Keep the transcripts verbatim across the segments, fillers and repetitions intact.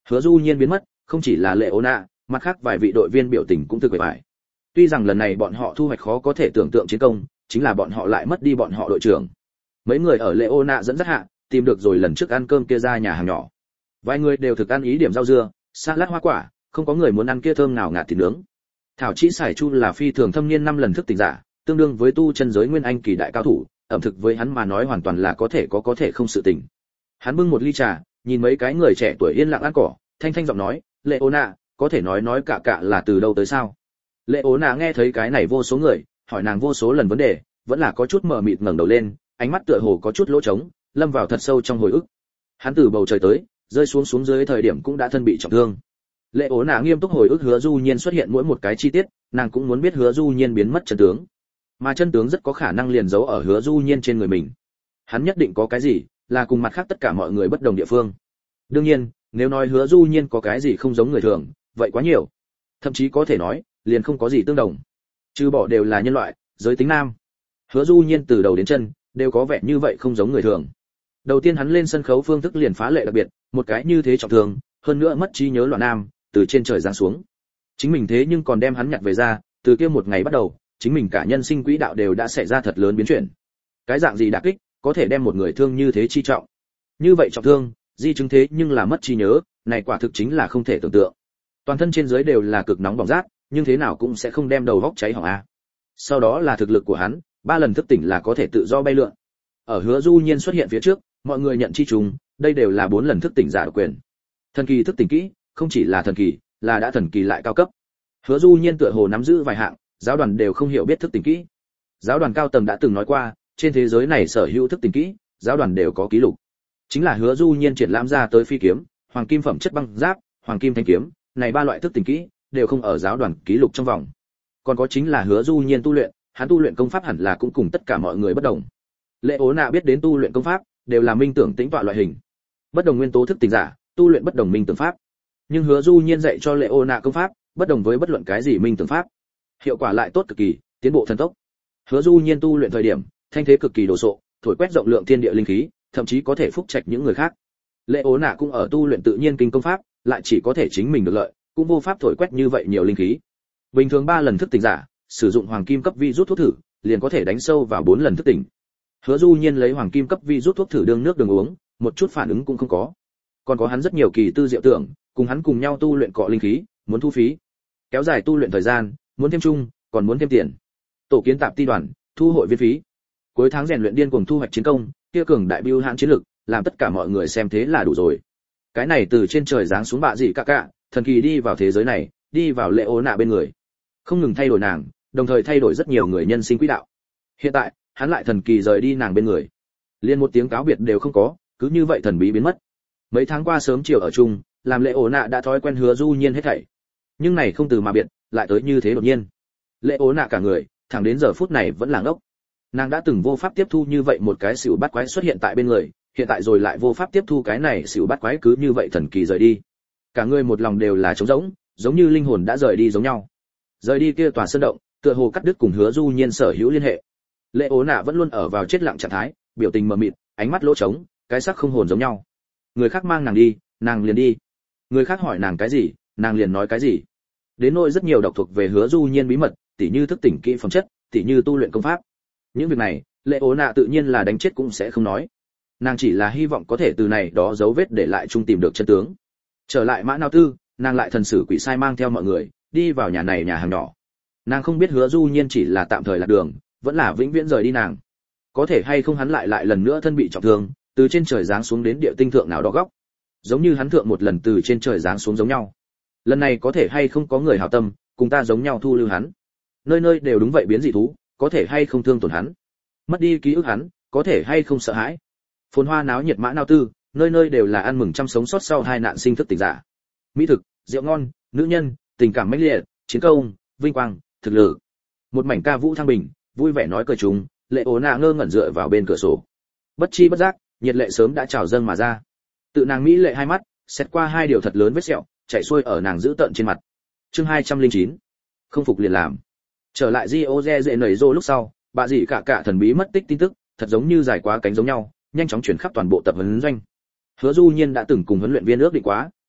Hứa Du Nhiên biến mất, không chỉ là Lệ Ố Nạ, mặt khác vài vị đội viên biểu tình cũng thực quệ bại. Tuy rằng lần này bọn họ thu hoạch khó có thể tưởng tượng chiến công, chính là bọn họ lại mất đi bọn họ đội trưởng. Mấy người ở Lệ Ố Nạ dẫn dắt hạ, tìm được rồi lần trước ăn cơm kia ra nhà hàng nhỏ. Vài người đều thực ăn ý điểm rau dưa, salad hoa quả, không có người muốn ăn kia thơm nào ngạt thịt nướng. Thảo Chỉ Sải Chu là phi thường thâm niên năm lần thức tỉnh giả, tương đương với tu chân giới nguyên anh kỳ đại cao thủ, ẩm thực với hắn mà nói hoàn toàn là có thể có có thể không sự tình. Hắn bưng một ly trà, nhìn mấy cái người trẻ tuổi yên lặng ăn cỏ, thanh thanh giọng nói, Lệ Ố Nạ, có thể nói nói cả cả là từ đâu tới sao? Lệ Ố Nạ nghe thấy cái này vô số người hỏi nàng vô số lần vấn đề, vẫn là có chút mờ mịt ngẩng đầu lên, ánh mắt tựa hồ có chút lỗ trống, lâm vào thật sâu trong hồi ức. Hắn từ bầu trời tới, rơi xuống xuống dưới thời điểm cũng đã thân bị trọng thương. Lệ Ố Nạ nghiêm túc hồi ức Hứa Du Nhiên xuất hiện mỗi một cái chi tiết, nàng cũng muốn biết Hứa Du Nhiên biến mất chân tướng. Mà chân tướng rất có khả năng liền giấu ở Hứa Du Nhiên trên người mình. Hắn nhất định có cái gì là cùng mặt khác tất cả mọi người bất đồng địa phương. Đương nhiên, nếu nói Hứa Du Nhiên có cái gì không giống người thường, vậy quá nhiều. Thậm chí có thể nói, liền không có gì tương đồng. Trừ bỏ đều là nhân loại, giới tính nam. Hứa Du Nhiên từ đầu đến chân đều có vẻ như vậy không giống người thường. Đầu tiên hắn lên sân khấu phương thức liền phá lệ đặc biệt, một cái như thế trọng thương, hơn nữa mất trí nhớ loạn nam, từ trên trời giáng xuống. Chính mình thế nhưng còn đem hắn nhặt về ra, từ kia một ngày bắt đầu, chính mình cả nhân sinh quỹ đạo đều đã xảy ra thật lớn biến chuyển. Cái dạng gì đả kích, có thể đem một người thương như thế chi trọng. Như vậy trọng thương, di chứng thế nhưng là mất trí nhớ, này quả thực chính là không thể tưởng tượng. Toàn thân trên dưới đều là cực nóng bỏng rát, nhưng thế nào cũng sẽ không đem đầu góc cháy hỏng a. Sau đó là thực lực của hắn, ba lần thức tỉnh là có thể tự do bay lượn. Ở Hứa Du Nhiên xuất hiện phía trước, mọi người nhận chi trùng, đây đều là bốn lần thức tỉnh giả quyền. Thần kỳ thức tỉnh kỹ, không chỉ là thần kỳ, là đã thần kỳ lại cao cấp. Hứa Du Nhiên tựa hồ nắm giữ vài hạng, giáo đoàn đều không hiểu biết thức tỉnh kỹ. Giáo đoàn cao tầng đã từng nói qua, trên thế giới này sở hữu thức tỉnh kỹ, giáo đoàn đều có ký lục. Chính là Hứa Du Nhiên triển lãm ra tới phi kiếm, hoàng kim phẩm chất băng giáp, hoàng kim thanh kiếm, này ba loại thức tỉnh kỹ đều không ở giáo đoàn ký lục trong vòng. Còn có chính là Hứa Du Nhiên tu luyện, hắn tu luyện công pháp hẳn là cũng cùng tất cả mọi người bất đồng. Lệ Ố Nạ biết đến tu luyện công pháp đều là minh tưởng tĩnh tọa loại hình. Bất đồng nguyên tố thức tỉnh giả, tu luyện bất đồng minh tưởng pháp. Nhưng Hứa Du Nhiên dạy cho Lệ Ố Nạ công pháp, bất đồng với bất luận cái gì minh tưởng pháp. Hiệu quả lại tốt cực kỳ, tiến bộ thần tốc. Hứa Du Nhiên tu luyện thời điểm, thanh thế cực kỳ đồ sộ, thổi quét rộng lượng thiên địa linh khí, thậm chí có thể phúc trạch những người khác. Lệ Ố Nạ cũng ở tu luyện tự nhiên kinh công pháp, lại chỉ có thể chính mình được lợi, cũng vô pháp thổi quét như vậy nhiều linh khí. Bình thường ba lần thức tỉnh giả, sử dụng hoàng kim cấp vi rút thuốc thử, liền có thể đánh sâu vào bốn lần thức tỉnh. Hứa Du Nhiên lấy hoàng kim cấp vi rút thuốc thử đương nước đường uống, một chút phản ứng cũng không có. Còn có hắn rất nhiều kỳ tư diệu tưởng, cùng hắn cùng nhau tu luyện cọ linh khí, muốn thu phí, kéo dài tu luyện thời gian, muốn thêm chung, còn muốn thêm tiền. Tổ kiến tạp ti đoàn, thu hội viên phí. Cuối tháng rèn luyện điên cuồng thu hoạch chiến công, kia cường đại bưu hãn chiến lực, làm tất cả mọi người xem thế là đủ rồi. Cái này từ trên trời giáng xuống bạ gì cả cả, thần kỳ đi vào thế giới này, đi vào Lệ Ố Nạ bên người, không ngừng thay đổi nàng, đồng thời thay đổi rất nhiều người nhân sinh quỹ đạo. Hiện tại, hắn lại thần kỳ rời đi nàng bên người, liên một tiếng cáo biệt đều không có, cứ như vậy thần bí biến mất. Mấy tháng qua sớm chiều ở chung, làm Lệ Ố Nạ đã thói quen Hứa Du Nhiên hết thảy. Nhưng này không từ mà biệt, lại tới như thế đột nhiên. Lệ Ố Nạ cả người, thẳng đến giờ phút này vẫn làng ốc. Nàng đã từng vô pháp tiếp thu như vậy một cái xỉu bắt quái xuất hiện tại bên người, hiện tại rồi lại vô pháp tiếp thu cái này xỉu bắt quái cứ như vậy thần kỳ rời đi. Cả người một lòng đều là trống rỗng, giống như linh hồn đã rời đi giống nhau. Rời đi kia tòa sơn động, tựa hồ cắt đứt cùng Hứa Du Nhiên sở hữu liên hệ. Lệ Ố Nạ vẫn luôn ở vào chết lặng trạng thái, biểu tình mờ mịt, ánh mắt lỗ trống, cái sắc không hồn giống nhau. Người khác mang nàng đi, nàng liền đi. Người khác hỏi nàng cái gì, nàng liền nói cái gì. Đến nỗi rất nhiều độc thuộc về Hứa Du Nhiên bí mật, tỉ như thức tỉnh kỹ phẩm chất, tỉ như tu luyện công pháp. Những việc này, Lệ Ố Nạ tự nhiên là đánh chết cũng sẽ không nói. Nàng chỉ là hy vọng có thể từ này đó dấu vết để lại chung tìm được chân tướng. Trở lại Mã Nao Tư, nàng lại thần sử quỷ sai mang theo mọi người, đi vào nhà này nhà hàng nhỏ. Nàng không biết Hứa Du Nhiên chỉ là tạm thời lạc đường, vẫn là vĩnh viễn rời đi nàng. Có thể hay không hắn lại lại lần nữa thân bị trọng thương, từ trên trời giáng xuống đến địa tinh thượng nào đó góc. Giống như hắn thượng một lần từ trên trời giáng xuống giống nhau. Lần này có thể hay không có người hảo tâm, cùng ta giống nhau thu lưu hắn. Nơi nơi đều đúng vậy biến dị thú, có thể hay không thương tổn hắn. Mất đi ký ức hắn, có thể hay không sợ hãi. Phồn hoa náo nhiệt Mã Nao Tư, nơi nơi đều là ăn mừng trăm sống sót sau hai nạn sinh thức tỉnh giả. Mỹ thực, rượu ngon, nữ nhân, tình cảm mãnh liệt, chiến công, vinh quang, thực lực. Một mảnh ca vũ thăng bình, vui vẻ nói cười chúng, Lệ Ố Nạ ngơ ngẩn dựa vào bên cửa sổ. Bất chi bất giác, nhiệt lệ sớm đã trào dâng mà ra. Tự nàng mỹ lệ hai mắt, xét qua hai điều thật lớn vết sẹo, chảy xuôi ở nàng giữ tận trên mặt. Chương hai trăm lẻ chín. Không phục liền làm. Trở lại Rio de Janeiro lúc sau, bà dì cả cả thần bí mất tích tin tức, thật giống như dài quá cánh giống nhau, nhanh chóng chuyển khắp toàn bộ tập huấn doanh. Hứa Du Nhiên đã từng cùng huấn luyện viên ước định quá,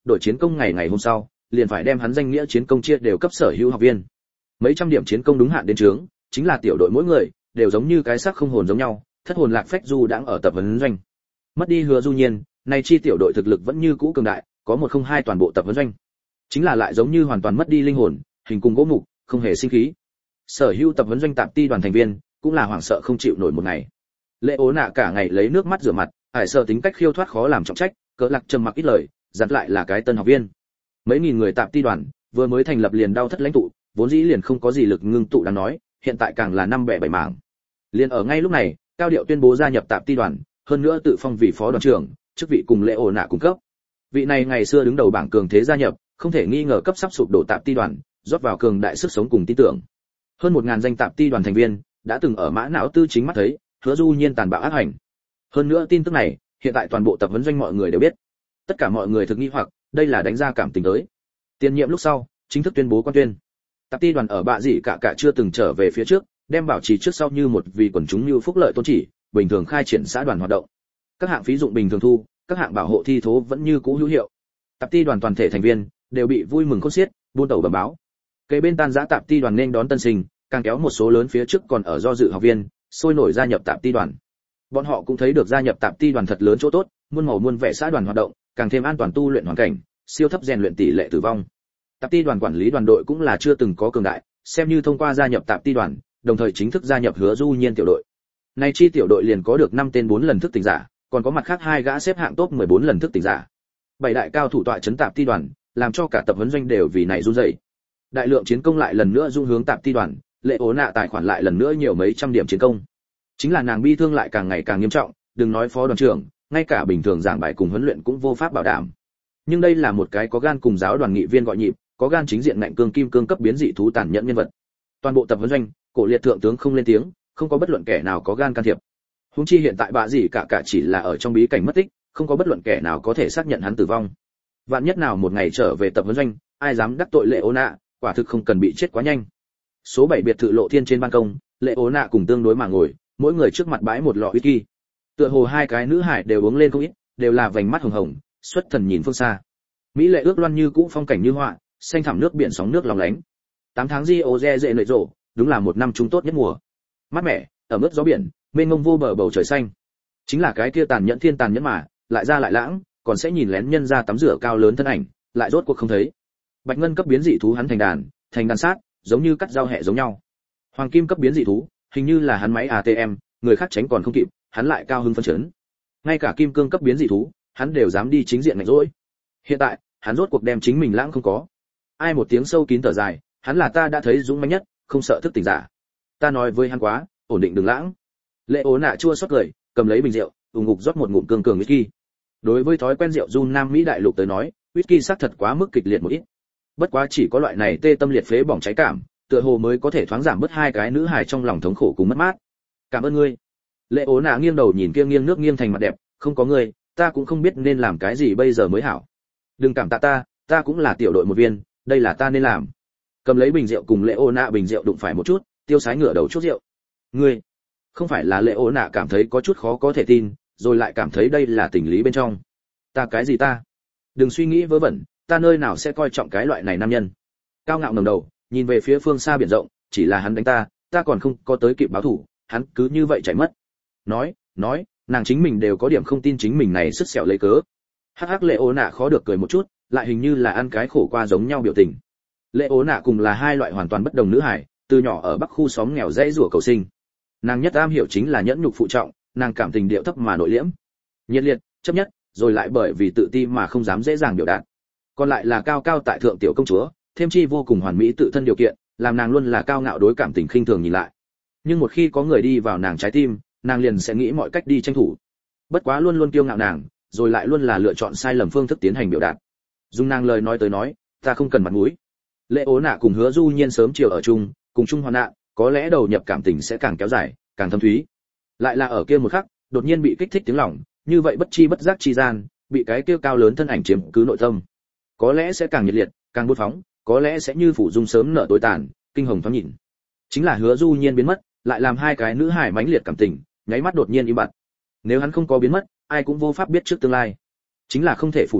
đổi chiến công ngày ngày hôm sau liền phải đem hắn danh nghĩa chiến công chia đều cấp sở hữu học viên. Mấy trăm điểm chiến công đúng hạn đến trướng, chính là tiểu đội mỗi người đều giống như cái xác không hồn giống nhau, thất hồn lạc phách du đang ở tập huấn doanh. Mất đi Hứa Du Nhiên, nay chi tiểu đội thực lực vẫn như cũ cường đại, có một không hai toàn bộ tập huấn doanh. Chính là lại giống như hoàn toàn mất đi linh hồn, hình cùng gỗ mục, không hề sinh khí. Sở hữu tập huấn doanh tạp ti đoàn thành viên cũng là hoảng sợ không chịu nổi một ngày. Lệ Ố Nạ cả ngày lấy nước mắt rửa mặt, Hải Sở tính cách khiêu thoát khó làm trọng trách, cỡ lạc trầm mặc ít lời, dặn lại là cái tân học viên. Mấy nghìn người tạp ti đoàn vừa mới thành lập liền đau thất lãnh tụ, vốn dĩ liền không có gì lực ngưng tụ đáng nói, hiện tại càng là năm bẻ bảy mảng. Liên ở ngay lúc này, Cao Điệu tuyên bố gia nhập tạp ti đoàn, hơn nữa tự phong vị phó đoàn trưởng, chức vị cùng Lệ Ố Nạ cung cấp. Vị này ngày xưa đứng đầu bảng cường thế gia nhập, không thể nghi ngờ cấp sắp sụp đổ tạp ti đoàn, rót vào cường đại sức sống cùng tin tưởng. Hơn một ngàn danh tạp ti đoàn thành viên đã từng ở mã não tư chính mắt thấy Hứa Du Nhiên tàn bạo ác hành. Hơn nữa tin tức này, hiện tại toàn bộ tập huấn doanh mọi người đều biết. Tất cả mọi người thực nghi hoặc, đây là đánh ra cảm tình tới. Tiền nhiệm lúc sau, chính thức tuyên bố quan tuyên. Tạp ti đoàn ở bạ gì cả cả chưa từng trở về phía trước, đem bảo trì trước sau như một vì quần chúng như phúc lợi tôn chỉ, bình thường khai triển xã đoàn hoạt động. Các hạng phí dụng bình thường thu, các hạng bảo hộ thi thố vẫn như cũ hữu hiệu. Tạp ti đoàn toàn thể thành viên đều bị vui mừng khôn xiết, buôn tàu bẩm báo. Kế bên tan giã tạp ti đoàn nên đón tân sinh, càng kéo một số lớn phía trước còn ở do dự học viên, sôi nổi gia nhập tạp ti đoàn. Bọn họ cũng thấy được gia nhập tạp ti đoàn thật lớn chỗ tốt, muôn màu muôn vẻ xã đoàn hoạt động, càng thêm an toàn tu luyện hoàn cảnh, siêu thấp rèn luyện tỷ lệ tử vong. Tạp ti đoàn quản lý đoàn đội cũng là chưa từng có cường đại, xem như thông qua gia nhập tạp ti đoàn, đồng thời chính thức gia nhập Hứa Du Nhiên tiểu đội. Nay chi tiểu đội liền có được năm tên bốn lần thức tỉnh giả, còn có mặt khác hai gã xếp hạng top mười bốn lần thức tỉnh giả. Bảy đại cao thủ tọa trấn tạp ti đoàn, làm cho cả tập huấn doanh đều vì này run rẩy. Đại lượng chiến công lại lần nữa dung hướng tạp ti đoàn, Lệ Ố Nạ tài khoản lại lần nữa nhiều mấy trăm điểm chiến công. Chính là nàng bi thương lại càng ngày càng nghiêm trọng, đừng nói phó đoàn trưởng, ngay cả bình thường giảng bài cùng huấn luyện cũng vô pháp bảo đảm. Nhưng đây là một cái có gan cùng giáo đoàn nghị viên gọi nhịp, có gan chính diện ngạnh cương kim cương cấp biến dị thú tàn nhẫn nhân vật. Toàn bộ tập huấn doanh, Cổ Liệt thượng tướng không lên tiếng, không có bất luận kẻ nào có gan can thiệp. Huống chi hiện tại bạ gì cả cả chỉ là ở trong bí cảnh mất tích, không có bất luận kẻ nào có thể xác nhận hắn tử vong. Vạn nhất nào một ngày trở về tập huấn doanh, ai dám đắc tội Lệ Ố Nạ, quả thực không cần bị chết quá nhanh. Số bảy biệt thự lộ thiên trên ban công, Lệ Ố Nạ cùng tương đối mà ngồi, mỗi người trước mặt bãi một lọ whisky. Tựa hồ hai cái nữ hải đều uống lên không ít, đều là vành mắt hồng hồng, xuất thần nhìn phương xa. Mỹ lệ ước loan như cũ phong cảnh như họa, xanh thẳm nước biển sóng nước lòng lánh. Tám tháng Rio de Janeiro rộ, đúng là một năm trung tốt nhất mùa. Mát mẻ, ẩm ướt gió biển, mênh mông vô bờ bầu trời xanh. Chính là cái kia tàn nhẫn thiên tàn nhẫn mà, lại ra lại lãng, còn sẽ nhìn lén nhân ra tắm rửa cao lớn thân ảnh, lại rốt cuộc không thấy. Bạch ngân cấp biến dị thú hắn thành đàn, thành đàn sát, giống như cắt dao hẹ giống nhau. Hoàng kim cấp biến dị thú, hình như là hắn máy a tê em, người khác tránh còn không kịp, hắn lại cao hứng phấn chấn. Ngay cả kim cương cấp biến dị thú, hắn đều dám đi chính diện ngạnh rỗi. Hiện tại, hắn rốt cuộc đem chính mình lãng không có. Ai một tiếng sâu kín thở dài, hắn là ta đã thấy dũng mãnh nhất, không sợ thức tỉnh giả. Ta nói với hắn quá, ổn định đừng lãng. Lệ Ố Nạ chua xót cười, cầm lấy bình rượu, ùng ngục rót một ngụm cường cường whisky. Đối với thói quen rượu run Nam Mỹ đại lục tới nói, whisky xác thật quá mức kịch liệt một ít. Bất quá chỉ có loại này tê tâm liệt phế bỏng cháy cảm, tựa hồ mới có thể thoáng giảm bớt hai cái nữ hài trong lòng thống khổ cùng mất mát. Cảm ơn ngươi. Lệ Ố Nạ nghiêng đầu nhìn kia nghiêng nước nghiêng thành mặt đẹp, không có ngươi, ta cũng không biết nên làm cái gì bây giờ mới hảo. Đừng cảm tạ ta, ta cũng là tiểu đội một viên, đây là ta nên làm. Cầm lấy bình rượu cùng Lệ Ố Nạ bình rượu đụng phải một chút, tiêu sái ngửa đầu chút rượu. Ngươi, không phải là Lệ Ố Nạ cảm thấy có chút khó có thể tin, rồi lại cảm thấy đây là tình lý bên trong. Ta cái gì ta? Đừng suy nghĩ vớ vẩn, ta nơi nào sẽ coi trọng cái loại này nam nhân. Cao ngạo ngẩng đầu, nhìn về phía phương xa biển rộng, chỉ là hắn đánh ta, ta còn không có tới kịp báo thủ, hắn cứ như vậy chạy mất. Nói, nói, nàng chính mình đều có điểm không tin chính mình này sứt sẹo lấy cớ. Hắc hắc Lệ Ố Nạ khó được cười một chút, lại hình như là ăn cái khổ qua giống nhau biểu tình. Lệ Ố Nạ cùng là hai loại hoàn toàn bất đồng nữ hải, từ nhỏ ở bắc khu xóm nghèo dãy rủa cầu sinh. Nàng nhất am hiểu chính là nhẫn nhục phụ trọng, nàng cảm tình điệu thấp mà nội liễm, nhiệt liệt, chấp nhất, rồi lại bởi vì tự ti mà không dám dễ dàng biểu đạt. Còn lại là cao cao tại thượng tiểu công chúa, thêm chi vô cùng hoàn mỹ tự thân điều kiện, làm nàng luôn là cao ngạo đối cảm tình khinh thường nhìn lại. Nhưng một khi có người đi vào nàng trái tim, nàng liền sẽ nghĩ mọi cách đi tranh thủ. Bất quá luôn luôn kiêu ngạo nàng, rồi lại luôn là lựa chọn sai lầm phương thức tiến hành biểu đạt. Dùng nàng lời nói tới nói, ta không cần mặt mũi. Lệ Ố Nạ cùng Hứa Du Nhiên sớm chiều ở chung, cùng chung hoạn nạn, có lẽ đầu nhập cảm tình sẽ càng kéo dài, càng thâm thúy. Lại là ở kia một khắc, đột nhiên bị kích thích tiếng lòng, như vậy bất chi bất giác chi gian, bị cái kia cao lớn thân ảnh chiếm cứ nội tâm. Có lẽ sẽ càng nhiệt liệt, càng bút phóng, có lẽ sẽ như phủ dung sớm nở tối tàn, kinh hồng thoáng nhìn. Chính là Hứa Du Nhiên biến mất, lại làm hai cái nữ hải mãnh liệt cảm tình, nháy mắt đột nhiên im bặt. Nếu hắn không có biến mất, ai cũng vô pháp biết trước tương lai. Chính là không thể phủ nhận,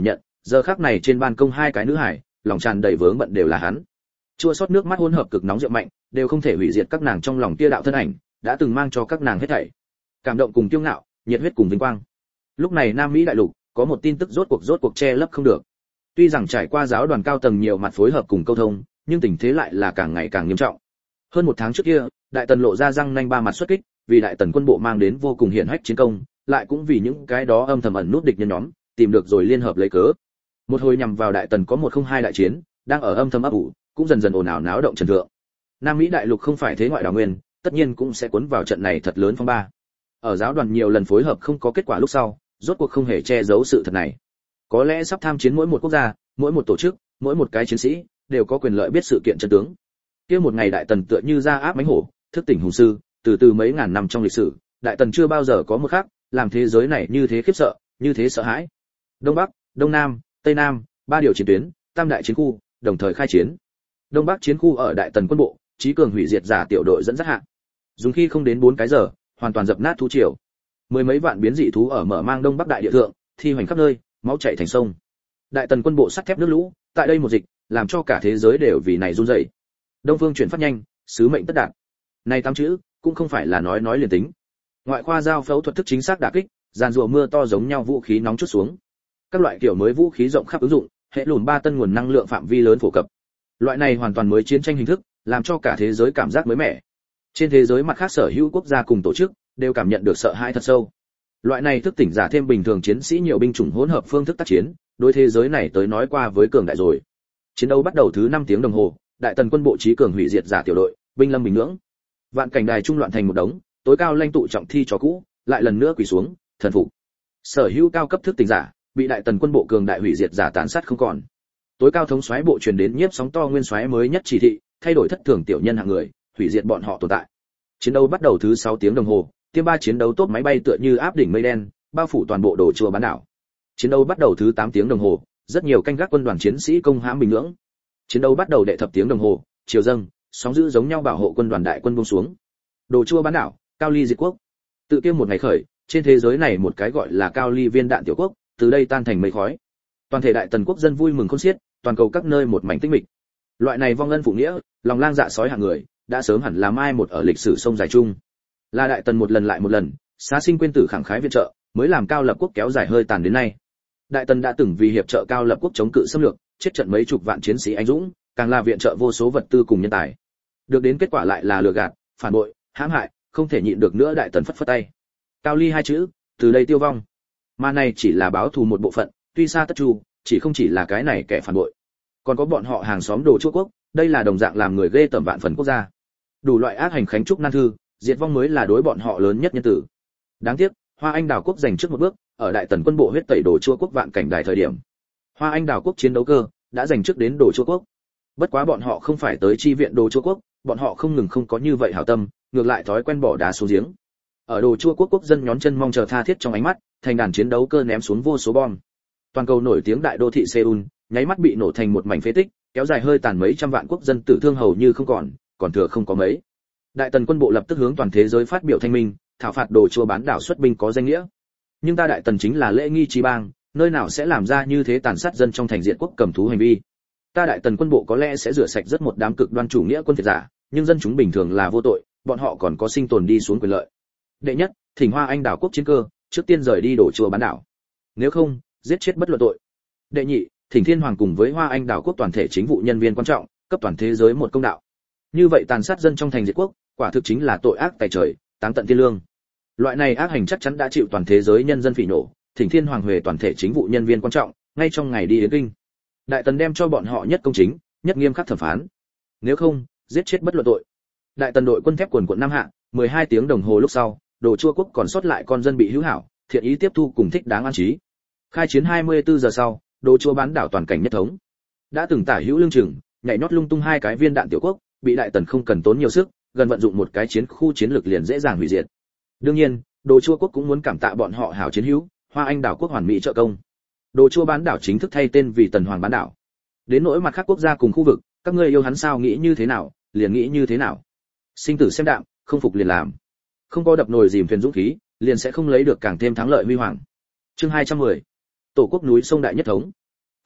Giờ khắc này trên ban công hai cái nữ hải, lòng tràn đầy vướng bận đều là hắn. Chua xót nước mắt hỗn hợp cực nóng rượu mạnh, đều không thể hủy diệt các nàng trong lòng kia đạo thân ảnh, đã từng mang cho các nàng hết thảy. Cảm động cùng kiêu ngạo, nhiệt huyết cùng vinh quang. Lúc này Nam Mỹ đại lục, có một tin tức rốt cuộc rốt cuộc che lấp không được. Tuy rằng trải qua giáo đoàn cao tầng nhiều mặt phối hợp cùng câu thông, nhưng tình thế lại là càng ngày càng nghiêm trọng. Hơn một tháng trước kia, Đại Tần lộ ra răng nanh ba mặt xuất kích, vì Đại Tần quân bộ mang đến vô cùng hiển hách chiến công, lại cũng vì những cái đó âm thầm ẩn nút địch nhân nhóm, tìm được rồi liên hợp lấy cớ. Một hồi nhằm vào Đại Tần có một không hai đại chiến, đang ở âm thầm ấp ủ, cũng dần dần ồn ào náo động trần thượng. Nam Mỹ đại lục không phải thế ngoại đảo nguyên, tất nhiên cũng sẽ cuốn vào trận này thật lớn phong ba. Ở giáo đoàn nhiều lần phối hợp không có kết quả lúc sau, rốt cuộc không hề che giấu sự thật này. Có lẽ sắp tham chiến mỗi một quốc gia, mỗi một tổ chức, mỗi một cái chiến sĩ đều có quyền lợi biết sự kiện chân tướng. Kia một ngày Đại Tần tựa như ra áp mãnh hổ, thức tỉnh hùng sư, từ từ mấy ngàn năm trong lịch sử, Đại Tần chưa bao giờ có một khác, làm thế giới này như thế khiếp sợ, như thế sợ hãi. Đông Bắc, Đông Nam, Tây Nam, ba điều chiến tuyến, tam đại chiến khu, đồng thời khai chiến. Đông Bắc chiến khu ở Đại Tần quân bộ, trí cường hủy diệt giả tiểu đội dẫn dắt hạng. Dùng khi không đến bốn cái giờ, hoàn toàn dập nát thú triều. Mười mấy vạn biến dị thú ở mở mang Đông Bắc đại địa thượng, thi hoành khắp nơi, máu chảy thành sông. Đại Tần quân bộ sắt thép nước lũ, tại đây một dịch, làm cho cả thế giới đều vì này run rẩy. Đông Phương chuyển phát nhanh, sứ mệnh tất đạt. Này tám chữ, cũng không phải là nói nói liền tính. Ngoại khoa giao phẫu thuật thức chính xác đả kích, giàn rùa mưa to giống nhau vũ khí nóng chút xuống. Các loại kiểu mới vũ khí rộng khắp ứng dụng, hệ lùn ba tân nguồn năng lượng phạm vi lớn phổ cập. Loại này hoàn toàn mới chiến tranh hình thức, làm cho cả thế giới cảm giác mới mẻ. Trên thế giới mặt khác sở hữu quốc gia cùng tổ chức đều cảm nhận được sợ hãi thật sâu. Loại này thức tỉnh giả thêm bình thường chiến sĩ nhiều binh chủng hỗn hợp phương thức tác chiến, đối thế giới này tới nói qua với cường đại rồi. Chiến đấu bắt đầu thứ năm tiếng đồng hồ, Đại Tần quân bộ trí cường hủy diệt giả tiểu đội, binh lâm bình nhưỡng. Vạn cảnh đài trung loạn thành một đống, tối cao lãnh tụ trọng thi chó cũ, lại lần nữa quỳ xuống, thần phục. Sở hữu cao cấp thức tỉnh giả, bị Đại Tần quân bộ cường đại hủy diệt giả tàn sát không còn. Tối cao thống soái bộ truyền đến nhiếp sóng to nguyên soái mới nhất chỉ thị, thay đổi thất thường tiểu nhân hạng người, hủy diệt bọn họ tồn tại. Chiến đấu bắt đầu thứ sáu tiếng đồng hồ, tiêm ba chiến đấu tốt máy bay tựa như áp đỉnh mây đen, bao phủ toàn bộ đồ chùa bán đảo. Chiến đấu bắt đầu thứ tám tiếng đồng hồ, rất nhiều canh gác quân đoàn chiến sĩ công hãm bình nhưỡng. Chiến đấu bắt đầu đệ thập tiếng đồng hồ, chiều dâng, sóng dữ giống nhau bảo hộ quân đoàn đại quân buông xuống. Đồ chùa bán đảo, Cao Ly diệt quốc. Tự kia một ngày khởi, trên thế giới này một cái gọi là Cao Ly viên đạn tiểu quốc, từ đây tan thành mây khói. Toàn thể Đại Tần quốc dân vui mừng khôn xiết, toàn cầu các nơi một mảnh tĩnh mịch. Loại này vong ân phụ nghĩa, lòng lang dạ sói hạng người, đã sớm hẳn là mai một ở lịch sử sông dài chung. Là Đại Tần một lần lại một lần, xá sinh quên tử khẳng khái viện trợ, mới làm Cao Lập quốc kéo dài hơi tàn đến nay. Đại Tần đã từng vì hiệp trợ Cao Lập quốc chống cự xâm lược, chết trận mấy chục vạn chiến sĩ anh dũng, càng là viện trợ vô số vật tư cùng nhân tài. Được đến kết quả lại là lừa gạt, phản bội, hãm hại, không thể nhịn được nữa. Đại Tần phất phất tay. Cao Ly hai chữ, từ đây tiêu vong. Mà này chỉ là báo thù một bộ phận, tuy xa tất chu, chỉ không chỉ là cái này kẻ phản bội, còn có bọn họ hàng xóm Đồ Chúa quốc, đây là đồng dạng làm người ghê tởm vạn phần quốc gia. Đủ loại ác hành khánh trúc nan thư, diệt vong mới là đối bọn họ lớn nhất nhân tử. Đáng tiếc, Hoa Anh Đào quốc giành trước một bước, ở Đại Tần quân bộ huyết tẩy Đồ Chúa quốc vạn cảnh đài thời điểm, Hoa Anh Đào quốc chiến đấu cơ đã giành trước đến Đồ Chúa quốc. Bất quá bọn họ không phải tới chi viện Đồ Chúa quốc, bọn họ không ngừng không có như vậy hảo tâm, ngược lại thói quen bỏ đá xuống giếng. Ở Đồ Chúa quốc quốc dân nhón chân mong chờ tha thiết trong ánh mắt, thành đàn chiến đấu cơ ném xuống vô số bom. Toàn cầu nổi tiếng đại đô thị Seoul, nháy mắt bị nổ thành một mảnh phế tích, kéo dài hơi tàn mấy trăm vạn quốc dân tử thương hầu như không còn, còn thừa không có mấy. Đại Tần quân bộ lập tức hướng toàn thế giới phát biểu thanh minh, thảo phạt Đồ Chúa bán đảo xuất binh có danh nghĩa. Nhưng ta Đại Tần chính là lễ nghi trí bang, nơi nào sẽ làm ra như thế tàn sát dân trong thành diện quốc cầm thú hành vi. Ta Đại Tần quân bộ có lẽ sẽ rửa sạch rất một đám cực đoan chủ nghĩa quân phiệt giả, nhưng dân chúng bình thường là vô tội, bọn họ còn có sinh tồn đi xuống quyền lợi. Đệ nhất, thỉnh Hoa Anh Đảo quốc chiến cơ, trước tiên rời đi Đồ Chúa bán đảo. Nếu không, giết chết bất luận tội. Đệ nhị, thỉnh Thiên Hoàng cùng với Hoa Anh Đảo quốc toàn thể chính vụ nhân viên quan trọng, cấp toàn thế giới một công đạo. Như vậy tàn sát dân trong thành diệt quốc, quả thực chính là tội ác tày trời, táng tận thiên lương. Loại này ác hành chắc chắn đã chịu toàn thế giới nhân dân phỉ nổ, thỉnh Thiên Hoàng huề toàn thể chính vụ nhân viên quan trọng, ngay trong ngày đi Yến Kinh. Đại Tần đem cho bọn họ nhất công chính, nhất nghiêm khắc thẩm phán. Nếu không, giết chết bất luận tội. Đại Tần đội quân thép quần quận Nam Hạ, mười hai tiếng đồng hồ lúc sau, Đồ Chúa quốc còn sót lại con dân bị hữu hảo, thiện ý tiếp thu cùng thích đáng an trí. Khai chiến hai mươi tư giờ sau, Đồ Chúa bán đảo toàn cảnh nhất thống. Đã từng tả hữu lương chừng, nhảy nhót lung tung hai cái viên đạn tiểu quốc, bị Đại Tần không cần tốn nhiều sức, gần vận dụng một cái chiến khu chiến lược liền dễ dàng hủy diệt. Đương nhiên, Đồ Chúa quốc cũng muốn cảm tạ bọn họ hảo chiến hữu, Hoa Anh Đảo quốc hoàn mỹ trợ công. Đồ Chúa bán đảo chính thức thay tên vì Tần Hoàng bán đảo. Đến nỗi mặt khác quốc gia cùng khu vực, các ngươi yêu hắn sao nghĩ như thế nào, liền nghĩ như thế nào. Sinh tử xem đạm, không phục liền làm. Không có đập nồi dìm thuyền dũng khí, liền sẽ không lấy được càng thêm thắng lợi huy hoàng. Chương hai trăm mười. Tổ quốc núi sông đại nhất thống.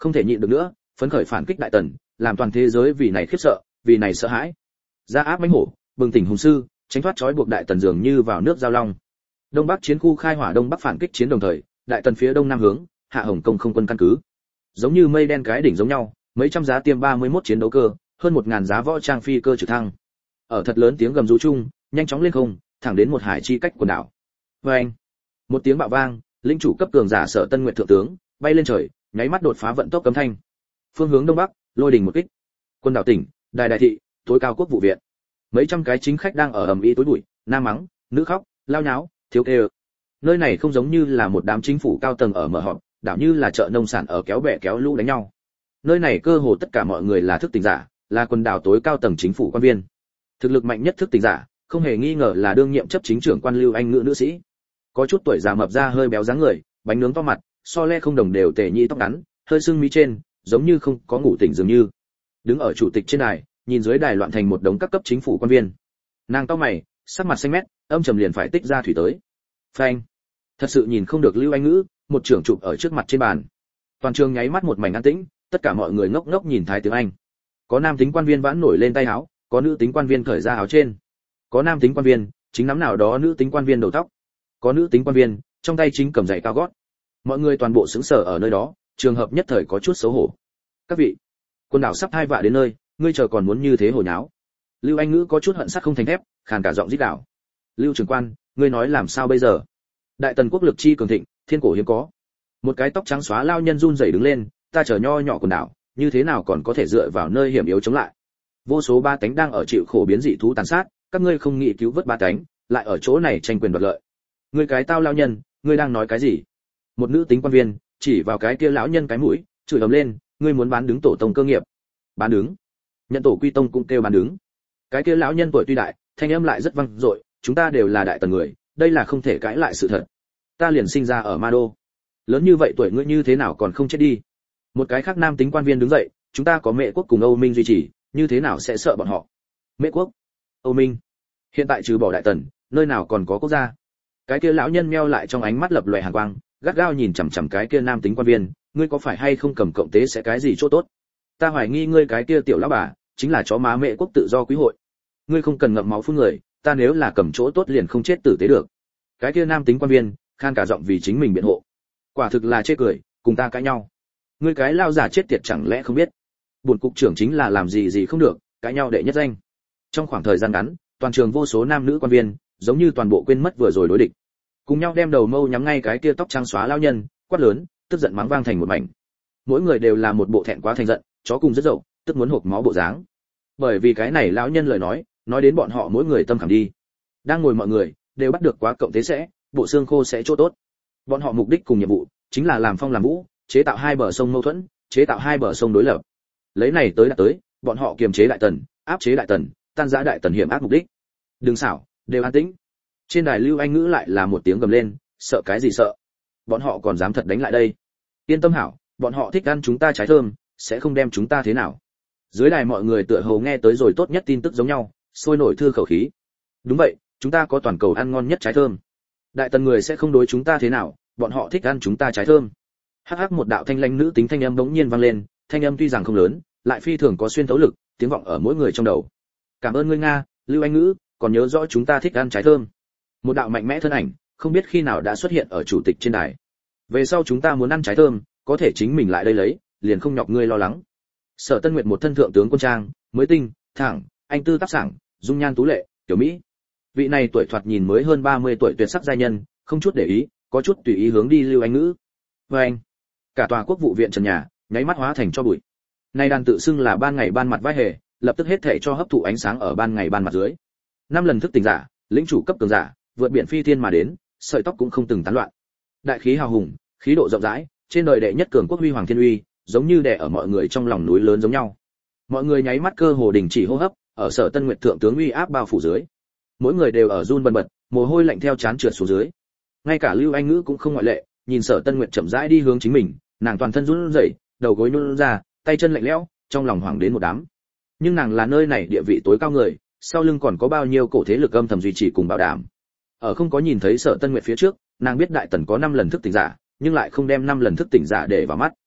Không thể nhịn được nữa, phấn khởi phản kích đại tần, làm toàn thế giới vì này khiếp sợ, vì này sợ hãi. Ra áp mãnh hổ, bừng tỉnh hùng sư, tránh thoát trói buộc đại tần dường như vào nước giao long. Đông Bắc chiến khu khai hỏa Đông Bắc phản kích chiến đồng thời, đại tần phía đông nam hướng, hạ Hồng Công không quân căn cứ. Giống như mây đen cái đỉnh giống nhau, mấy trăm giá tiêm ba mươi mốt chiến đấu cơ, hơn một ngàn giá võ trang phi cơ trực thăng. Ở thật lớn tiếng gầm rú chung, nhanh chóng lên không, thẳng đến một hải chi cách quần đảo. Oeng! Một tiếng bạo vang, lĩnh chủ cấp cường giả Sở Tân Nguyệt thượng tướng, bay lên trời, nháy mắt đột phá vận tốc cấm thanh. Phương hướng đông bắc, lôi đình một kích. Quân đảo tỉnh, đài đài thị, tối cao quốc vụ viện. Mấy trăm cái chính khách đang ở ầm ĩ tối bụi, nam mắng, nữ khóc, lao nháo, thiếu kêu. Nơi này không giống như là một đám chính phủ cao tầng ở mở họp, đảo như là chợ nông sản ở kéo bè kéo lũ đánh nhau. Nơi này cơ hồ tất cả mọi người là thức tỉnh giả, là quần đảo tối cao tầng chính phủ quan viên. Thực lực mạnh nhất thức tỉnh giả, không hề nghi ngờ là đương nhiệm chấp chính trưởng quan Lưu Anh Ngữ nữ sĩ. Có chút tuổi già mập ra hơi béo dáng người, bánh nướng to mặt, so le không đồng đều tề nhị tóc ngắn, hơi sưng mí trên, giống như không có ngủ tỉnh dường như. Đứng ở chủ tịch trên đài, nhìn dưới đài loạn thành một đống các cấp chính phủ quan viên. Nàng cau mày, sắc mặt xanh mét, âm trầm liền phải tích ra thủy tới. Phanh. Thật sự nhìn không được Lưu Anh Ngữ, một trưởng chụp ở trước mặt trên bàn. Toàn trường nháy mắt một mảnh an tĩnh, tất cả mọi người ngốc ngốc nhìn Thái tướng Anh. Có nam tính quan viên vãn nổi lên tay áo, có nữ tính quan viên cởi ra áo trên. Có nam tính quan viên chính nắm nào đó nữ tính quan viên đầu tóc. Có nữ tính quan viên trong tay chính cầm giày cao gót. Mọi người toàn bộ sững sờ ở nơi đó, trường hợp nhất thời có chút xấu hổ. Các vị, quân đảo sắp hai vạ đến nơi, ngươi chờ còn muốn như thế hồi nháo. Lưu Anh Ngữ có chút hận sắt không thành thép, khàn cả giọng rít gào. Lưu trưởng quan, ngươi nói làm sao bây giờ? Đại tần quốc lực chi cường thịnh, thiên cổ hiếm có. Một cái tóc trắng xóa lao nhân run rẩy đứng lên, ta chờ nho nhỏ quần đảo, như thế nào còn có thể dựa vào nơi hiểm yếu chống lại? Vô số ba tánh đang ở chịu khổ biến dị thú tàn sát, các ngươi không nghĩ cứu vớt ba tánh, lại ở chỗ này tranh quyền đoạt lợi. Ngươi cái tao lao nhân, ngươi đang nói cái gì? Một nữ tính quan viên chỉ vào cái kia lão nhân cái mũi, chửi ầm lên, ngươi muốn bán đứng tổ tông cơ nghiệp? Bán đứng? Nhận tổ quy tông cũng kêu bán đứng. Cái kia lão nhân tuổi tuy đại, thanh âm lại rất vang dội, chúng ta đều là đại tần người, đây là không thể cãi lại sự thật. Ta liền sinh ra ở Ma Đô. Lớn như vậy tuổi ngươi như thế nào còn không chết đi? Một cái khác nam tính quan viên đứng dậy, chúng ta có Mễ quốc cùng Âu Minh duy trì, như thế nào sẽ sợ bọn họ? Mễ quốc, Âu Minh, hiện tại trừ bỏ đại tần, nơi nào còn có quốc gia? Cái kia lão nhân meo lại trong ánh mắt lập lòe hàn quang, gắt gao nhìn chằm chằm cái kia nam tính quan viên, ngươi có phải hay không cầm cộng tế sẽ cái gì chỗ tốt? Ta hoài nghi ngươi cái kia tiểu lão bà chính là chó má Mễ quốc tự do quý hội. Ngươi không cần ngậm máu phun người, ta nếu là cầm chỗ tốt liền không chết tử tế được. Cái kia nam tính quan viên khan cả giọng vì chính mình biện hộ. Quả thực là chê cười, cùng ta cãi nhau. Ngươi cái lao giả chết tiệt chẳng lẽ không biết? Bổn cục trưởng chính là làm gì gì không được, cãi nhau đệ nhất danh. Trong khoảng thời gian ngắn, toàn trường vô số nam nữ quan viên, giống như toàn bộ quên mất vừa rồi đối địch. Cùng nhau đem đầu mâu nhắm ngay cái kia tóc trắng xóa lao nhân, quát lớn, tức giận mắng vang thành một mảnh. Mỗi người đều là một bộ thẹn quá thành giận, chó cùng rất dậu, tức muốn hộc máu bộ dáng. Bởi vì cái này lão nhân lời nói, nói đến bọn họ mỗi người tâm khảm đi. Đang ngồi mọi người đều bắt được quá cộng tế sẽ, bộ xương khô sẽ chỗ tốt. Bọn họ mục đích cùng nhiệm vụ chính là làm phong làm vũ, chế tạo hai bờ sông mâu thuẫn, chế tạo hai bờ sông đối lập. Lấy này tới đạt tới, bọn họ kiềm chế đại tần, áp chế đại tần, tan rã đại tần hiểm ác mục đích. Đừng xảo, đều an tĩnh. Trên đài Lưu Anh Ngữ lại là một tiếng gầm lên, sợ cái gì sợ? Bọn họ còn dám thật đánh lại đây. Yên tâm hảo, bọn họ thích ăn chúng ta trái thơm, sẽ không đem chúng ta thế nào. Dưới đài mọi người tựa hồ nghe tới rồi tốt nhất tin tức giống nhau, sôi nổi thư khẩu khí. Đúng vậy, chúng ta có toàn cầu ăn ngon nhất trái thơm. Đại tần người sẽ không đối chúng ta thế nào, bọn họ thích ăn chúng ta trái thơm. Hắc hắc, một đạo thanh lãnh nữ tính thanh âm bỗng nhiên vang lên, thanh âm tuy rằng không lớn, lại phi thường có xuyên thấu lực, tiếng vọng ở mỗi người trong đầu. Cảm ơn ngươi Nga, Lưu Anh Ngữ, còn nhớ rõ chúng ta thích ăn trái thơm. Một đạo mạnh mẽ thân ảnh, không biết khi nào đã xuất hiện ở chủ tịch trên đài. Về sau chúng ta muốn ăn trái thơm, có thể chính mình lại đây lấy, liền không nhọc ngươi lo lắng. Sở Tân Nguyệt một thân thượng tướng quân trang, mới tinh, thẳng, anh tư tác sảng, dung nhan tú lệ, tiểu mỹ. Vị này tuổi thoạt nhìn mới hơn ba mươi tuổi tuyệt sắc giai nhân, không chút để ý, có chút tùy ý hướng đi Lưu Anh Ngữ. Và anh, cả tòa quốc vụ viện trần nhà, nháy mắt hóa thành cho bụi. Nay đàn tự xưng là ban ngày ban mặt vai hề, lập tức hết thảy cho hấp thụ ánh sáng ở ban ngày ban mặt dưới. Năm lần thức tỉnh giả, lĩnh chủ cấp cường giả, vượt biển phi thiên mà đến, sợi tóc cũng không từng tán loạn. Đại khí hào hùng, khí độ rộng rãi, trên đời đệ nhất cường quốc huy hoàng thiên uy, giống như đè ở mọi người trong lòng núi lớn giống nhau. Mọi người nháy mắt cơ hồ đình chỉ hô hấp, ở Sở Tân Nguyệt thượng tướng uy áp bao phủ dưới. Mỗi người đều ở run bần bật, mồ hôi lạnh theo trán trượt xuống dưới. Ngay cả Lưu Anh Ngữ cũng không ngoại lệ, nhìn Sở Tân Nguyệt chậm rãi đi hướng chính mình, nàng toàn thân run rẩy, đầu gối nhún ra, tay chân lạnh lẽo, trong lòng hoảng đến một đám. Nhưng nàng là nơi này địa vị tối cao người, sau lưng còn có bao nhiêu cổ thế lực âm thầm duy trì cùng bảo đảm. Ở không có nhìn thấy Sở Tân Nguyệt phía trước, nàng biết đại tần có năm lần thức tỉnh giả, nhưng lại không đem năm lần thức tỉnh giả để vào mắt.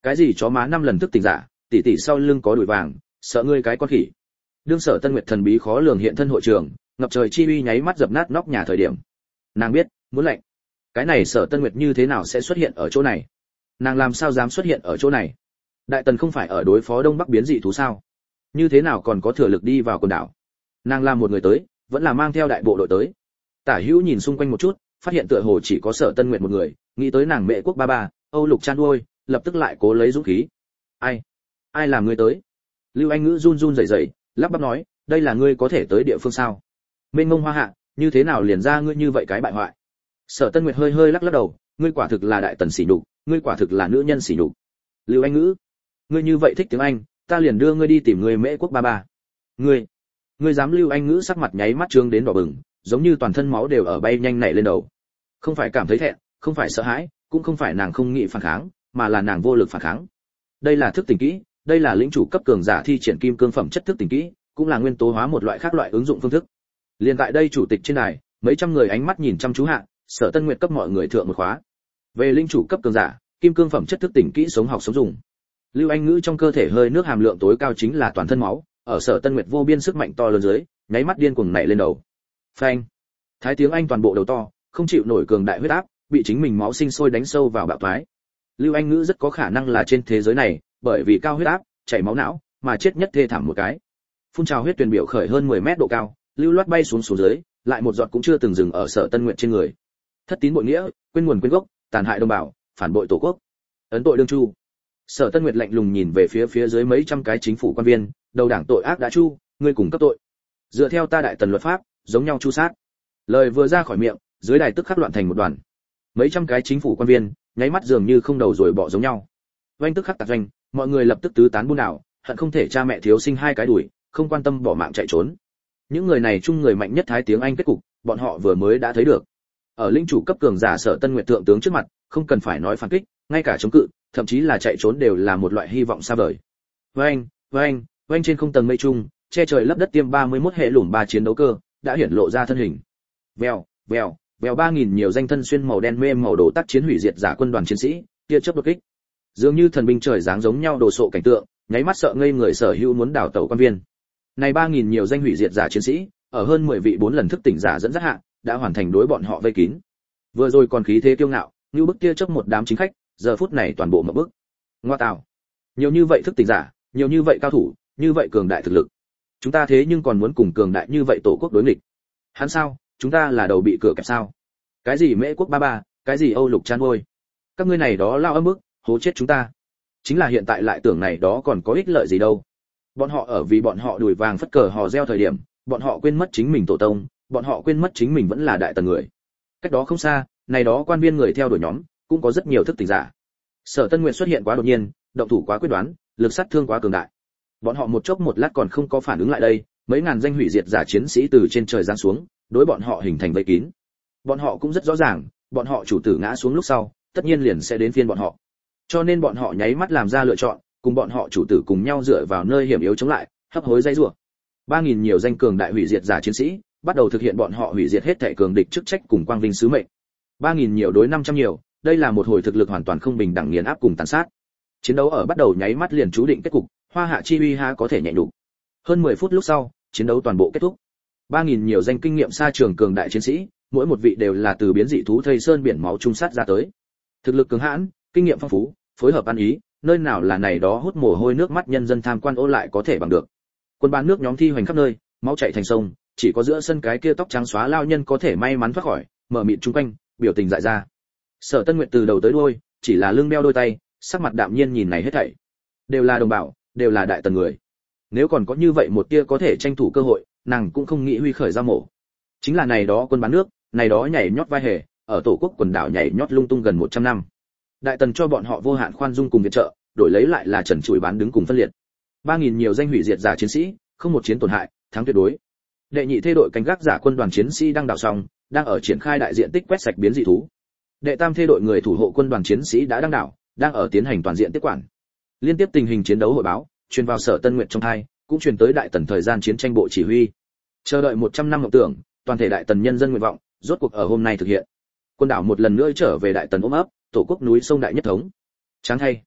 Cái gì chó má năm lần thức tỉnh giả, tỷ tỷ sau lưng có đuổi vàng, sợ ngươi cái con khỉ. Đương Sở Tân Nguyệt thần bí khó lường hiện thân hội trường, ngập trời chi uy nháy mắt dập nát nóc nhà thời điểm. Nàng biết, muốn lạnh. Cái này Sở Tân Nguyệt như thế nào sẽ xuất hiện ở chỗ này? Nàng làm sao dám xuất hiện ở chỗ này? Đại Tần không phải ở đối phó Đông Bắc biến dị thú sao? Như thế nào còn có thừa lực đi vào quần đảo? Nàng là một người tới, vẫn là mang theo đại bộ đội tới. Tả Hữu nhìn xung quanh một chút, phát hiện tựa hồ chỉ có Sở Tân Nguyệt một người, nghĩ tới nàng Mẹ Quốc ba ba, Âu Lục Chan nuôi, lập tức lại cố lấy dũng khí. Ai? Ai làm ngươi tới? Lưu Anh Ngữ run run rẩy rẩy, lắp bắp nói, đây là ngươi có thể tới địa phương sao? Mênh mông hoa hạ, như thế nào liền ra ngươi như vậy cái bại hoại? Sở Tân Nguyệt hơi hơi lắc lắc đầu, ngươi quả thực là Đại Tần sỉ nhục, ngươi quả thực là nữ nhân sỉ nhục. Lưu Anh Ngữ, ngươi như vậy thích tiếng Anh, ta liền đưa ngươi đi tìm người Mễ Quốc ba ba. Ngươi, ngươi dám? Lưu Anh Ngữ sắc mặt nháy mắt trướng đến đỏ bừng, giống như toàn thân máu đều ở bay nhanh nảy lên đầu. Không phải cảm thấy thẹn, không phải sợ hãi, cũng không phải nàng không nghĩ phản kháng, mà là nàng vô lực phản kháng. Đây là thức tỉnh kỹ, đây là lĩnh chủ cấp cường giả thi triển kim cương phẩm chất thức tỉnh kỹ, cũng là nguyên tố hóa một loại khác loại ứng dụng phương thức. Liên tại đây chủ tịch trên đài, mấy trăm người ánh mắt nhìn chăm chú hạ, Sở Tân Nguyệt cấp mọi người thượng một khóa. Về lĩnh chủ cấp cường giả, kim cương phẩm chất thức tỉnh kỹ sống học sống dùng. Lưu Anh Ngữ trong cơ thể hơi nước hàm lượng tối cao chính là toàn thân máu, ở Sở Tân Nguyệt vô biên sức mạnh to lớn dưới, nháy mắt điên cuồng nảy lên đầu. Phanh! Thái tiếng Anh toàn bộ đầu to, không chịu nổi cường đại huyết áp, bị chính mình máu sinh sôi đánh sâu vào bạo thoái. Lưu Anh Ngữ rất có khả năng là trên thế giới này, bởi vì cao huyết áp, chảy máu não, mà chết nhất thê thảm một cái. Phun trào huyết tuyền biểu khởi hơn mười mét độ cao, lưu loát bay xuống xuống dưới, lại một giọt cũng chưa từng dừng ở Sở Tân Nguyệt trên người. Thất tín bội nghĩa, quên nguồn quên gốc, tàn hại đồng bào, phản bội tổ quốc, ấn tội đương chu. Sở Tân Nguyệt lạnh lùng nhìn về phía phía dưới mấy trăm cái chính phủ quan viên, đầu đảng tội ác đã chu, ngươi cùng cấp tội. Dựa theo ta Đại Tần luật pháp, giống nhau chu sát. Lời vừa ra khỏi miệng, dưới đài tức khắc loạn thành một đoàn. Mấy trăm cái chính phủ quan viên, nháy mắt dường như không đầu rồi bỏ giống nhau. Vành tức khắc tạc doanh, mọi người lập tức tứ tán buôn đảo, hận không thể cha mẹ thiếu sinh hai cái đuổi, không quan tâm bỏ mạng chạy trốn. Những người này chung người mạnh nhất Thái tiếng Anh kết cục, bọn họ vừa mới đã thấy được. Ở lĩnh chủ cấp cường giả Sở Tân Nguyệt thượng tướng trước mặt, không cần phải nói phản kích, ngay cả chống cự, thậm chí là chạy trốn đều là một loại hy vọng xa vời. Vành, vành, vành trên không tầng mây trung, che trời lấp đất tiêm ba mươi mốt hệ lủng ba chiến đấu cơ, đã hiển lộ ra thân hình. Vèo, vèo, vèo ba nghìn nhiều danh thân xuyên màu đen mê màu đồ tác chiến hủy diệt giả quân đoàn chiến sĩ, tia chớp đột kích. Dường như thần binh trời giáng giống nhau đồ sộ cảnh tượng, nháy mắt sợ ngây người sở hữu muốn đảo tàu quan viên. Này ba nghìn nhiều danh hủy diệt giả chiến sĩ, ở hơn mười vị bốn lần thức tỉnh giả dẫn dắt hạ, đã hoàn thành đối bọn họ vây kín. Vừa rồi còn khí thế kiêu ngạo, như bức tia chớp một đám chính khách, giờ phút này toàn bộ ngậm bức. Ngoa tào, nhiều như vậy thức tỉnh giả, nhiều như vậy cao thủ, như vậy cường đại thực lực. Chúng ta thế nhưng còn muốn cùng cường đại như vậy tổ quốc đối nghịch. Hắn sao, chúng ta là đầu bị cửa kẹp sao? Cái gì Mễ Quốc ba ba, cái gì Âu Lục Chan ôi, các ngươi này đó lao âm ức, hố chết chúng ta. Chính là hiện tại lại tưởng này đó còn có ích lợi gì đâu. Bọn họ ở vì bọn họ đùi vàng phất cờ hò reo thời điểm, bọn họ quên mất chính mình tổ tông, bọn họ quên mất chính mình vẫn là Đại Tần người. Cách đó không xa, này đó quan viên người theo đuổi nhóm, cũng có rất nhiều thức tỉnh giả. Sở Tân Nguyệt xuất hiện quá đột nhiên, động thủ quá quyết đoán, lực sát thương quá cường đại. Bọn họ một chốc một lát còn không có phản ứng lại đây, mấy ngàn danh hủy diệt giả chiến sĩ từ trên trời giáng xuống, đối bọn họ hình thành vây kín. Bọn họ cũng rất rõ ràng, bọn họ chủ tử ngã xuống lúc sau, tất nhiên liền sẽ đến phiên bọn họ. Cho nên bọn họ nháy mắt làm ra lựa chọn, cùng bọn họ chủ tử cùng nhau dựa vào nơi hiểm yếu chống lại, hấp hối dây rủa. ba nghìn nhiều danh cường đại hủy diệt giả chiến sĩ, bắt đầu thực hiện bọn họ hủy diệt hết thảy cường địch chức trách cùng quang vinh sứ mệnh. ba nghìn nhiều đối năm trăm nhiều, đây là một hồi thực lực hoàn toàn không bình đẳng nghiền áp cùng tàn sát. Chiến đấu ở bắt đầu nháy mắt liền chú định kết cục, Hoa Hạ chi uy ha có thể nhẹ nhục. Hơn mười phút lúc sau, chiến đấu toàn bộ kết thúc. ba nghìn nhiều danh kinh nghiệm xa trường cường đại chiến sĩ, mỗi một vị đều là từ biến dị thú thây sơn biển máu trung sát ra tới. Thực lực cường hãn, kinh nghiệm phong phú, phối hợp ăn ý, nơi nào là này đó hút mồ hôi nước mắt nhân dân tham quan ô lại có thể bằng được. Quân bán nước nhóm thi hoành khắp nơi, máu chảy thành sông, chỉ có giữa sân cái kia tóc trắng xóa lao nhân có thể may mắn thoát khỏi, mở mịt chung quanh, biểu tình dại ra. Sở Tân Nguyệt từ đầu tới đuôi, chỉ là lưng đeo đôi tay, sắc mặt đạm nhiên nhìn này hết thảy. Đều là đồng bào, đều là Đại Tần người. Nếu còn có như vậy một tia có thể tranh thủ cơ hội, nàng cũng không nghĩ huy khởi ra mổ. Chính là này đó quân bán nước, này đó nhảy nhót vai hề, ở tổ quốc quần đảo nhảy nhót lung tung gần một trăm năm. Đại Tần cho bọn họ vô hạn khoan dung cùng viện trợ, đổi lấy lại là trần trụi bán đứng cùng phân liệt. ba nghìn nhiều danh hủy diệt giả chiến sĩ, không một chiến tổn hại, thắng tuyệt đối. Đệ nhị thê đội canh gác giả quân đoàn chiến sĩ đang đào xong, đang ở triển khai đại diện tích quét sạch biến dị thú. Đệ tam thê đội người thủ hộ quân đoàn chiến sĩ đã đang đảo, đang ở tiến hành toàn diện tiếp quản. Liên tiếp tình hình chiến đấu hội báo, truyền vào Sở Tân Nguyệt trong tai, cũng truyền tới Đại Tần thời gian chiến tranh bộ chỉ huy. Chờ đợi một trăm năm mộng tưởng, toàn thể Đại Tần nhân dân nguyện vọng, rốt cuộc ở hôm nay thực hiện. Quân đảo một lần nữa trở về Đại Tần ôm ấp, tổ quốc núi sông đại nhất thống. Tráng thay,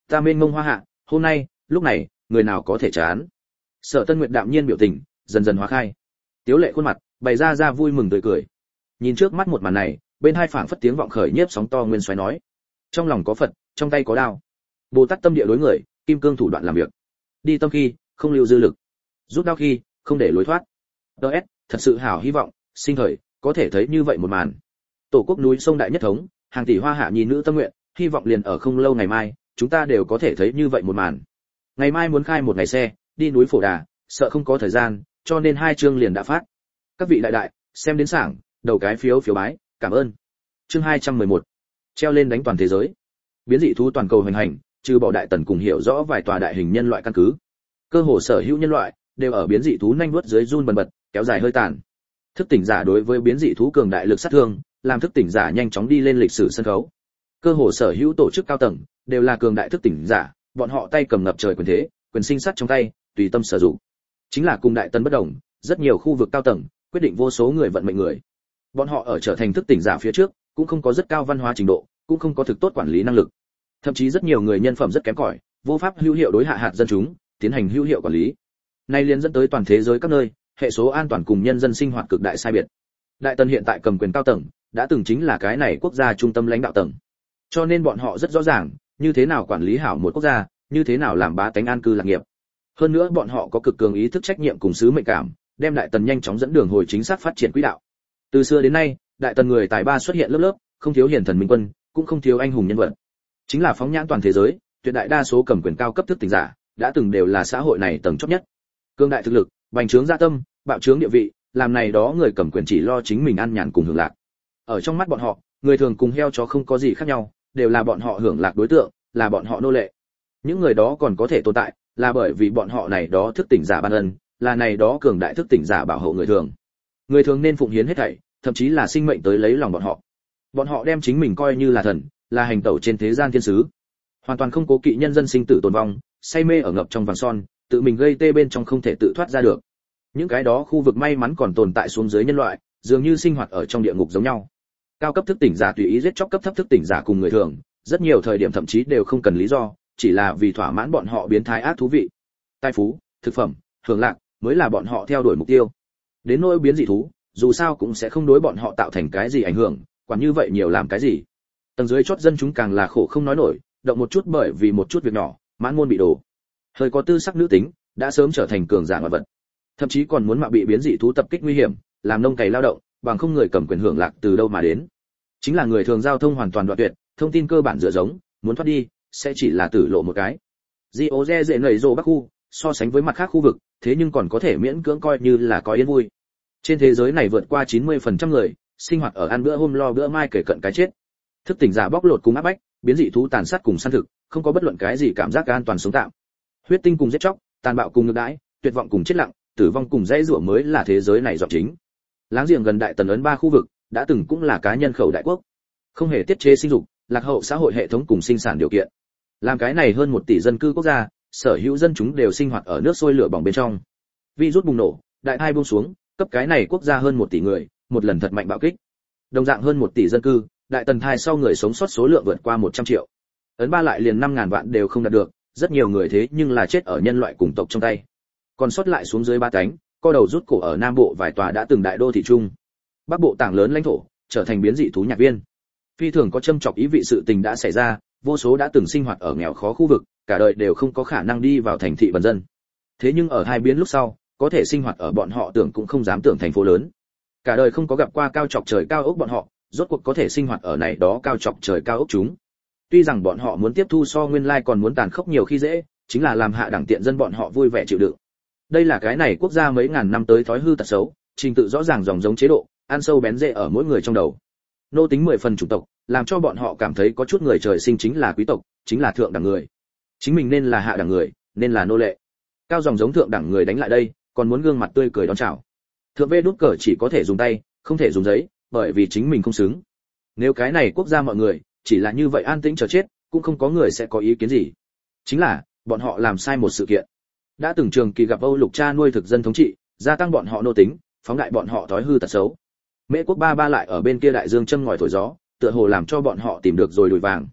Ta mênh mông hoa hạ, hôm nay, lúc này, người nào có thể chán. Sở Tân Nguyệt đạm nhiên biểu tình, dần dần hóa khai. Tiếu Lệ khuôn mặt, bày ra ra vui mừng tươi cười. Nhìn trước mắt một màn này, bên hai phảng phất tiếng vọng khởi nhiếp sóng to nguyên xoáy nói: trong lòng có Phật, trong tay có đao. Bồ Tát tâm địa đối người, kim cương thủ đoạn làm việc. Đi tâm khi, không lưu dư lực. Rút đao khi, không để lối thoát. đê ét, thật sự hảo hy vọng, sinh thời, có thể thấy như vậy một màn. Tổ quốc núi sông đại nhất thống, hàng tỷ hoa hạ nhi nữ tâm nguyện, hy vọng liền ở không lâu ngày mai, chúng ta đều có thể thấy như vậy một màn. Ngày mai muốn khai một ngày xe, đi núi Phổ Đà, sợ không có thời gian, cho nên hai chương liền đã phát. Các vị đại đại, xem đến sảng, đầu cái phiếu phiếu bái, cảm ơn. Chương hai trăm mười một. Treo lên đánh toàn thế giới. Biến dị thú toàn cầu hoành hành, trừ bỏ đại tần cùng hiểu rõ vài tòa đại hình nhân loại căn cứ. Cơ hồ sở hữu nhân loại đều ở biến dị thú nhanh vuốt dưới run bần bật, kéo dài hơi tàn. Thức tỉnh giả đối với biến dị thú cường đại lực sát thương, làm thức tỉnh giả nhanh chóng đi lên lịch sử sân khấu. Cơ hồ sở hữu tổ chức cao tầng đều là cường đại thức tỉnh giả, bọn họ tay cầm ngập trời quyền thế, quyền sinh sát trong tay, tùy tâm sử dụng. Chính là cùng đại tần bất đồng, rất nhiều khu vực cao tầng quyết định vô số người vận mệnh người. Bọn họ ở trở thành thức tỉnh giả phía trước, cũng không có rất cao văn hóa trình độ, cũng không có thực tốt quản lý năng lực. Thậm chí rất nhiều người nhân phẩm rất kém cỏi, vô pháp hữu hiệu đối hạ hạt dân chúng, tiến hành hữu hiệu quản lý. Nay liên dẫn tới toàn thế giới các nơi, hệ số an toàn cùng nhân dân sinh hoạt cực đại sai biệt. Đại tần hiện tại cầm quyền cao tầng, đã từng chính là cái này quốc gia trung tâm lãnh đạo tầng. Cho nên bọn họ rất rõ ràng, như thế nào quản lý hảo một quốc gia, như thế nào làm bá tánh an cư lạc nghiệp. Hơn nữa bọn họ có cực cường ý thức trách nhiệm cùng sứ mệnh cảm, đem đại tần nhanh chóng dẫn đường hồi chính xác phát triển quỹ đạo. Từ xưa đến nay, đại tần người tài ba xuất hiện lớp lớp, không thiếu hiền thần minh quân, cũng không thiếu anh hùng nhân vật. Chính là phóng nhãn toàn thế giới, tuyệt đại đa số cầm quyền cao cấp thức tỉnh giả, đã từng đều là xã hội này tầng chót nhất. Cương đại thực lực, bành trướng dạ tâm, bạo trướng địa vị, làm này đó người cầm quyền chỉ lo chính mình ăn nhàn cùng hưởng lạc. Ở trong mắt bọn họ, người thường cùng heo chó không có gì khác nhau, đều là bọn họ hưởng lạc đối tượng, là bọn họ nô lệ. Những người đó còn có thể tồn tại, là bởi vì bọn họ này đó thức tỉnh giả ban ân, là này đó cường đại thức tỉnh giả bảo hộ người thường. Người thường nên phụng hiến hết thảy, thậm chí là sinh mệnh tới lấy lòng bọn họ. Bọn họ đem chính mình coi như là thần, là hành tẩu trên thế gian thiên sứ, hoàn toàn không cố kỵ nhân dân sinh tử tồn vong, say mê ở ngập trong vàng son, tự mình gây tê bên trong không thể tự thoát ra được. Những cái đó khu vực may mắn còn tồn tại xuống dưới nhân loại, dường như sinh hoạt ở trong địa ngục giống nhau. Cao cấp thức tỉnh giả tùy ý giết chóc cấp thấp thức tỉnh giả cùng người thường, rất nhiều thời điểm thậm chí đều không cần lý do, chỉ là vì thỏa mãn bọn họ biến thái ác thú vị. Tài phú, thực phẩm, hưởng lạc mới là bọn họ theo đuổi mục tiêu. Đến nỗi biến dị thú, dù sao cũng sẽ không đối bọn họ tạo thành cái gì ảnh hưởng, quản như vậy nhiều làm cái gì. Tầng dưới chót dân chúng càng là khổ không nói nổi, động một chút bởi vì một chút việc nhỏ, mãn môn bị đổ. Hơi có tư sắc nữ tính, đã sớm trở thành cường giả ngoại vật. Thậm chí còn muốn mạo bị biến dị thú tập kích nguy hiểm, làm nông cày lao động, bằng không người cầm quyền hưởng lạc từ đâu mà đến. Chính là người thường giao thông hoàn toàn đoạn tuyệt, thông tin cơ bản dựa giống, muốn thoát đi, sẽ chỉ là tử lộ một cái. Gioze dễ nảy rồ Bắc khu, so sánh với mặt khác khu vực, thế nhưng còn có thể miễn cưỡng coi như là có yên vui. Trên thế giới này vượt qua chín mươi phần trăm người, sinh hoạt ở ăn bữa hôm lo bữa mai kể cận cái chết. Thức tỉnh giả bóc lột cùng áp bách, biến dị thú tàn sát cùng săn thực, không có bất luận cái gì cảm giác an toàn sống tạm. Huyết tinh cùng giết chóc, tàn bạo cùng ngược đãi, tuyệt vọng cùng chết lặng, tử vong cùng dãy rủa mới là thế giới này giọng chính. Láng giềng gần đại tần ấn ba khu vực, đã từng cũng là cá nhân khẩu đại quốc. Không hề tiết chế sinh dục, lạc hậu xã hội hệ thống cùng sinh sản điều kiện. Làm cái này hơn một tỷ dân cư quốc gia, sở hữu dân chúng đều sinh hoạt ở nước sôi lửa bỏng bên trong. Virus bùng nổ, đại thai buông xuống, cấp cái này quốc gia hơn một tỷ người, một lần thật mạnh bạo kích. Đồng dạng hơn một tỷ dân cư, đại tần thai sau người sống sót số lượng vượt qua một trăm triệu. Ấn ba lại liền năm ngàn vạn đều không đạt được, rất nhiều người thế nhưng là chết ở nhân loại cùng tộc trong tay. Còn sót lại xuống dưới ba cánh, co đầu rút cổ ở nam bộ vài tòa đã từng đại đô thị trung. Bắc bộ tảng lớn lãnh thổ, trở thành biến dị thú nhạc viên. Phi thường có châm chọc ý vị sự tình đã xảy ra, vô số đã từng sinh hoạt ở nghèo khó khu vực, cả đời đều không có khả năng đi vào thành thị bần dân. Thế nhưng ở hai biến lúc sau, có thể sinh hoạt ở bọn họ tưởng cũng không dám tưởng thành phố lớn. Cả đời không có gặp qua cao chọc trời cao ốc bọn họ, rốt cuộc có thể sinh hoạt ở này đó cao chọc trời cao ốc chúng. Tuy rằng bọn họ muốn tiếp thu so nguyên lai còn muốn tàn khốc nhiều khi dễ, chính là làm hạ đẳng tiện dân bọn họ vui vẻ chịu đựng. Đây là cái này quốc gia mấy ngàn năm tới thói hư tật xấu, trình tự rõ ràng dòng giống chế độ, ăn sâu bén rễ ở mỗi người trong đầu. Nô tính mười phần chủng tộc, làm cho bọn họ cảm thấy có chút người trời sinh chính là quý tộc, chính là thượng đẳng người. Chính mình nên là hạ đẳng người, nên là nô lệ. Cao dòng giống thượng đẳng người đánh lại đây, còn muốn gương mặt tươi cười đón chào. Thượng vê đút cờ chỉ có thể dùng tay, không thể dùng giấy, bởi vì chính mình không xứng. Nếu cái này quốc gia mọi người chỉ là như vậy an tĩnh chờ chết, cũng không có người sẽ có ý kiến gì. Chính là, bọn họ làm sai một sự kiện. Đã từng trường kỳ gặp Âu Lục cha nuôi thực dân thống trị, gia tăng bọn họ nô tính, phóng đại bọn họ thói hư tật xấu. Mễ quốc ba ba lại ở bên kia đại dương châm ngòi thổi gió, tựa hồ làm cho bọn họ tìm được rồi đùi vàng.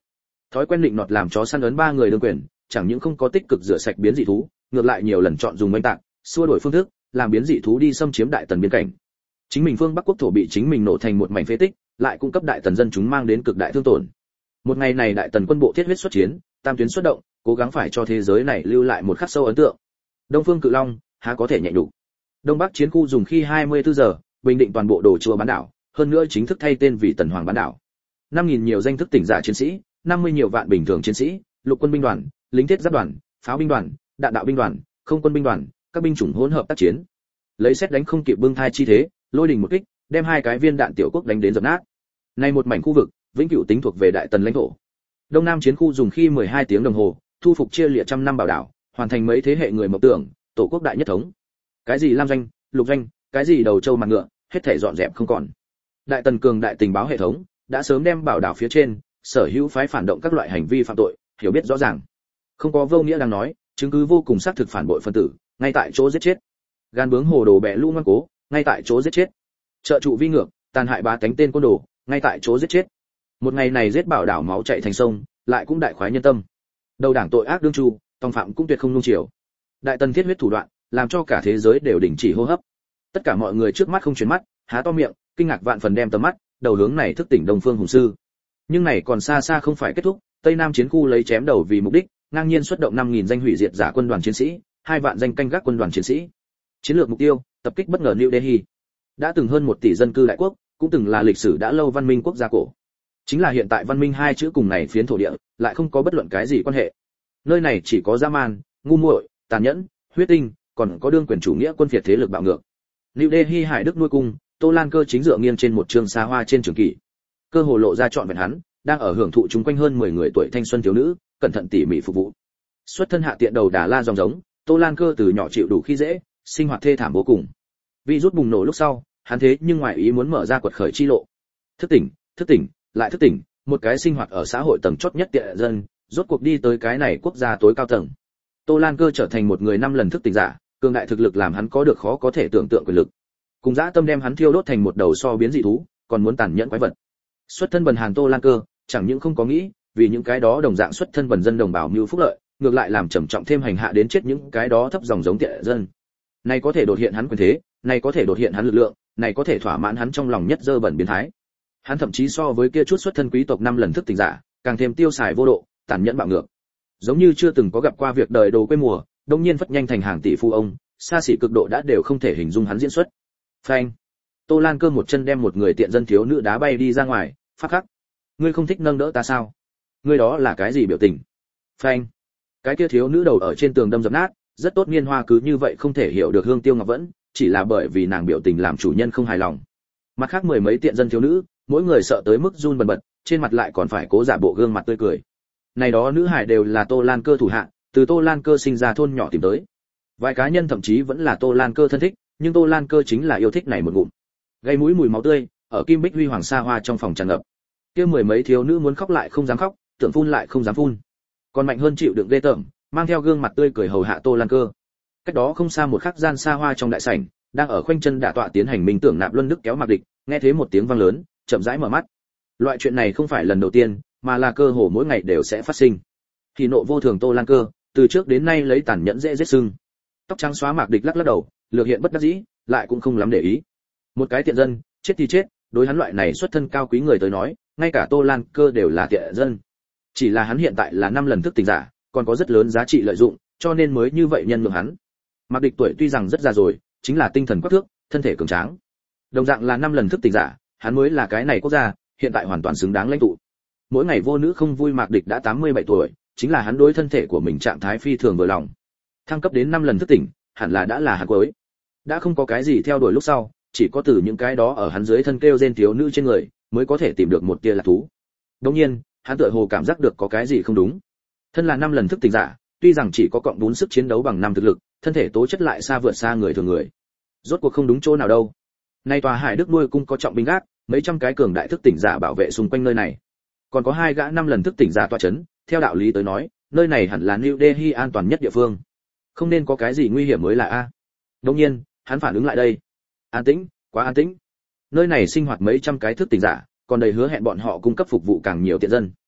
Thói quen định nọt làm chó săn ấn ba người đương quyền, chẳng những không có tích cực rửa sạch biến dị thú, ngược lại nhiều lần chọn dùng oanh tạc, xua đổi phương thức, làm biến dị thú đi xâm chiếm đại tần biên cảnh. Chính mình phương Bắc quốc thổ bị chính mình nổ thành một mảnh phế tích, lại cung cấp đại tần dân chúng mang đến cực đại thương tổn. Một ngày này đại tần quân bộ thiết huyết xuất chiến, tam tuyến xuất động, cố gắng phải cho thế giới này lưu lại một khắc sâu ấn tượng. Đông Phương Cự Long há có thể nhạy đủ. Đông Bắc chiến khu dùng khi hai mươi tư giờ, bình định toàn bộ đồ chùa bán đảo, hơn nữa chính thức thay tên vì Tần Hoàng bán đảo. năm nghìn nhiều danh thức tỉnh giả chiến sĩ, năm mươi nhiều vạn bình thường chiến sĩ, lục quân binh đoàn, lính thiết giáp đoàn, pháo binh đoàn, đạn đạo binh đoàn, không quân binh đoàn, các binh chủng hỗn hợp tác chiến. Lấy xét đánh không kịp bưng thai chi thế, lôi đình một kích, đem hai cái viên đạn tiểu quốc đánh đến dập nát. Nay một mảnh khu vực, vĩnh cửu tính thuộc về đại tần lãnh thổ. Đông Nam chiến khu dùng khi mười hai tiếng đồng hồ, thu phục chia liệt trăm năm bảo đảo, hoàn thành mấy thế hệ người mộng tưởng, tổ quốc đại nhất thống. Cái gì lam doanh, lục doanh, cái gì đầu châu mặt ngựa, hết thảy dọn dẹp không còn. Đại tần cường đại tình báo hệ thống đã sớm đem bảo đảo phía trên sở hữu phái phản động các loại hành vi phạm tội hiểu biết rõ ràng, không có vô nghĩa đang nói, chứng cứ vô cùng xác thực phản bội phân tử, ngay tại chỗ giết chết. Gan bướng hồ đồ bẻ lũ ngoan cố, ngay tại chỗ giết chết. Trợ trụ vi ngược, tàn hại bá tánh tên côn đồ, ngay tại chỗ giết chết. Một ngày này giết bảo đảo máu chảy thành sông, lại cũng đại khoái nhân tâm. Đầu đảng tội ác đương chu, tòng phạm cũng tuyệt không nung chiều. Đại tần thiết huyết thủ đoạn, làm cho cả thế giới đều đình chỉ hô hấp. Tất cả mọi người trước mắt không chuyển mắt, há to miệng, kinh ngạc vạn phần đem tầm mắt đầu hướng này thức tỉnh Đông Phương Hùng sư. Nhưng này còn xa xa không phải kết thúc, Tây Nam chiến khu lấy chém đầu vì mục đích, ngang nhiên xuất động năm nghìn danh hủy diệt giả quân đoàn chiến sĩ, hai vạn danh canh gác quân đoàn chiến sĩ. Chiến lược mục tiêu, tập kích bất ngờ New Delhi. Đã từng hơn một tỷ dân cư đại quốc, cũng từng là lịch sử đã lâu văn minh quốc gia cổ. Chính là hiện tại văn minh hai chữ cùng này phiến thổ địa, lại không có bất luận cái gì quan hệ. Nơi này chỉ có dã man, ngu muội, tàn nhẫn, huyết tinh, còn có đương quyền chủ nghĩa quân phiệt thế lực bạo ngược. New Delhi Hải Đức nuôi cung, Tô Lan Cơ chính dựa nghiêng trên một trường xa hoa trên trường kỷ. Cơ hồ lộ ra trọn vẹn hắn, đang ở hưởng thụ chúng quanh hơn mười người tuổi thanh xuân thiếu nữ, cẩn thận tỉ mỉ phục vụ. Xuất thân hạ tiện đầu Đà La dòng giống, Tô Lan Cơ từ nhỏ chịu đủ khi dễ, sinh hoạt thê thảm vô cùng. Vì rút bùng nổ lúc sau, hắn thế nhưng ngoài ý muốn mở ra quật khởi chi lộ. Thức tỉnh, thức tỉnh, lại thức tỉnh, một cái sinh hoạt ở xã hội tầng chót nhất tiện dân, rốt cuộc đi tới cái này quốc gia tối cao tầng. Tô Lan Cơ trở thành một người năm lần thức tỉnh giả, cường đại thực lực làm hắn có được khó có thể tưởng tượng quyền lực. Cùng dã tâm đem hắn thiêu đốt thành một đầu so biến dị thú, còn muốn tàn nhẫn quái vật. Xuất thân bần hàn Tô Lan Cơ, chẳng những không có nghĩ, vì những cái đó đồng dạng xuất thân bần dân đồng bào như phúc lợi, ngược lại làm trầm trọng thêm hành hạ đến chết những cái đó thấp dòng giống tiện dân. Này có thể đột hiện hắn quyền thế, này có thể đột hiện hắn lực lượng, này có thể thỏa mãn hắn trong lòng nhất dơ bẩn biến thái. Hắn thậm chí so với kia chút xuất thân quý tộc năm lần thức tỉnh giả, càng thêm tiêu xài vô độ, tàn nhẫn bạo ngược. Giống như chưa từng có gặp qua việc đời đồ quê mùa, đông nhiên phất nhanh thành hàng tỷ phu ông, xa xỉ cực độ đã đều không thể hình dung hắn diễn xuất. Phanh. Tô Lan Cơ một chân đem một người tiện dân thiếu nữ đá bay đi ra ngoài, phát khắc. Ngươi không thích nâng đỡ ta sao? Ngươi đó là cái gì biểu tình? Phanh. Cái kia thiếu nữ đầu ở trên tường đâm dập nát, rất tốt niên hoa cứ như vậy không thể hiểu được Hương Tiêu Ngọc Vẫn, chỉ là bởi vì nàng biểu tình làm chủ nhân không hài lòng. Mặt khác mười mấy tiện dân thiếu nữ, mỗi người sợ tới mức run bần bật, trên mặt lại còn phải cố giả bộ gương mặt tươi cười. Này đó nữ hải đều là Tô Lan Cơ thủ hạ, từ Tô Lan Cơ sinh ra thôn nhỏ tìm tới. Vài cá nhân thậm chí vẫn là Tô Lan Cơ thân thích, nhưng Tô Lan Cơ chính là yêu thích này một ngụm. Gây mũi mùi máu tươi, ở Kim Bích Huy Hoàng xa hoa trong phòng tràn ngập. Kia mười mấy thiếu nữ muốn khóc lại không dám khóc, tưởng phun lại không dám phun. Còn mạnh hơn chịu đựng ghê tởm, mang theo gương mặt tươi cười hầu hạ Tô Lan Cơ. Cách đó không xa một khắc gian xa hoa trong đại sảnh, đang ở khoanh chân đả tọa tiến hành minh tưởng nạp luân đức kéo Mạc Địch, nghe thấy một tiếng vang lớn, chậm rãi mở mắt. Loại chuyện này không phải lần đầu tiên, mà là cơ hồ mỗi ngày đều sẽ phát sinh. Thì nộ vô thường Tô Lan Cơ, từ trước đến nay lấy tàn nhẫn dễ giết sưng. Tóc trắng xóa Mạc Địch lắc lắc đầu, lược hiện bất đắc dĩ, lại cũng không lắm để ý. Một cái tiện dân, chết thì chết, đối hắn loại này xuất thân cao quý người tới nói, ngay cả Tô Lan Cơ đều là tiện dân. Chỉ là hắn hiện tại là năm lần thức tỉnh giả, còn có rất lớn giá trị lợi dụng, cho nên mới như vậy nhân lượng hắn. Mạc Địch tuổi tuy rằng rất già rồi, chính là tinh thần quắc thước, thân thể cường tráng. Đồng dạng là năm lần thức tỉnh giả, hắn mới là cái này quốc gia, hiện tại hoàn toàn xứng đáng lãnh tụ. Mỗi ngày vô nữ không vui Mạc Địch đã tám mươi bảy tuổi, chính là hắn đối thân thể của mình trạng thái phi thường vừa lòng. Thăng cấp đến năm lần thức tỉnh, hẳn là đã là hắn cuối. Đã không có cái gì theo đuổi lúc sau, chỉ có từ những cái đó ở hắn dưới thân kêu rên thiếu nữ trên người, mới có thể tìm được một tia lạc thú. Đương nhiên, hắn tựa hồ cảm giác được có cái gì không đúng. Thân là năm lần thức tỉnh giả, tuy rằng chỉ có cộng bốn sức chiến đấu bằng năm thực lực, thân thể tố chất lại xa vượt xa người thường người. Rốt cuộc không đúng chỗ nào đâu. Nay tòa Hải Đức nuôi cung có trọng binh gác, mấy trăm cái cường đại thức tỉnh giả bảo vệ xung quanh nơi này. Còn có hai gã năm lần thức tỉnh giả tọa chấn, theo đạo lý tới nói, nơi này hẳn là New Delhi an toàn nhất địa phương. Không nên có cái gì nguy hiểm mới là a. Đương nhiên, hắn phản ứng lại đây. An tĩnh, quá an tĩnh. Nơi này sinh hoạt mấy trăm cái thức tỉnh giả, còn đầy hứa hẹn bọn họ cung cấp phục vụ càng nhiều tiện dân.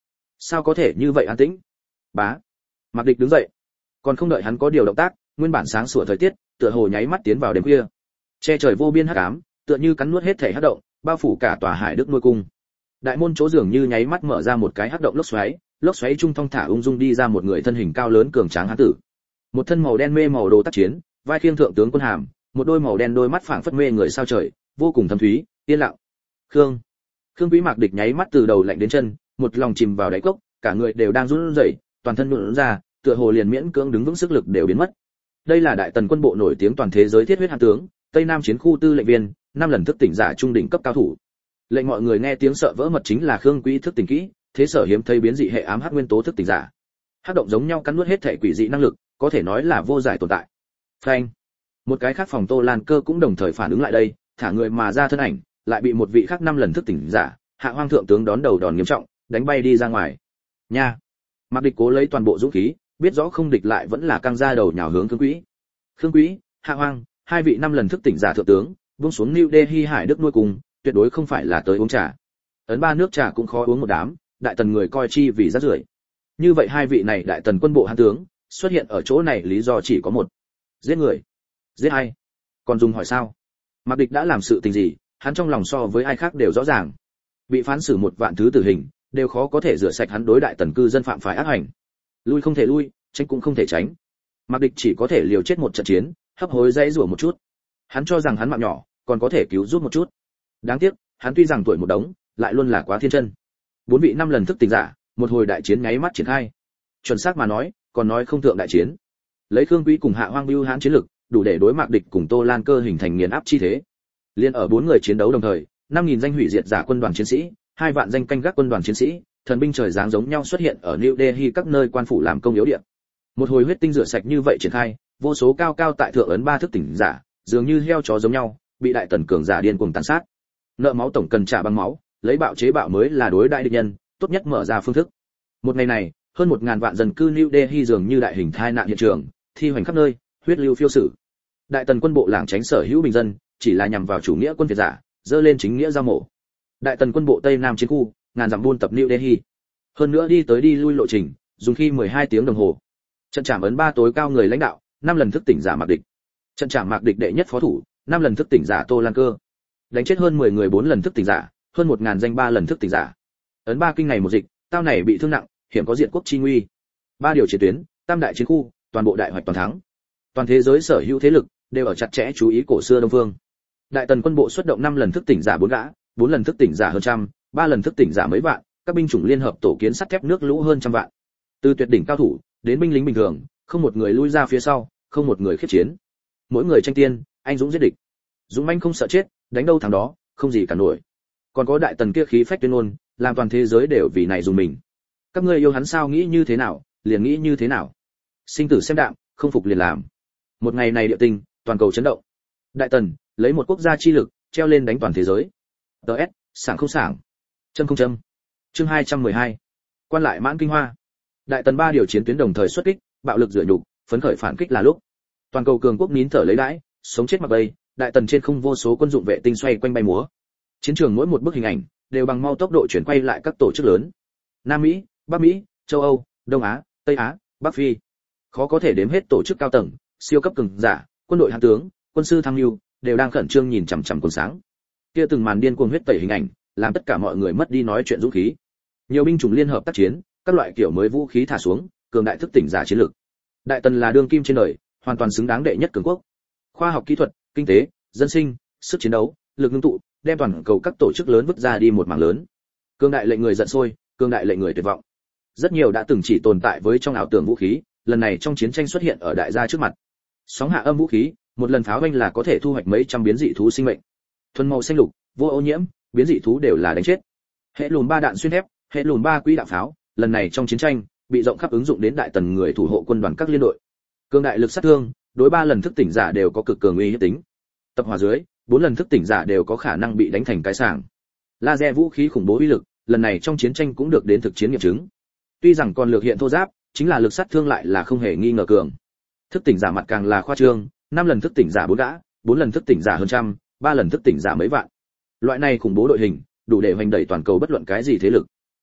sao có thể như vậy an tĩnh? Bá. Mạc Địch đứng dậy. Còn không đợi hắn có điều động tác, nguyên bản sáng sủa thời tiết, tựa hồ nháy mắt tiến vào đêm khuya. Che trời vô biên hắc ám, tựa như cắn nuốt hết thể hắc động, bao phủ cả tòa Hải Đức nuôi cung. Đại môn chỗ dường như nháy mắt mở ra một cái hắc động lốc xoáy, lốc xoáy trung thong thả ung dung đi ra một người thân hình cao lớn cường tráng hán tử. Một thân màu đen mê màu đồ tác chiến, vai khiêng thượng tướng quân hàm, một đôi màu đen đôi mắt phảng phất mê người sao trời, vô cùng thâm thúy, yên lặng. Khương. Khương Quý Mạc Địch nháy mắt từ đầu lạnh đến chân, một lòng chìm vào đáy cốc, cả người đều đang run rẩy, toàn thân nhũn ra, tựa hồ liền miễn cưỡng đứng vững sức lực đều biến mất. Đây là đại tần quân bộ nổi tiếng toàn thế giới thiết huyết hán tướng, Tây Nam chiến khu tư lệnh viên, năm lần thức tỉnh giả trung đỉnh cấp cao thủ. Lệnh mọi người nghe tiếng sợ vỡ mật chính là Khương Quý thức tỉnh kỹ, thế sở hiếm thấy biến dị hệ ám hắc nguyên tố thức tỉnh giả. Hắc động giống nhau cắn nuốt hết thể quỷ dị năng lực, có thể nói là vô giải tồn tại. Phanh. Một cái khác phòng Tô Lan Cơ cũng đồng thời phản ứng lại đây, thả người mà ra thân ảnh, lại bị một vị khác năm lần thức tỉnh giả, Hạ Hoang thượng tướng đón đầu đòn nghiêm trọng, đánh bay đi ra ngoài. Nha. Mạc Địch cố lấy toàn bộ dũng khí, biết rõ không địch lại vẫn là căng ra đầu nhào hướng Khương Quý. Khương Quý, Hạ Hoang, hai vị năm lần thức tỉnh giả thượng tướng, buông xuống New Delhi Hải Đức nuôi cùng, tuyệt đối không phải là tới uống trà. Ấn ba nước trà cũng khó uống một đám, đại tần người coi chi vì rác rưởi. Như vậy hai vị này đại tần quân bộ hán tướng, xuất hiện ở chỗ này lý do chỉ có một. Giết người. Giết ai? Còn dùng hỏi sao? Mạc Địch đã làm sự tình gì, hắn trong lòng so với ai khác đều rõ ràng. Bị phán xử một vạn thứ tử hình, đều khó có thể rửa sạch hắn đối đại tần cư dân phạm phải ác hành. Lui không thể lui, tránh cũng không thể tránh. Mạc Địch chỉ có thể liều chết một trận chiến, hấp hối dãy rủa một chút. Hắn cho rằng hắn mạng nhỏ, còn có thể cứu giúp một chút. Đáng tiếc, hắn tuy rằng tuổi một đống, lại luôn là quá thiên chân. Bốn vị năm lần thức tỉnh giả, một hồi đại chiến nháy mắt triển khai. Chuẩn xác mà nói, còn nói không thượng đại chiến. Lấy Khương Quý cùng Hạ Hoang bưu hán chiến lực, đủ để đối Mạc Địch cùng Tô Lan Cơ hình thành nghiền áp chi thế. Liên ở bốn người chiến đấu đồng thời, năm nghìn danh hủy diệt giả quân đoàn chiến sĩ, hai vạn danh canh gác quân đoàn chiến sĩ, thần binh trời giáng giống nhau xuất hiện ở New Delhi các nơi quan phủ làm công yếu địa. Một hồi huyết tinh rửa sạch như vậy triển khai, vô số cao cao tại thượng ấn ba thức tỉnh giả, dường như heo chó giống nhau, bị đại tần cường giả điên cuồng tàn sát. Nợ máu tổng cần trả bằng máu, lấy bạo chế bạo mới là đối đại địch nhân, tốt nhất mở ra phương thức. Một ngày này, hơn một ngàn vạn dân cư New Delhi dường như đại hình tai nạn hiện trường, thi hoành khắp nơi, huyết lưu phiêu sử. Đại tần quân bộ lảng tránh sở hữu bình dân, chỉ là nhằm vào chủ nghĩa quân Việt giả, dơ lên chính nghĩa giao mổ. Đại tần quân bộ Tây Nam chiến khu, ngàn dặm buôn tập New Delhi. Hơn nữa đi tới đi lui lộ trình, dùng khi mười hai tiếng đồng hồ. Trận trảm ấn ba tối cao người lãnh đạo, năm lần thức tỉnh giả Mạc Địch. Trận trảm Mạc Địch đệ nhất phó thủ, năm lần thức tỉnh giả Tô Lan Cơ. Đánh chết hơn mười người bốn lần thức tỉnh giả, hơn một ngàn danh ba lần thức tỉnh giả. Ấn ba kinh này một dịch, tao này bị thương nặng, hiểm có diện quốc chi nguy. Ba điều chiến tuyến, tam đại chiến khu, toàn bộ đại hoạch toàn thắng. Toàn thế giới sở hữu thế lực đều ở chặt chẽ chú ý cổ xưa Đông Phương. Đại tần quân bộ xuất động năm lần thức tỉnh giả bốn gã, bốn lần thức tỉnh giả hơn trăm, ba lần thức tỉnh giả mấy vạn, các binh chủng liên hợp tổ kiến sắt thép nước lũ hơn trăm vạn. Từ tuyệt đỉnh cao thủ đến binh lính bình thường, không một người lui ra phía sau, không một người khiếp chiến. Mỗi người tranh tiên, anh dũng giết địch. Dũng mãnh không sợ chết, đánh đâu thắng đó, không gì cả nổi. Còn có đại tần kia khí phách tuyên ngôn, làm toàn thế giới đều vì này dùng mình. Các ngươi yêu hắn sao nghĩ như thế nào, liền nghĩ như thế nào. Sinh tử xem đạm, không phục liền làm. Một ngày này địa tinh, toàn cầu chấn động. Đại tần lấy một quốc gia chi lực, treo lên đánh toàn thế giới. ét, sảng không sảng. Châm không châm. Chương hai trăm mười hai. Quan lại mãn kinh hoa. Đại tần ba điều chiến tuyến đồng thời xuất kích, bạo lực dựa nhục, phấn khởi phản kích là lúc. Toàn cầu cường quốc nín thở lấy đãi, sống chết mặc bay, đại tần trên không vô số quân dụng vệ tinh xoay quanh bay múa. Chiến trường mỗi một bức hình ảnh đều bằng mau tốc độ chuyển quay lại các tổ chức lớn. Nam Mỹ, Bắc Mỹ, châu Âu, Đông Á, Tây Á, Bắc Phi. Khó có thể đếm hết tổ chức cao tầng, siêu cấp cường giả, quân đội hạng tướng, quân sư tham mưu, đều đang khẩn trương nhìn chằm chằm cuồng sáng. Kia từng màn điên cuồng huyết tẩy hình ảnh, làm tất cả mọi người mất đi nói chuyện dũng khí. Nhiều binh chủng liên hợp tác chiến, các loại kiểu mới vũ khí thả xuống, cường đại thức tỉnh giả chiến lược. Đại tần là đương kim trên đời, hoàn toàn xứng đáng đệ nhất cường quốc. Khoa học kỹ thuật, kinh tế, dân sinh, sức chiến đấu, lực ngưng tụ, đem toàn cầu các tổ chức lớn vứt ra đi một mảng lớn. Cường đại lệnh người giận sôi, cường đại lệnh người tuyệt vọng. Rất nhiều đã từng chỉ tồn tại với trong ảo tưởng vũ khí, lần này trong chiến tranh xuất hiện ở đại gia trước mặt. Sóng hạ âm vũ khí, một lần pháo banh là có thể thu hoạch mấy trăm biến dị thú sinh mệnh. Thuần màu xanh lục, vô ô nhiễm, biến dị thú đều là đánh chết. Hệ lùn ba đạn xuyên thép, hệ lùn ba quỹ đạo pháo, lần này trong chiến tranh bị rộng khắp ứng dụng đến đại tần người thủ hộ quân đoàn các liên đội. Cường đại lực sát thương, đối ba lần thức tỉnh giả đều có cực cường uy hiếp tính. Tập hỏa dưới, bốn lần thức tỉnh giả đều có khả năng bị đánh thành cái sàng. Laser vũ khí khủng bố uy lực, lần này trong chiến tranh cũng được đến thực chiến nghiệm chứng. Tuy rằng còn lược hiện thô giáp, chính là lực sát thương lại là không hề nghi ngờ cường. Thức tỉnh giả mặt càng là khoa trương, năm lần thức tỉnh giả bốn gã, bốn lần thức tỉnh giả hơn trăm, ba lần thức tỉnh giả mấy vạn. Loại này khủng bố đội hình, đủ để hoành đẩy toàn cầu bất luận cái gì thế lực.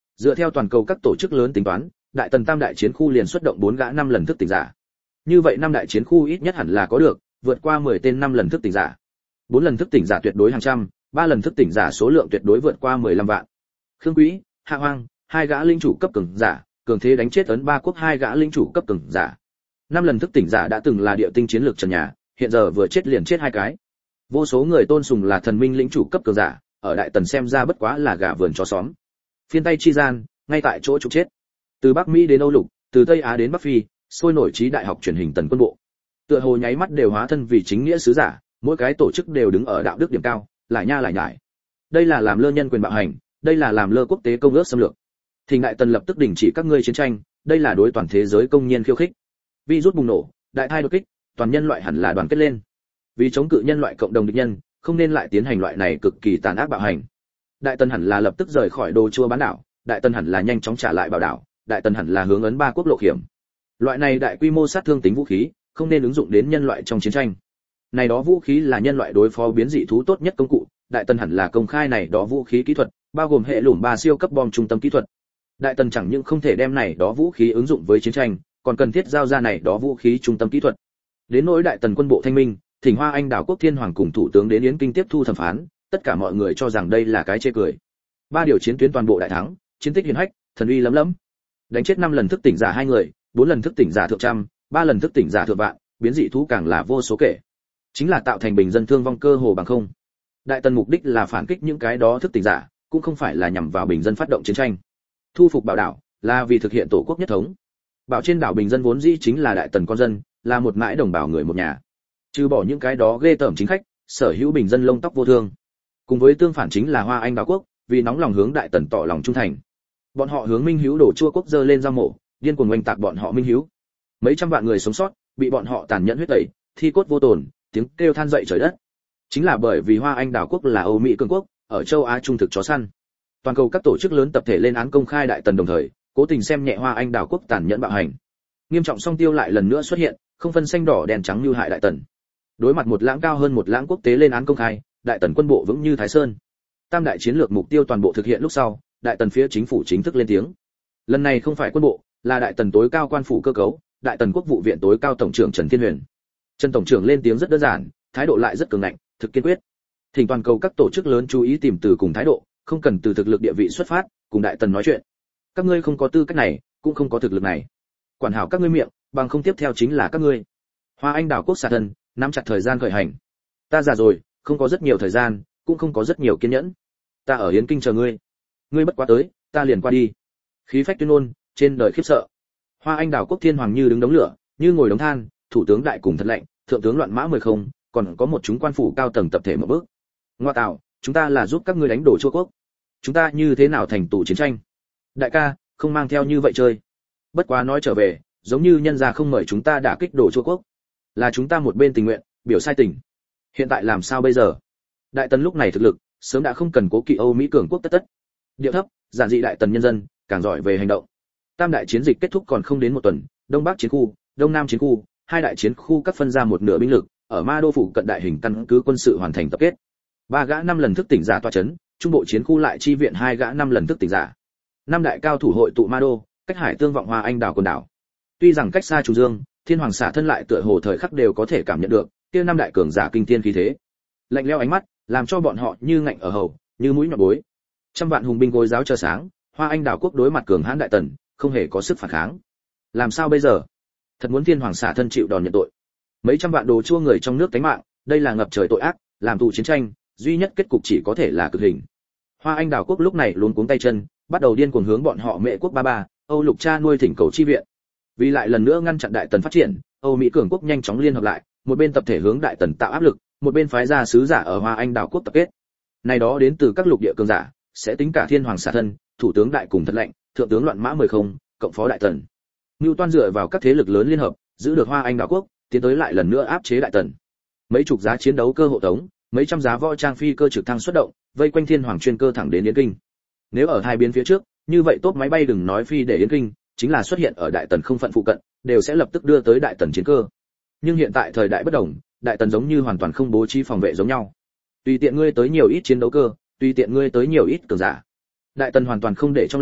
Dựa theo toàn cầu các tổ chức lớn tính toán, đại tần tam đại chiến khu liền xuất động bốn gã năm lần thức tỉnh giả. Như vậy năm đại chiến khu ít nhất hẳn là có được vượt qua mười tên năm lần thức tỉnh giả. bốn lần thức tỉnh giả tuyệt đối hàng trăm, ba lần thức tỉnh giả số lượng tuyệt đối vượt qua mười lăm vạn. Khương Quý, Hạ Hoang, hai gã linh chủ cấp cường giả, cường thế đánh chết ấn ba quốc hai gã linh chủ cấp cường giả. Năm lần thức tỉnh giả đã từng là địa tinh chiến lược trần nhà, hiện giờ vừa chết liền chết hai cái. Vô số người tôn sùng là thần minh lĩnh chủ cấp cường giả, ở đại tần xem ra bất quá là gà vườn chó xóm. Phiên tay chi gian, ngay tại chỗ trục chết. Từ Bắc Mỹ đến Âu Lục, từ Tây Á đến Bắc Phi, sôi nổi trí đại học truyền hình tần quân bộ. Tựa hồ nháy mắt đều hóa thân vì chính nghĩa sứ giả, mỗi cái tổ chức đều đứng ở đạo đức điểm cao, lại nha lại nhải. Đây là làm lơ nhân quyền bạo hành, đây là làm lơ quốc tế công ước xâm lược. Thỉnh đại tần lập tức đình chỉ các ngươi chiến tranh, đây là đối toàn thế giới công nhiên khiêu khích. Virus bùng nổ, đại thai đột kích, toàn nhân loại hẳn là đoàn kết lên. Vì chống cự nhân loại cộng đồng địch nhân, không nên lại tiến hành loại này cực kỳ tàn ác bạo hành. Đại tần hẳn là lập tức rời khỏi đồ chua bán đảo, đại tần hẳn là nhanh chóng trả lại bảo đảo, đại tần hẳn là hướng ấn ba quốc lộ hiểm. Loại này đại quy mô sát thương tính vũ khí, không nên ứng dụng đến nhân loại trong chiến tranh. Này đó vũ khí là nhân loại đối phó biến dị thú tốt nhất công cụ, đại tần hẳn là công khai này đó vũ khí kỹ thuật, bao gồm hệ lủm ba siêu cấp bom trung tâm kỹ thuật. Đại tần chẳng những không thể đem này đó vũ khí ứng dụng với chiến tranh, còn cần thiết giao ra này đó vũ khí trung tâm kỹ thuật. Đến nỗi đại tần quân bộ thanh minh, thỉnh Hoa Anh đảo quốc thiên hoàng cùng thủ tướng đến Yến Kinh tiếp thu thẩm phán, tất cả mọi người cho rằng đây là cái chê cười. Ba điều chiến tuyến toàn bộ đại thắng, chiến tích hiển hách, thần uy lấm lấm. Đánh chết năm lần thức tỉnh giả hai người, bốn lần thức tỉnh giả thượng trăm, ba lần thức tỉnh giả thượng vạn, biến dị thú càng là vô số kể. Chính là tạo thành bình dân thương vong cơ hồ bằng không. Đại tần mục đích là phản kích những cái đó thức tỉnh giả, cũng không phải là nhằm vào bình dân phát động chiến tranh. Thu phục bảo đảo là vì thực hiện tổ quốc nhất thống. Bảo trên đảo bình dân vốn dĩ chính là đại tần con dân, là một mãi đồng bào người một nhà. Trừ bỏ những cái đó ghê tởm chính khách, sở hữu bình dân lông tóc vô thương. Cùng với tương phản chính là Hoa Anh đảo quốc, vì nóng lòng hướng đại tần tỏ lòng trung thành. Bọn họ hướng Minh Hữu đổ chua quốc dơ lên giao mổ, điên cuồng oanh tạc bọn họ Minh Hữu. Mấy trăm vạn người sống sót, bị bọn họ tàn nhẫn huyết tẩy, thi cốt vô tồn, tiếng kêu than dậy trời đất. Chính là bởi vì Hoa Anh đảo quốc là Âu Mỹ cường quốc, ở châu Á trung thực chó săn. Toàn cầu các tổ chức lớn tập thể lên án công khai đại tần đồng thời, cố tình xem nhẹ Hoa Anh đảo quốc tàn nhẫn bạo hành. Nghiêm trọng song tiêu lại lần nữa xuất hiện, không phân xanh đỏ đen trắng như hại đại tần. Đối mặt một lãng cao hơn một lãng quốc tế lên án công khai, đại tần quân bộ vững như Thái Sơn. Tam đại chiến lược mục tiêu toàn bộ thực hiện lúc sau, đại tần phía chính phủ chính thức lên tiếng. Lần này không phải quân bộ, là đại tần tối cao quan phủ cơ cấu, đại tần quốc vụ viện tối cao tổng trưởng Trần Thiên Huyền. Trần tổng trưởng lên tiếng rất đơn giản, thái độ lại rất cường ngạnh, thực kiên quyết. Thỉnh toàn cầu các tổ chức lớn chú ý tìm từ cùng thái độ, không cần từ thực lực địa vị xuất phát, cùng đại tần nói chuyện. Các ngươi không có tư cách này, cũng không có thực lực này. Quản hảo các ngươi miệng, bằng không tiếp theo chính là các ngươi. Hoa Anh đảo quốc xả thân, nắm chặt thời gian khởi hành. Ta già rồi, không có rất nhiều thời gian, cũng không có rất nhiều kiên nhẫn. Ta ở Yến Kinh chờ ngươi. Ngươi bất quá tới, ta liền qua đi. Khí phách tuyên ngôn, trên đời khiếp sợ. Hoa Anh đảo quốc thiên hoàng như đứng đống lửa, như ngồi đống than, thủ tướng đại cùng thật lạnh, thượng tướng loạn mã mười không, còn có một chúng quan phủ cao tầng tập thể một bước. Ngoa tạo, chúng ta là giúp các ngươi đánh đổ chua quốc. Chúng ta như thế nào thành tù chiến tranh? Đại ca, không mang theo như vậy chơi. Bất quá nói trở về, giống như nhân gia không mời chúng ta đả kích đổ chua quốc, là chúng ta một bên tình nguyện, biểu sai tình. Hiện tại làm sao bây giờ? Đại tần lúc này thực lực, sớm đã không cần cố kỵ Âu Mỹ cường quốc tất tất. Điệu thấp, giản dị đại tần nhân dân, càng giỏi về hành động. Tam đại chiến dịch kết thúc còn không đến một tuần, Đông Bắc chiến khu, Đông Nam chiến khu, hai đại chiến khu các phân ra một nửa binh lực, ở Ma Đô phủ cận đại hình căn cứ quân sự hoàn thành tập kết. Ba gã năm lần thức tỉnh giả tọa chấn, trung bộ chiến khu lại chi viện hai gã năm lần thức tỉnh giả. Năm đại cao thủ hội tụ Ma Đô, cách hải tương vọng Hoa Anh đảo quần đảo. Tuy rằng cách xa Trùng Dương, Thiên Hoàng xả thân lại tựa hồ thời khắc đều có thể cảm nhận được, kia năm đại cường giả kinh thiên khí thế. Lạnh lẽo ánh mắt, làm cho bọn họ như ngạnh ở hầu, như mũi nhọn bối. Trăm vạn hùng binh gối giáo chờ sáng, Hoa Anh đảo quốc đối mặt cường hãn đại tần, không hề có sức phản kháng. Làm sao bây giờ? Thật muốn Thiên Hoàng xả thân chịu đòn nhận tội. Mấy trăm vạn đồ chua người trong nước tánh mạng, đây là ngập trời tội ác, làm tù chiến tranh, duy nhất kết cục chỉ có thể là cực hình. Hoa Anh đảo quốc lúc này luống cuống tay chân, bắt đầu điên cuồng hướng bọn họ Mẹ quốc ba ba, Âu Lục cha nuôi thỉnh cầu chi viện. Vì lại lần nữa ngăn chặn đại tần phát triển, Âu Mỹ cường quốc nhanh chóng liên hợp lại, một bên tập thể hướng đại tần tạo áp lực, một bên phái ra sứ giả ở Hoa Anh đảo quốc tập kết. Này đó đến từ các lục địa cường giả, sẽ tính cả Thiên Hoàng xả thân, thủ tướng đại cùng thật lệnh, thượng tướng loạn mã mười không, cộng phó đại tần. Nưu Toan dựa vào các thế lực lớn liên hợp, giữ được Hoa Anh đảo quốc, tiến tới lại lần nữa áp chế đại tần. Mấy chục giá chiến đấu cơ hộ tống, mấy trăm giá võ trang phi cơ trực thăng xuất động, vây quanh Thiên Hoàng chuyên cơ thẳng đến Yến Kinh. Nếu ở hai bên phía trước, như vậy tốt máy bay đừng nói phi để Yến Kinh, chính là xuất hiện ở đại tần không phận phụ cận, đều sẽ lập tức đưa tới đại tần chiến cơ. Nhưng hiện tại thời đại bất đồng, đại tần giống như hoàn toàn không bố trí phòng vệ giống nhau. Tùy tiện ngươi tới nhiều ít chiến đấu cơ, tùy tiện ngươi tới nhiều ít cường giả. Đại tần hoàn toàn không để trong lòng,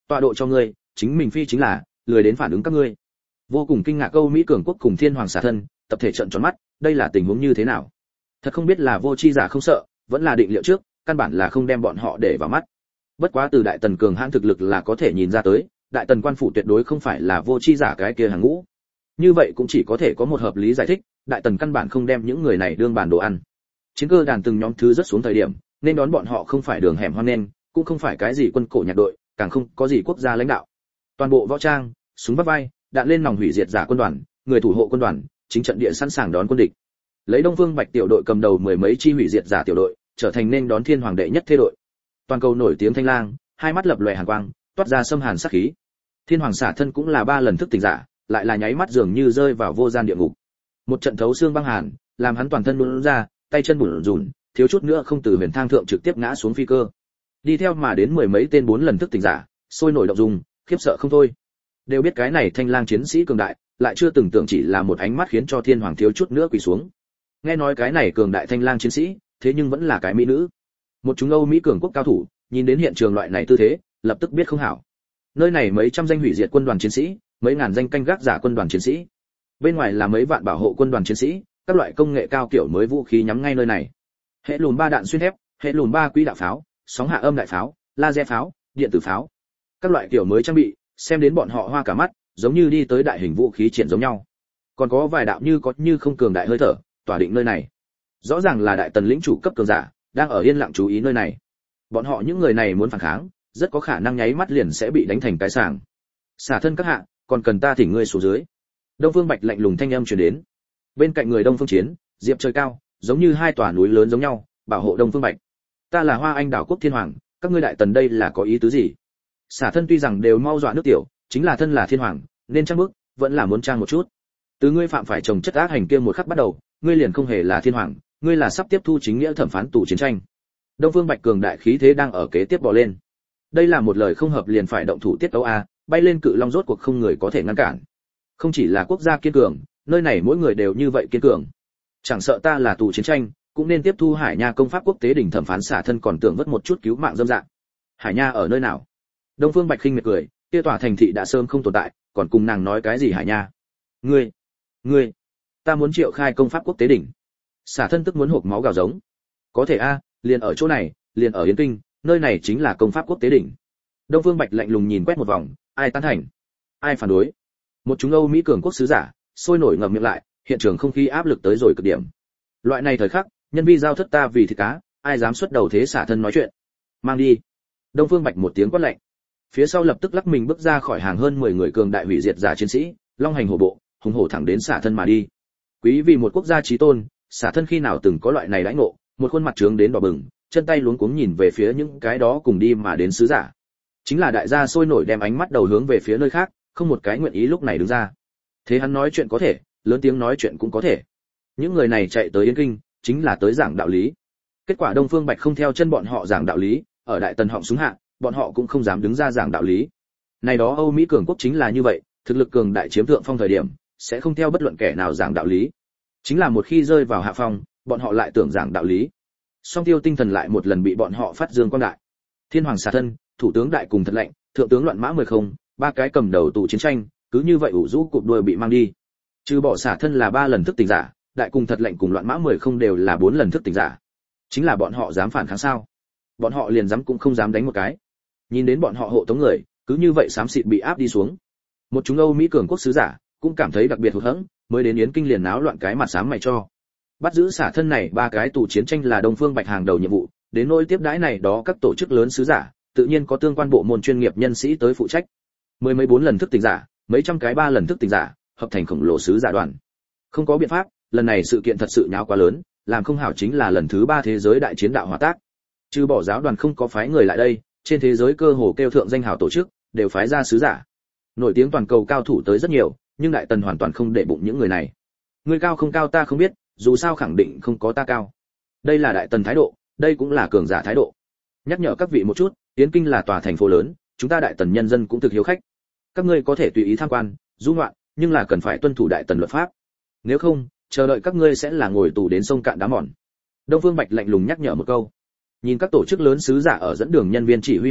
tọa độ cho ngươi, chính mình phi chính là, lười đến phản ứng các ngươi. Vô cùng kinh ngạc Âu Mỹ cường quốc cùng Thiên Hoàng xả thân, tập thể trợn tròn mắt, đây là tình huống như thế nào? Thật không biết là vô chi giả không sợ, vẫn là định liệu trước, căn bản là không đem bọn họ để vào mắt. Bất quá từ đại tần cường hãn thực lực là có thể nhìn ra tới, đại tần quan phủ tuyệt đối không phải là vô chi giả cái kia hàng ngũ. Như vậy cũng chỉ có thể có một hợp lý giải thích, đại tần căn bản không đem những người này đương bản đồ ăn. Chiến cơ đàn từng nhóm thứ rất xuống thời điểm, nên đón bọn họ không phải đường hẻm hoang nên, cũng không phải cái gì quân cổ nhạc đội, càng không có gì quốc gia lãnh đạo. Toàn bộ võ trang, súng vắt vai, đạn lên nòng hủy diệt giả quân đoàn, người thủ hộ quân đoàn, chính trận địa sẵn sàng đón quân địch. Lấy Đông Vương Bạch tiểu đội cầm đầu mười mấy chi hủy diệt giả tiểu đội, trở thành nên đón Thiên Hoàng đệ nhất thế đội. Toàn cầu nổi tiếng thanh lang, hai mắt lập lòe hàn quang, toát ra xâm hàn sát khí. Thiên Hoàng xả thân cũng là ba lần thức tỉnh giả, lại là nháy mắt dường như rơi vào vô gian địa ngục. Một trận thấu xương băng hàn, làm hắn toàn thân run ra, tay chân bủn rủn, thiếu chút nữa không từ huyền thang thượng trực tiếp ngã xuống phi cơ. Đi theo mà đến mười mấy tên bốn lần thức tỉnh giả, sôi nổi động dung, khiếp sợ không thôi. Đều biết cái này thanh lang chiến sĩ cường đại, lại chưa từng tưởng chỉ là một ánh mắt khiến cho Thiên Hoàng thiếu chút nữa quỳ xuống. Nghe nói cái này cường đại thanh lang chiến sĩ, thế nhưng vẫn là cái mỹ nữ. Một chúng Âu Mỹ cường quốc cao thủ, nhìn đến hiện trường loại này tư thế, lập tức biết không hảo. Nơi này mấy trăm danh hủy diệt quân đoàn chiến sĩ, mấy ngàn danh canh gác giả quân đoàn chiến sĩ. Bên ngoài là mấy vạn bảo hộ quân đoàn chiến sĩ, các loại công nghệ cao kiểu mới vũ khí nhắm ngay nơi này. Hệ lùn ba đạn xuyên thép, hệ lùn ba quỹ đạo pháo, sóng hạ âm đại pháo, laser pháo, điện tử pháo. Các loại kiểu mới trang bị, xem đến bọn họ hoa cả mắt, giống như đi tới đại hình vũ khí triển giống nhau. Còn có vài đạo như có như không cường đại hơi thở, tỏa định nơi này. Rõ ràng là đại tần lĩnh chủ cấp cường giả, đang ở yên lặng chú ý nơi này. Bọn họ những người này muốn phản kháng, rất có khả năng nháy mắt liền sẽ bị đánh thành cái sàng. Xả thân các hạ, còn cần ta thỉnh ngươi xuống dưới. Đông Phương Bạch lạnh lùng thanh âm truyền đến. Bên cạnh người Đông Phương Chiến, diệp trời cao, giống như hai tòa núi lớn giống nhau, bảo hộ Đông Phương Bạch. Ta là Hoa Anh đảo quốc thiên hoàng, các ngươi đại tần đây là có ý tứ gì? Xả thân tuy rằng đều mau dọa nước tiểu, chính là thân là thiên hoàng, nên trang bức, vẫn là muốn trang một chút. Từ ngươi phạm phải chồng chất ác hành kia một khắc bắt đầu, ngươi liền không hề là thiên hoàng, ngươi là sắp tiếp thu chính nghĩa thẩm phán tù chiến tranh. Đông Phương Bạch cường đại khí thế đang ở kế tiếp bò lên. Đây là một lời không hợp liền phải động thủ tiết tấu a, bay lên cự long rốt cuộc không người có thể ngăn cản. Không chỉ là quốc gia kiên cường, nơi này mỗi người đều như vậy kiên cường. Chẳng sợ ta là tù chiến tranh, cũng nên tiếp thu Hải Nha công pháp quốc tế đỉnh thẩm phán xả thân còn tưởng vất một chút cứu mạng dâm dạng. Hải Nha ở nơi nào? Đông Phương Bạch khinh miệt cười, kia tòa thành thị đã sớm không tồn tại, còn cùng nàng nói cái gì Hải Nha? Ngươi, ngươi, ta muốn triệu khai công pháp quốc tế đỉnh. Xả thân tức muốn hộc máu gào giống. Có thể a, liền ở chỗ này, liền ở Yến Kinh, nơi này chính là công pháp quốc tế đỉnh. Đông Phương Bạch lạnh lùng nhìn quét một vòng, ai tán thành, ai phản đối. Một chúng Âu Mỹ cường quốc sứ giả, sôi nổi ngậm miệng lại, hiện trường không khí áp lực tới rồi cực điểm. Loại này thời khắc, nhân vi giao thất ta vì thịt cá, ai dám xuất đầu thế xả thân nói chuyện. Mang đi. Đông Phương Bạch một tiếng quát lạnh. Phía sau lập tức lắc mình bước ra khỏi hàng hơn mười người cường đại hủy diệt giả chiến sĩ, long hành hổ bộ, hùng hổ thẳng đến xả thân mà đi. Quý vì một quốc gia chí tôn, xả thân khi nào từng có loại này đãi ngộ, một khuôn mặt trướng đến đỏ bừng, chân tay luống cuống nhìn về phía những cái đó cùng đi mà đến sứ giả. Chính là đại gia sôi nổi đem ánh mắt đầu hướng về phía nơi khác, không một cái nguyện ý lúc này đứng ra. Thế hắn nói chuyện có thể, lớn tiếng nói chuyện cũng có thể. Những người này chạy tới Yên Kinh, chính là tới giảng đạo lý. Kết quả Đông Phương Bạch không theo chân bọn họ giảng đạo lý, ở đại tần họng súng hạ, bọn họ cũng không dám đứng ra giảng đạo lý. Này đó Âu Mỹ cường quốc chính là như vậy, thực lực cường đại chiếm thượng phong thời điểm, sẽ không theo bất luận kẻ nào giảng đạo lý. Chính là một khi rơi vào hạ phong, bọn họ lại tưởng giảng đạo lý. Song tiêu tinh thần lại một lần bị bọn họ phát dương quang đại. Thiên hoàng xả thân, thủ tướng đại cùng thật lệnh, thượng tướng loạn mã mười không, ba cái cầm đầu tù chiến tranh, cứ như vậy ủ rũ cụp đuôi bị mang đi. Trừ bỏ xả thân là ba lần thức tỉnh giả, đại cùng thật lệnh cùng loạn mã mười không đều là bốn lần thức tỉnh giả. Chính là bọn họ dám phản kháng sao? Bọn họ liền dám cũng không dám đánh một cái. Nhìn đến bọn họ hộ tống người, cứ như vậy xám xịt bị áp đi xuống. Một chúng Âu Mỹ cường quốc sứ giả cũng cảm thấy đặc biệt hụt hẫng, mới đến Yến Kinh liền náo loạn cái mặt xám mày cho. Bắt giữ xả thân này ba cái tù chiến tranh là Đông Phương Bạch hàng đầu nhiệm vụ, đến nỗi tiếp đãi này đó các tổ chức lớn sứ giả, tự nhiên có tương quan bộ môn chuyên nghiệp nhân sĩ tới phụ trách. Mười mấy bốn lần thức tỉnh giả, mấy trăm cái ba lần thức tỉnh giả, hợp thành khổng lồ sứ giả đoàn. Không có biện pháp, lần này sự kiện thật sự nháo quá lớn, làm không hảo chính là lần thứ ba thế giới đại chiến đạo hòa tác. Trừ bỏ giáo đoàn không có phái người lại đây, trên thế giới cơ hồ kêu thượng danh hào tổ chức, đều phái ra sứ giả. Nổi tiếng toàn cầu cao thủ tới rất nhiều, nhưng đại tần hoàn toàn không để bụng những người này. Người cao không cao ta không biết, dù sao khẳng định không có ta cao. Đây là đại tần thái độ, đây cũng là cường giả thái độ. Nhắc nhở các vị một chút, Yến Kinh là tòa thành phố lớn, chúng ta đại tần nhân dân cũng thực hiếu khách. Các ngươi có thể tùy ý tham quan, du ngoạn, nhưng là cần phải tuân thủ đại tần luật pháp. Nếu không, chờ đợi các ngươi sẽ là ngồi tù đến sông cạn đá mòn. Đông Phương Bạch lạnh lùng nhắc nhở một câu. Nhìn các tổ chức lớn sứ giả ở dẫn đường nhân viên chỉ huy hạ,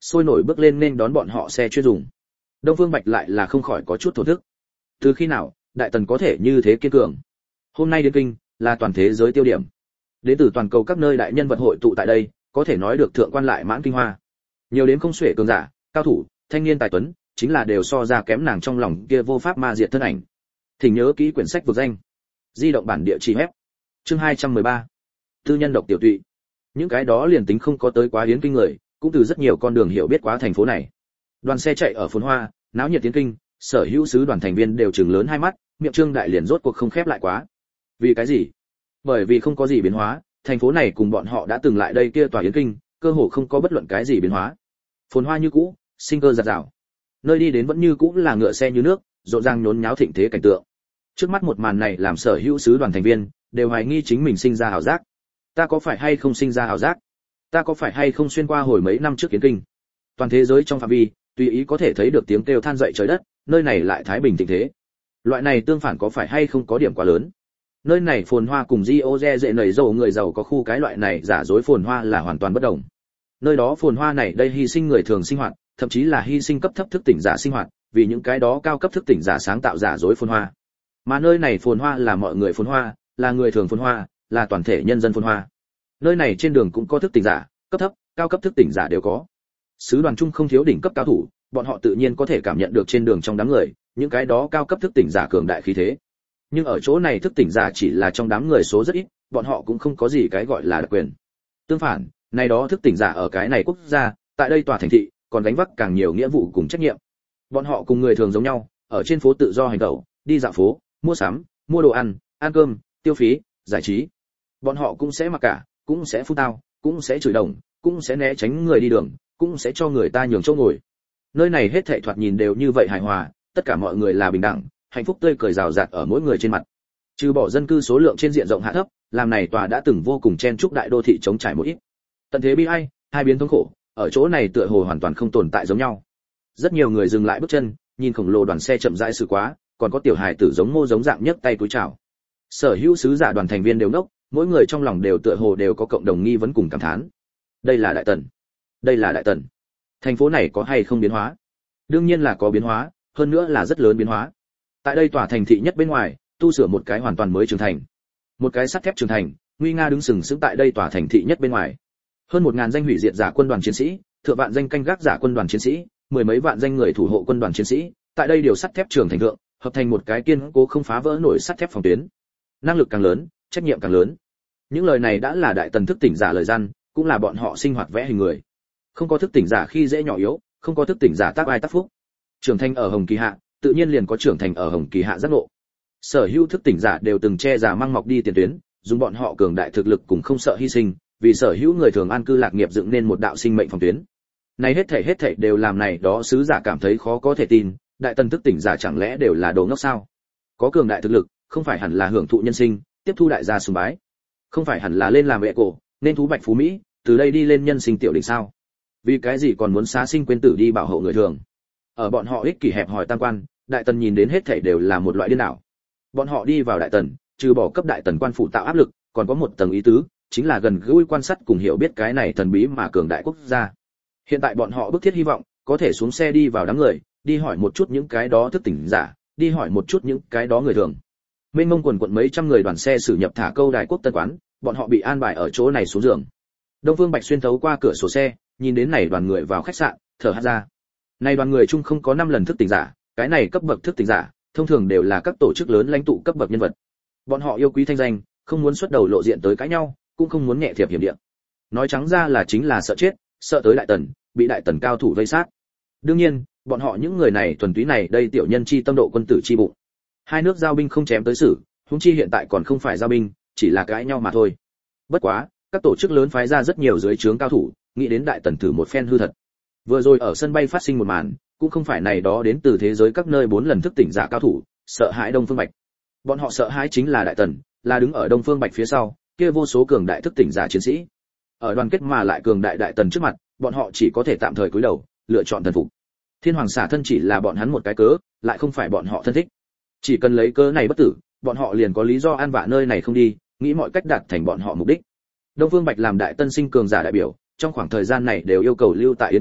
sôi nổi bước lên nên đón bọn họ xe chuyên dùng. Đông Phương Bạch lại là không khỏi có chút thổ thức. Từ khi nào, đại tần có thể như thế kiên cường? Hôm nay đến kinh, là toàn thế giới tiêu điểm. Đến từ toàn cầu các nơi đại nhân vật hội tụ tại đây, có thể nói được thượng quan lại mãn kinh hoa. Nhiều đến không xuể cường giả, cao thủ, thanh niên tài tuấn, chính là đều so ra kém nàng trong lòng kia vô pháp ma diệt thân ảnh. Thỉnh nhớ kỹ quyển sách vực danh. Di động bản địa chỉ web. Chương hai trăm mười ba. Tư nhân độc tiểu tụy. Những cái đó liền tính không có tới quá Yến kinh người, cũng từ rất nhiều con đường hiểu biết quá thành phố này. Đoàn xe chạy ở phồn hoa, náo nhiệt tiến kinh, sở hữu sứ đoàn thành viên đều trừng lớn hai mắt, miệng trương đại liền rốt cuộc không khép lại quá. Vì cái gì? Bởi vì không có gì biến hóa, thành phố này cùng bọn họ đã từng lại đây kia tòa Yến kinh, cơ hồ không có bất luận cái gì biến hóa. Phồn hoa như cũ, sinh cơ dạt dào. Nơi đi đến vẫn như cũ là ngựa xe như nước, rộn ràng nhốn nháo thịnh thế cảnh tượng. Trước mắt một màn này làm sở hữu sứ đoàn thành viên đều hoài nghi chính mình sinh ra ảo giác. Ta có phải hay không sinh ra ảo giác? Ta có phải hay không xuyên qua hồi mấy năm trước Yến kinh? Toàn thế giới trong phạm vi, tùy ý có thể thấy được tiếng kêu than dậy trời đất, nơi này lại thái bình thịnh thế. Loại này tương phản có phải hay không có điểm quá lớn? Nơi này phồn hoa cùng Rio de dễ nảy dầu người giàu có khu cái loại này giả dối phồn hoa là hoàn toàn bất đồng. Nơi đó phồn hoa này đây hy sinh người thường sinh hoạt, thậm chí là hy sinh cấp thấp thức tỉnh giả sinh hoạt, vì những cái đó cao cấp thức tỉnh giả sáng tạo giả dối phồn hoa. Mà nơi này phồn hoa là mọi người phồn hoa, là người thường phồn hoa, là toàn thể nhân dân phồn hoa. Nơi này trên đường cũng có thức tỉnh giả, cấp thấp, cao cấp thức tỉnh giả đều có. Sứ đoàn chung không thiếu đỉnh cấp cao thủ, bọn họ tự nhiên có thể cảm nhận được trên đường trong đám người, những cái đó cao cấp thức tỉnh giả cường đại khí thế. Nhưng ở chỗ này thức tỉnh giả chỉ là trong đám người số rất ít, bọn họ cũng không có gì cái gọi là đặc quyền. Tương phản, này đó thức tỉnh giả ở cái này quốc gia, tại đây tòa thành thị, còn gánh vác càng nhiều nghĩa vụ cùng trách nhiệm. Bọn họ cùng người thường giống nhau, ở trên phố tự do hành động, đi dạo phố, mua sắm, mua đồ ăn, ăn cơm, tiêu phí, giải trí. Bọn họ cũng sẽ mặc cả, cũng sẽ phun tao, cũng sẽ chửi đồng, cũng sẽ né tránh người đi đường, cũng sẽ cho người ta nhường chỗ ngồi. Nơi này hết thảy thoạt nhìn đều như vậy hài hòa, tất cả mọi người là bình đẳng, hạnh phúc tươi cười rào rạt ở mỗi người trên mặt. Trừ bỏ dân cư số lượng trên diện rộng hạ thấp, làm này tòa đã từng vô cùng chen chúc đại đô thị chống trải một ít. Tận thế bi ai, hai biến thống khổ, ở chỗ này tựa hồ hoàn toàn không tồn tại giống nhau. Rất nhiều người dừng lại bước chân, nhìn khổng lồ đoàn xe chậm rãi xử quá, còn có tiểu hài tử giống mô giống dạng nhấc tay cúi chào. Sở hữu sứ giả đoàn thành viên đều ngốc, mỗi người trong lòng đều tựa hồ đều có cộng đồng nghi vấn cùng cảm thán. Đây là Đại Tần. Đây là Đại Tần. Thành phố này có hay không biến hóa? Đương nhiên là có biến hóa, hơn nữa là rất lớn biến hóa. Tại đây tòa thành thị nhất bên ngoài, tu sửa một cái hoàn toàn mới trường thành. Một cái sắt thép trường thành, nguy nga đứng sừng sững tại đây tòa thành thị nhất bên ngoài. Hơn một ngàn danh hủy diệt giả quân đoàn chiến sĩ, thượng vạn danh canh gác giả quân đoàn chiến sĩ, mười mấy vạn danh người thủ hộ quân đoàn chiến sĩ, tại đây điều sắt thép trường thành thượng, hợp thành một cái kiên cố không phá vỡ nổi sắt thép phòng tuyến. Năng lực càng lớn, trách nhiệm càng lớn. Những lời này đã là Đại Tần thức tỉnh giả lời gian, cũng là bọn họ sinh hoạt vẽ hình người. Không có thức tỉnh giả khi dễ nhỏ yếu, không có thức tỉnh giả tác ai tác phúc. Trưởng thành ở Hồng Kỳ hạ, tự nhiên liền có trưởng thành ở Hồng Kỳ hạ giác ngộ. Sở hữu thức tỉnh giả đều từng che giả mang mọc đi tiền tuyến, dùng bọn họ cường đại thực lực cùng không sợ hy sinh, vì sở hữu người thường an cư lạc nghiệp dựng nên một đạo sinh mệnh phòng tuyến. Này hết thảy hết thảy đều làm này đó sứ giả cảm thấy khó có thể tin, Đại Tần thức tỉnh giả chẳng lẽ đều là đồ ngốc sao? Có cường đại thực lực, không phải hẳn là hưởng thụ nhân sinh, tiếp thu đại gia sùng bái, không phải hẳn là lên làm vệ cổ, nên thú bạch phú mỹ, từ đây đi lên nhân sinh tiểu đỉnh sao? Vì cái gì còn muốn xá sinh quên tử đi bảo hộ người thường? Ở bọn họ ích kỷ hẹp hòi tam quan, Đại Tần nhìn đến hết thảy đều là một loại điên đảo. Bọn họ đi vào Đại Tần, trừ bỏ cấp Đại Tần quan phủ tạo áp lực, còn có một tầng ý tứ, chính là gần gũi quan sát cùng hiểu biết cái này thần bí mà cường đại quốc gia. Hiện tại bọn họ bức thiết hy vọng có thể xuống xe đi vào đám người, đi hỏi một chút những cái đó thức tỉnh giả, đi hỏi một chút những cái đó người thường. Mênh mông quần quần mấy trăm người đoàn xe xử nhập thả câu đài quốc tân quán, bọn họ bị an bài ở chỗ này xuống giường. Đông Phương Bạch xuyên thấu qua cửa sổ xe, nhìn đến này đoàn người vào khách sạn, thở hắt ra. Này đoàn người chung không có năm lần thức tỉnh giả, cái này cấp bậc thức tỉnh giả, thông thường đều là các tổ chức lớn lãnh tụ cấp bậc nhân vật. Bọn họ yêu quý thanh danh, không muốn xuất đầu lộ diện tới cãi nhau, cũng không muốn nhẹ thiệp hiểm địa. Nói trắng ra là chính là sợ chết, sợ tới Đại Tần, bị Đại Tần cao thủ vây sát. Đương nhiên, bọn họ những người này thuần túy này đây tiểu nhân chi tâm độ quân tử chi bụng. Hai nước giao binh không chém tới xử, huống chi hiện tại còn không phải giao binh, chỉ là cãi nhau mà thôi. Bất quá, các tổ chức lớn phái ra rất nhiều dưới trướng cao thủ, nghĩ đến Đại Tần thử một phen hư thật. Vừa rồi ở sân bay phát sinh một màn, cũng không phải này đó đến từ thế giới các nơi bốn lần thức tỉnh giả cao thủ, sợ hãi Đông Phương Bạch. Bọn họ sợ hãi chính là Đại Tần, là đứng ở Đông Phương Bạch phía sau, kia vô số cường đại thức tỉnh giả chiến sĩ. Ở đoàn kết mà lại cường đại Đại Tần trước mặt, bọn họ chỉ có thể tạm thời cúi đầu, lựa chọn thần phục. Thiên Hoàng xả thân chỉ là bọn hắn một cái cớ, lại không phải bọn họ thân thích. Chỉ cần lấy cớ này bất tử, bọn họ liền có lý do an vạ nơi này không đi, nghĩ mọi cách đạt thành bọn họ mục đích. Đông Phương Bạch làm Đại Tân sinh cường giả đại biểu, trong khoảng thời gian này đều yêu cầu lưu tại Yến Kinh,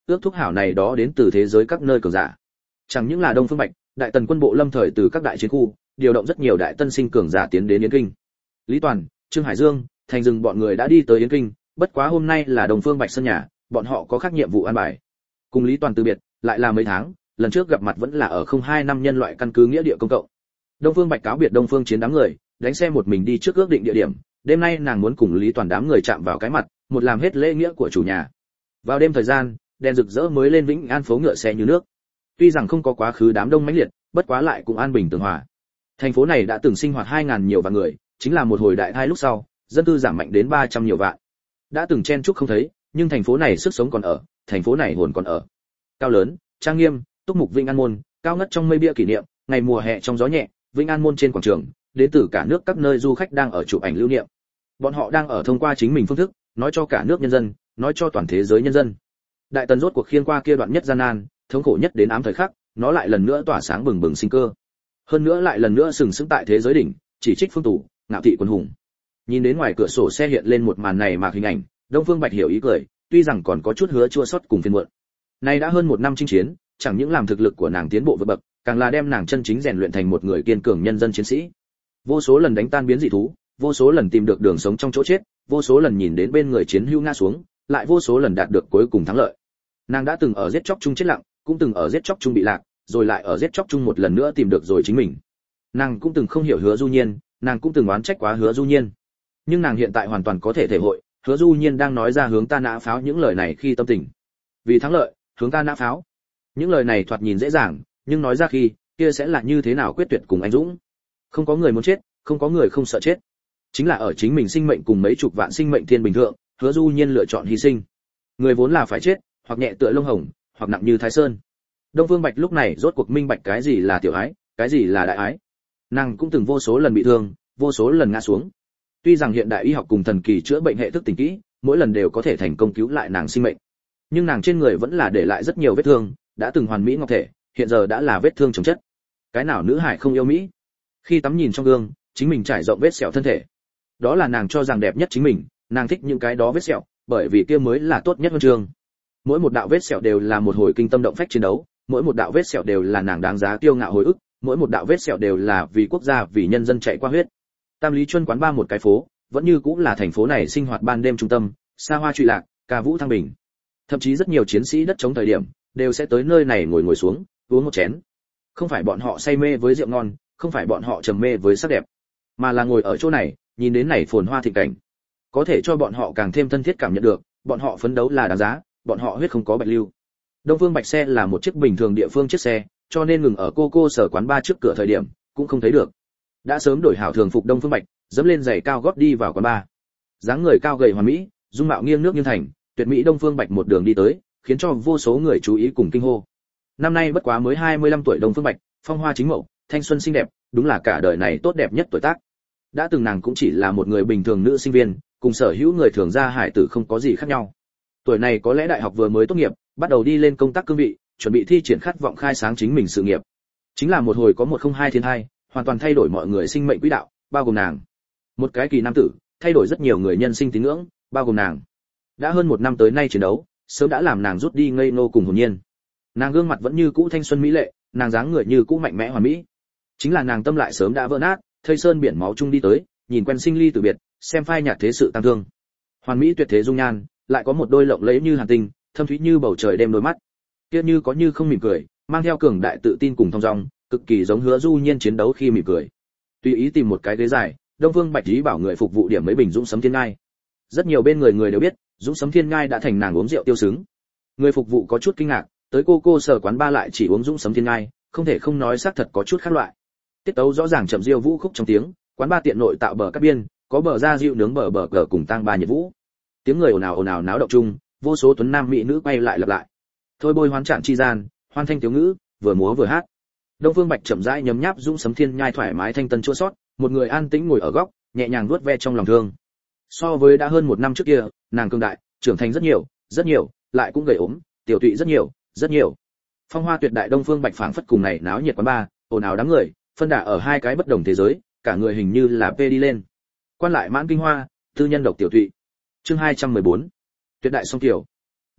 ước thúc hảo này đó đến từ thế giới các nơi cường giả. Chẳng những là Đông Phương Bạch, đại tần quân bộ lâm thời từ các đại chiến khu, điều động rất nhiều đại tân sinh cường giả tiến đến Yến Kinh. Lý Toàn, Trương Hải Dương, Thành Dừng bọn người đã đi tới Yến Kinh, bất quá hôm nay là Đông Phương Bạch sân nhà, bọn họ có khác nhiệm vụ an bài. Cùng Lý Toàn từ biệt, lại là mấy tháng, lần trước gặp mặt vẫn là ở không hai năm nhân loại căn cứ nghĩa địa công cộng. Đông Phương Bạch cáo biệt Đông Phương Chiến đám người, đánh xe một mình đi trước ước định địa điểm, đêm nay nàng muốn cùng Lý Toàn đám người chạm vào cái mặt, một làm hết lễ nghĩa của chủ nhà. Vào đêm thời gian, đèn rực rỡ mới lên Vĩnh An phố ngựa xe như nước. Tuy rằng không có quá khứ đám đông mãnh liệt, bất quá lại cũng an bình tường hòa. Thành phố này đã từng sinh hoạt hai ngàn nhiều vạn người, chính là một hồi đại thai lúc sau, dân cư giảm mạnh đến ba trăm nhiều vạn. Đã từng chen chúc không thấy, nhưng thành phố này sức sống còn ở, thành phố này hồn còn ở. Cao lớn, trang nghiêm, túc mục Vĩnh An môn, cao ngất trong mây bia kỷ niệm, ngày mùa hè trong gió nhẹ, Vĩnh An môn trên quảng trường, đến từ cả nước các nơi du khách đang ở chụp ảnh lưu niệm. Bọn họ đang ở thông qua chính mình phương thức, nói cho cả nước nhân dân, nói cho toàn thế giới nhân dân. Đại tần rốt cuộc khiên qua kia đoạn nhất gian nan, thống khổ nhất đến ám thời khắc, nó lại lần nữa tỏa sáng bừng bừng sinh cơ. Hơn nữa lại lần nữa sừng sững tại thế giới đỉnh, chỉ trích phương tủ, ngạo thị quân hùng. Nhìn đến ngoài cửa sổ xe hiện lên một màn này mạc hình ảnh, Đông Phương Bạch hiểu ý cười, tuy rằng còn có chút hứa chua xót cùng phiền muộn. Nay đã hơn một năm chinh chiến, chẳng những làm thực lực của nàng tiến bộ vượt bậc, càng là đem nàng chân chính rèn luyện thành một người kiên cường nhân dân chiến sĩ. Vô số lần đánh tan biến dị thú, vô số lần tìm được đường sống trong chỗ chết, vô số lần nhìn đến bên người chiến hữu ngã xuống, lại vô số lần đạt được cuối cùng thắng lợi. Nàng đã từng ở giết chóc chung chết lặng, cũng từng ở giết chóc chung bị lạc, rồi lại ở giết chóc chung một lần nữa tìm được rồi chính mình. Nàng cũng từng không hiểu Hứa Du Nhiên, nàng cũng từng oán trách quá Hứa Du Nhiên. Nhưng nàng hiện tại hoàn toàn có thể thể hội, Hứa Du Nhiên đang nói ra hướng ta nã pháo những lời này khi tâm tình. Vì thắng lợi, hướng ta nã pháo. Những lời này thoạt nhìn dễ dàng, nhưng nói ra khi, kia sẽ là như thế nào quyết tuyệt cùng anh dũng. Không có người muốn chết, không có người không sợ chết. Chính là ở chính mình sinh mệnh cùng mấy chục vạn sinh mệnh thiên bình thường, Hứa Du Nhiên lựa chọn hy sinh. Người vốn là phải chết, hoặc nhẹ tựa lông hồng, hoặc nặng như Thái Sơn. Đông Phương Bạch lúc này rốt cuộc minh bạch cái gì là tiểu ái, cái gì là đại ái. Nàng cũng từng vô số lần bị thương, vô số lần ngã xuống. Tuy rằng hiện đại y học cùng thần kỳ chữa bệnh hệ thức tỉnh kỹ, mỗi lần đều có thể thành công cứu lại nàng sinh mệnh, nhưng nàng trên người vẫn là để lại rất nhiều vết thương, đã từng hoàn mỹ ngọc thể, hiện giờ đã là vết thương chồng chất. Cái nào nữ hải không yêu mỹ? Khi tắm nhìn trong gương, chính mình trải rộng vết sẹo thân thể, đó là nàng cho rằng đẹp nhất chính mình, nàng thích những cái đó vết sẹo, bởi vì kia mới là tốt nhất huân chương. Mỗi một đạo vết sẹo đều là một hồi kinh tâm động phách chiến đấu, mỗi một đạo vết sẹo đều là nàng đáng giá kiêu ngạo hồi ức, mỗi một đạo vết sẹo đều là vì quốc gia vì nhân dân chạy qua huyết. Tam Lý Chuân quán ba một cái phố, vẫn như cũng là thành phố này sinh hoạt ban đêm trung tâm, xa hoa trụy lạc, ca vũ thăng bình. Thậm chí rất nhiều chiến sĩ đất chống thời điểm đều sẽ tới nơi này ngồi ngồi xuống, uống một chén. Không phải bọn họ say mê với rượu ngon, không phải bọn họ trầm mê với sắc đẹp, mà là ngồi ở chỗ này, nhìn đến này phồn hoa thịnh cảnh, có thể cho bọn họ càng thêm thân thiết cảm nhận được, bọn họ phấn đấu là đáng giá, bọn họ huyết không có bạch lưu. Đông Phương Bạch xe là một chiếc bình thường địa phương chiếc xe, cho nên ngừng ở cô cô sở quán ba trước cửa thời điểm, cũng không thấy được. Đã sớm đổi hảo thường phục Đông Phương Bạch, dẫm lên giày cao gót đi vào quán ba. Dáng người cao gầy hoàn mỹ, dung mạo nghiêng nước nghiêng thành, tuyệt mỹ Đông Phương Bạch một đường đi tới, khiến cho vô số người chú ý cùng kinh hô. Năm nay bất quá mới hai mươi lăm tuổi Đông Phương Bạch, phong hoa chính mẫu, thanh xuân xinh đẹp, đúng là cả đời này tốt đẹp nhất tuổi tác. Đã từng nàng cũng chỉ là một người bình thường nữ sinh viên, cùng sở hữu người thường gia hải tử không có gì khác nhau. Tuổi này có lẽ đại học vừa mới tốt nghiệp, bắt đầu đi lên công tác cương vị, chuẩn bị thi triển khát vọng khai sáng chính mình sự nghiệp. Chính là một hồi có một không hai thiên hai, hoàn toàn thay đổi mọi người sinh mệnh quỹ đạo, bao gồm nàng. Một cái kỳ nam tử, thay đổi rất nhiều người nhân sinh tín ngưỡng, bao gồm nàng. Đã hơn một năm tới nay chiến đấu, sớm đã làm nàng rút đi ngây ngô cùng hồn nhiên. Nàng gương mặt vẫn như cũ thanh xuân mỹ lệ, nàng dáng người như cũ mạnh mẽ hoàn mỹ. Chính là nàng tâm lại sớm đã vỡ nát, thây sơn biển máu chung đi tới, nhìn quen sinh ly từ biệt, xem phai nhạt thế sự tăng thương. Hoàn mỹ tuyệt thế dung nhan, lại có một đôi lộng lẫy như hàn tinh, thâm thúy như bầu trời đêm đôi mắt. Kia như có như không mỉm cười, mang theo cường đại tự tin cùng thong dong, cực kỳ giống Hứa Du Nhiên chiến đấu khi mỉm cười. Tùy ý tìm một cái ghế dài, Đông Phương Bạch ý bảo người phục vụ điểm mấy bình dũng sấm thiên ngai. Rất nhiều bên người người đều biết, dũng sấm thiên ngai đã thành nàng uống rượu tiêu xứng. Người phục vụ có chút kinh ngạc, tới cô cô sở quán ba lại chỉ uống dũng sấm thiên ngai, không thể không nói xác thật có chút khác loại. Tiết tấu rõ ràng chậm diêu vũ khúc trong tiếng, quán ba tiện nội tạo bờ các biên, có bờ ra rượu nướng bờ bờ cờ cùng tang ba nhiệt vũ. Tiếng người ồn ào ồn ào náo động chung, vô số tuấn nam mỹ nữ quay lại lặp lại. Thôi bôi hoán trạng chi gian, hoan thanh thiếu ngữ, vừa múa vừa hát. Đông Phương Bạch chậm rãi nhấm nháp dũng sấm thiên nhai thoải mái thanh tân chỗ sót, một người an tĩnh ngồi ở góc, nhẹ nhàng vuốt ve trong lòng thương. So với đã hơn một năm trước kia, nàng cường đại, trưởng thành rất nhiều, rất nhiều, lại cũng gầy ốm, tiểu tụy rất nhiều, rất nhiều. Phong hoa tuyệt đại Đông Phương Bạch phảng phất cùng này náo nhiệt quán ba, ồn ào đám người, phân đả ở hai cái bất đồng thế giới, cả người hình như là pê đi lên. Quan lại mãn kinh hoa, tư nhân độc tiểu tụy. Chương hai trăm mười bốn. Tuyệt đại song tiểu.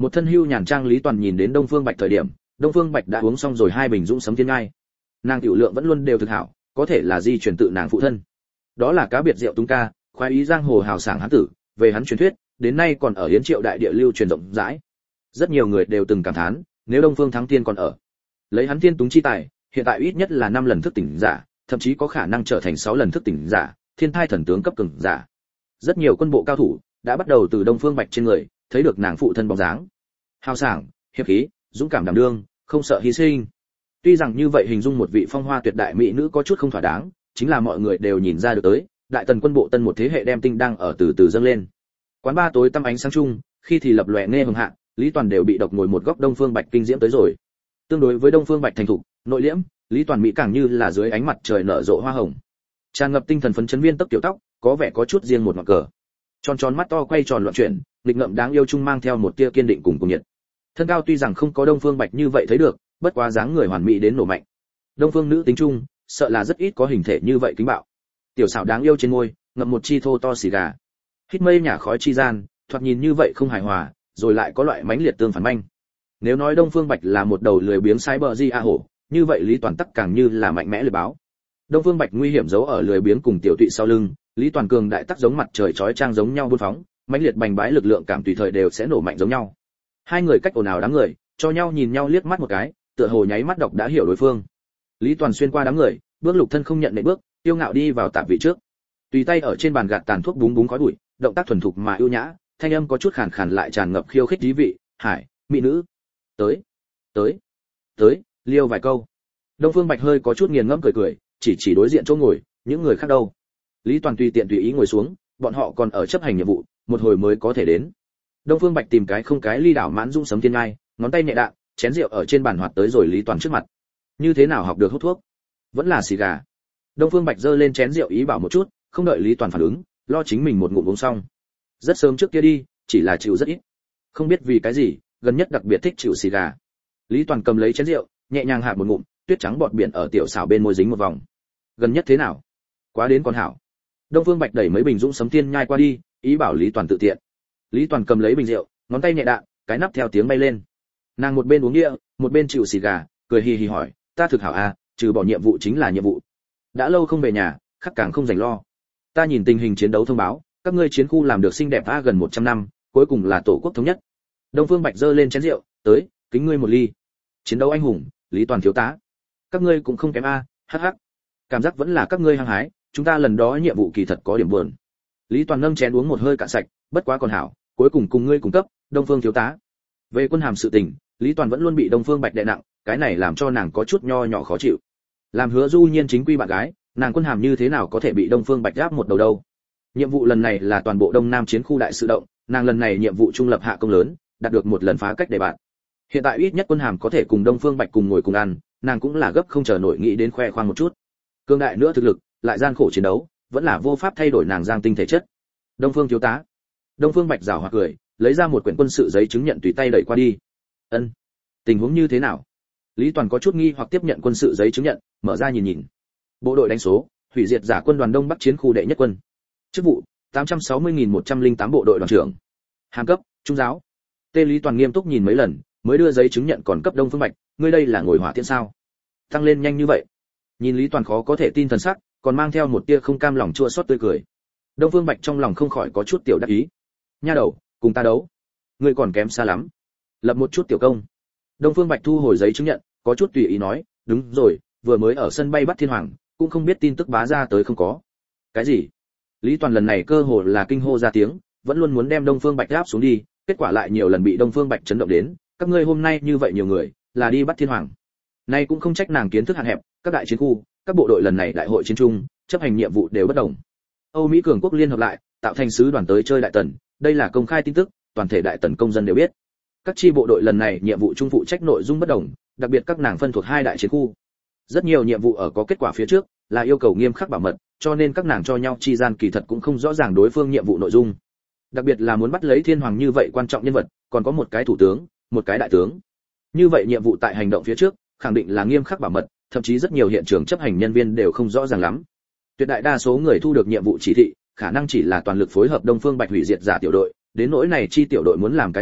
Một thân hưu nhàn trang Lý Toàn nhìn đến Đông Phương Bạch thời điểm, Đông Phương Bạch đã uống xong rồi hai bình dũng sấm thiên ngai. Nàng tiểu lượng vẫn luôn đều thực hảo, có thể là di truyền tự nàng phụ thân. Đó là cá biệt rượu tung ca, khoái ý giang hồ hào sảng hán tử, về hắn truyền thuyết, đến nay còn ở Yến Triệu đại địa lưu truyền rộng rãi. Rất nhiều người đều từng cảm thán, nếu Đông Phương Thắng Tiên còn ở, lấy hắn tiên túng chi tài, hiện tại ít nhất là năm lần thức tỉnh giả, thậm chí có khả năng trở thành sáu lần thức tỉnh giả, thiên thai thần tướng cấp cường giả. Rất nhiều quân bộ cao thủ đã bắt đầu từ Đông Phương Bạch trên người thấy được nàng phụ thân bóng dáng. Hào sảng, hiệp khí, dũng cảm đảm đương, không sợ hy sinh. Tuy rằng như vậy hình dung một vị phong hoa tuyệt đại mỹ nữ có chút không thỏa đáng, chính là mọi người đều nhìn ra được tới, đại tần quân bộ tân một thế hệ đem tinh đang ở từ từ dâng lên. Quán ba tối tăm ánh sáng chung, khi thì lập lòe nghe hừng hạ, Lý Toàn đều bị độc ngồi một góc Đông Phương Bạch kinh diễm tới rồi. Tương đối với Đông Phương Bạch thành thục, nội liễm, Lý Toàn mỹ càng như là dưới ánh mặt trời nở rộ hoa hồng. Tràn ngập tinh thần phấn chấn viên tốc tiểu tóc, có vẻ có chút riêng một ngọn cờ. Tròn tròn mắt to quay tròn loạn chuyển, nghịch ngợm đáng yêu chung mang theo một tia kiên định cùng cùng nhiệt. Thân cao tuy rằng không có Đông Phương Bạch như vậy thấy được, bất quá dáng người hoàn mỹ đến nổ mạnh. Đông Phương nữ tính chung, sợ là rất ít có hình thể như vậy kính bạo. Tiểu xảo đáng yêu trên môi, ngậm một chi thô to xì gà. Hít mây nhả khói chi gian, thoạt nhìn như vậy không hài hòa, rồi lại có loại mãnh liệt tương phản manh. Nếu nói Đông Phương Bạch là một đầu lười biếng cyber di a hổ, như vậy Lý Toàn tắc càng như là mạnh mẽ lười báo. Đông Phương Bạch nguy hiểm giấu ở lười biếng cùng tiểu tụy sau lưng, Lý Toàn cường đại tắc giống mặt trời chói chang giống nhau buôn phóng, mãnh liệt bành bái lực lượng cảm tùy thời đều sẽ nổ mạnh giống nhau. Hai người cách ồn ào đám người, cho nhau nhìn nhau liếc mắt một cái, tựa hồ nháy mắt độc đã hiểu đối phương. Lý Toàn xuyên qua đám người, bước lục thân không nhận nệm bước, tiêu ngạo đi vào tạp vị trước. Tùy tay ở trên bàn gạt tàn thuốc búng búng khói bụi, động tác thuần thục mà ưu nhã, thanh âm có chút khàn khàn lại tràn ngập khiêu khích thí vị, "Hải, mỹ nữ, tới, tới, tới." Liêu vài câu. Đông Phương Bạch hơi có chút nghiền ngẫm cười cười, chỉ chỉ đối diện chỗ ngồi, những người khác đâu. Lý Toàn tùy tiện tùy ý ngồi xuống, bọn họ còn ở chấp hành nhiệm vụ, một hồi mới có thể đến. Đông Phương Bạch tìm cái không cái ly đảo mãn dung sấm thiên ngai, ngón tay nhẹ đạn, chén rượu ở trên bàn hoạt tới rồi Lý Toàn trước mặt. Như thế nào học được hút thuốc? Vẫn là xì gà. Đông Phương Bạch giơ lên chén rượu ý bảo một chút, không đợi Lý Toàn phản ứng, lo chính mình một ngụm uống xong. Rất sớm trước kia đi, chỉ là chịu rất ít. Không biết vì cái gì, gần nhất đặc biệt thích chịu xì gà. Lý Toàn cầm lấy chén rượu, nhẹ nhàng hạ một ngụm, tuyết trắng bọt biển ở tiểu xảo bên môi dính một vòng. Gần nhất thế nào? Quá đến con hảo. Đông Phương Bạch đẩy mấy bình dũng sấm tiên nhai qua đi, ý bảo Lý Toàn tự tiện. Lý Toàn cầm lấy bình rượu, ngón tay nhẹ đạn, cái nắp theo tiếng bay lên. Nàng một bên uống bia, một bên chịu xì gà, cười hì hì hỏi, "Ta thực hảo à, trừ bỏ nhiệm vụ chính là nhiệm vụ. Đã lâu không về nhà, khắc càng không rảnh lo. Ta nhìn tình hình chiến đấu thông báo, các ngươi chiến khu làm được xinh đẹp a gần một trăm năm, cuối cùng là tổ quốc thống nhất." Đông Phương Bạch giơ lên chén rượu, "Tới, kính ngươi một ly. Chiến đấu anh hùng, Lý Toàn thiếu tá. Các ngươi cũng không kém a." Hắc hắc. Cảm giác vẫn là các ngươi hăng hái, chúng ta lần đó nhiệm vụ kỳ thật có điểm buồn. Lý Toàn nâng chén uống một hơi cạn sạch, bất quá còn hảo, cuối cùng cùng ngươi cùng cấp, Đông Phương thiếu tá. Về quân hàm sự tình, Lý Toàn vẫn luôn bị Đông Phương Bạch đè nặng, cái này làm cho nàng có chút nho nhỏ khó chịu. Làm Hứa Du Nhiên chính quy bạn gái, nàng quân hàm như thế nào có thể bị Đông Phương Bạch áp một đầu đâu? Nhiệm vụ lần này là toàn bộ Đông Nam chiến khu đại sự động, nàng lần này nhiệm vụ trung lập hạ công lớn, đạt được một lần phá cách đề bạn. Hiện tại ít nhất quân hàm có thể cùng Đông Phương Bạch cùng ngồi cùng ăn, nàng cũng là gấp không chờ nổi nghĩ đến khoe khoang một chút. Cương đại nữa thực lực, lại gian khổ chiến đấu, vẫn là vô pháp thay đổi nàng giang tinh thể chất. Đông Phương thiếu tá. Đông Phương Bạch giảo hoạt cười, lấy ra một quyển quân sự giấy chứng nhận tùy tay đẩy qua đi. Ân, tình huống như thế nào? Lý Toàn có chút nghi hoặc tiếp nhận quân sự giấy chứng nhận, mở ra nhìn nhìn. Bộ đội đánh số, hủy diệt giả quân đoàn Đông Bắc chiến khu đệ nhất quân. Chức vụ, tám trăm sáu mươi nghìn một trăm lẻ tám bộ đội đoàn trưởng. Hàm cấp, trung giáo. Tê Lý Toàn nghiêm túc nhìn mấy lần, mới đưa giấy chứng nhận còn cấp Đông Phương Bạch, ngươi đây là ngồi hỏa tiễn sao? Tăng lên nhanh như vậy. Nhìn Lý Toàn khó có thể tin thần sắc, còn mang theo một tia không cam lòng chua xót tươi cười. Đông Phương Bạch trong lòng không khỏi có chút tiểu đắc ý. Nha đầu, cùng ta đấu. Ngươi còn kém xa lắm. Lập một chút tiểu công. Đông Phương Bạch thu hồi giấy chứng nhận, có chút tùy ý nói, đúng rồi, vừa mới ở sân bay bắt Thiên Hoàng, cũng không biết tin tức bá ra tới không có. Cái gì? Lý Toàn lần này cơ hồ là kinh hô ra tiếng, vẫn luôn muốn đem Đông Phương Bạch áp xuống đi, kết quả lại nhiều lần bị Đông Phương Bạch chấn động đến, các ngươi hôm nay như vậy nhiều người, là đi bắt Thiên Hoàng. Nay cũng không trách nàng kiến thức hạn hẹp, các đại chiến khu, các bộ đội lần này đại hội chiến trung, chấp hành nhiệm vụ đều bất đồng. Âu Mỹ cường quốc liên hợp lại, tạo thành sứ đoàn tới chơi đại tần, đây là công khai tin tức, toàn thể đại tần công dân đều biết. Các chi bộ đội lần này nhiệm vụ trung phụ trách nội dung bất đồng, đặc biệt các nàng phân thuộc hai đại chiến khu. Rất nhiều nhiệm vụ ở có kết quả phía trước, là yêu cầu nghiêm khắc bảo mật, cho nên các nàng cho nhau chi gian kỳ thật cũng không rõ ràng đối phương nhiệm vụ nội dung. Đặc biệt là muốn bắt lấy Thiên Hoàng như vậy quan trọng nhân vật, còn có một cái thủ tướng, một cái đại tướng. Như vậy nhiệm vụ tại hành động phía trước, khẳng định là nghiêm khắc bảo mật, thậm chí rất nhiều hiện trường chấp hành nhân viên đều không rõ ràng lắm. Tuyệt đại đa số người thu được nhiệm vụ chỉ thị, khả năng chỉ là toàn lực phối hợp Đông Phương Bạch hủy diệt giả tiểu đội, đến nỗi này chi tiểu đội muốn làm cái gì,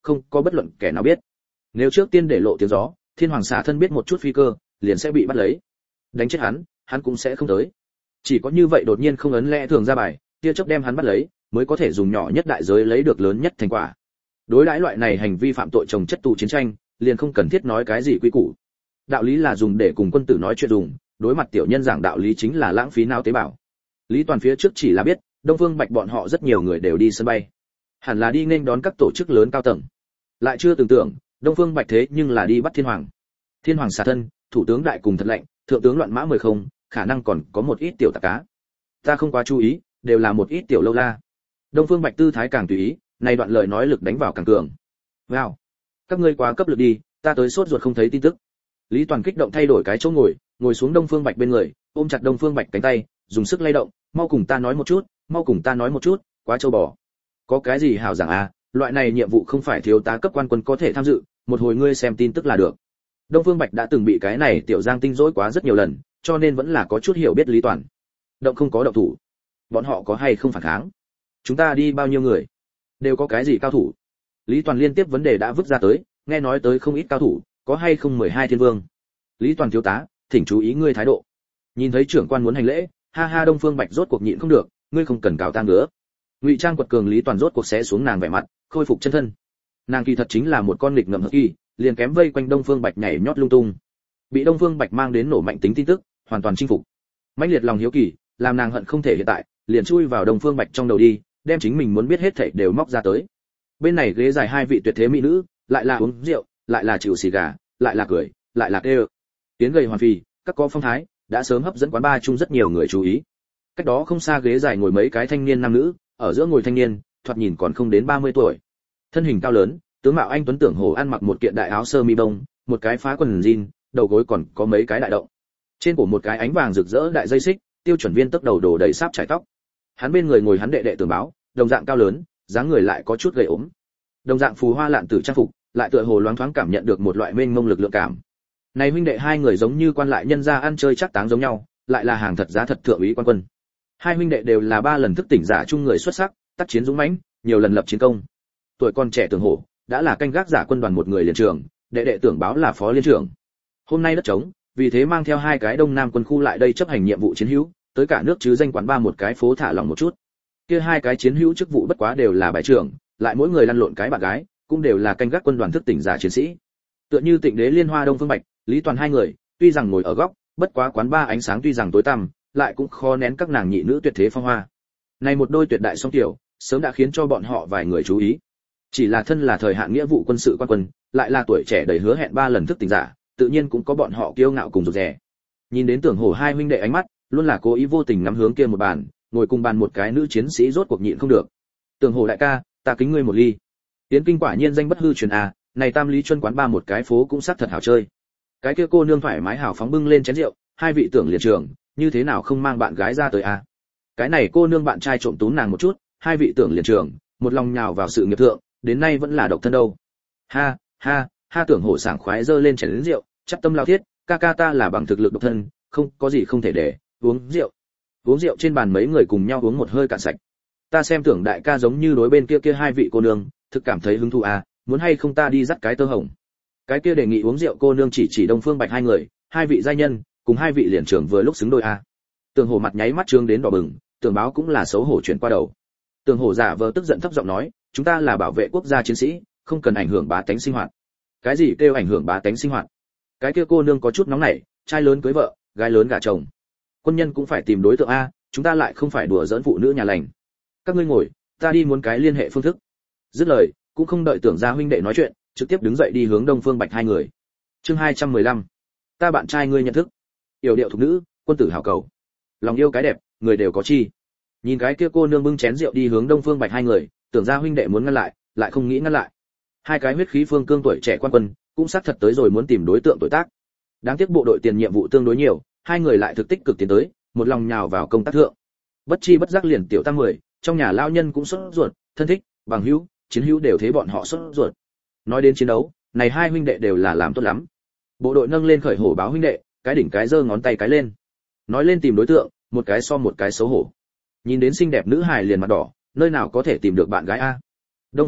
không có bất luận kẻ nào biết. Nếu trước tiên để lộ tiếng gió, Thiên Hoàng xà thân biết một chút phi cơ, liền sẽ bị bắt lấy. Đánh chết hắn, hắn cũng sẽ không tới. Chỉ có như vậy đột nhiên không ấn lẽ thường ra bài, tia chớp đem hắn bắt lấy, mới có thể dùng nhỏ nhất đại giới lấy được lớn nhất thành quả. Đối đãi loại này hành vi phạm tội trồng chất tù chiến tranh, liền không cần thiết nói cái gì quy củ. Đạo lý là dùng để cùng quân tử nói chuyện dùng, đối mặt tiểu nhân giảng đạo lý chính là lãng phí não tế bào. Lý Toàn phía trước chỉ là biết, Đông Phương Bạch bọn họ rất nhiều người đều đi sân bay, hẳn là đi nên đón các tổ chức lớn cao tầng. Lại chưa tưởng tượng, Đông Phương Bạch thế nhưng là đi bắt Thiên Hoàng. Thiên Hoàng xả thân, thủ tướng đại cùng thật lạnh, thượng tướng loạn mã mười không, khả năng còn có một ít tiểu tạp cá. Ta không quá chú ý, đều là một ít tiểu lâu la. Đông Phương Bạch tư thái càng tùy ý, này đoạn lời nói lực đánh vào càng cường. Vào, các ngươi quá cấp lực đi, ta tới sốt ruột không thấy tin tức. Lý Toàn kích động thay đổi cái chỗ ngồi, ngồi xuống Đông Phương Bạch bên người, ôm chặt Đông Phương Bạch cánh tay, dùng sức lay động, mau cùng ta nói một chút, mau cùng ta nói một chút, quá châu bò. Có cái gì hảo giảng à, loại này nhiệm vụ không phải thiếu tá cấp quan quân có thể tham dự, một hồi ngươi xem tin tức là được. Đông Phương Bạch đã từng bị cái này tiểu Giang tinh dỗi quá rất nhiều lần, cho nên vẫn là có chút hiểu biết Lý Toàn. Động không có động thủ, bọn họ có hay không phản kháng? Chúng ta đi bao nhiêu người? Đều có cái gì cao thủ? Lý Toàn liên tiếp vấn đề đã vứt ra tới, nghe nói tới không ít cao thủ, có hay không mười hai thiên vương? Lý Toàn thiếu tá, thỉnh chú ý ngươi thái độ. Nhìn thấy trưởng quan muốn hành lễ, ha ha Đông Phương Bạch rốt cuộc nhịn không được, ngươi không cần cáo tang nữa. Ngụy Trang quật cường Lý Toàn rốt cuộc xé xuống nàng vẻ mặt, khôi phục chân thân. Nàng kỳ thật chính là một con nghịch ngợm hợp kỳ, liền kém vây quanh Đông Phương Bạch nhảy nhót lung tung. Bị Đông Phương Bạch mang đến nổ mạnh tính tin tức, hoàn toàn chinh phục. Mãnh liệt lòng hiếu kỳ, làm nàng hận không thể hiện tại, liền chui vào Đông Phương Bạch trong đầu đi, đem chính mình muốn biết hết thảy đều móc ra tới. Bên này ghế dài hai vị tuyệt thế mỹ nữ, lại là uống rượu, lại là chịu xì gà, lại là cười, lại là kêu. Tiến gầy hoàn phì, các có phong thái, đã sớm hấp dẫn quán bar chung rất nhiều người chú ý. Cách đó không xa ghế dài ngồi mấy cái thanh niên nam nữ, ở giữa ngồi thanh niên, thoạt nhìn còn không đến ba mươi tuổi. Thân hình cao lớn, tướng mạo anh tuấn tưởng hồ ăn mặc một kiện đại áo sơ mi bông, một cái phá quần jean, đầu gối còn có mấy cái đại động. Trên cổ một cái ánh vàng rực rỡ đại dây xích, tiêu chuẩn viên tóc đầu đồ đầy sáp trải tóc. Hắn bên người ngồi hắn đệ đệ Tưởng Báo, đồng dạng cao lớn, dáng người lại có chút gầy ốm. Đồng dạng phù hoa lạn tử trang phục, lại tựa hồ loáng thoáng cảm nhận được một loại mênh mông lực lượng cảm. Này huynh đệ hai người giống như quan lại nhân gia ăn chơi chắc táng giống nhau, lại là hàng thật giá thật thượng úy quan quân. Hai huynh đệ đều là ba lần thức tỉnh giả chung người xuất sắc, tác chiến dũng mãnh, nhiều lần lập chiến công. Tuổi còn trẻ Tưởng Hổ, đã là canh gác giả quân đoàn một người liền trưởng, đệ đệ Tưởng Báo là phó liên trưởng. Hôm nay đất trống, vì thế mang theo hai cái đông nam quân khu lại đây chấp hành nhiệm vụ chiến hữu, tới cả nước chứ danh quán ba một cái phố thả lỏng một chút. Kia hai cái chiến hữu chức vụ bất quá đều là bài trưởng, lại mỗi người lăn lộn cái bạn gái, cũng đều là canh gác quân đoàn thức tỉnh giả chiến sĩ. Tựa như Tịnh Đế Liên Hoa Đông Phương Bạch, Lý Toàn hai người, tuy rằng ngồi ở góc, bất quá quán ba ánh sáng tuy rằng tối tăm, lại cũng khó nén các nàng nhị nữ tuyệt thế phong hoa. Này một đôi tuyệt đại song tiểu, sớm đã khiến cho bọn họ vài người chú ý. Chỉ là thân là thời hạn nghĩa vụ quân sự quan quân, lại là tuổi trẻ đầy hứa hẹn ba lần thức tỉnh giả, tự nhiên cũng có bọn họ kiêu ngạo cùng rụt rè. Nhìn đến Tưởng Hổ hai huynh đệ ánh mắt, luôn là cố ý vô tình ngắm hướng kia một bàn, ngồi cùng bàn một cái nữ chiến sĩ rốt cuộc nhịn không được. Tưởng Hổ đại ca, ta kính ngươi một ly. Tiến kinh quả nhiên danh bất hư truyền à, này Tam Lý Chuân quán ba một cái phố cũng sắc thật hảo chơi. Cái kia cô nương thoải mái hảo phóng bưng lên chén rượu, hai vị Tưởng liền trưởng, như thế nào không mang bạn gái ra tới à? Cái này cô nương bạn trai trộm tún nàng một chút, hai vị Tưởng liền trưởng, một lòng nhào vào sự nghiệp thượng, đến nay vẫn là độc thân đâu. Ha, ha, ha Tưởng Hổ sảng khoái giơ lên chén lớn rượu, chắp tâm lao thiết, ca ca ta là bằng thực lực độc thân, không có gì không thể để, uống rượu. Uống rượu trên bàn mấy người cùng nhau uống một hơi cạn sạch. Ta xem Tưởng đại ca giống như đối bên kia kia hai vị cô nương, thực cảm thấy hứng thú à, muốn hay không ta đi dắt cái tơ hồng. Cái kia đề nghị uống rượu cô nương chỉ chỉ Đông Phương Bạch hai người, hai vị giai nhân, cùng hai vị liền trưởng vừa lúc xứng đôi à. Tưởng Hổ mặt nháy mắt trương đến đỏ bừng, Tưởng Báo cũng là xấu hổ chuyển qua đầu. Tưởng Hổ giả vờ tức giận thấp giọng nói, chúng ta là bảo vệ quốc gia chiến sĩ, không cần ảnh hưởng bá tánh sinh hoạt. Cái gì kêu ảnh hưởng bá tánh sinh hoạt? Cái kia cô nương có chút nóng nảy, trai lớn cưới vợ, gái lớn gả chồng. Quân nhân cũng phải tìm đối tượng a, chúng ta lại không phải đùa giỡn phụ nữ nhà lành. Các ngươi ngồi, ta đi muốn cái liên hệ phương thức. Dứt lời, cũng không đợi Tưởng gia huynh đệ nói chuyện, trực tiếp đứng dậy đi hướng Đông Phương Bạch hai người. Chương hai trăm mười lăm. Ta bạn trai ngươi nhận thức. Yểu điệu thục nữ, quân tử hảo cầu. Lòng yêu cái đẹp, người đều có chi. Nhìn cái kia cô nương bưng chén rượu đi hướng Đông Phương Bạch hai người, Tưởng gia huynh đệ muốn ngăn lại, lại không nghĩ ngăn lại. Hai cái huyết khí phương cương tuổi trẻ quan quân, cũng xác thật tới rồi muốn tìm đối tượng tuổi tác. Đáng tiếc bộ đội tiền nhiệm vụ tương đối nhiều, hai người lại thực tích cực tiến tới, một lòng nhào vào công tác thượng. Bất chi bất giác liền tiểu tam mười, trong nhà lao nhân cũng sốt ruột, thân thích, bằng hữu, chiến hữu đều thế bọn họ sốt ruột. Nói đến chiến đấu, này hai huynh đệ đều là làm tốt lắm. Bộ đội nâng lên khởi hổ báo huynh đệ, cái đỉnh cái giơ ngón tay cái lên. Nói lên tìm đối tượng, một cái so một cái xấu hổ. Nhìn đến xinh đẹp nữ hài liền mặt đỏ, nơi nào có thể tìm được bạn gái a? Đông Phương Bạch,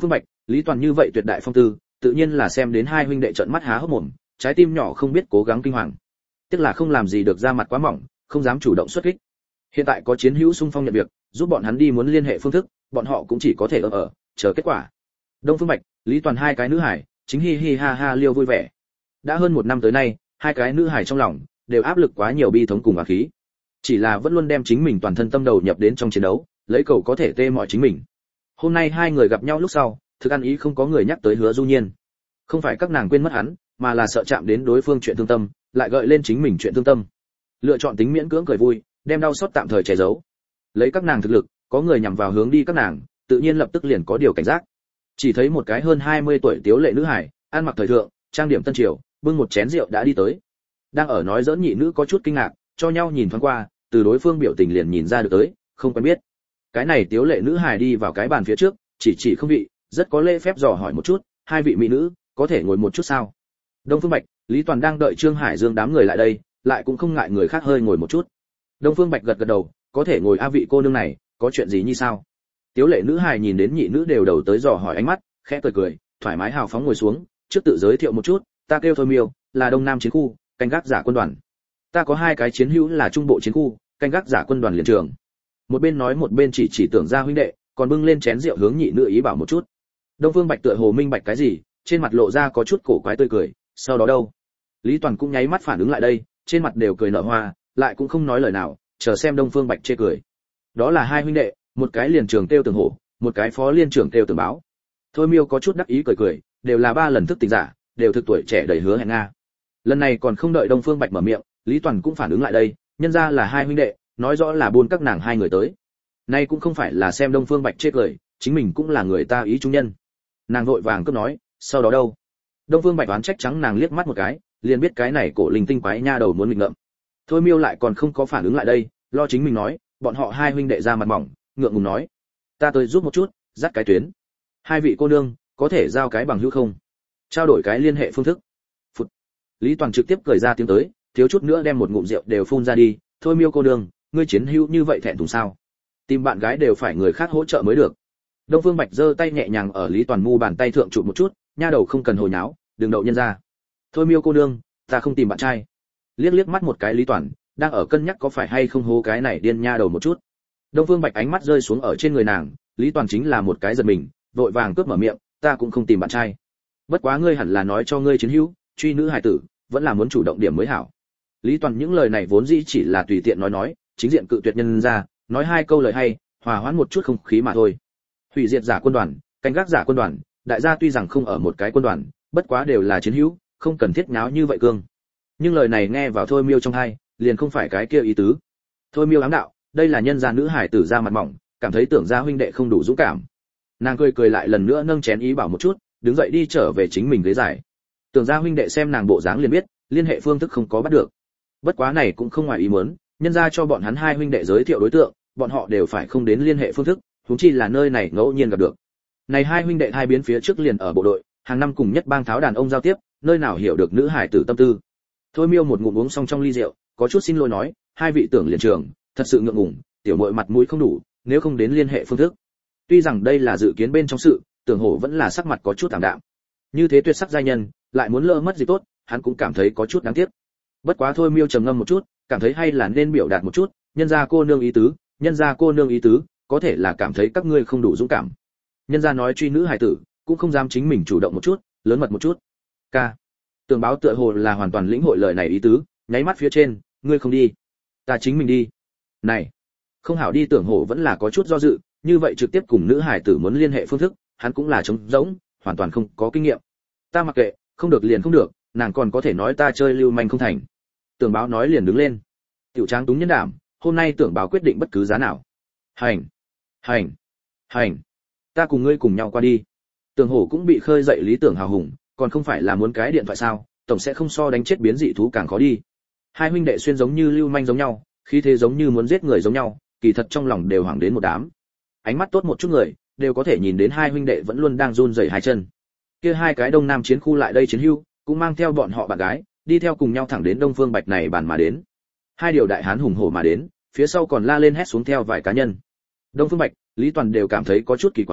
Lý Toàn như vậy tuyệt đại phong tư, tự nhiên là xem đến hai huynh đệ trợn mắt há hốc mồm, trái tim nhỏ không biết cố gắng kinh hoàng. Tiếc là không làm gì được, ra mặt quá mỏng, không dám chủ động xuất kích. Hiện tại có chiến hữu xung phong nhận việc, giúp bọn hắn đi muốn liên hệ phương thức, bọn họ cũng chỉ có thể ở ở, chờ kết quả. Đông Phương Bạch, Lý Toàn hai cái nữ hải, chính hi hi ha ha liêu vui vẻ. Đã hơn một năm tới nay, hai cái nữ hải trong lòng đều áp lực quá nhiều bi thống cùng oán khí. Chỉ là vẫn luôn đem chính mình toàn thân tâm đầu nhập đến trong chiến đấu, lấy cầu có thể tê mọi chính mình. Hôm nay hai người gặp nhau lúc sau, thực ăn ý không có người nhắc tới Hứa Du Nhiên. Không phải các nàng quên mất hắn, mà là sợ chạm đến đối phương chuyện thương tâm, lại gợi lên chính mình chuyện thương tâm. Lựa chọn tính miễn cưỡng cười vui, đem đau xót tạm thời che giấu. Lấy các nàng thực lực, có người nhằm vào hướng đi các nàng, tự nhiên lập tức liền có điều cảnh giác. Chỉ thấy một cái hơn hai mươi tuổi tiếu lệ nữ hải, ăn mặc thời thượng, trang điểm tân triều, bưng một chén rượu đã đi tới. Đang ở nói giỡn nhị nữ có chút kinh ngạc, cho nhau nhìn thoáng qua, từ đối phương biểu tình liền nhìn ra được tới, không quen biết. Cái này tiếu lệ nữ hải đi vào cái bàn phía trước, chỉ chỉ không vị, rất có lễ phép dò hỏi một chút, hai vị mỹ nữ, có thể ngồi một chút sao? Đông Phương Bạch, Lý Toàn đang đợi Trương Hải Dương đám người lại đây, lại cũng không ngại người khác hơi ngồi một chút. Đông Phương Bạch gật gật đầu, có thể ngồi, a vị cô nương này, có chuyện gì như sao? Tiếu lệ nữ hài nhìn đến nhị nữ đều đầu tới dò hỏi ánh mắt, khẽ cười cười, thoải mái hào phóng ngồi xuống, trước tự giới thiệu một chút, ta kêu Thôi Miêu, là Đông Nam chiến khu, canh gác giả quân đoàn. Ta có hai cái chiến hữu là Trung Bộ chiến khu, canh gác giả quân đoàn liền trường. Một bên nói một bên chỉ chỉ tưởng ra huynh đệ, còn bưng lên chén rượu hướng nhị nữ ý bảo một chút. Đông Phương Bạch tựa hồ minh bạch cái gì, trên mặt lộ ra có chút cổ quái tươi cười, sau đó đâu? Lý Toàn cũng nháy mắt phản ứng lại đây, trên mặt đều cười nở hoa, lại cũng không nói lời nào, chờ xem Đông Phương Bạch chê cười. Đó là hai huynh đệ, một cái liền trường tiêu tường hổ, một cái phó liên trưởng tiêu tường báo. Thôi Miêu có chút đắc ý cười cười, đều là ba lần thức tỉnh giả, đều thực tuổi trẻ đầy hứa hẹn nga. Lần này còn không đợi Đông Phương Bạch mở miệng, Lý Toàn cũng phản ứng lại đây, nhân ra là hai huynh đệ, nói rõ là buôn các nàng hai người tới. Nay cũng không phải là xem Đông Phương Bạch chê cười, chính mình cũng là người ta ý trung nhân. Nàng vội vàng cứ nói, sau đó đâu? Đông Phương Bạch đoán trách trắng nàng liếc mắt một cái, liền biết cái này cổ linh tinh quái nha đầu muốn nghịch ngợm. Thôi Miêu lại còn không có phản ứng lại đây, lo chính mình nói, bọn họ hai huynh đệ ra mặt mỏng, ngượng ngùng nói, ta tới giúp một chút, dắt cái tuyến. Hai vị cô nương, có thể giao cái bằng hữu không? Trao đổi cái liên hệ phương thức. Phụt. Lý Toàn trực tiếp cười ra tiếng tới, thiếu chút nữa đem một ngụm rượu đều phun ra đi. Thôi Miêu cô nương, ngươi chiến hữu như vậy thẹn thùng sao? Tìm bạn gái đều phải người khác hỗ trợ mới được. Đông Phương Bạch giơ tay nhẹ nhàng ở Lý Toàn mu bàn tay thượng chụp một chút, nha đầu không cần hồi nháo, đừng đậu nhân ra. Thôi Miêu cô nương, ta không tìm bạn trai. Liếc liếc mắt một cái Lý Toàn, đang ở cân nhắc có phải hay không hố cái này điên nha đầu một chút. Đông Phương Bạch ánh mắt rơi xuống ở trên người nàng, Lý Toàn chính là một cái giật mình, vội vàng cướp mở miệng, ta cũng không tìm bạn trai. Bất quá ngươi hẳn là nói cho ngươi chiến hữu, truy nữ hài tử, vẫn là muốn chủ động điểm mới hảo. Lý Toàn những lời này vốn dĩ chỉ là tùy tiện nói nói, chính diện cự tuyệt nhân ra, nói hai câu lời hay, hòa hoãn một chút không khí mà thôi. Hủy diệt giả quân đoàn, canh gác giả quân đoàn, đại gia tuy rằng không ở một cái quân đoàn, bất quá đều là chiến hữu, không cần thiết nháo như vậy cương. Nhưng lời này nghe vào Thôi Miêu trong tai, liền không phải cái kia ý tứ. Thôi Miêu ám đạo, đây là nhân gia nữ hải tử ra mặt mỏng, cảm thấy tưởng gia huynh đệ không đủ dũng cảm. Nàng cười cười lại lần nữa nâng chén ý bảo một chút, đứng dậy đi trở về chính mình ghế dài. Tưởng gia huynh đệ xem nàng bộ dáng liền biết, liên hệ phương thức không có bắt được. Bất quá này cũng không ngoài ý muốn, nhân gia cho bọn hắn hai huynh đệ giới thiệu đối tượng, bọn họ đều phải không đến liên hệ phương thức, huống chi là nơi này ngẫu nhiên gặp được. Này hai huynh đệ hai biến phía trước liền ở bộ đội, hàng năm cùng nhất bang tháo đàn ông giao tiếp, nơi nào hiểu được nữ hải tử tâm tư. Thôi Miêu một ngụm uống xong trong ly rượu, có chút xin lỗi nói, hai vị tưởng liền trường, thật sự ngượng ngùng, tiểu muội mặt mũi không đủ, nếu không đến liên hệ phương thức. Tuy rằng đây là dự kiến bên trong sự, Tưởng Hổ vẫn là sắc mặt có chút tạm đạm. Như thế tuyệt sắc giai nhân, lại muốn lỡ mất gì tốt, hắn cũng cảm thấy có chút đáng tiếc. Bất quá Thôi Miêu trầm ngâm một chút, cảm thấy hay là nên biểu đạt một chút, nhân gia cô nương ý tứ, nhân gia cô nương ý tứ, có thể là cảm thấy các ngươi không đủ dũng cảm. Nhân gia nói truy nữ hài tử, cũng không dám chính mình chủ động một chút, lớn mật một chút. Ca. Tường Báo tựa hồ là hoàn toàn lĩnh hội lời này ý tứ, nháy mắt phía trên, ngươi không đi, ta chính mình đi. Này, không hảo đi. Tưởng Hổ vẫn là có chút do dự, như vậy trực tiếp cùng nữ hải tử muốn liên hệ phương thức, hắn cũng là trống rỗng, hoàn toàn không có kinh nghiệm. Ta mặc kệ, không được liền không được, nàng còn có thể nói ta chơi lưu manh không thành. Tưởng Báo nói liền đứng lên. Tiểu Tráng túng nhân đảm, hôm nay Tưởng Báo quyết định bất cứ giá nào. Hành, hành, hành, ta cùng ngươi cùng nhau qua đi. Tưởng Hổ cũng bị khơi dậy lý tưởng hào hùng, còn không phải là muốn cái điện thoại sao, tổng sẽ không so đánh chết biến dị thú càng khó đi. Hai huynh đệ xuyên giống như lưu manh giống nhau, khí thế giống như muốn giết người giống nhau, kỳ thật trong lòng đều hoảng đến một đám. Ánh mắt tốt một chút người, đều có thể nhìn đến hai huynh đệ vẫn luôn đang run rẩy hai chân. Kia hai cái Đông Nam chiến khu lại đây chiến hưu, cũng mang theo bọn họ bạn gái, đi theo cùng nhau thẳng đến Đông Phương Bạch này bàn mà đến. Hai điều đại hán hùng hổ mà đến, phía sau còn la lên hét xuống theo vài cá nhân. Đông Phương Bạch, Lý Toàn đều cảm thấy có chút kỳ quái,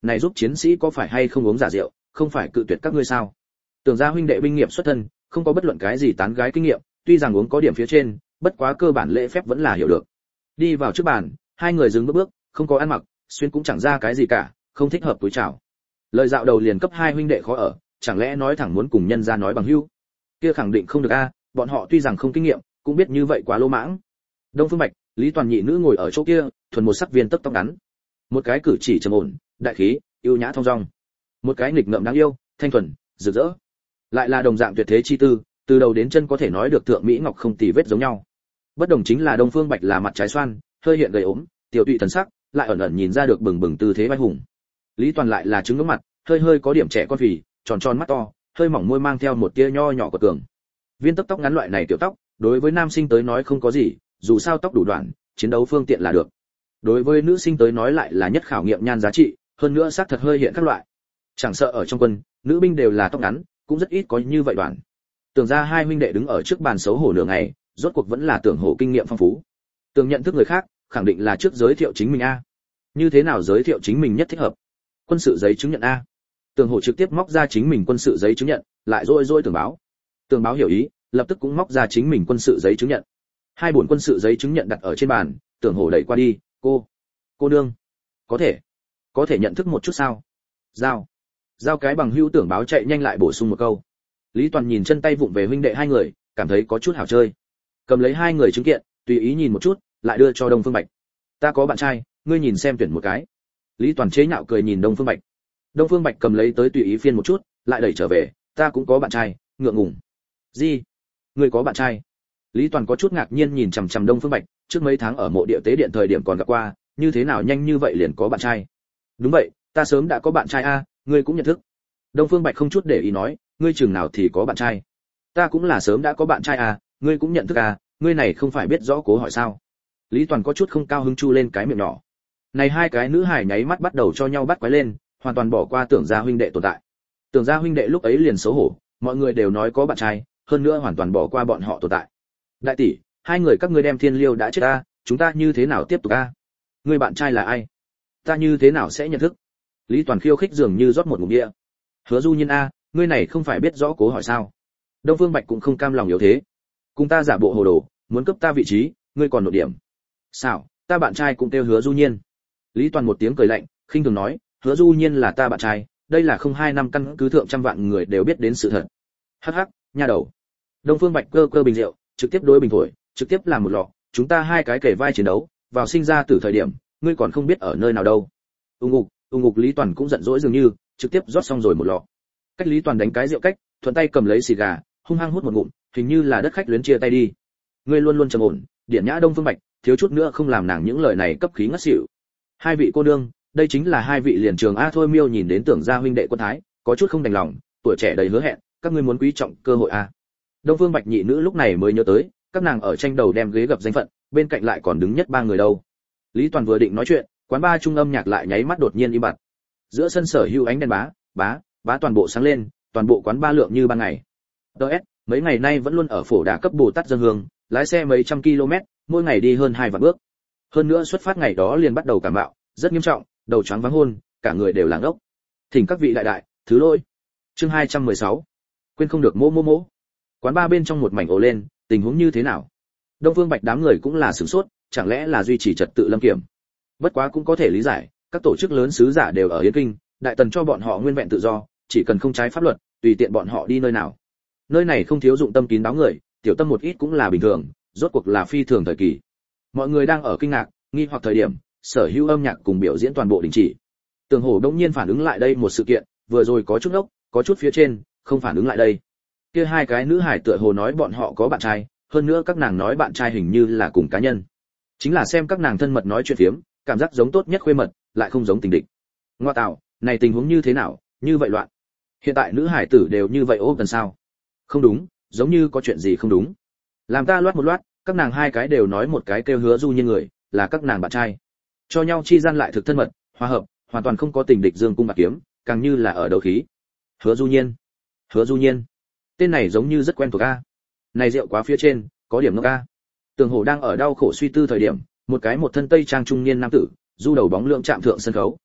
này giúp chiến sĩ có phải hay không uống giả rượu, không phải cự tuyệt các ngươi sao? Tưởng ra huynh đệ binh nghiệp xuất thân, không có bất luận cái gì tán gái kinh nghiệm, tuy rằng uống có điểm phía trên, bất quá cơ bản lễ phép vẫn là hiểu được. Đi vào trước bàn, hai người dừng bước bước, không có ăn mặc, xuyên cũng chẳng ra cái gì cả, không thích hợp túi chào. Lời dạo đầu liền cấp hai huynh đệ khó ở, chẳng lẽ nói thẳng muốn cùng nhân gia nói bằng hữu? Kia khẳng định không được a, bọn họ tuy rằng không kinh nghiệm, cũng biết như vậy quá lô mãng. Đông Phương Bạch, Lý Toàn nhị nữ ngồi ở chỗ kia, thuần một sắc viên tóc tóc ngắn. Một cái cử chỉ trầm ổn, đại khí, yêu nhã thong dong. Một cái nghịch ngợm đáng yêu, thanh thuần, rực rỡ. Lại là đồng dạng tuyệt thế chi tư, từ đầu đến chân có thể nói được thượng mỹ ngọc không tì vết giống nhau. Bất đồng chính là Đông Phương Bạch là mặt trái xoan, hơi hiện gầy ốm, tiểu tụy thần sắc, lại ẩn ẩn nhìn ra được bừng bừng tư thế vai hùng. Lý Toàn lại là trứng ngưỡng mặt, hơi hơi có điểm trẻ con phì, tròn tròn mắt to, hơi mỏng môi mang theo một tia nho nhỏ của cường. Viên tóc tóc ngắn loại này tiểu tóc, đối với nam sinh tới nói không có gì, dù sao tóc đủ đoạn, chiến đấu phương tiện là được. Đối với nữ sinh tới nói lại là nhất khảo nghiệm nhan giá trị, hơn nữa xác thật hơi hiện các loại. Chẳng sợ ở trong quân, nữ binh đều là tóc ngắn, cũng rất ít có như vậy đoạn. Tưởng ra hai huynh đệ đứng ở trước bàn xấu hổ nửa ngày, rốt cuộc vẫn là Tưởng Hổ kinh nghiệm phong phú. Tưởng nhận thức người khác, khẳng định là trước giới thiệu chính mình a. Như thế nào giới thiệu chính mình nhất thích hợp? Quân sự giấy chứng nhận a. Tưởng Hổ trực tiếp móc ra chính mình quân sự giấy chứng nhận, lại rôi rôi Tưởng Báo. Tưởng Báo hiểu ý, lập tức cũng móc ra chính mình quân sự giấy chứng nhận. Hai bổn quân sự giấy chứng nhận đặt ở trên bàn, Tưởng Hổ đẩy qua đi, "Cô, cô nương, có thể, có thể nhận thức một chút sao?" "Giao." Giao cái bằng hữu. Tưởng Báo chạy nhanh lại bổ sung một câu. Lý Toàn nhìn chân tay vụng về huynh đệ hai người, cảm thấy có chút hảo chơi. Cầm lấy hai người chứng kiện, tùy ý nhìn một chút, lại đưa cho Đông Phương Bạch. "Ta có bạn trai, ngươi nhìn xem tuyển một cái." Lý Toàn chế nhạo cười nhìn Đông Phương Bạch. Đông Phương Bạch cầm lấy tới tùy ý phiên một chút, lại đẩy trở về, "Ta cũng có bạn trai." Ngượng ngùng. "Gì? Ngươi có bạn trai?" Lý Toàn có chút ngạc nhiên nhìn chằm chằm Đông Phương Bạch, trước mấy tháng ở mộ địa tế điện thời điểm còn gặp qua, như thế nào nhanh như vậy liền có bạn trai? "Đúng vậy, ta sớm đã có bạn trai a, ngươi cũng nhận thức." Đông Phương Bạch không chút để ý nói, "Ngươi chừng nào thì có bạn trai?" "Ta cũng là sớm đã có bạn trai à, ngươi cũng nhận thức à, ngươi này không phải biết rõ cố hỏi sao?" Lý Toàn có chút không cao hứng chu lên cái miệng nhỏ. Này hai cái nữ hài nháy mắt bắt đầu cho nhau bắt quái lên, hoàn toàn bỏ qua Tưởng gia huynh đệ tồn tại. Tưởng gia huynh đệ lúc ấy liền xấu hổ, mọi người đều nói có bạn trai, hơn nữa hoàn toàn bỏ qua bọn họ tồn tại. "Đại tỷ, hai người các ngươi đem Thiên Liêu đã chết a, chúng ta như thế nào tiếp tục a? Ngươi bạn trai là ai? Ta như thế nào sẽ nhận thức?" Lý Toàn khiêu khích dường như rót một ngụm bia. "Hứa Du Nhiên a, ngươi này không phải biết rõ cố hỏi sao?" Đông Phương Bạch cũng không cam lòng yếu thế. "Cùng ta giả bộ hồ đồ, muốn cướp ta vị trí, ngươi còn nổi điểm." "Sao, ta bạn trai cũng kêu Hứa Du Nhiên." Lý Toàn một tiếng cười lạnh, khinh thường nói, "Hứa Du Nhiên là ta bạn trai, đây là không hai năm căn cứ thượng trăm vạn người đều biết đến sự thật." "Hắc hắc, nha đầu." Đông Phương Bạch cơ cơ bình rượu, trực tiếp đối bình thổi, trực tiếp làm một lọ, "Chúng ta hai cái kể vai chiến đấu, vào sinh ra từ thời điểm, ngươi còn không biết ở nơi nào đâu." Ung ục, ung ục. Lý Toàn cũng giận dỗi dường như, trực tiếp rót xong rồi một lọ. Cách Lý Toàn đánh cái rượu cách, thuận tay cầm lấy xì gà, hung hăng hút một ngụm, hình như là đất khách luyến chia tay đi. "Ngươi luôn luôn trầm ổn, điển nhã." Đông Phương Bạch thiếu chút nữa không làm nàng những lời này cấp khí ngất xỉu. "Hai vị cô nương, đây chính là hai vị liền trường a." Thôi Miêu nhìn đến Tưởng gia huynh đệ quân thái, có chút không đành lòng, tuổi trẻ đầy hứa hẹn, "Các ngươi muốn quý trọng cơ hội a." Đông Phương Bạch nhị nữ lúc này mới nhớ tới, các nàng ở tranh đầu đem ghế gập danh phận, bên cạnh lại còn đứng nhất ba người đâu. Lý Toàn vừa định nói chuyện, quán ba trung âm nhạc lại nháy mắt đột nhiên im bặt. Giữa sân sở hữu ánh đèn bá, bá, bá toàn bộ sáng lên, toàn bộ quán ba lượng như ban ngày. đê ét, mấy ngày nay vẫn luôn ở phổ đà cấp Bồ Tát dân hương, lái xe mấy trăm km, mỗi ngày đi hơn hai vạn bước. Hơn nữa xuất phát ngày đó liền bắt đầu cảm mạo, rất nghiêm trọng, đầu choáng váng hôn, cả người đều làng ốc. Thỉnh các vị đại đại, thứ lỗi. Chương hai trăm mười sáu. Quên không được mô mô mô. Quán ba bên trong một mảnh ồ lên, tình huống như thế nào? Đông Phương Bạch đám người cũng là sửng sốt, chẳng lẽ là duy trì trật tự lâm kiểm? Bất quá cũng có thể lý giải, các tổ chức lớn sứ giả đều ở Yến Kinh, đại tần cho bọn họ nguyên vẹn tự do, chỉ cần không trái pháp luật, tùy tiện bọn họ đi nơi nào. Nơi này không thiếu dụng tâm kín đáo người, tiểu tâm một ít cũng là bình thường, rốt cuộc là phi thường thời kỳ. Mọi người đang ở kinh ngạc, nghi hoặc thời điểm, sở hữu âm nhạc cùng biểu diễn toàn bộ đình chỉ. Tường Hổ đột nhiên phản ứng lại đây một sự kiện, vừa rồi có chút ngốc, có chút phía trên, không phản ứng lại đây. Kia hai cái nữ hải tựa hồ nói bọn họ có bạn trai, hơn nữa các nàng nói bạn trai hình như là cùng cá nhân. Chính là xem các nàng thân mật nói chuyện phiếm, cảm giác giống tốt nhất khuê mật, lại không giống tình địch. Ngoa tạo, này tình huống như thế nào, như vậy loạn. Hiện tại nữ hải tử đều như vậy ôm gần sao? Không đúng, giống như có chuyện gì không đúng. Làm ta loát một loát, các nàng hai cái đều nói một cái kêu Hứa Du Nhiên người, là các nàng bạn trai. Cho nhau chi gian lại thực thân mật, hòa hợp, hoàn toàn không có tình địch dương cung bạc kiếm, càng như là ở đấu khí. Hứa Du Nhiên, Hứa Du Nhiên, tên này giống như rất quen thuộc a. Này rượu quá phía trên, có điểm ngốc a. Tường Hổ đang ở đau khổ suy tư thời điểm, một cái một thân tây trang trung niên nam tử, du đầu bóng lượng chạm thượng sân khấu.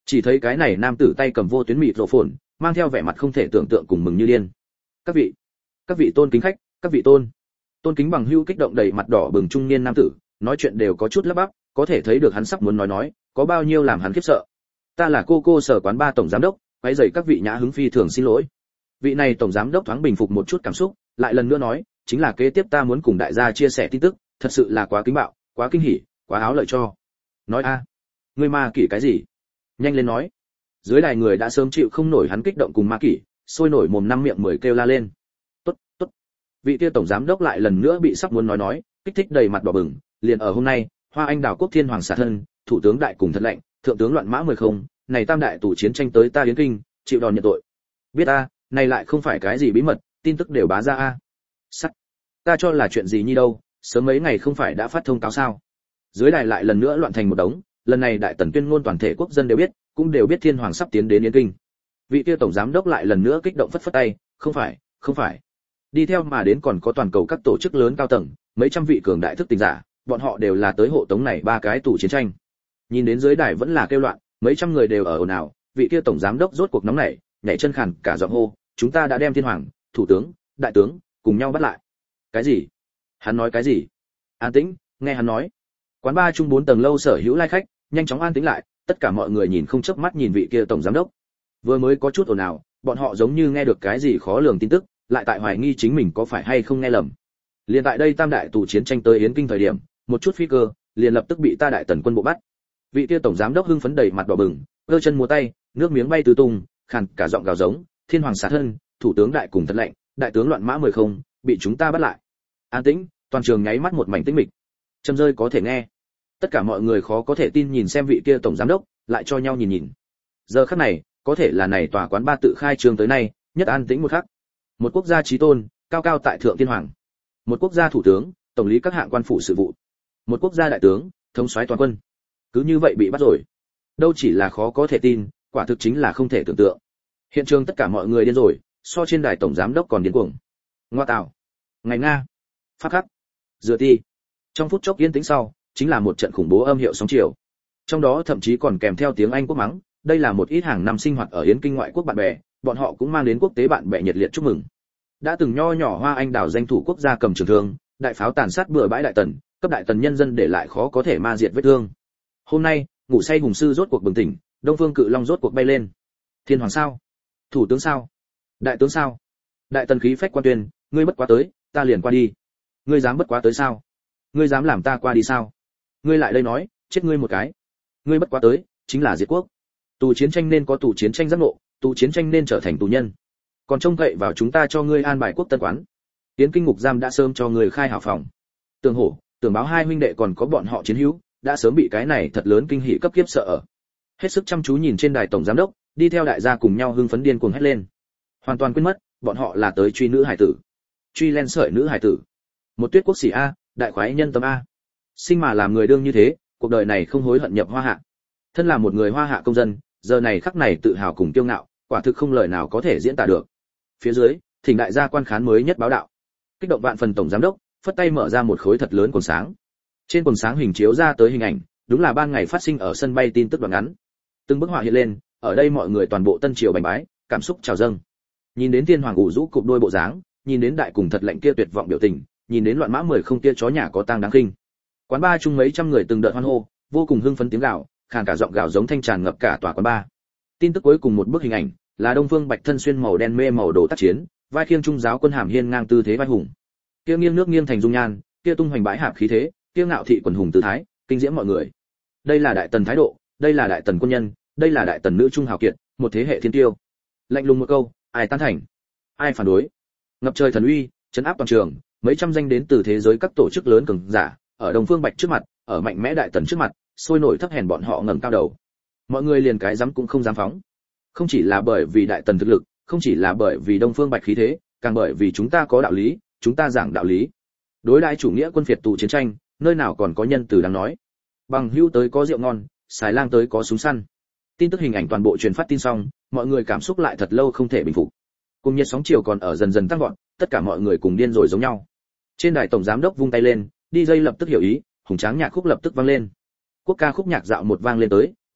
Chỉ thấy cái này nam tử tay cầm vô tuyến mịt rộ phồn, mang theo vẻ mặt không thể tưởng tượng cùng mừng như điên. Các vị, các vị tôn kính khách, các vị tôn. Tôn kính bằng hữu kích động đầy mặt đỏ bừng trung niên nam tử, nói chuyện đều có chút lắp bắp, có thể thấy được hắn sắp muốn nói nói, có bao nhiêu làm hắn khiếp sợ. Ta là cô cô sở quán ba tổng giám đốc, quấy rầy các vị nhã hứng phi thường xin lỗi. Vị này tổng giám đốc thoáng bình phục một chút cảm xúc, lại lần nữa nói, chính là kế tiếp ta muốn cùng đại gia chia sẻ tin tức, thật sự là quá kính bạo, quá kinh hỉ, quá áo lợi cho. Nói a, ngươi ma kỷ cái gì? Nhanh lên nói. Dưới đài người đã sớm chịu không nổi hắn kích động cùng ma kỷ, sôi nổi mồm năm miệng mười kêu la lên. Tốt, tốt. Vị kia tổng giám đốc lại lần nữa bị sắp muốn nói nói, kích thích đầy mặt đỏ bừng, liền ở hôm nay, Hoa Anh đảo quốc thiên hoàng xả thân, thủ tướng đại cùng thật lệnh, thượng tướng loạn mã mười không, này tam đại tù chiến tranh tới ta Yến Kinh, chịu đòn nhận tội. Biết a, này lại không phải cái gì bí mật, tin tức đều bá ra a. Sắc. Ta cho là chuyện gì nhi đâu, sớm mấy ngày không phải đã phát thông cáo sao? Dưới đài lại lần nữa loạn thành một đống, lần này đại tần tuyên ngôn toàn thể quốc dân đều biết, cũng đều biết thiên hoàng sắp tiến đến Yến Kinh. Vị kia tổng giám đốc lại lần nữa kích động phất phất tay, không phải, không phải. Đi theo mà đến còn có toàn cầu các tổ chức lớn cao tầng, mấy trăm vị cường đại thức tỉnh giả, bọn họ đều là tới hộ tống này ba cái tù chiến tranh. Nhìn đến dưới đài vẫn là kêu loạn, mấy trăm người đều ở ồn ào, vị kia tổng giám đốc rốt cuộc nóng nảy, nhảy chân khàn cả giọng hô, chúng ta đã đem thiên hoàng, thủ tướng, đại tướng cùng nhau bắt lại. Cái gì? Hắn nói cái gì? An tĩnh, nghe hắn nói. Quán ba chung bốn tầng lâu sở hữu lai khách, nhanh chóng an tĩnh lại, tất cả mọi người nhìn không chớp mắt nhìn vị kia tổng giám đốc. Vừa mới có chút ồn ào, bọn họ giống như nghe được cái gì khó lường tin tức, lại tại hoài nghi chính mình có phải hay không nghe lầm. Liên tại đây tam đại tù chiến tranh tới Yến Kinh thời điểm, một chút phi cơ, liền lập tức bị ta đại tần quân bộ bắt. Vị kia tổng giám đốc hưng phấn đầy mặt đỏ bừng, giơ chân múa tay, nước miếng bay tứ tung, khàn cả giọng gào giống, thiên hoàng xả thân, thủ tướng đại cùng thật lệnh, đại tướng loạn mã mười không, bị chúng ta bắt lại. An tĩnh, toàn trường nháy mắt một mảnh tĩnh mịch. Châm rơi có thể nghe. Tất cả mọi người khó có thể tin nhìn xem vị kia tổng giám đốc, lại cho nhau nhìn nhìn. Giờ khắc này, có thể là này tòa quán ba tự khai trương tới nay, nhất an tĩnh một khắc. Một quốc gia chí tôn, cao cao tại thượng thiên hoàng. Một quốc gia thủ tướng, tổng lý các hạng quan phủ sự vụ. Một quốc gia đại tướng, thống soái toàn quân. Cứ như vậy bị bắt rồi. Đâu chỉ là khó có thể tin, quả thực chính là không thể tưởng tượng. Hiện trường tất cả mọi người điên rồi, so trên đài tổng giám đốc còn điên cuồng. Ngoa tạo. Ngày Nga. Pháp khắc. Dựa ti. Trong phút chốc yên tĩnh sau, chính là một trận khủng bố âm hiệu sóng chiều. Trong đó thậm chí còn kèm theo tiếng Anh quốc mắng, đây là một ít hàng năm sinh hoạt ở Yến Kinh ngoại quốc bạn bè, bọn họ cũng mang đến quốc tế bạn bè nhiệt liệt chúc mừng. Đã từng nho nhỏ Hoa Anh đảo danh thủ quốc gia cầm trường thương, đại pháo tàn sát bừa bãi đại tần, cấp đại tần nhân dân để lại khó có thể ma diệt vết thương. Hôm nay, ngủ say hùng sư rốt cuộc bừng tỉnh, Đông Phương Cự Long rốt cuộc bay lên. Thiên hoàng sao? Thủ tướng sao? Đại tướng sao? Đại tần khí phách quan tuyên, ngươi bất quá tới, ta liền qua đi. Ngươi dám bất quá tới sao? Ngươi dám làm ta qua đi sao? Ngươi lại đây nói, chết ngươi một cái. Ngươi bất quá tới, chính là diệt quốc. Tù chiến tranh nên có tù chiến tranh giác ngộ, tù chiến tranh nên trở thành tù nhân. Còn trông cậy vào chúng ta cho ngươi an bài quốc tân quán. Tiến kinh ngục giam đã sớm cho người khai hảo phòng. Tường Hổ, Tường Báo hai huynh đệ còn có bọn họ chiến hữu, đã sớm bị cái này thật lớn kinh hỉ cấp kiếp sợ ở. Hết sức chăm chú nhìn trên đài tổng giám đốc, đi theo đại gia cùng nhau hưng phấn điên cuồng hét lên. Hoàn toàn quên mất, bọn họ là tới truy nữ hải tử. Truy len sợi nữ hải tử. Một tuyết quốc sĩ a, đại khoái nhân tâm a. Sinh mà làm người đương như thế, cuộc đời này không hối hận nhập Hoa Hạ. Thân là một người Hoa Hạ công dân, giờ này khắc này tự hào cùng kiêu ngạo, quả thực không lời nào có thể diễn tả được. Phía dưới, thỉnh đại gia quan khán mới nhất báo đạo. Kích động vạn phần tổng giám đốc, phất tay mở ra một khối thật lớn quần sáng. Trên quần sáng hình chiếu ra tới hình ảnh, đúng là ban ngày phát sinh ở sân bay tin tức đoạn ngắn. Từng bức họa hiện lên, ở đây mọi người toàn bộ tân triều bành bái, cảm xúc trào dâng. Nhìn đến thiên hoàng ủ rũ cụp đôi bộ dáng, nhìn đến đại cùng thật lệnh kia tuyệt vọng biểu tình, nhìn đến loạn mã mười không kia chó nhà có tang đáng kinh. Quán ba chung mấy trăm người từng đợt hoan hô, vô cùng hưng phấn tiếng gào, khàn cả giọng gào giống thanh tràn ngập cả tòa quán ba. Tin tức cuối cùng một bức hình ảnh, là Đông Phương Bạch thân xuyên màu đen mê màu đồ tác chiến, vai khiêng trung giáo quân hàm hiên ngang tư thế vai hùng. Kia nghiêng nước nghiêng thành dung nhan, kia tung hoành bãi hạp khí thế, kia ngạo thị quần hùng tư thái, kinh diễm mọi người. Đây là đại tần thái độ, đây là đại tần quân nhân, đây là đại tần nữ trung hào kiệt, một thế hệ thiên tiêu. Lạnh lùng một câu, ai tán thành, ai phản đối. Ngập trời thần uy, trấn áp toàn trường, mấy trăm danh đến từ thế giới các tổ chức lớn cường giả, ở Đông Phương Bạch trước mặt, ở mạnh mẽ đại tần trước mặt, sôi nổi thấp hèn bọn họ ngẩng cao đầu. Mọi người liền cái dám cũng không dám phóng. Không chỉ là bởi vì đại tần thực lực, không chỉ là bởi vì Đông Phương Bạch khí thế, càng bởi vì chúng ta có đạo lý, chúng ta giảng đạo lý. Đối đãi chủ nghĩa quân phiệt tù chiến tranh, nơi nào còn có nhân từ đáng nói. Bằng hữu tới có rượu ngon, xài lang tới có súng săn. Tin tức hình ảnh toàn bộ truyền phát tin xong, mọi người cảm xúc lại thật lâu không thể bình phục. Cùng nhiệt sóng chiều còn ở dần dần tăng vọt, tất cả mọi người cùng điên rồi giống nhau. Trên đài tổng giám đốc vung tay lên, đi dây lập tức hiểu ý, hùng tráng nhạc khúc lập tức vang lên. Quốc ca khúc nhạc dạo một vang lên tới,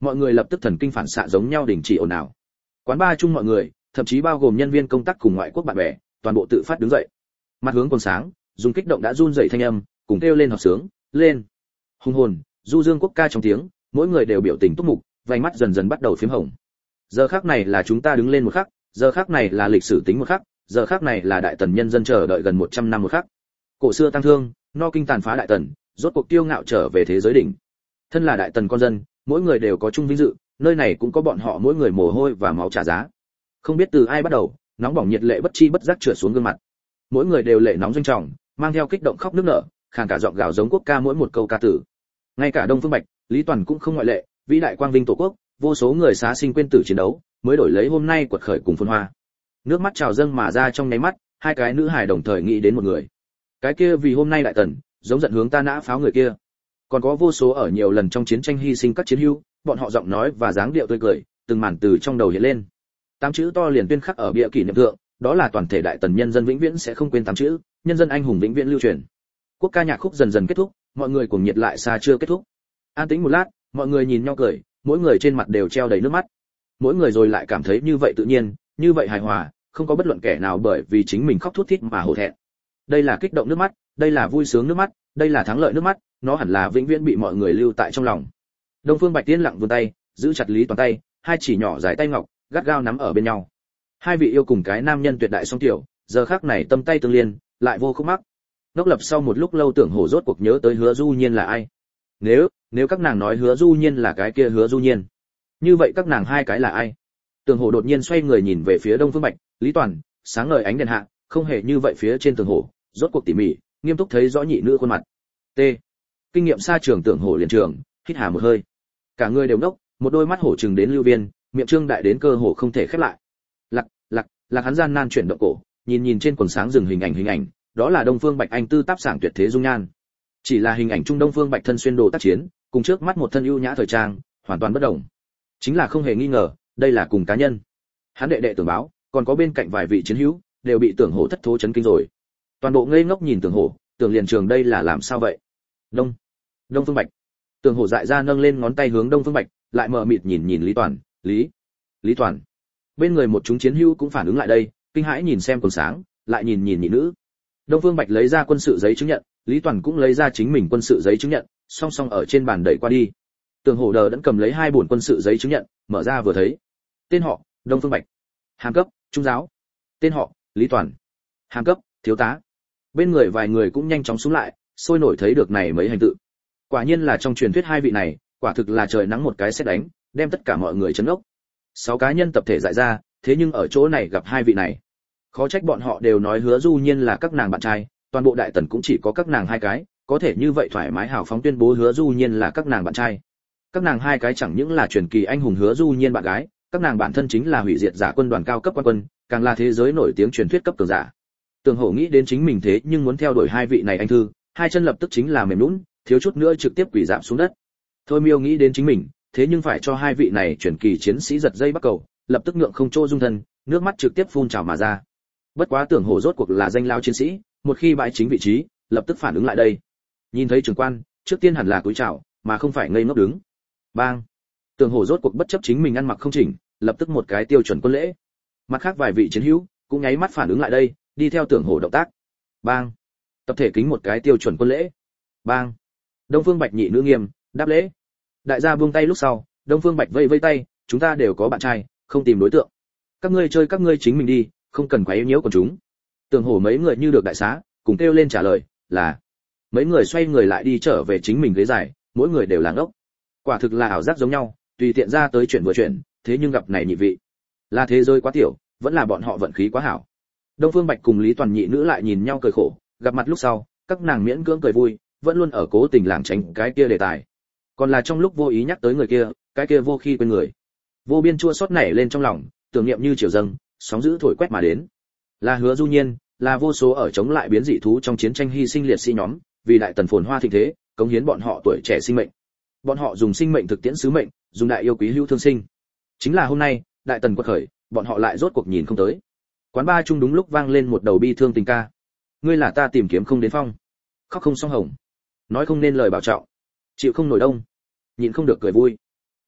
mọi người lập tức thần kinh phản xạ giống nhau đình chỉ ồn ào. Quán ba chung mọi người, thậm chí bao gồm nhân viên công tác cùng ngoại quốc bạn bè, toàn bộ tự phát đứng dậy. Mặt hướng còn sáng, dùng kích động đã run rẩy thanh âm, cùng kêu lên hợp sướng, lên. Hùng hồn, du dương quốc ca trong tiếng, mỗi người đều biểu tình túc mục, vành mắt dần dần bắt đầu phím hồng. Giờ khắc này là chúng ta đứng lên một khắc, giờ khắc này là lịch sử tính một khắc, giờ khắc này là đại tần nhân dân chờ đợi gần một trăm năm một khắc. Cổ xưa tăng thương, no kinh tàn phá đại tần, rốt cuộc tiêu ngạo trở về thế giới đỉnh. Thân là đại tần con dân, mỗi người đều có chung vinh dự, nơi này cũng có bọn họ mỗi người mồ hôi và máu trả giá. Không biết từ ai bắt đầu, nóng bỏng nhiệt lệ bất chi bất giác trượt xuống gương mặt. Mỗi người đều lệ nóng doanh trọng, mang theo kích động khóc nức nở, khàn cả giọng gào giống quốc ca mỗi một câu ca tử. Ngay cả Đông Phương Bạch, Lý Toàn cũng không ngoại lệ, vĩ đại quang vinh tổ quốc, vô số người xá sinh quên tử chiến đấu, mới đổi lấy hôm nay quật khởi cùng phồn hoa. Nước mắt trào dâng mà ra trong nháy mắt, hai cái nữ hài đồng thời nghĩ đến một người. Cái kia vì hôm nay đại tần, giống giận hướng ta nã pháo người kia. Còn có vô số ở nhiều lần trong chiến tranh hy sinh các chiến hữu, bọn họ giọng nói và dáng điệu tươi cười, từng màn từ trong đầu hiện lên. Tám chữ to liền tuyên khắc ở bia kỷ niệm thượng, đó là toàn thể đại tần nhân dân vĩnh viễn sẽ không quên tám chữ, nhân dân anh hùng vĩnh viễn lưu truyền. Quốc ca nhạc khúc dần dần kết thúc, mọi người cuồng nhiệt lại xa chưa kết thúc. An tĩnh một lát, mọi người nhìn nhau cười, mỗi người trên mặt đều treo đầy nước mắt. Mỗi người rồi lại cảm thấy như vậy tự nhiên, như vậy hài hòa, không có bất luận kẻ nào bởi vì chính mình khóc thút thít mà hổ thẹn. Đây là kích động nước mắt, đây là vui sướng nước mắt, đây là thắng lợi nước mắt, nó hẳn là vĩnh viễn bị mọi người lưu tại trong lòng. Đông Phương Bạch Tiên lặng vươn tay, giữ chặt Lý Toàn tay, hai chỉ nhỏ dài tay ngọc, gắt gao nắm ở bên nhau. Hai vị yêu cùng cái nam nhân tuyệt đại song tiểu, giờ khắc này tâm tay tương liên, lại vô khúc mắc. Đốc Lập sau một lúc lâu tưởng hổ rốt cuộc nhớ tới Hứa Du Nhiên là ai. Nếu, nếu các nàng nói Hứa Du Nhiên là cái kia Hứa Du Nhiên, như vậy các nàng hai cái là ai? Tưởng hổ đột nhiên xoay người nhìn về phía Đông Phương Bạch, Lý Toàn, sáng ngời ánh đèn hạ, không hề như vậy phía trên tường hổ, rốt cuộc tỉ mỉ, nghiêm túc thấy rõ nhị nữ khuôn mặt. T. Kinh nghiệm xa trường tưởng hổ liền trường, hít hà một hơi. Cả người đều ngốc, một đôi mắt hổ trừng đến lưu viên, miệng trương đại đến cơ hồ không thể khép lại. Lặc, lặc, lạc hắn gian nan chuyển động cổ, nhìn nhìn trên quần sáng dừng hình ảnh hình ảnh, đó là Đông Phương Bạch anh tư táp sảng tuyệt thế dung nhan. Chỉ là hình ảnh trung Đông Phương Bạch thân xuyên đồ tác chiến, cùng trước mắt một thân ưu nhã thời trang, hoàn toàn bất đồng. Chính là không hề nghi ngờ, đây là cùng cá nhân. Hắn đệ đệ tưởng báo, còn có bên cạnh vài vị chiến hữu, đều bị tưởng hổ thất thố chấn kinh rồi. Toàn bộ ngây ngốc nhìn tưởng hổ, tưởng liền trường đây là làm sao vậy? Đông, Đông Phương Bạch. Tưởng hổ dại ra nâng lên ngón tay hướng Đông Phương Bạch, lại mờ mịt nhìn nhìn Lý Toàn, Lý, Lý Toàn. Bên người một chúng chiến hữu cũng phản ứng lại đây, kinh hãi nhìn xem quần sáng, lại nhìn nhìn nhị nữ. Đông Phương Bạch lấy ra quân sự giấy chứng nhận, Lý Toàn cũng lấy ra chính mình quân sự giấy chứng nhận, song song ở trên bàn đẩy qua đi. Tưởng hổ đờ đẫn cầm lấy hai bổn quân sự giấy chứng nhận, mở ra vừa thấy. Tên họ, Đông Phương Bạch. Hàm cấp, trung giáo. Tên họ, Lý Toàn. Hàm cấp, thiếu tá. Bên người vài người cũng nhanh chóng xuống lại, sôi nổi thấy được này mấy hành tự. Quả nhiên là trong truyền thuyết hai vị này, quả thực là trời nắng một cái sét đánh, đem tất cả mọi người chấn ốc. Sáu cá nhân tập thể dại ra, thế nhưng ở chỗ này gặp hai vị này. Khó trách bọn họ đều nói Hứa Du Nhiên là các nàng bạn trai, toàn bộ đại tần cũng chỉ có các nàng hai cái, có thể như vậy thoải mái hào phóng tuyên bố Hứa Du Nhiên là các nàng bạn trai. Các nàng hai cái chẳng những là truyền kỳ anh hùng Hứa Du Nhiên bạn gái, các nàng bản thân chính là hủy diệt giả quân đoàn cao cấp quan quân, càng là thế giới nổi tiếng truyền thuyết cấp cường giả. Tường Hổ nghĩ đến chính mình thế nhưng muốn theo đuổi hai vị này anh thư, hai chân lập tức chính là mềm nhũn, thiếu chút nữa trực tiếp quỳ rạp xuống đất. Thôi Miêu nghĩ đến chính mình, thế nhưng phải cho hai vị này truyền kỳ chiến sĩ giật dây bắt cầu, lập tức ngượng không chỗ dung thân, nước mắt trực tiếp phun trào mà ra. Bất quá Tưởng Hổ rốt cuộc là danh lao chiến sĩ, một khi bãi chính vị trí, lập tức phản ứng lại đây. Nhìn thấy trưởng quan, trước tiên hẳn là cúi chào, mà không phải ngây ngốc đứng. Bang! Tưởng Hổ rốt cuộc bất chấp chính mình ăn mặc không chỉnh, lập tức một cái tiêu chuẩn quân lễ. Mặt khác vài vị chiến hữu cũng nháy mắt phản ứng lại đây, đi theo Tưởng Hổ động tác. Bang! Tập thể kính một cái tiêu chuẩn quân lễ. Bang! Đông Phương Bạch nhị nữ nghiêm, đáp lễ. Đại gia buông tay lúc sau, Đông Phương Bạch vây vây tay, chúng ta đều có bạn trai, không tìm đối tượng. Các ngươi chơi các ngươi chính mình đi, không cần quá yếu nhiễu của chúng. Tưởng Hổ mấy người như được đại xá, cùng kêu lên trả lời, là. Mấy người xoay người lại đi trở về chính mình ghế dài, mỗi người đều là ngốc. Quả thực là ảo giác giống nhau, tùy tiện ra tới chuyện vừa chuyện, thế nhưng gặp này nhị vị, là thế giới quá tiểu, vẫn là bọn họ vận khí quá hảo. Đông Phương Bạch cùng Lý Toàn nhị nữ lại nhìn nhau cười khổ, gặp mặt lúc sau, các nàng miễn cưỡng cười vui, vẫn luôn ở cố tình lảng tránh cái kia đề tài. Còn là trong lúc vô ý nhắc tới người kia, cái kia vô khi quên người. Vô biên chua xót nảy lên trong lòng, tưởng niệm như chiều dâng, sóng dữ thổi quét mà đến. Là Hứa Du Nhiên, là vô số ở chống lại biến dị thú trong chiến tranh hy sinh liệt sĩ nhóm, vì đại tần phồn hoa thịnh thế, cống hiến bọn họ tuổi trẻ sinh mệnh. Bọn họ dùng sinh mệnh thực tiễn sứ mệnh, dùng đại yêu quý hữu thương sinh. Chính là hôm nay, đại tần quật khởi, bọn họ lại rốt cuộc nhìn không tới. Quán ba chung đúng lúc vang lên một đầu bi thương tình ca. Ngươi là ta tìm kiếm không đến phong, khóc không song hồng, nói không nên lời bảo trọng, chịu không nổi đông, nhịn không được cười vui.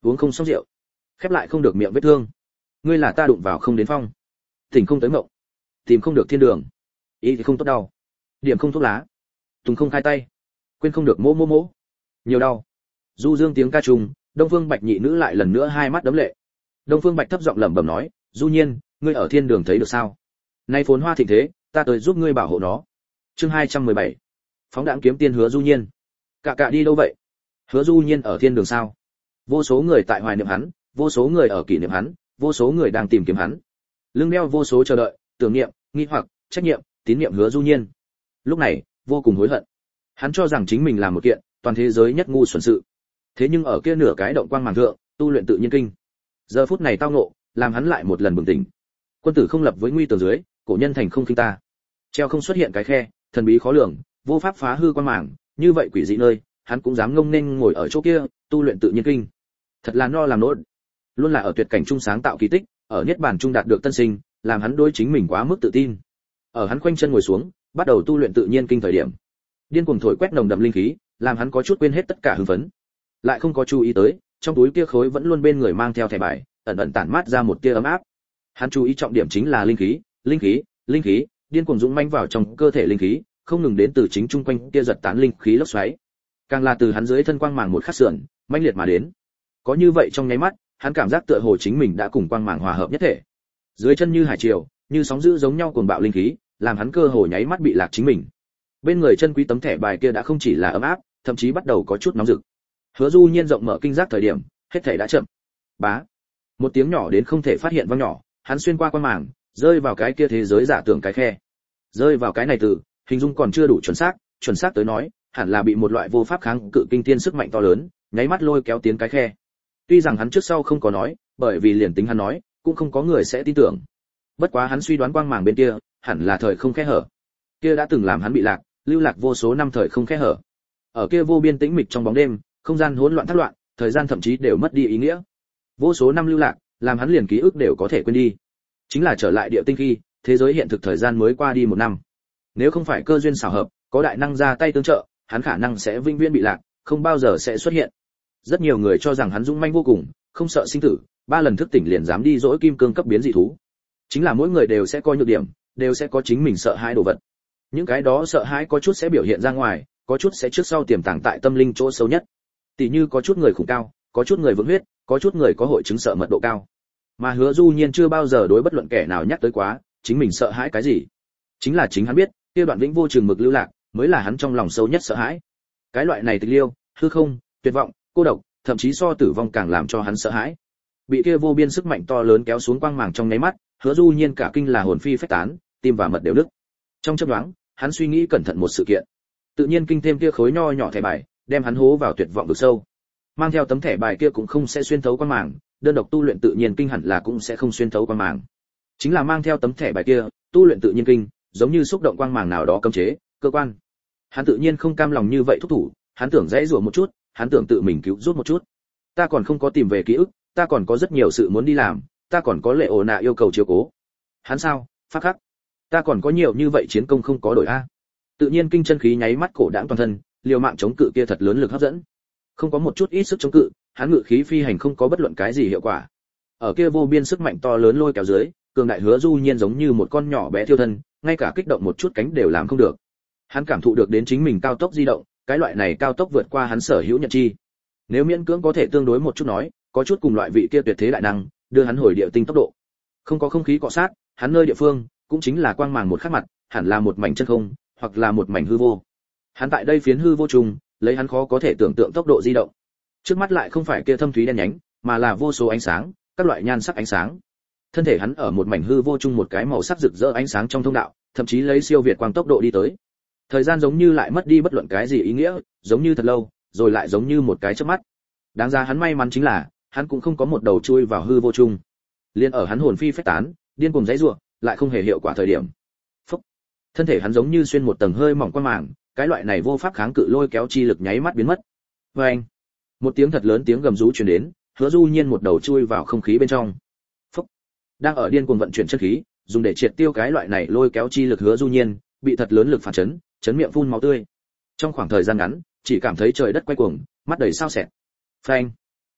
uống không xong rượu, khép lại không được miệng vết thương. Ngươi là ta đụng vào không đến phong, tỉnh không tới mộng, tìm không được thiên đường, ý thì không tốt đau, điểm không thuốc lá, tùng không khai tay, quên không được mỗ mỗ mỗ, nhiều đau. Du dương tiếng ca trùng, Đông Phương Bạch nhị nữ lại lần nữa hai mắt đấm lệ. Đông Phương Bạch thấp giọng lẩm bẩm nói, Du Nhiên, ngươi ở thiên đường thấy được sao? Nay phồn hoa thịnh thế, ta tới giúp ngươi bảo hộ nó. Chương hai trăm mười bảy, phóng đãng kiếm tiên Hứa Du Nhiên. Cạ cạ đi đâu vậy? Hứa Du Nhiên ở thiên đường sao? Vô số người tại hoài niệm hắn, vô số người ở kỷ niệm hắn, vô số người đang tìm kiếm hắn. Lưng đeo vô số chờ đợi, tưởng niệm, nghi hoặc, trách nhiệm, tín niệm Hứa Du Nhiên. Lúc này, vô cùng hối hận. Hắn cho rằng chính mình làm một kiện toàn thế giới nhất ngu xuẩn sự. Thế nhưng ở kia nửa cái động quang màng thượng, tu luyện tự nhiên kinh. Giờ phút này tao ngộ, làm hắn lại một lần bừng tỉnh. Quân tử không lập với nguy tường dưới, cổ nhân thành không khinh ta. Treo không xuất hiện cái khe, thần bí khó lường, vô pháp phá hư quang màng, như vậy quỷ dị nơi, hắn cũng dám ngông nên ngồi ở chỗ kia, tu luyện tự nhiên kinh. Thật là no làm nốt. Luôn là ở tuyệt cảnh trung sáng tạo kỳ tích, ở niết bàn trung đạt được tân sinh, làm hắn đối chính mình quá mức tự tin. Ở hắn khoanh chân ngồi xuống, bắt đầu tu luyện tự nhiên kinh thời điểm, điên cuồng thổi quét nồng đậm linh khí, làm hắn có chút quên hết tất cả hưng phấn, lại không có chú ý tới trong túi kia khối vẫn luôn bên người mang theo thẻ bài, ẩn ẩn tản mát ra một tia ấm áp. Hắn chú ý trọng điểm chính là linh khí, linh khí, linh khí, điên cuồng dũng mãnh vào trong cơ thể linh khí, không ngừng đến từ chính chung quanh kia giật tán linh khí lốc xoáy, càng là từ hắn dưới thân quang màng một khắc sườn, mãnh liệt mà đến. Có như vậy trong nháy mắt, hắn cảm giác tựa hồ chính mình đã cùng quang màng hòa hợp nhất thể. Dưới chân như hải triều, như sóng dữ giống nhau cuồng bạo linh khí, làm hắn cơ hồ nháy mắt bị lạc chính mình. Bên người chân quý tấm thẻ bài kia đã không chỉ là ấm áp, thậm chí bắt đầu có chút nóng rực. Hứa Du Nhiên rộng mở kinh giác thời điểm, hết thảy đã chậm. Bá, một tiếng nhỏ đến không thể phát hiện vang nhỏ, hắn xuyên qua quang màng, rơi vào cái kia thế giới giả tưởng cái khe. Rơi vào cái này từ, hình dung còn chưa đủ chuẩn xác, chuẩn xác tới nói, hẳn là bị một loại vô pháp kháng cự kinh thiên sức mạnh to lớn, nháy mắt lôi kéo tiến cái khe. Tuy rằng hắn trước sau không có nói, bởi vì liền tính hắn nói, cũng không có người sẽ tin tưởng. Bất quá hắn suy đoán quang màng bên kia, hẳn là thời không khe hở. Kia đã từng làm hắn bị lạc, lưu lạc vô số năm thời không khe hở. Ở kia vô biên tĩnh mịch trong bóng đêm, không gian hỗn loạn thất loạn, thời gian thậm chí đều mất đi ý nghĩa. Vô số năm lưu lạc, làm hắn liền ký ức đều có thể quên đi. Chính là trở lại địa tinh khi, thế giới hiện thực thời gian mới qua đi một năm. Nếu không phải cơ duyên xảo hợp, có đại năng ra tay tương trợ, hắn khả năng sẽ vĩnh viễn bị lạc, không bao giờ sẽ xuất hiện. Rất nhiều người cho rằng hắn dũng manh vô cùng, không sợ sinh tử, ba lần thức tỉnh liền dám đi dỗi kim cương cấp biến dị thú. Chính là mỗi người đều sẽ có nhược điểm, đều sẽ có chính mình sợ hãi đồ vật. Những cái đó sợ hãi có chút sẽ biểu hiện ra ngoài, có chút sẽ trước sau tiềm tàng tại tâm linh chỗ sâu nhất. Tỷ như có chút người khủng cao, có chút người vững huyết, có chút người có hội chứng sợ mật độ cao. Mà Hứa Du Nhiên chưa bao giờ đối bất luận kẻ nào nhắc tới quá, chính mình sợ hãi cái gì. Chính là chính hắn biết, kia đoạn vĩnh vô trường mực lưu lạc, mới là hắn trong lòng sâu nhất sợ hãi. Cái loại này tịch liêu, hư không, tuyệt vọng, cô độc, thậm chí so tử vong càng làm cho hắn sợ hãi. Bị kia vô biên sức mạnh to lớn kéo xuống quang màng trong nháy mắt, Hứa Du Nhiên cả kinh là hồn phi phách tán, tim và mật đều đứt. Trong chớp nhoáng, hắn suy nghĩ cẩn thận một sự kiện. Tự nhiên kinh thêm kia khối nho nhỏ thẻ bài, đem hắn hố vào tuyệt vọng vực sâu. Mang theo tấm thẻ bài kia cũng không sẽ xuyên thấu quang màng, đơn độc tu luyện tự nhiên kinh hẳn là cũng sẽ không xuyên thấu quang màng. Chính là mang theo tấm thẻ bài kia, tu luyện tự nhiên kinh, giống như xúc động quang màng nào đó cấm chế, cơ quan. Hắn tự nhiên không cam lòng như vậy thúc thủ, hắn tưởng dãy rủa một chút, hắn tưởng tự mình cứu rút một chút. Ta còn không có tìm về ký ức, ta còn có rất nhiều sự muốn đi làm, ta còn có lệ ổ nạ yêu cầu chiếu cố. Hắn sao? Phát khắc. Ta còn có nhiều như vậy chiến công không có đổi a. Tự nhiên kinh chân khí nháy mắt cổ đãng toàn thân, liều mạng chống cự kia thật lớn lực hấp dẫn. Không có một chút ít sức chống cự, hắn ngự khí phi hành không có bất luận cái gì hiệu quả. Ở kia vô biên sức mạnh to lớn lôi kéo dưới, cường đại Hứa Du Nhiên giống như một con nhỏ bé thiêu thân, ngay cả kích động một chút cánh đều làm không được. Hắn cảm thụ được đến chính mình cao tốc di động, cái loại này cao tốc vượt qua hắn sở hữu nhận chi. Nếu miễn cưỡng có thể tương đối một chút nói, có chút cùng loại vị kia tuyệt thế đại năng, đưa hắn hồi địa tinh tốc độ. Không có không khí cọ sát, hắn nơi địa phương, cũng chính là quang màng một khắc mặt, hẳn là một mảnh chân không, hoặc là một mảnh hư vô. Hắn tại đây phiến hư vô trùng, lấy hắn khó có thể tưởng tượng tốc độ di động. Trước mắt lại không phải kia thâm thúy đen nhánh, mà là vô số ánh sáng, các loại nhan sắc ánh sáng. Thân thể hắn ở một mảnh hư vô chung một cái màu sắc rực rỡ ánh sáng trong thông đạo, thậm chí lấy siêu việt quang tốc độ đi tới. Thời gian giống như lại mất đi bất luận cái gì ý nghĩa, giống như thật lâu, rồi lại giống như một cái chớp mắt. Đáng ra hắn may mắn chính là, hắn cũng không có một đầu chui vào hư vô chung. Liên ở hắn hồn phi phách tán, điên cuồng giãy giụa, lại không hề hiệu quả thời điểm. Phốc. Thân thể hắn giống như xuyên một tầng hơi mỏng quang màng, cái loại này vô pháp kháng cự lôi kéo chi lực nháy mắt biến mất. Oeng. Một tiếng thật lớn tiếng gầm rú truyền đến, Hứa Du Nhiên một đầu chui vào không khí bên trong. Phốc. Đang ở điên cuồng vận chuyển chân khí, dùng để triệt tiêu cái loại này lôi kéo chi lực Hứa Du Nhiên, bị thật lớn lực phản chấn, chấn miệng phun máu tươi. Trong khoảng thời gian ngắn, chỉ cảm thấy trời đất quay cuồng, mắt đầy sao sẹt. Phanh.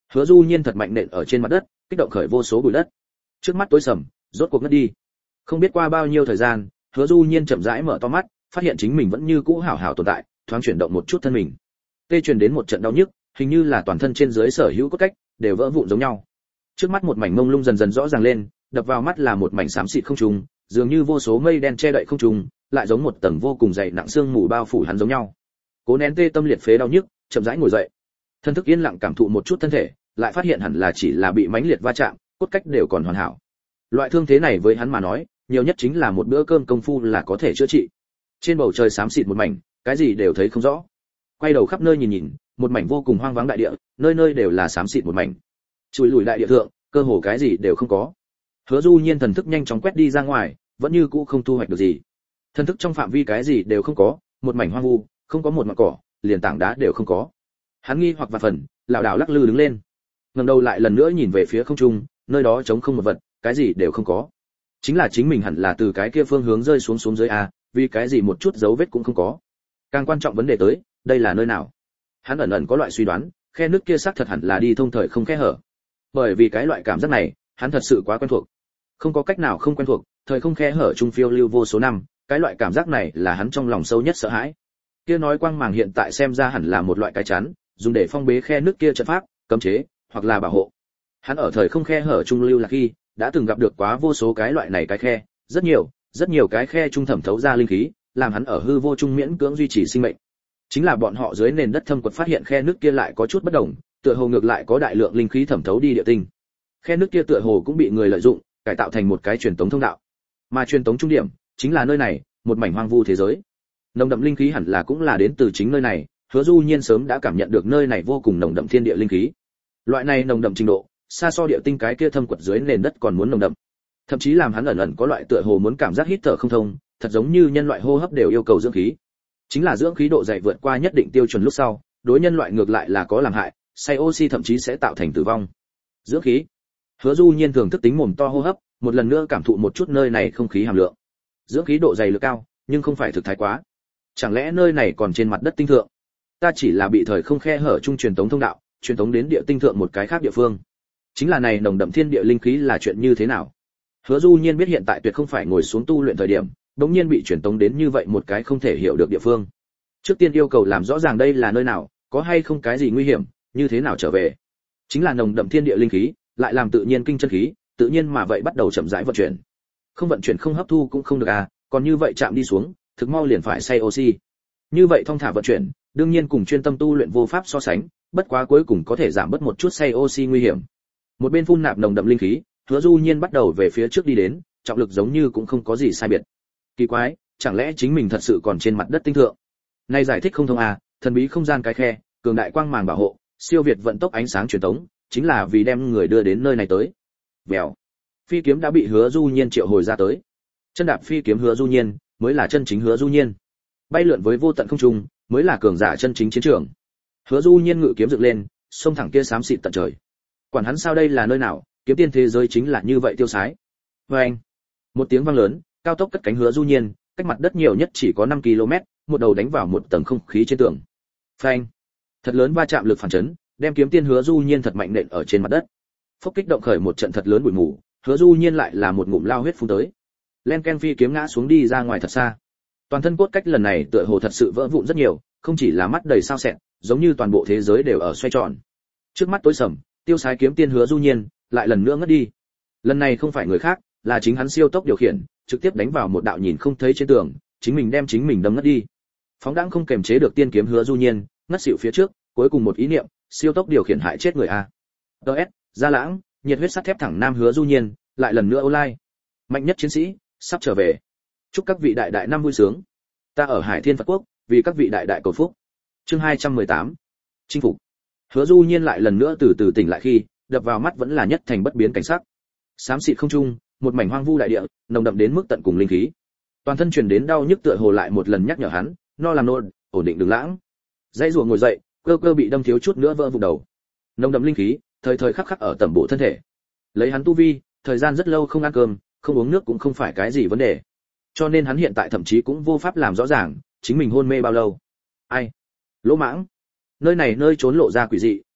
Hứa Du Nhiên thật mạnh nện ở trên mặt đất, kích động khởi vô số bụi đất. Trước mắt tối sầm, rốt cuộc ngất đi. Không biết qua bao nhiêu thời gian, Hứa Du Nhiên chậm rãi mở to mắt, phát hiện chính mình vẫn như cũ hảo hảo tồn tại, thoáng chuyển động một chút thân mình. Tê truyền đến một trận đau nhức, hình như là toàn thân trên dưới sở hữu cốt cách đều vỡ vụn giống nhau. Trước mắt một mảnh mông lung dần dần rõ ràng lên, đập vào mắt là một mảnh xám xịt không trung, dường như vô số mây đen che đậy không trung, lại giống một tầng vô cùng dày nặng sương mù bao phủ hắn giống nhau. Cố nén tê tâm liệt phế đau nhức, chậm rãi ngồi dậy. Thân thức yên lặng cảm thụ một chút thân thể, lại phát hiện hẳn là chỉ là bị mãnh liệt va chạm, cốt cách đều còn hoàn hảo. Loại thương thế này với hắn mà nói, nhiều nhất chính là một bữa cơm công phu là có thể chữa trị. Trên bầu trời xám xịt một mảnh, cái gì đều thấy không rõ. Quay đầu khắp nơi nhìn nhìn, một mảnh vô cùng hoang vắng đại địa, nơi nơi đều là xám xịt một mảnh. Chùi lùi đại địa thượng, cơ hồ cái gì đều không có. Hứa Du Nhiên thần thức nhanh chóng quét đi ra ngoài, vẫn như cũ không thu hoạch được gì. Thần thức trong phạm vi cái gì đều không có, một mảnh hoang vu, không có một mảng cỏ, liền tảng đá đều không có. Hắn nghi hoặc và phần, lảo đảo lắc lư đứng lên. Ngẩng đầu lại lần nữa nhìn về phía không trung, nơi đó trống không một vật, cái gì đều không có. Chính là chính mình hẳn là từ cái kia phương hướng rơi xuống xuống dưới a, vì cái gì một chút dấu vết cũng không có. Càng quan trọng vấn đề tới, đây là nơi nào? Hắn ẩn ẩn có loại suy đoán, khe nước kia xác thật hẳn là đi thông thời không khe hở. Bởi vì cái loại cảm giác này, hắn thật sự quá quen thuộc. Không có cách nào không quen thuộc, thời không khe hở trung phiêu lưu vô số năm, cái loại cảm giác này là hắn trong lòng sâu nhất sợ hãi. Kia nói quang màng hiện tại xem ra hẳn là một loại cái chắn, dùng để phong bế khe nước kia trận pháp, cấm chế, hoặc là bảo hộ. Hắn ở thời không khe hở trung lưu là khi đã từng gặp được quá vô số cái loại này cái khe, rất nhiều, rất nhiều cái khe trung thẩm thấu ra linh khí, làm hắn ở hư vô trung miễn cưỡng duy trì sinh mệnh. Chính là bọn họ dưới nền đất thâm quật phát hiện khe nước kia lại có chút bất đồng, tựa hồ ngược lại có đại lượng linh khí thẩm thấu đi địa tinh. Khe nước kia tựa hồ cũng bị người lợi dụng, cải tạo thành một cái truyền tống thông đạo. Mà truyền tống trung điểm chính là nơi này, một mảnh hoang vu thế giới. Nồng đậm linh khí hẳn là cũng là đến từ chính nơi này, Hứa Du Nhiên sớm đã cảm nhận được nơi này vô cùng nồng đậm thiên địa linh khí. Loại này nồng đậm trình độ, xa so địa tinh cái kia thâm quật dưới nền đất còn muốn nồng đậm. Thậm chí làm hắn ẩn ẩn có loại tựa hồ muốn cảm giác hít thở không thông, thật giống như nhân loại hô hấp đều yêu cầu dưỡng khí. Chính là dưỡng khí độ dày vượt qua nhất định tiêu chuẩn lúc sau, đối nhân loại ngược lại là có làm hại, say oxy thậm chí sẽ tạo thành tử vong. Dưỡng khí. Hứa Du Nhiên thường thức tính mồm to hô hấp, một lần nữa cảm thụ một chút nơi này không khí hàm lượng. Dưỡng khí độ dày lực cao, nhưng không phải thực thái quá. Chẳng lẽ nơi này còn trên mặt đất tinh thượng? Ta chỉ là bị thời không khe hở trung truyền tống thông đạo, truyền tống đến địa tinh thượng một cái khác địa phương. Chính là này nồng đậm thiên địa linh khí là chuyện như thế nào? Hứa Du Nhiên biết hiện tại tuyệt không phải ngồi xuống tu luyện thời điểm, đột nhiên bị truyền tống đến như vậy một cái không thể hiểu được địa phương. Trước tiên yêu cầu làm rõ ràng đây là nơi nào, có hay không cái gì nguy hiểm, như thế nào trở về. Chính là nồng đậm thiên địa linh khí, lại làm tự nhiên kinh chân khí, tự nhiên mà vậy bắt đầu chậm rãi vận chuyển. Không vận chuyển không hấp thu cũng không được à, còn như vậy chạm đi xuống, thực mau liền phải say oxy. Như vậy thong thả vận chuyển, đương nhiên cùng chuyên tâm tu luyện vô pháp so sánh, bất quá cuối cùng có thể giảm bớt một chút say oxy nguy hiểm. Một bên phun nạp nồng đậm linh khí, Hứa Du Nhiên bắt đầu về phía trước đi đến, trọng lực giống như cũng không có gì sai biệt. Kỳ quái, chẳng lẽ chính mình thật sự còn trên mặt đất tinh thượng? Nay giải thích không thông à, thần bí không gian cái khe, cường đại quang màng bảo hộ, siêu việt vận tốc ánh sáng truyền tống, chính là vì đem người đưa đến nơi này tới. Vèo. Phi kiếm đã bị Hứa Du Nhiên triệu hồi ra tới. Chân đạp phi kiếm Hứa Du Nhiên, mới là chân chính Hứa Du Nhiên. Bay lượn với vô tận không trung, mới là cường giả chân chính chiến trường. Hứa Du Nhiên ngự kiếm dựng lên, xông thẳng kia xám xịt tận trời. Quản hắn sao đây là nơi nào, kiếm tiên thế giới chính là như vậy tiêu sái. Oeng. Một tiếng vang lớn, cao tốc cất cánh Hứa Du Nhiên, cách mặt đất nhiều nhất chỉ có năm ki lô mét, một đầu đánh vào một tầng không khí trên tường. Phanh. Thật lớn va chạm lực phản chấn, đem kiếm tiên Hứa Du Nhiên thật mạnh nện ở trên mặt đất. Phốc kích động khởi một trận thật lớn bụi mù, Hứa Du Nhiên lại là một ngụm lao huyết phun tới. Len ken phi kiếm ngã xuống đi ra ngoài thật xa. Toàn thân cốt cách lần này tựa hồ thật sự vỡ vụn rất nhiều, không chỉ là mắt đầy sao sẹn, giống như toàn bộ thế giới đều ở xoay tròn. Trước mắt tối sầm, tiêu sái kiếm tiên Hứa Du Nhiên lại lần nữa ngất đi. Lần này không phải người khác, là chính hắn siêu tốc điều khiển, trực tiếp đánh vào một đạo nhìn không thấy trên tường, chính mình đem chính mình đâm ngất đi. Phóng đãng không kềm chế được tiên kiếm Hứa Du Nhiên, ngất xỉu phía trước, cuối cùng một ý niệm, siêu tốc điều khiển hại chết người a. đê ét, Gia Lãng, nhiệt huyết sắt thép thẳng nam Hứa Du Nhiên, lại lần nữa online. Mạnh nhất chiến sĩ, sắp trở về. Chúc các vị đại đại năm vui sướng. Ta ở Hải Thiên Phật Quốc, vì các vị đại đại cầu phúc. Chương hai trăm mười tám. Chinh phục. Hứa Du Nhiên lại lần nữa từ từ tỉnh lại khi, đập vào mắt vẫn là nhất thành bất biến cảnh sắc. Xám xịt không trung, một mảnh hoang vu đại địa, nồng đậm đến mức tận cùng linh khí. Toàn thân truyền đến đau nhức tựa hồ lại một lần nhắc nhở hắn, no làm nôn, ổn định đừng lãng. Dãy rùa ngồi dậy, cơ cơ bị đâm thiếu chút nữa vỡ vụn đầu. Nồng đậm linh khí, thời thời khắc khắc ở tầm bộ thân thể. Lấy hắn tu vi, thời gian rất lâu không ăn cơm, không uống nước cũng không phải cái gì vấn đề. Cho nên hắn hiện tại thậm chí cũng vô pháp làm rõ ràng, chính mình hôn mê bao lâu. Ai? Lỗ mãng. Nơi này nơi trốn lộ ra quỷ dị,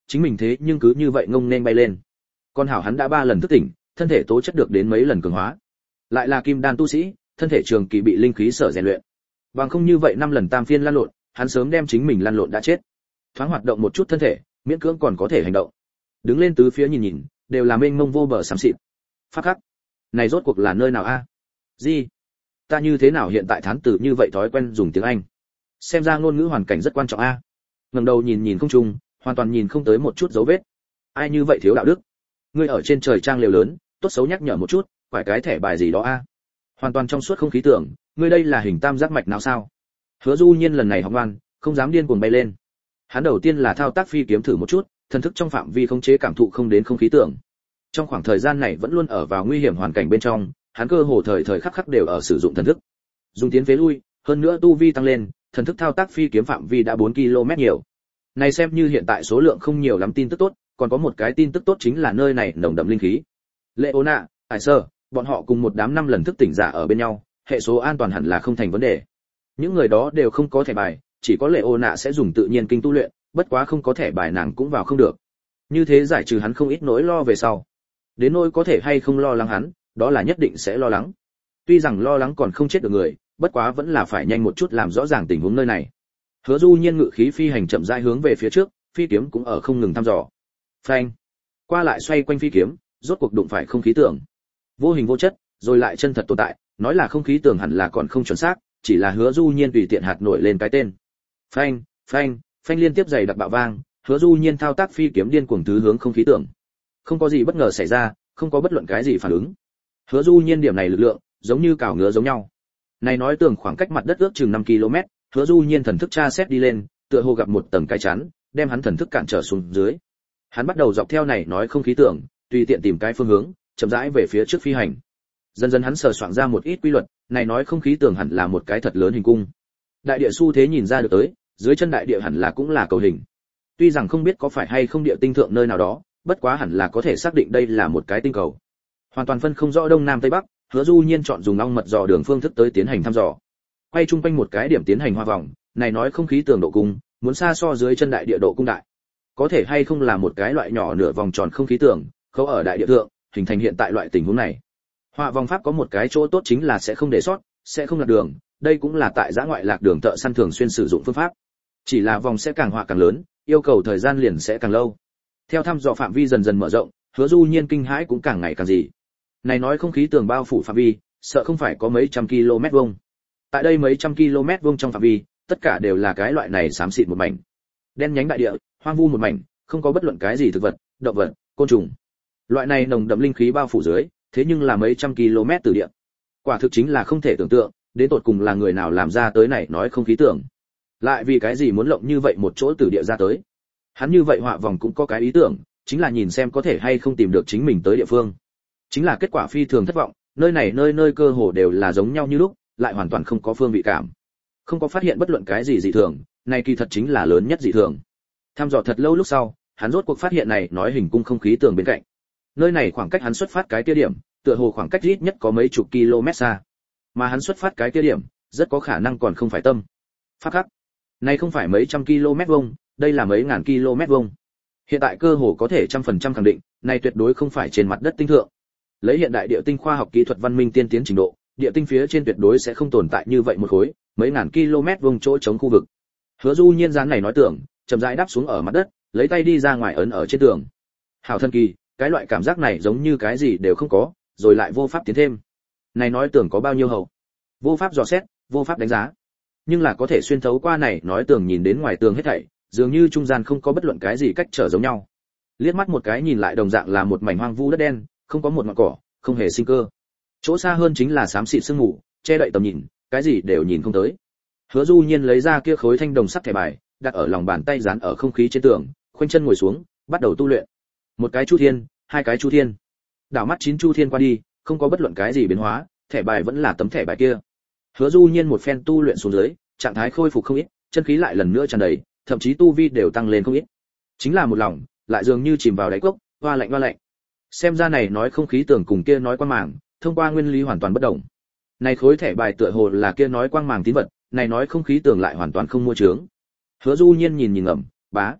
chính mình thế nhưng cứ như vậy ngông nên bay lên. Con hảo hắn đã ba lần thức tỉnh, thân thể tố chất được đến mấy lần cường hóa. Lại là kim đan tu sĩ, thân thể trường kỳ bị linh khí sở rèn luyện. Bằng không như vậy năm lần tam phiên lăn lộn, hắn sớm đem chính mình lăn lộn đã chết. Thoáng hoạt động một chút thân thể, miễn cưỡng còn có thể hành động. Đứng lên tứ phía nhìn nhìn, đều là mênh mông vô bờ xám xịt. Phát khắc, này rốt cuộc là nơi nào a? À? Gì? Ta như thế nào hiện tại thán tử như vậy thói quen dùng tiếng Anh? Xem ra ngôn ngữ hoàn cảnh rất quan trọng a. À? Ngẩng đầu nhìn nhìn không trung, hoàn toàn nhìn không tới một chút dấu vết. Ai như vậy thiếu đạo đức? Ngươi ở trên trời trang lều lớn, tốt xấu nhắc nhở một chút, phải cái thẻ bài gì đó a. À? Hoàn toàn trong suốt không khí tưởng, ngươi đây là hình tam giác mạch nào sao? Hứa Du Nhiên lần này học ngoan, không dám điên cuồng bay lên. Hắn đầu tiên là thao tác phi kiếm thử một chút, thần thức trong phạm vi khống chế cảm thụ không đến không khí tưởng. Trong khoảng thời gian này vẫn luôn ở vào nguy hiểm hoàn cảnh bên trong, hắn cơ hồ thời thời khắc khắc đều ở sử dụng thần thức. Dùng tiến phế lui, hơn nữa tu vi tăng lên, thần thức thao tác phi kiếm phạm vi đã bốn ki lô mét nhiều. Này xem như hiện tại số lượng không nhiều lắm tin tức tốt, còn có một cái tin tức tốt chính là nơi này nồng đậm linh khí. Leona, Hải Sơ, bọn họ cùng một đám năm lần thức tỉnh giả ở bên nhau, hệ số an toàn hẳn là không thành vấn đề. Những người đó đều không có thẻ bài, chỉ có Leona sẽ dùng tự nhiên kinh tu luyện, bất quá không có thẻ bài nàng cũng vào không được. Như thế giải trừ hắn không ít nỗi lo về sau. Đến nỗi có thể hay không lo lắng hắn, đó là nhất định sẽ lo lắng. Tuy rằng lo lắng còn không chết được người, bất quá vẫn là phải nhanh một chút làm rõ ràng tình huống nơi này. Hứa Du Nhiên ngự khí phi hành chậm rãi hướng về phía trước, phi kiếm cũng ở không ngừng thăm dò. Phanh, qua lại xoay quanh phi kiếm, rốt cuộc đụng phải không khí tường. Vô hình vô chất, rồi lại chân thật tồn tại, nói là không khí tường hẳn là còn không chuẩn xác, chỉ là Hứa Du Nhiên tùy tiện hạt nổi lên cái tên. Phanh, phanh, phanh liên tiếp dày đặc bạo vang, Hứa Du Nhiên thao tác phi kiếm điên cuồng thứ hướng không khí tường. Không có gì bất ngờ xảy ra, không có bất luận cái gì phản ứng. Hứa Du Nhiên điểm này lực lượng, giống như cào ngứa giống nhau. Này nói tường khoảng cách mặt đất ước chừng năm ki lô mét, Hứa Du Nhiên thần thức tra xét đi lên, tựa hồ gặp một tầng cái chắn, đem hắn thần thức cản trở xuống dưới. Hắn bắt đầu dọc theo này nói không khí tường, tùy tiện tìm cái phương hướng, chậm rãi về phía trước phi hành. Dần dần hắn sờ soạn ra một ít quy luật, này nói không khí tường hẳn là một cái thật lớn hình cung. Đại địa xu thế nhìn ra được tới, dưới chân đại địa hẳn là cũng là cầu hình. Tuy rằng không biết có phải hay không địa tinh thượng nơi nào đó, bất quá hẳn là có thể xác định đây là một cái tinh cầu. Hoàn toàn phân không rõ đông nam tây bắc, Hứa Du Nhiên chọn dùng ong mật dò đường phương thức tới tiến hành thăm dò. Quay chung quanh một cái điểm tiến hành hoa vòng, này nói không khí tường độ cung, muốn xa so dưới chân đại địa độ cung đại. Có thể hay không là một cái loại nhỏ nửa vòng tròn không khí tường, khâu ở đại địa thượng, hình thành hiện tại loại tình huống này. Họa vòng pháp có một cái chỗ tốt chính là sẽ không để sót, sẽ không lạc đường, đây cũng là tại giã ngoại lạc đường thợ săn thường xuyên sử dụng phương pháp. Chỉ là vòng sẽ càng họa càng lớn, yêu cầu thời gian liền sẽ càng lâu. Theo thăm dò phạm vi dần dần mở rộng, Hứa Du Nhiên kinh hãi cũng càng ngày càng gì. Này nói không khí tường bao phủ phạm vi, sợ không phải có mấy trăm km vuông. Tại đây mấy trăm km vuông trong phạm vi, tất cả đều là cái loại này xám xịt một mảnh. Đen nhánh đại địa, hoang vu một mảnh, không có bất luận cái gì thực vật, động vật, côn trùng. Loại này nồng đậm linh khí bao phủ dưới, thế nhưng là mấy trăm km từ địa. Quả thực chính là không thể tưởng tượng, đến tột cùng là người nào làm ra tới này nói không khí tường. Lại vì cái gì muốn lộng như vậy một chỗ từ địa ra tới. Hắn như vậy họa vòng cũng có cái ý tưởng, chính là nhìn xem có thể hay không tìm được chính mình tới địa phương. Chính là kết quả phi thường thất vọng, nơi này nơi nơi cơ hồ đều là giống nhau như lúc, lại hoàn toàn không có phương vị cảm. Không có phát hiện bất luận cái gì dị thường, này kỳ thật chính là lớn nhất dị thường. Tham dò thật lâu lúc sau, hắn rốt cuộc phát hiện này nói hình cung không khí tường bên cạnh. Nơi này khoảng cách hắn xuất phát cái kia điểm, tựa hồ khoảng cách ít nhất có mấy chục km xa. Mà hắn xuất phát cái kia điểm, rất có khả năng còn không phải tâm. Phát khắc. Này không phải mấy trăm km vuông, đây là mấy ngàn km vuông. Hiện tại cơ hồ có thể trăm phần trăm khẳng định, này tuyệt đối không phải trên mặt đất tinh thượng. Lấy hiện đại địa tinh khoa học kỹ thuật văn minh tiên tiến trình độ, địa tinh phía trên tuyệt đối sẽ không tồn tại như vậy một khối, mấy ngàn km vuông chỗ trống khu vực. Hứa Du Nhiên dáng này nói tưởng, chậm rãi đáp xuống ở mặt đất, lấy tay đi ra ngoài ấn ở trên tường. Hảo thân kỳ, cái loại cảm giác này giống như cái gì đều không có, rồi lại vô pháp tiến thêm. Này nói tưởng có bao nhiêu hậu? Vô pháp dò xét, vô pháp đánh giá. Nhưng là có thể xuyên thấu qua này nói tưởng nhìn đến ngoài tường hết thảy, dường như trung gian không có bất luận cái gì cách trở giống nhau. Liếc mắt một cái nhìn lại đồng dạng là một mảnh hoang vu đất đen, không có một ngọn cỏ, không hề sinh cơ. Chỗ xa hơn chính là xám xịt sương mù, che đậy tầm nhìn, cái gì đều nhìn không tới. Hứa Du Nhiên lấy ra kia khối thanh đồng sắt thẻ bài, đặt ở lòng bàn tay dán ở không khí trên tường, khoanh chân ngồi xuống, bắt đầu tu luyện. Một cái chu thiên, hai cái chu thiên. Đảo mắt chín chu thiên qua đi, không có bất luận cái gì biến hóa, thẻ bài vẫn là tấm thẻ bài kia. Hứa Du Nhiên một phen tu luyện xuống dưới, trạng thái khôi phục không ít, chân khí lại lần nữa tràn đầy, thậm chí tu vi đều tăng lên không ít. Chính là một lòng, lại dường như chìm vào đáy cốc, hoa lạnh hoa lạnh. Xem ra này nói không khí tường cùng kia nói quang màng, thông qua nguyên lý hoàn toàn bất đồng. Này khối thẻ bài tựa hồ là kia nói quang màng tín vật, này nói không khí tường lại hoàn toàn không mua chướng. Hứa Du Nhiên nhìn nhìn ngầm, bá.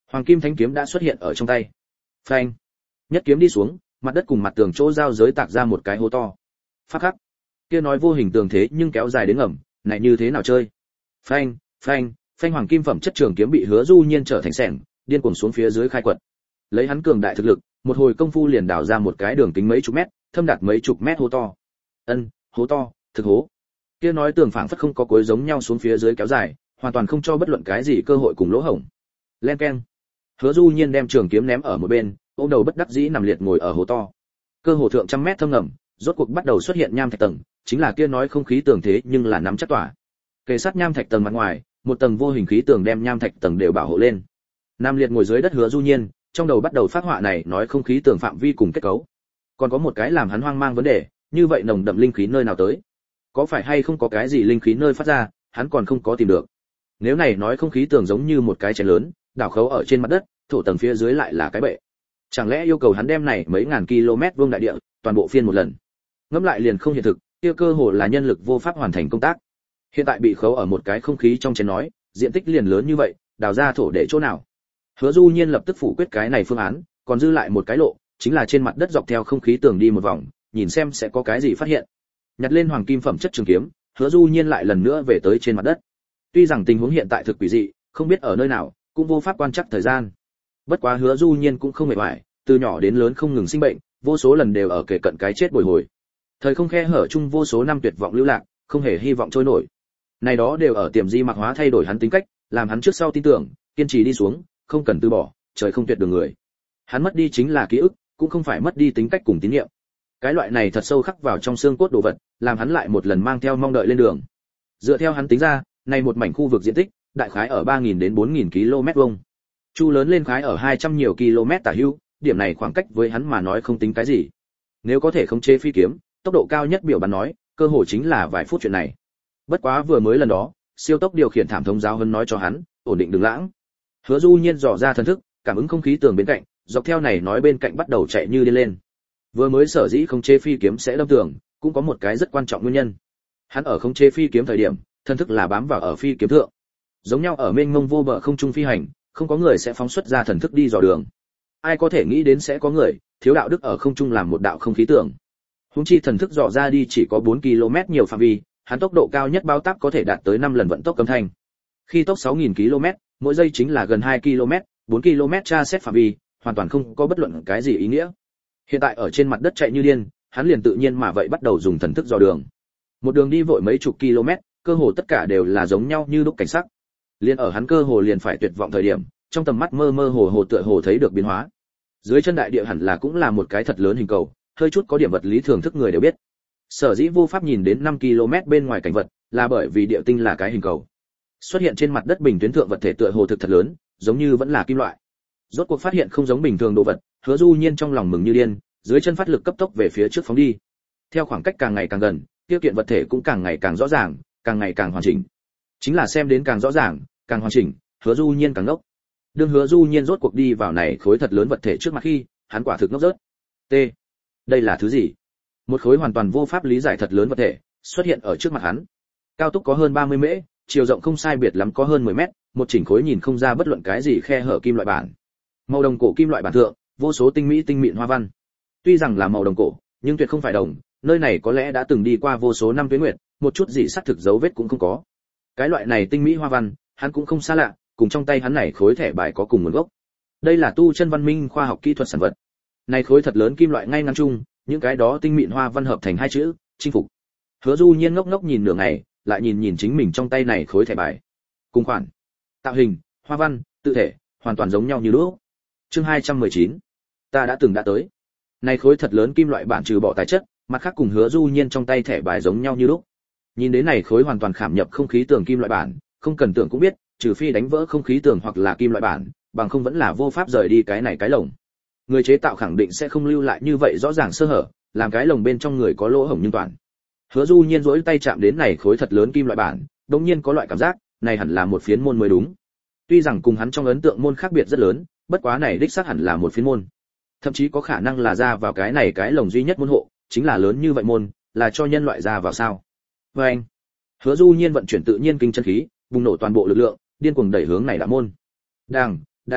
Hoàng kim thánh kiếm đã xuất hiện ở trong tay. Phanh! Nhất kiếm đi xuống, mặt đất cùng mặt tường chỗ giao giới tạc ra một cái hố to. Phát khắc! Kia nói vô hình tường thế nhưng kéo dài đến ngầm, này như thế nào chơi? Phanh! Phanh! Phanh hoàng kim phẩm chất trường kiếm bị Hứa Du Nhiên trở thành sẻng, điên cuồng xuống phía dưới khai quật. Lấy hắn cường đại thực lực, một hồi công phu liền đào ra một cái đường kính mấy chục mét, thâm đạt mấy chục mét hố to. Ân, hố to, thực hố. Kia nói tường phảng phất không có cuối giống nhau xuống phía dưới kéo dài, hoàn toàn không cho bất luận cái gì cơ hội cùng lỗ hổng. Len keng. Hứa Du Nhiên đem trường kiếm ném ở một bên, ôm đầu bất đắc dĩ nằm liệt ngồi ở hố to. Cơ hồ thượng trăm mét thâm ngầm, rốt cuộc bắt đầu xuất hiện nham thạch tầng, chính là kia nói không khí tường thế nhưng là nắm chắc tỏa. Kề sát nham thạch tầng mặt ngoài, một tầng vô hình khí tường đem nham thạch tầng đều bảo hộ lên. Nam liệt ngồi dưới đất Hứa Du Nhiên, trong đầu bắt đầu phát họa này nói không khí tường phạm vi cùng kết cấu. Còn có một cái làm hắn hoang mang vấn đề, như vậy nồng đậm linh khí nơi nào tới? Có phải hay không có cái gì linh khí nơi phát ra, hắn còn không có tìm được. Nếu này nói không khí tường giống như một cái chén lớn, đảo khấu ở trên mặt đất, thổ tầng phía dưới lại là cái bệ. Chẳng lẽ yêu cầu hắn đem này mấy ngàn km vuông đại địa, toàn bộ phiên một lần? Ngẫm lại liền không hiện thực, kia cơ hồ là nhân lực vô pháp hoàn thành công tác. Hiện tại bị khấu ở một cái không khí trong chén nói, diện tích liền lớn như vậy, đào ra thổ để chỗ nào? Hứa Du Nhiên lập tức phủ quyết cái này phương án, còn dư lại một cái lộ, chính là trên mặt đất dọc theo không khí tường đi một vòng, nhìn xem sẽ có cái gì phát hiện. Nhặt lên hoàng kim phẩm chất trường kiếm, Hứa Du Nhiên lại lần nữa về tới trên mặt đất. Tuy rằng tình huống hiện tại thực quỷ dị, không biết ở nơi nào, cũng vô pháp quan trắc thời gian. Bất quá Hứa Du Nhiên cũng không mệt mỏi, từ nhỏ đến lớn không ngừng sinh bệnh, vô số lần đều ở kề cận cái chết bồi hồi. Thời không khe hở chung vô số năm tuyệt vọng lưu lạc, không hề hy vọng trôi nổi. Này đó đều ở tiềm di mặc hóa thay đổi hắn tính cách, làm hắn trước sau tin tưởng, kiên trì đi xuống, không cần từ bỏ, trời không tuyệt đường người. Hắn mất đi chính là ký ức, cũng không phải mất đi tính cách cùng tín nhiệm. Cái loại này thật sâu khắc vào trong xương cốt đồ vật, làm hắn lại một lần mang theo mong đợi lên đường. Dựa theo hắn tính ra, này một mảnh khu vực diện tích, đại khái ở ba nghìn đến bốn nghìn km vuông. Chu lớn lên khái ở hai trăm nhiều km tả hữu, điểm này khoảng cách với hắn mà nói không tính cái gì. Nếu có thể khống chế phi kiếm, tốc độ cao nhất biểu bắn nói, cơ hội chính là vài phút chuyện này. Bất quá vừa mới lần đó, siêu tốc điều khiển thảm thống giáo hơn nói cho hắn, ổn định đừng lãng. Hứa Du Nhiên dò ra thần thức, cảm ứng không khí tường bên cạnh, dọc theo này nói bên cạnh bắt đầu chạy như đi lên. Vừa mới sở dĩ khống chế phi kiếm sẽ đâm tường, cũng có một cái rất quan trọng nguyên nhân. Hắn ở khống chế phi kiếm thời điểm, thần thức là bám vào ở phi kiếm thượng. Giống nhau ở mênh mông vô bờ không trung phi hành, không có người sẽ phóng xuất ra thần thức đi dò đường. Ai có thể nghĩ đến sẽ có người thiếu đạo đức ở không trung làm một đạo không khí tường. Huống chi thần thức dò ra đi chỉ có bốn ki lô mét nhiều phạm vi, hắn tốc độ cao nhất bao táp có thể đạt tới năm lần vận tốc âm thanh. Khi tốc sáu nghìn ki lô mét, mỗi giây chính là gần hai ki lô mét, bốn ki lô mét tra xét phạm vi, hoàn toàn không có bất luận cái gì ý nghĩa. Hiện tại ở trên mặt đất chạy như điên, hắn liền tự nhiên mà vậy bắt đầu dùng thần thức dò đường. Một đường đi vội mấy chục km, cơ hồ tất cả đều là giống nhau như lúc cảnh sắc. Liên ở hắn cơ hồ liền phải tuyệt vọng thời điểm, trong tầm mắt mơ mơ hồ hồ tựa hồ thấy được biến hóa. Dưới chân đại địa hẳn là cũng là một cái thật lớn hình cầu, hơi chút có điểm vật lý thường thức người đều biết. Sở dĩ vô pháp nhìn đến năm ki lô mét bên ngoài cảnh vật, là bởi vì địa tinh là cái hình cầu. Xuất hiện trên mặt đất bình tuyến thượng vật thể tựa hồ thực thật lớn, giống như vẫn là kim loại. Rốt cuộc phát hiện không giống bình thường đồ vật, Hứa Du Nhiên trong lòng mừng như điên, dưới chân phát lực cấp tốc về phía trước phóng đi. Theo khoảng cách càng ngày càng gần, tiêu kiện vật thể cũng càng ngày càng rõ ràng, càng ngày càng hoàn chỉnh. Chính là xem đến càng rõ ràng, càng hoàn chỉnh, Hứa Du Nhiên càng ngốc. Đương Hứa Du Nhiên rốt cuộc đi vào này khối thật lớn vật thể trước mặt khi, hắn quả thực ngốc rớt. T. Đây là thứ gì? Một khối hoàn toàn vô pháp lý giải thật lớn vật thể xuất hiện ở trước mặt hắn. Cao tốc có hơn ba mươi mễ, chiều rộng không sai biệt lắm có hơn mười mét, một chỉnh khối nhìn không ra bất luận cái gì khe hở kim loại bản. Màu đồng cổ kim loại bản thượng, vô số tinh mỹ tinh mịn hoa văn. Tuy rằng là màu đồng cổ, nhưng tuyệt không phải đồng, nơi này có lẽ đã từng đi qua vô số năm tuế nguyệt, một chút gì xác thực dấu vết cũng không có. Cái loại này tinh mỹ hoa văn, hắn cũng không xa lạ, cùng trong tay hắn này khối thẻ bài có cùng nguồn gốc. Đây là tu chân văn minh khoa học kỹ thuật sản vật. Này khối thật lớn kim loại ngay ngắn chung, những cái đó tinh mịn hoa văn hợp thành hai chữ, chinh phục. Hứa Du Nhiên ngốc ngốc nhìn nửa ngày, lại nhìn nhìn chính mình trong tay này khối thẻ bài. Cùng khoản, tạo hình, hoa văn, tự thể, hoàn toàn giống nhau như lúc. Chương hai trăm mười chín. Ta đã từng đã tới. Này khối thật lớn kim loại bản trừ bỏ tài chất, mặt khác cùng Hứa Du Nhiên trong tay thẻ bài giống nhau như lúc. Nhìn đến này khối hoàn toàn khảm nhập không khí tường kim loại bản, không cần tưởng cũng biết, trừ phi đánh vỡ không khí tường hoặc là kim loại bản, bằng không vẫn là vô pháp rời đi cái này cái lồng. Người chế tạo khẳng định sẽ không lưu lại như vậy rõ ràng sơ hở, làm cái lồng bên trong người có lỗ hổng nhưng toàn. Hứa Du Nhiên duỗi tay chạm đến này khối thật lớn kim loại bản, đột nhiên có loại cảm giác, này hẳn là một phiến môn mới đúng. Tuy rằng cùng hắn trong ấn tượng môn khác biệt rất lớn, bất quá này đích xác hẳn là một phiến môn. Thậm chí có khả năng là ra vào cái này cái lồng duy nhất môn hộ, chính là lớn như vậy môn, là cho nhân loại ra vào sao? Và anh, Hứa Du Nhiên vận chuyển tự nhiên kinh chân khí, bùng nổ toàn bộ lực lượng, điên cuồng đẩy hướng này đã môn. Đàng, đàng,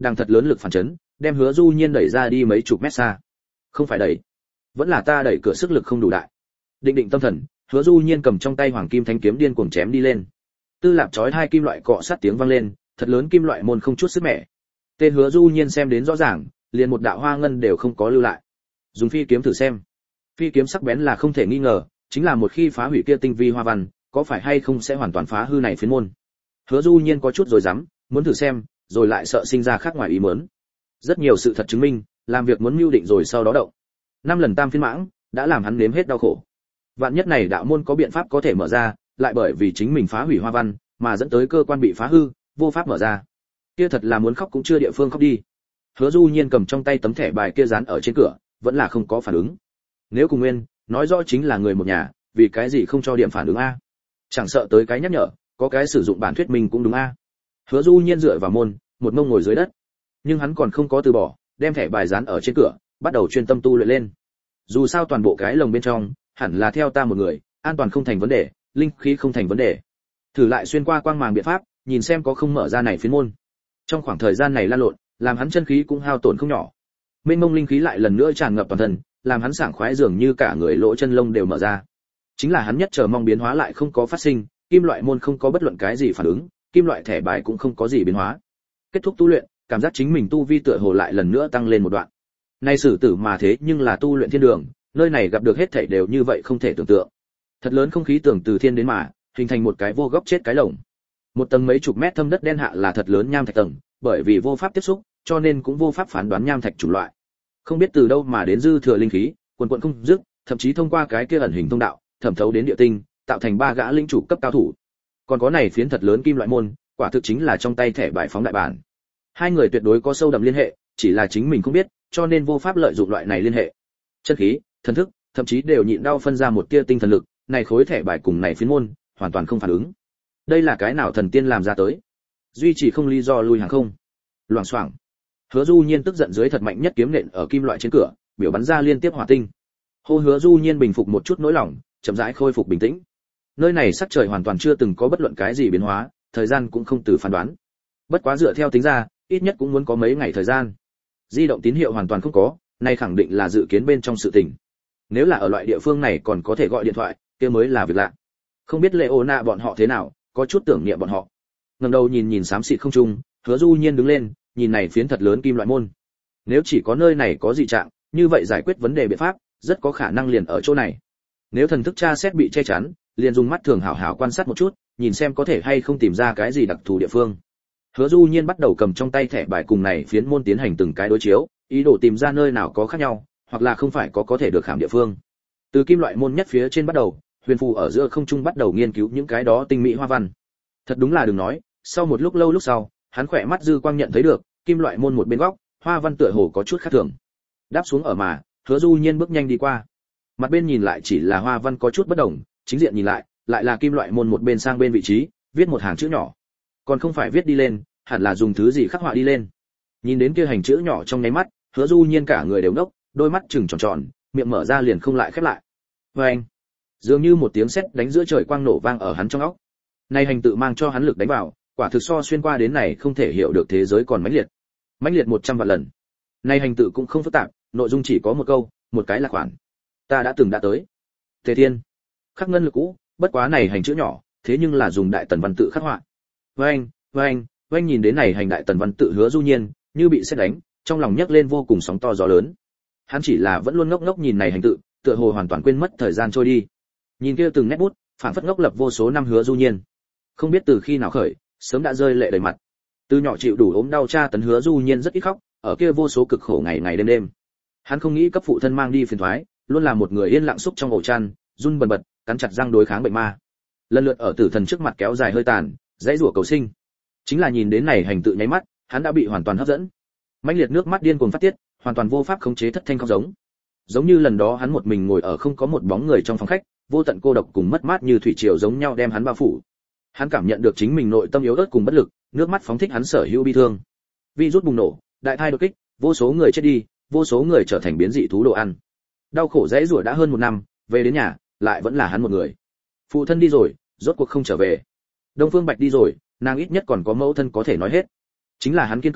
đang thật lớn lực phản chấn, đem Hứa Du Nhiên đẩy ra đi mấy chục mét xa. Không phải đẩy, vẫn là ta đẩy cửa sức lực không đủ đại. Định định tâm thần, Hứa Du Nhiên cầm trong tay hoàng kim thanh kiếm điên cuồng chém đi lên. Tư lạp chói hai kim loại cọ sát tiếng vang lên, thật lớn kim loại môn không chút sức mẻ. Tên Hứa Du Nhiên xem đến rõ ràng, liền một đạo hoa ngân đều không có lưu lại. Dùng phi kiếm thử xem. Phi kiếm sắc bén là không thể nghi ngờ, chính là một khi phá hủy kia tinh vi hoa văn, có phải hay không sẽ hoàn toàn phá hư này phiến môn. Hứa Du Nhiên có chút rồi dám, muốn thử xem, rồi lại sợ sinh ra khác ngoài ý muốn. Rất nhiều sự thật chứng minh, làm việc muốn mưu định rồi sau đó động. Năm lần tam phiên mãng, đã làm hắn nếm hết đau khổ. Vạn nhất này đạo môn có biện pháp có thể mở ra, lại bởi vì chính mình phá hủy hoa văn, mà dẫn tới cơ quan bị phá hư, vô pháp mở ra. Kia thật là muốn khóc cũng chưa địa phương khóc đi. Hứa Du Nhiên cầm trong tay tấm thẻ bài kia dán ở trên cửa, vẫn là không có phản ứng. Nếu cùng nguyên, nói rõ chính là người một nhà, vì cái gì không cho điểm phản ứng a? Chẳng sợ tới cái nhắc nhở, có cái sử dụng bản thuyết minh cũng đúng a. Hứa Du Nhiên dựa vào môn, một mông ngồi dưới đất. Nhưng hắn còn không có từ bỏ, đem thẻ bài dán ở trên cửa, bắt đầu chuyên tâm tu luyện lên. Dù sao toàn bộ cái lồng bên trong, hẳn là theo ta một người, an toàn không thành vấn đề, linh khí không thành vấn đề. Thử lại xuyên qua quang màng biện pháp, nhìn xem có không mở ra này phiến môn. Trong khoảng thời gian này lan lộn, làm hắn chân khí cũng hao tổn không nhỏ. Mênh mông linh khí lại lần nữa tràn ngập toàn thân, làm hắn sảng khoái dường như cả người lỗ chân lông đều mở ra. Chính là hắn nhất chờ mong biến hóa lại không có phát sinh, kim loại môn không có bất luận cái gì phản ứng, kim loại thẻ bài cũng không có gì biến hóa. Kết thúc tu luyện, cảm giác chính mình tu vi tựa hồ lại lần nữa tăng lên một đoạn. Nay sử tử mà thế nhưng là tu luyện thiên đường, nơi này gặp được hết thảy đều như vậy không thể tưởng tượng. Thật lớn không khí tưởng từ thiên đến mà, hình thành một cái vô góc chết cái lồng. Một tầng mấy chục mét thâm đất đen hạ là thật lớn nham thạch tầng, bởi vì vô pháp tiếp xúc, cho nên cũng vô pháp phán đoán nham thạch chủng loại. Không biết từ đâu mà đến dư thừa linh khí, quần quần không dứt, thậm chí thông qua cái kia ẩn hình thông đạo, thẩm thấu đến địa tinh, tạo thành ba gã linh chủ cấp cao thủ. Còn có này phiến thật lớn kim loại môn, quả thực chính là trong tay thẻ bài phóng đại bản. Hai người tuyệt đối có sâu đậm liên hệ, chỉ là chính mình không biết, cho nên vô pháp lợi dụng loại này liên hệ. Chân khí, thần thức, thậm chí đều nhịn đau phân ra một tia tinh thần lực, này khối thẻ bài cùng này phiến môn, hoàn toàn không phản ứng. Đây là cái nào thần tiên làm ra tới? Duy trì không lý do lui hàng không. Loảng xoảng. Hứa Du Nhiên tức giận dưới thật mạnh nhất kiếm nện ở kim loại trên cửa, biểu bắn ra liên tiếp hỏa tinh. Hô Hứa Du Nhiên bình phục một chút nỗi lòng, chậm rãi khôi phục bình tĩnh. Nơi này sắc trời hoàn toàn chưa từng có bất luận cái gì biến hóa, thời gian cũng không từ phán đoán. Bất quá dựa theo tính ra, ít nhất cũng muốn có mấy ngày thời gian. Di động tín hiệu hoàn toàn không có, này khẳng định là dự kiến bên trong sự tình. Nếu là ở loại địa phương này còn có thể gọi điện thoại, kia mới là việc lạ. Không biết Leona bọn họ thế nào, có chút tưởng niệm bọn họ. Ngẩng đầu nhìn nhìn xám xịt không trung, Hứa Du Nhiên đứng lên, nhìn này phiến thật lớn kim loại môn. Nếu chỉ có nơi này có dị trạng, như vậy giải quyết vấn đề biện pháp rất có khả năng liền ở chỗ này. Nếu thần thức tra xét bị che chắn, liền dùng mắt thường hảo hảo quan sát một chút, nhìn xem có thể hay không tìm ra cái gì đặc thù địa phương. Hứa Du Nhiên bắt đầu cầm trong tay thẻ bài cùng này phiến môn tiến hành từng cái đối chiếu, ý đồ tìm ra nơi nào có khác nhau, hoặc là không phải có có thể được khảm địa phương. Từ kim loại môn nhất phía trên bắt đầu, Huyền Phù ở giữa không trung bắt đầu nghiên cứu những cái đó tinh mỹ hoa văn. Thật đúng là đừng nói, sau một lúc lâu lúc sau, hắn khỏe mắt dư quang nhận thấy được, kim loại môn một bên góc, hoa văn tựa hồ có chút khác thường. Đáp xuống ở mà, Hứa Du Nhiên bước nhanh đi qua. Mặt bên nhìn lại chỉ là hoa văn có chút bất đồng, chính diện nhìn lại, lại là kim loại môn một bên sang bên vị trí, viết một hàng chữ nhỏ. Còn không phải viết đi lên, hẳn là dùng thứ gì khắc họa đi lên. Nhìn đến kia hành chữ nhỏ trong nháy mắt, Hứa Du Nhiên cả người đều ngốc, đôi mắt trừng tròn tròn, miệng mở ra liền không lại khép lại. Oeng! Dường như một tiếng sét đánh giữa trời quang nổ vang ở hắn trong óc. Này hành tự mang cho hắn lực đánh vào, quả thực so xuyên qua đến này không thể hiểu được thế giới còn mãnh liệt. Mãnh liệt một trăm vạn lần. Này hành tự cũng không phức tạp, nội dung chỉ có một câu, một cái là khoản. Ta đã từng đã tới. Tề Thiên. Khắc ngân lực cũ, bất quá này hành chữ nhỏ, thế nhưng là dùng đại tần văn tự khắc họa. Oeng, oeng, oeng nhìn đến này hành đại tần văn tự Hứa Du Nhiên, như bị sét đánh, trong lòng nhấc lên vô cùng sóng to gió lớn. Hắn chỉ là vẫn luôn ngốc ngốc nhìn này hành tự, tựa hồ hoàn toàn quên mất thời gian trôi đi. Nhìn kia từng nét bút, phản phất ngốc lập vô số năm Hứa Du Nhiên. Không biết từ khi nào khởi, sớm đã rơi lệ đầy mặt. Từ nhỏ chịu đủ ốm đau tra tấn Hứa Du Nhiên rất ít khóc, ở kia vô số cực khổ ngày ngày đêm đêm. Hắn không nghĩ cấp phụ thân mang đi phiền toái, luôn là một người yên lặng xúc trong ổ chăn, run bần bật, cắn chặt răng đối kháng bệnh ma. Lần lượt ở tử thần trước mặt kéo dài hơi tàn, dãy rủa cầu sinh. Chính là nhìn đến này hành tự nháy mắt, hắn đã bị hoàn toàn hấp dẫn. Mãnh liệt nước mắt điên cuồng phát tiết, hoàn toàn vô pháp khống chế thất thanh khóc giống. Giống như lần đó hắn một mình ngồi ở không có một bóng người trong phòng khách, vô tận cô độc cùng mất mát như thủy triều giống nhau đem hắn bao phủ. Hắn cảm nhận được chính mình nội tâm yếu ớt cùng bất lực, nước mắt phóng thích hắn sở hữu bi thương. Virus bùng nổ, đại thai đột kích, vô số người chết đi, vô số người trở thành biến dị thú đồ ăn. Đau khổ dãy rủa đã hơn một năm, về đến nhà, lại vẫn là hắn một người. Phụ thân đi rồi, rốt cuộc không trở về. Đông Phương Bạch đi rồi, nàng ít nhất còn có mẫu thân có thể nói hết. Chính là hắn kiên cường,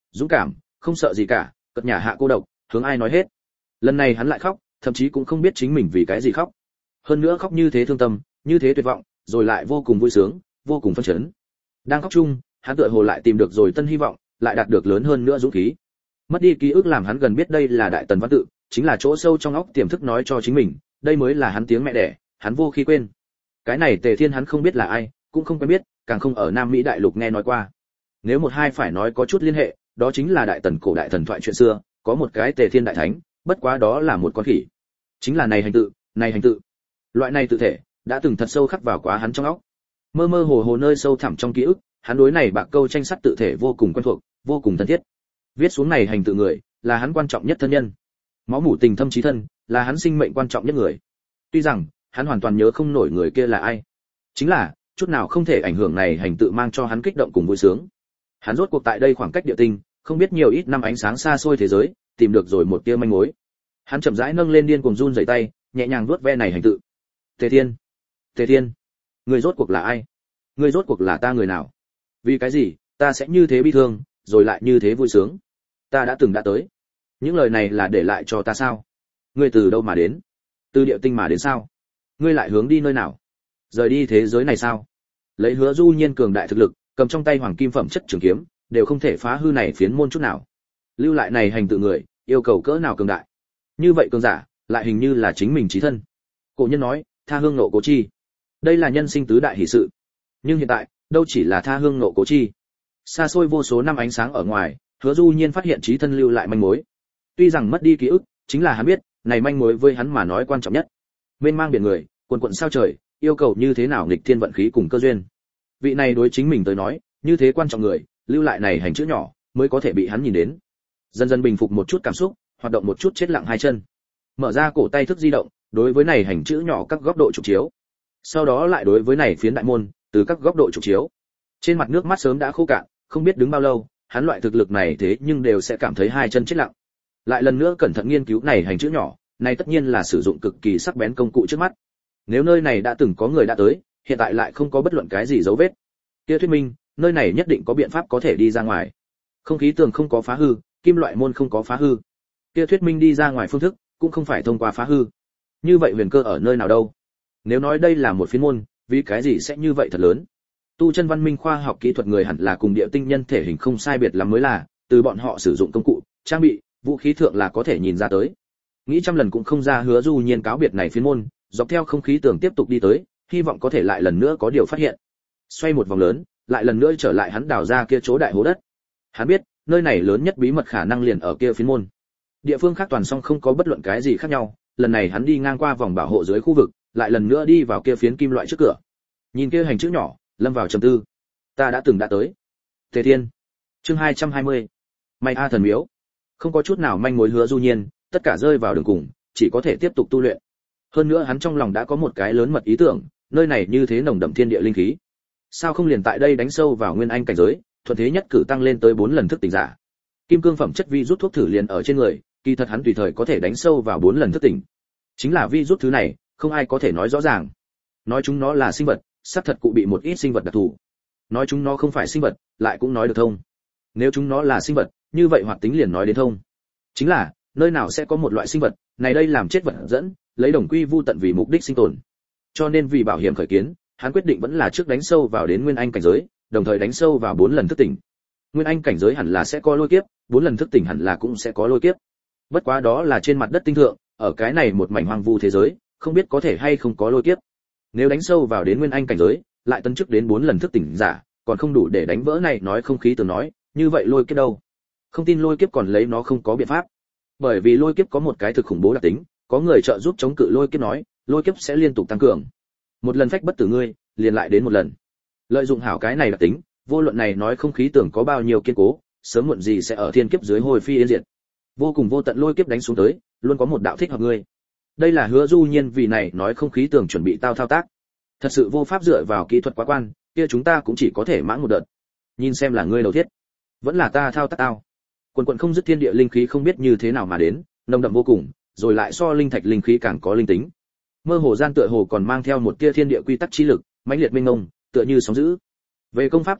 dũng cảm, không sợ gì cả, cật nhà hạ cô độc, hướng ai nói hết. Lần này hắn lại khóc, thậm chí cũng không biết chính mình vì cái gì khóc. Hơn nữa khóc như thế thương tâm, như thế tuyệt vọng, rồi lại vô cùng vui sướng, vô cùng phấn chấn. Đang khóc chung, hắn tựa hồ lại tìm được rồi tân hy vọng, lại đạt được lớn hơn nữa dũng khí. Mất đi ký ức làm hắn gần biết đây là đại tần văn tự, chính là chỗ sâu trong óc tiềm thức nói cho chính mình, đây mới là hắn tiếng mẹ đẻ, hắn vô khi quên. Cái này Tề Thiên hắn không biết là ai, cũng không quen biết, càng không ở Nam Mỹ đại lục nghe nói qua. Nếu một hai phải nói có chút liên hệ, đó chính là đại tần cổ đại thần thoại chuyện xưa, có một cái Tề Thiên đại thánh, bất quá đó là một con khỉ. Chính là này hành tự, này hành tự. Loại này tự thể đã từng thật sâu khắc vào quá hắn trong óc. Mơ mơ hồ hồ nơi sâu thẳm trong ký ức, hắn đối này bạc câu tranh sắt tự thể vô cùng quen thuộc, vô cùng thân thiết. Viết xuống này hành tự người, là hắn quan trọng nhất thân nhân. Máu mủ tình thâm chí thân, là hắn sinh mệnh quan trọng nhất người. Tuy rằng, hắn hoàn toàn nhớ không nổi người kia là ai. Chính là, chút nào không thể ảnh hưởng này hành tự mang cho hắn kích động cùng vui sướng. Hắn rốt cuộc tại đây khoảng cách địa tinh, không biết nhiều ít năm ánh sáng xa xôi thế giới, tìm được rồi một tia manh mối. Hắn chậm rãi nâng lên điên cuồng run rẩy tay, nhẹ nhàng vuốt ve này hành tự. Tề Thiên, Tề Thiên, người rốt cuộc là ai? Người rốt cuộc là ta người nào? Vì cái gì, ta sẽ như thế bi thương, rồi lại như thế vui sướng? Ta đã từng đã tới. Những lời này là để lại cho ta sao? Ngươi từ đâu mà đến? Từ địa tinh mà đến sao? Ngươi lại hướng đi nơi nào? Rời đi thế giới này sao? Lấy Hứa Du Nhiên cường đại thực lực, cầm trong tay hoàng kim phẩm chất trường kiếm, đều không thể phá hư này phiến môn chút nào. Lưu lại này hành tự người, yêu cầu cỡ nào cường đại? Như vậy cường giả, lại hình như là chính mình chí thân. Cổ nhân nói, tha hương nộ cố chi. Đây là nhân sinh tứ đại hỷ sự. Nhưng hiện tại, đâu chỉ là tha hương nộ cố chi. Xa xôi vô số năm ánh sáng ở ngoài, Hứa Du Nhiên phát hiện chí thân lưu lại manh mối. Tuy rằng mất đi ký ức, chính là hắn biết, này manh mối với hắn mà nói quan trọng nhất. Mênh mang biển người, quần quần sao trời, yêu cầu như thế nào nghịch thiên vận khí cùng cơ duyên. Vị này đối chính mình tới nói, như thế quan trọng người, lưu lại này hành chữ nhỏ, mới có thể bị hắn nhìn đến. Dần dần bình phục một chút cảm xúc, hoạt động một chút chết lặng hai chân. Mở ra cổ tay thức di động, đối với này hành chữ nhỏ các góc độ chụp chiếu. Sau đó lại đối với này phiến đại môn, từ các góc độ chụp chiếu. Trên mặt nước mắt sớm đã khô cạn, không biết đứng bao lâu, hắn loại thực lực này thế nhưng đều sẽ cảm thấy hai chân chết lặng. Lại lần nữa cẩn thận nghiên cứu này hành chữ nhỏ, này tất nhiên là sử dụng cực kỳ sắc bén công cụ trước mắt. Nếu nơi này đã từng có người đã tới, hiện tại lại không có bất luận cái gì dấu vết, kia thuyết minh, nơi này nhất định có biện pháp có thể đi ra ngoài. Không khí tường không có phá hư, kim loại môn không có phá hư. Kia thuyết minh đi ra ngoài phương thức, cũng không phải thông qua phá hư. Như vậy huyền cơ ở nơi nào đâu? Nếu nói đây là một phiến môn, vì cái gì sẽ như vậy thật lớn? Tu chân văn minh khoa học kỹ thuật người hẳn là cùng địa tinh nhân thể hình không sai biệt lắm mới là, từ bọn họ sử dụng công cụ, trang bị, vũ khí thượng là có thể nhìn ra tới. Nghĩ trăm lần cũng không ra Hứa Du Nhiên cáo biệt này phiến môn, dọc theo không khí tường tiếp tục đi tới, hy vọng có thể lại lần nữa có điều phát hiện. Xoay một vòng lớn, lại lần nữa trở lại hắn đào ra kia chỗ đại hố đất. Hắn biết, nơi này lớn nhất bí mật khả năng liền ở kia phiến môn. Địa phương khác toàn song không có bất luận cái gì khác nhau, lần này hắn đi ngang qua vòng bảo hộ dưới khu vực, lại lần nữa đi vào kia phiến kim loại trước cửa. Nhìn kia hành chữ nhỏ, lâm vào trầm tư. Ta đã từng đã tới. Tề Thiên. Chương hai trăm hai mươi. May A thần miếu. Không có chút nào manh mối Hứa Du Nhiên, tất cả rơi vào đường cùng, chỉ có thể tiếp tục tu luyện. Hơn nữa hắn trong lòng đã có một cái lớn mật ý tưởng, nơi này như thế nồng đậm thiên địa linh khí. Sao không liền tại đây đánh sâu vào nguyên anh cảnh giới, thuận thế nhất cử tăng lên tới bốn lần thức tỉnh giả. Kim cương phẩm chất vi rút thuốc thử liền ở trên người, kỳ thật hắn tùy thời có thể đánh sâu vào bốn lần thức tỉnh. Chính là vi rút thứ này, không ai có thể nói rõ ràng. Nói chúng nó là sinh vật, xác thật cụ bị một ít sinh vật đặc thù. Nói chúng nó không phải sinh vật, lại cũng nói được thông. Nếu chúng nó là sinh vật, như vậy hoạt tính liền nói đến thông. Chính là, nơi nào sẽ có một loại sinh vật, này đây làm chết vật dẫn, lấy đồng quy vu tận vì mục đích sinh tồn. Cho nên vì bảo hiểm khởi kiến, hắn quyết định vẫn là trước đánh sâu vào đến nguyên anh cảnh giới, đồng thời đánh sâu vào bốn lần thức tỉnh. Nguyên anh cảnh giới hẳn là sẽ có lôi kiếp, bốn lần thức tỉnh hẳn là cũng sẽ có lôi kiếp. Bất quá đó là trên mặt đất tinh thượng, ở cái này một mảnh hoang vu thế giới, không biết có thể hay không có lôi kiếp. Nếu đánh sâu vào đến nguyên anh cảnh giới, lại tấn chức đến bốn lần thức tỉnh giả, còn không đủ để đánh vỡ này nói không khí từ nói, như vậy lôi kiếp đâu? Không tin lôi kiếp còn lấy nó không có biện pháp. Bởi vì lôi kiếp có một cái thực khủng bố đặc tính, có người trợ giúp chống cự lôi kiếp nói, lôi kiếp sẽ liên tục tăng cường. Một lần phách bất tử ngươi, liền lại đến một lần. Lợi dụng hảo cái này đặc tính, vô luận này nói không khí tưởng có bao nhiêu kiên cố, sớm muộn gì sẽ ở thiên kiếp dưới hồi phi yên diệt. Vô cùng vô tận lôi kiếp đánh xuống tới, luôn có một đạo thích hợp ngươi. Đây là Hứa Du Nhiên vì này nói không khí tưởng chuẩn bị tao thao tác. Thật sự vô pháp dựa vào kỹ thuật quá quan, kia chúng ta cũng chỉ có thể mãng một đợt. Nhìn xem là ngươi đầu thiết, vẫn là ta thao tác tao. Quần quần không dứt thiên địa linh khí không biết như thế nào mà đến, nồng đậm vô cùng, rồi lại so linh thạch linh khí càng có linh tính. Mơ hồ gian tựa hồ còn mang theo một tia thiên địa quy tắc chi lực, mãnh liệt mênh mông, tựa như sóng dữ. Về công pháp tu luyện,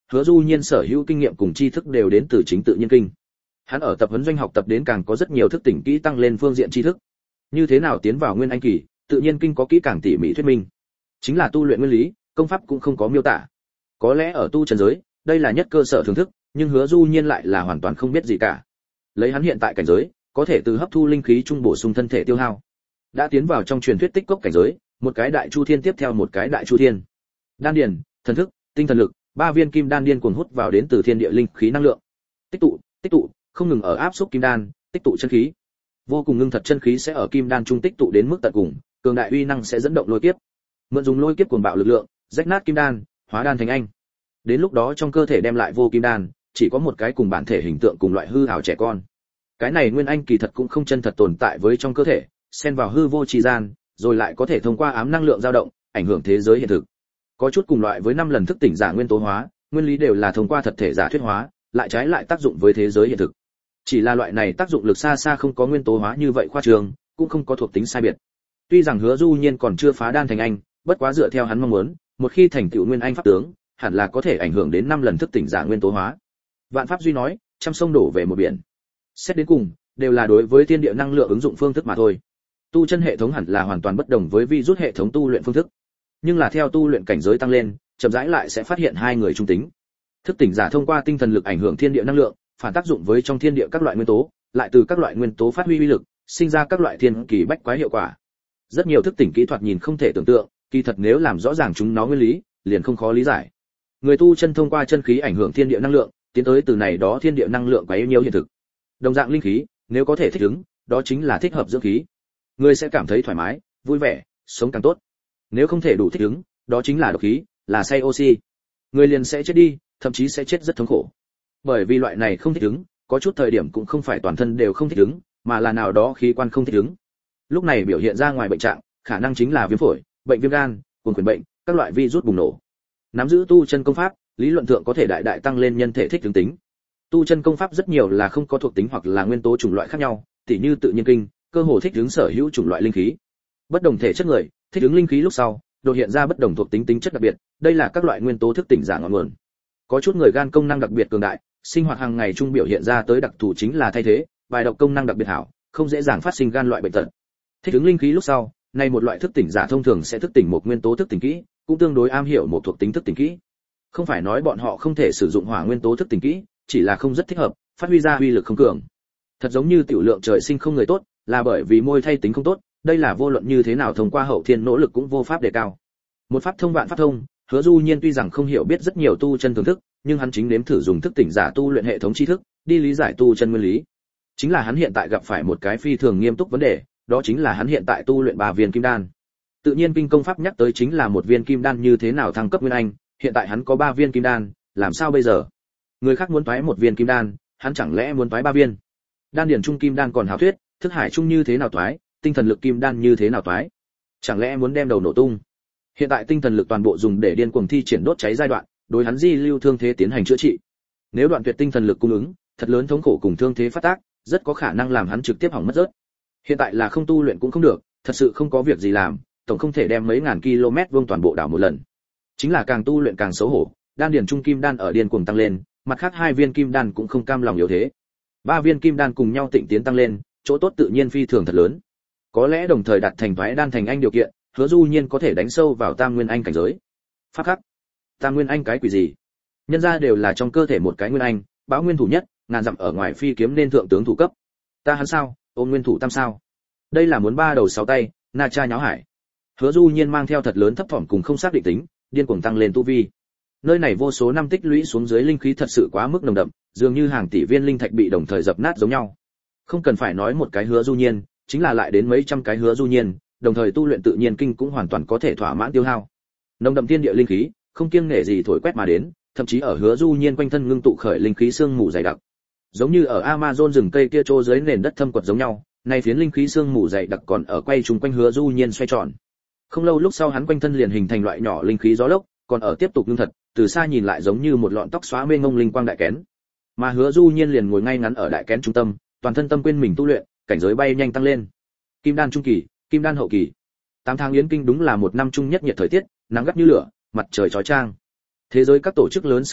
Hứa Du Nhiên sở hữu kinh nghiệm cùng tri thức đều đến từ chính tự nhiên kinh. Hắn ở tập huấn doanh học tập đến càng có rất nhiều thức tỉnh kỹ tăng lên phương diện tri thức. Như thế nào tiến vào nguyên anh kỳ, tự nhiên kinh có kỹ càng tỉ mỉ thuyết minh. Chính là tu luyện nguyên lý, công pháp cũng không có miêu tả. Có lẽ ở tu trần giới, đây là nhất cơ sở thưởng thức, nhưng Hứa Du Nhiên lại là hoàn toàn không biết gì cả. Lấy hắn hiện tại cảnh giới, có thể từ hấp thu linh khí trung bổ sung thân thể tiêu hao. Đã tiến vào trong truyền thuyết tích cốc cảnh giới, một cái đại chu thiên tiếp theo một cái đại chu thiên. Đan điền, thần thức, tinh thần lực, ba viên kim đan điên cuồng hút vào đến từ thiên địa linh khí năng lượng. Tích tụ, tích tụ, không ngừng ở áp xúc kim đan, tích tụ chân khí. Vô cùng ngưng thật chân khí sẽ ở kim đan trung tích tụ đến mức tận cùng, cường đại uy năng sẽ dẫn động lôi kiếp. Mượn dùng lôi kiếp cuồng bạo lực lượng, rách nát kim đan, hóa đan thành anh. Đến lúc đó trong cơ thể đem lại vô kim đan, chỉ có một cái cùng bản thể hình tượng cùng loại hư ảo trẻ con. Cái này nguyên anh kỳ thật cũng không chân thật tồn tại với trong cơ thể, xen vào hư vô trì gian, rồi lại có thể thông qua ám năng lượng dao động, ảnh hưởng thế giới hiện thực. Có chút cùng loại với năm lần thức tỉnh giả nguyên tố hóa, nguyên lý đều là thông qua thật thể giả thuyết hóa, lại trái lại tác dụng với thế giới hiện thực. Chỉ là loại này tác dụng lực xa xa không có nguyên tố hóa như vậy khoa trương, cũng không có thuộc tính sai biệt. Tuy rằng Hứa Du Nhiên còn chưa phá đan thành anh, bất quá dựa theo hắn mong muốn, một khi thành tựu nguyên anh pháp tướng, hẳn là có thể ảnh hưởng đến năm lần thức tỉnh giả nguyên tố hóa. Vạn pháp duy nói, trăm sông đổ về một biển. Xét đến cùng, đều là đối với thiên địa năng lượng ứng dụng phương thức mà thôi. Tu chân hệ thống hẳn là hoàn toàn bất đồng với vi rút hệ thống tu luyện phương thức. Nhưng là theo tu luyện cảnh giới tăng lên, chậm rãi lại sẽ phát hiện hai người trung tính. Thức tỉnh giả thông qua tinh thần lực ảnh hưởng thiên địa năng lượng, phản tác dụng với trong thiên địa các loại nguyên tố, lại từ các loại nguyên tố phát huy uy lực, sinh ra các loại thiên kỳ bách quái hiệu quả. Rất nhiều thức tỉnh kỹ thuật nhìn không thể tưởng tượng, kỳ thật nếu làm rõ ràng chúng nó nguyên lý, liền không khó lý giải. Người tu chân thông qua chân khí ảnh hưởng thiên địa năng lượng, tiến tới từ này đó thiên địa năng lượng quấy nhiễu hiện thực. Đồng dạng linh khí, nếu có thể thích ứng, đó chính là thích hợp dưỡng khí. Người sẽ cảm thấy thoải mái, vui vẻ, sống càng tốt. Nếu không thể đủ thích ứng, đó chính là độc khí, là say oxy. Người liền sẽ chết đi, thậm chí sẽ chết rất thống khổ. Bởi vì loại này không thích ứng, có chút thời điểm cũng không phải toàn thân đều không thích ứng, mà là nào đó khí quan không thích ứng. Lúc này biểu hiện ra ngoài bệnh trạng, khả năng chính là viêm phổi, bệnh viêm gan, cuồng khuyển bệnh, các loại virus bùng nổ. Nắm giữ tu chân công pháp, lý luận thượng có thể đại đại tăng lên nhân thể thích ứng tính. Tu chân công pháp rất nhiều là không có thuộc tính hoặc là nguyên tố chủng loại khác nhau, tỉ như tự nhiên kinh, cơ hồ thích ứng sở hữu chủng loại linh khí. Bất đồng thể chất người, thích ứng linh khí lúc sau, đột hiện ra bất đồng thuộc tính tính chất đặc biệt, đây là các loại nguyên tố thức tỉnh giả ngọn nguồn. Có chút người gan công năng đặc biệt cường đại, sinh hoạt hàng ngày trung biểu hiện ra tới đặc thù chính là thay thế, bài độc công năng đặc biệt hảo, không dễ dàng phát sinh gan loại bệnh tật. Thích ứng linh khí lúc sau, này một loại thức tỉnh giả thông thường sẽ thức tỉnh một nguyên tố thức tỉnh kỹ, cũng tương đối am hiểu một thuộc tính thức tỉnh kỹ. Không phải nói bọn họ không thể sử dụng hỏa nguyên tố thức tỉnh kỹ, chỉ là không rất thích hợp, phát huy ra uy lực không cường. Thật giống như tiểu lượng trời sinh không người tốt, là bởi vì môi thay tính không tốt, đây là vô luận như thế nào thông qua hậu thiên nỗ lực cũng vô pháp đề cao. Một pháp thông vạn pháp thông, Hứa Du Nhiên tuy rằng không hiểu biết rất nhiều tu chân thưởng thức, nhưng hắn chính nếm thử dùng thức tỉnh giả tu luyện hệ thống tri thức, đi lý giải tu chân nguyên lý. Chính là hắn hiện tại gặp phải một cái phi thường nghiêm túc vấn đề, đó chính là hắn hiện tại tu luyện ba viên kim đan. Tự nhiên kinh công pháp nhắc tới chính là một viên kim đan như thế nào thăng cấp nguyên anh, hiện tại hắn có ba viên kim đan, làm sao bây giờ? Người khác muốn toái một viên kim đan, hắn chẳng lẽ muốn toái ba viên? Đan điển trung kim đan còn hảo thuyết, thức hải trung như thế nào toái, tinh thần lực kim đan như thế nào toái? Chẳng lẽ muốn đem đầu nổ tung? Hiện tại tinh thần lực toàn bộ dùng để điên cuồng thi triển đốt cháy giai đoạn, đối hắn di lưu thương thế tiến hành chữa trị. Nếu đoạn tuyệt tinh thần lực cung ứng, thật lớn thống khổ cùng thương thế phát tác, rất có khả năng làm hắn trực tiếp hỏng mất rớt. Hiện tại là không tu luyện cũng không được, thật sự không có việc gì làm, tổng không thể đem mấy ngàn km vuông toàn bộ đảo một lần. Chính là càng tu luyện càng xấu hổ, đan điển trung kim đan ở điên cuồng tăng lên, mặt khác hai viên kim đan cũng không cam lòng yếu thế. Ba viên kim đan cùng nhau tịnh tiến tăng lên, chỗ tốt tự nhiên phi thường thật lớn. Có lẽ đồng thời đạt thành thoái đan thành anh điều kiện, Hứa Du Nhiên có thể đánh sâu vào tam nguyên anh cảnh giới. Pháp khắc, tam nguyên anh cái quỷ gì? Nhân ra đều là trong cơ thể một cái nguyên anh, báo nguyên thủ nhất, ngàn dặm ở ngoài phi kiếm nên thượng tướng thủ cấp. Ta hắn sao, ôn nguyên thủ tam sao? Đây là muốn ba đầu sáu tay, na cha nháo hải. Hứa Du Nhiên mang theo thật lớn thấp thỏm cùng không xác định tính, điên cuồng tăng lên tu vi. Nơi này vô số năm tích lũy xuống dưới linh khí thật sự quá mức nồng đậm, dường như hàng tỷ viên linh thạch bị đồng thời dập nát giống nhau. Không cần phải nói một cái Hứa Du Nhiên, chính là lại đến mấy trăm cái Hứa Du Nhiên, đồng thời tu luyện tự nhiên kinh cũng hoàn toàn có thể thỏa mãn tiêu hao. Nồng đậm thiên địa linh khí, không kiêng nể gì thổi quét mà đến, thậm chí ở Hứa Du Nhiên quanh thân ngưng tụ khởi linh khí sương mù dày đặc. Giống như ở Amazon rừng cây kia trô dưới nền đất thâm quật giống nhau, nay phiến linh khí sương mù dày đặc còn ở quay trùng quanh Hứa Du Nhiên xoay tròn. Không lâu lúc sau hắn quanh thân liền hình thành loại nhỏ linh khí gió lốc, còn ở tiếp tục ngưng thật, từ xa nhìn lại giống như một lọn tóc xóa mê ngông linh quang đại kén. Mà Hứa Du Nhiên liền ngồi ngay ngắn ở đại kén trung tâm, toàn thân tâm quên mình tu luyện, cảnh giới bay nhanh tăng lên. Kim đan trung kỳ, kim đan hậu kỳ. Tám tháng yến kinh đúng là một năm trung nhất nhiệt thời tiết, nắng gắt như lửa, mặt trời chói chang. Thế giới các tổ chức lớn sứ giả,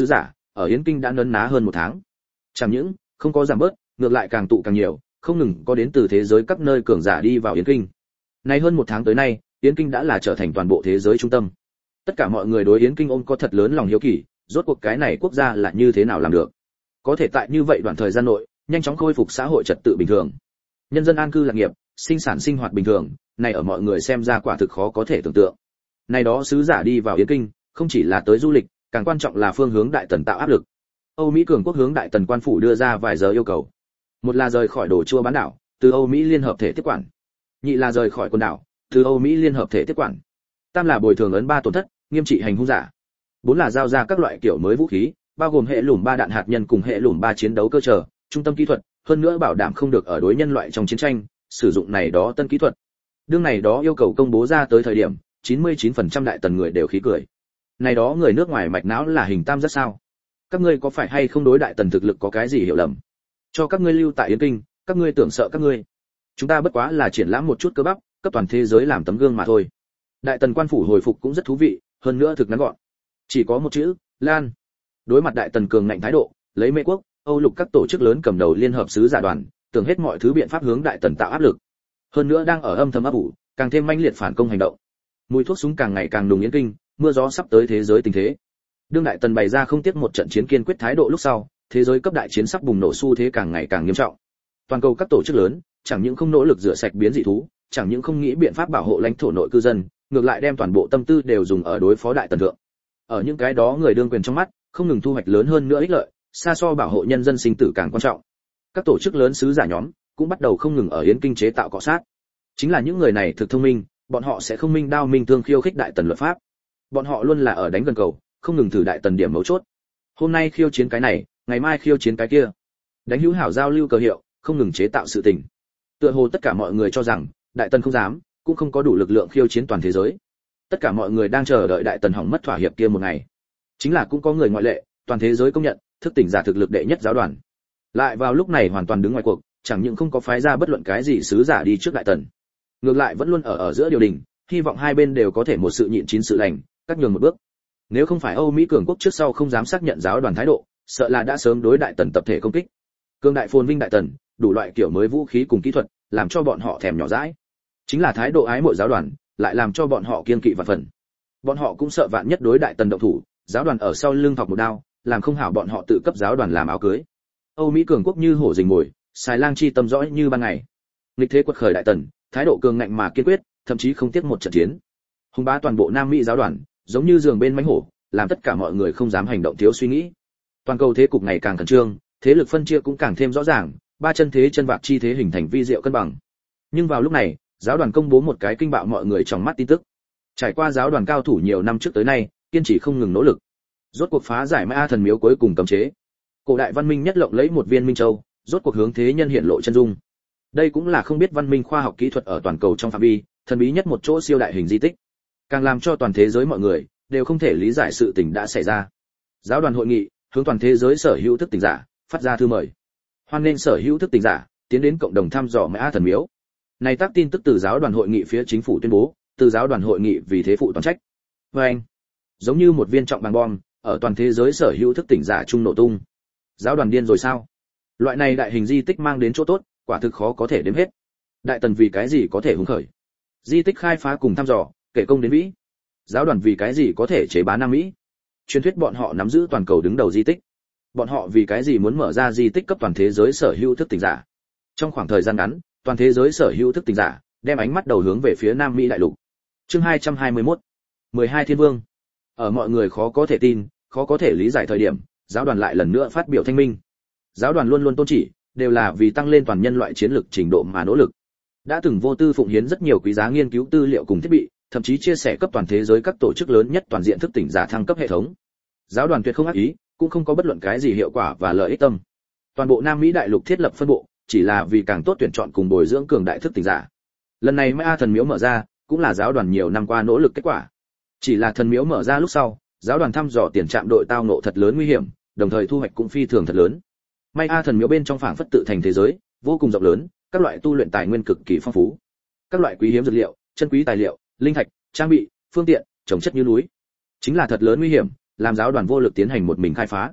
ở Yến Kinh đã nấn ná hơn một tháng. Chẳng những không có giảm bớt, ngược lại càng tụ càng nhiều, không ngừng có đến từ thế giới các nơi cường giả đi vào Yến Kinh. Nay hơn một tháng tới nay, Yến Kinh đã là trở thành toàn bộ thế giới trung tâm. Tất cả mọi người đối Yến Kinh ôm có thật lớn lòng hiếu kỳ, rốt cuộc cái này quốc gia là như thế nào làm được? Có thể tại như vậy đoạn thời gian nội, nhanh chóng khôi phục xã hội trật tự bình thường. Nhân dân an cư lạc nghiệp, sinh sản sinh hoạt bình thường, này ở mọi người xem ra quả thực khó có thể tưởng tượng. Này đó sứ giả đi vào Yến Kinh, không chỉ là tới du lịch, càng quan trọng là phương hướng Đại Tần tạo áp lực. Âu Mỹ cường quốc hướng Đại Tần quan phủ đưa ra vài giờ yêu cầu. Một là rời khỏi đồ chua bán đảo, từ Âu Mỹ liên hợp thể tiếp quản. Nhị là rời khỏi quần đảo, từ Âu Mỹ liên hợp thể tiếp quản. Tam là bồi thường ấn ba tổn thất, nghiêm trị hành hung giả. Bốn là giao ra các loại kiểu mới vũ khí, bao gồm hệ lùm ba đạn hạt nhân cùng hệ lùm ba chiến đấu cơ sở, trung tâm kỹ thuật, hơn nữa bảo đảm không được ở đối nhân loại trong chiến tranh sử dụng này đó tân kỹ thuật. Đương này đó yêu cầu công bố ra tới thời điểm, chín mươi chín phần trăm Đại Tần người đều khí cười. Này đó người nước ngoài mạch não là hình tam giác sao? Các ngươi có phải hay không đối Đại Tần thực lực có cái gì hiểu lầm? Cho các ngươi lưu tại Yến Kinh, các ngươi tưởng sợ các ngươi. Chúng ta bất quá là triển lãm một chút cơ bắp, cấp toàn thế giới làm tấm gương mà thôi. Đại Tần quan phủ hồi phục cũng rất thú vị, hơn nữa thực ngắn gọn. Chỉ có một chữ, Lan. Đối mặt Đại Tần cường ngạnh thái độ, lấy Mỹ quốc, Âu lục các tổ chức lớn cầm đầu liên hợp sứ giả đoàn, tưởng hết mọi thứ biện pháp hướng Đại Tần tạo áp lực. Hơn nữa đang ở âm thầm ấp ủ, càng thêm manh liệt phản công hành động. Mùi thuốc súng càng ngày càng nồng Yến Kinh, mưa gió sắp tới thế giới tình thế. Đương Đại Tần bày ra không tiếc một trận chiến kiên quyết thái độ lúc sau, thế giới cấp đại chiến sắp bùng nổ xu thế càng ngày càng nghiêm trọng. Toàn cầu các tổ chức lớn, chẳng những không nỗ lực rửa sạch biến dị thú, chẳng những không nghĩ biện pháp bảo hộ lãnh thổ nội cư dân, ngược lại đem toàn bộ tâm tư đều dùng ở đối phó Đại Tần thượng. Ở những cái đó người đương quyền trong mắt, không ngừng thu hoạch lớn hơn nữa ích lợi, xa so bảo hộ nhân dân sinh tử càng quan trọng. Các tổ chức lớn sứ giả nhóm cũng bắt đầu không ngừng ở Yến Kinh chế tạo cọ sát. Chính là những người này thực thông minh, bọn họ sẽ không minh đao minh thương khiêu khích Đại Tần luật pháp. Bọn họ luôn là ở đánh gần cầu, không ngừng thử Đại Tần điểm mấu chốt. Hôm nay khiêu chiến cái này, ngày mai khiêu chiến cái kia. Đánh hữu hảo giao lưu cờ hiệu, không ngừng chế tạo sự tình. Tựa hồ tất cả mọi người cho rằng, Đại Tần không dám, cũng không có đủ lực lượng khiêu chiến toàn thế giới. Tất cả mọi người đang chờ đợi Đại Tần hỏng mất thỏa hiệp kia một ngày. Chính là cũng có người ngoại lệ, toàn thế giới công nhận, thức tỉnh giả thực lực đệ nhất giáo đoàn. Lại vào lúc này hoàn toàn đứng ngoài cuộc, chẳng những không có phái ra bất luận cái gì sứ giả đi trước Đại Tần, ngược lại vẫn luôn ở ở giữa điều đình, hy vọng hai bên đều có thể một sự nhịn chín sự lành, cắt nhường một bước. Nếu không phải Âu Mỹ cường quốc trước sau không dám xác nhận giáo đoàn thái độ, sợ là đã sớm đối Đại Tần tập thể công kích. Cương đại phồn vinh Đại Tần, đủ loại kiểu mới vũ khí cùng kỹ thuật, làm cho bọn họ thèm nhỏ dãi. Chính là thái độ ái mộ giáo đoàn, lại làm cho bọn họ kiên kỵ vạn phần. Bọn họ cũng sợ vạn nhất đối Đại Tần động thủ, giáo đoàn ở sau lưng thọc một đao, làm không hảo bọn họ tự cấp giáo đoàn làm áo cưới. Âu Mỹ cường quốc như hổ rình mồi, xài lang chi tâm rõ như ban ngày. Nghịch thế quật khởi Đại Tần, thái độ cường ngạnh mà kiên quyết, thậm chí không tiếc một trận chiến. Hùng bá toàn bộ Nam Mỹ giáo đoàn, giống như giường bên mãnh hổ, làm tất cả mọi người không dám hành động thiếu suy nghĩ. Toàn cầu thế cục ngày càng khẩn trương, thế lực phân chia cũng càng thêm rõ ràng, ba chân thế chân vạc chi thế hình thành vi diệu cân bằng. Nhưng vào lúc này, giáo đoàn công bố một cái kinh bạo mọi người trong mắt tin tức. Trải qua giáo đoàn cao thủ nhiều năm trước tới nay, kiên trì không ngừng nỗ lực, rốt cuộc phá giải Ma thần miếu cuối cùng cấm chế. Cổ đại văn minh nhất lộng lấy một viên minh châu, rốt cuộc hướng thế nhân hiện lộ chân dung. Đây cũng là không biết văn minh khoa học kỹ thuật ở toàn cầu trong phạm vi, thần bí nhất một chỗ siêu đại hình di tích. Càng làm cho toàn thế giới mọi người đều không thể lý giải sự tình đã xảy ra. Giáo đoàn hội nghị hướng toàn thế giới sở hữu thức tỉnh giả phát ra thư mời. Hoan nghênh sở hữu thức tỉnh giả tiến đến cộng đồng thăm dò Ma thần miếu. Này tác tin tức từ giáo đoàn hội nghị phía chính phủ tuyên bố, từ giáo đoàn hội nghị vì thế phụ toàn trách. Và anh, giống như một viên trọng bằng bom, ở toàn thế giới sở hữu thức tỉnh giả chung nổ tung. Giáo đoàn điên rồi sao? Loại này đại hình di tích mang đến chỗ tốt, quả thực khó có thể đếm hết. Đại Tần vì cái gì có thể hứng khởi? Di tích khai phá cùng thăm dò, kể công đến Mỹ. Giáo đoàn vì cái gì có thể chế bá Nam Mỹ? Truyền thuyết bọn họ nắm giữ toàn cầu đứng đầu di tích. Bọn họ vì cái gì muốn mở ra di tích cấp toàn thế giới sở hữu thức tỉnh giả? Trong khoảng thời gian ngắn, toàn thế giới sở hữu thức tỉnh giả đem ánh mắt đầu hướng về phía Nam Mỹ đại lục. Chương hai trăm hai mươi mốt, mười hai Thiên Vương. Ở mọi người khó có thể tin, khó có thể lý giải thời điểm, giáo đoàn lại lần nữa phát biểu thanh minh. Giáo đoàn luôn luôn tôn chỉ, đều là vì tăng lên toàn nhân loại chiến lược trình độ mà nỗ lực. Đã từng vô tư phụng hiến rất nhiều quý giá nghiên cứu tư liệu cùng thiết bị, thậm chí chia sẻ cấp toàn thế giới các tổ chức lớn nhất toàn diện thức tỉnh giả thăng cấp hệ thống. Giáo đoàn tuyệt không ác ý, cũng không có bất luận cái gì hiệu quả và lợi ích tâm. Toàn bộ Nam Mỹ đại lục thiết lập phân bộ, chỉ là vì càng tốt tuyển chọn cùng bồi dưỡng cường đại thức tỉnh giả. Lần này Ma thần miếu mở ra, cũng là giáo đoàn nhiều năm qua nỗ lực kết quả. Chỉ là thần miếu mở ra lúc sau, giáo đoàn thăm dò tiền trạm đội tao ngộ thật lớn nguy hiểm, đồng thời thu hoạch cũng phi thường thật lớn. May a thần miếu bên trong phảng phất tự thành thế giới, vô cùng rộng lớn, các loại tu luyện tài nguyên cực kỳ phong phú. Các loại quý hiếm dược liệu, chân quý tài liệu, linh thạch, trang bị, phương tiện, trồng chất như núi. Chính là thật lớn nguy hiểm, làm giáo đoàn vô lực tiến hành một mình khai phá.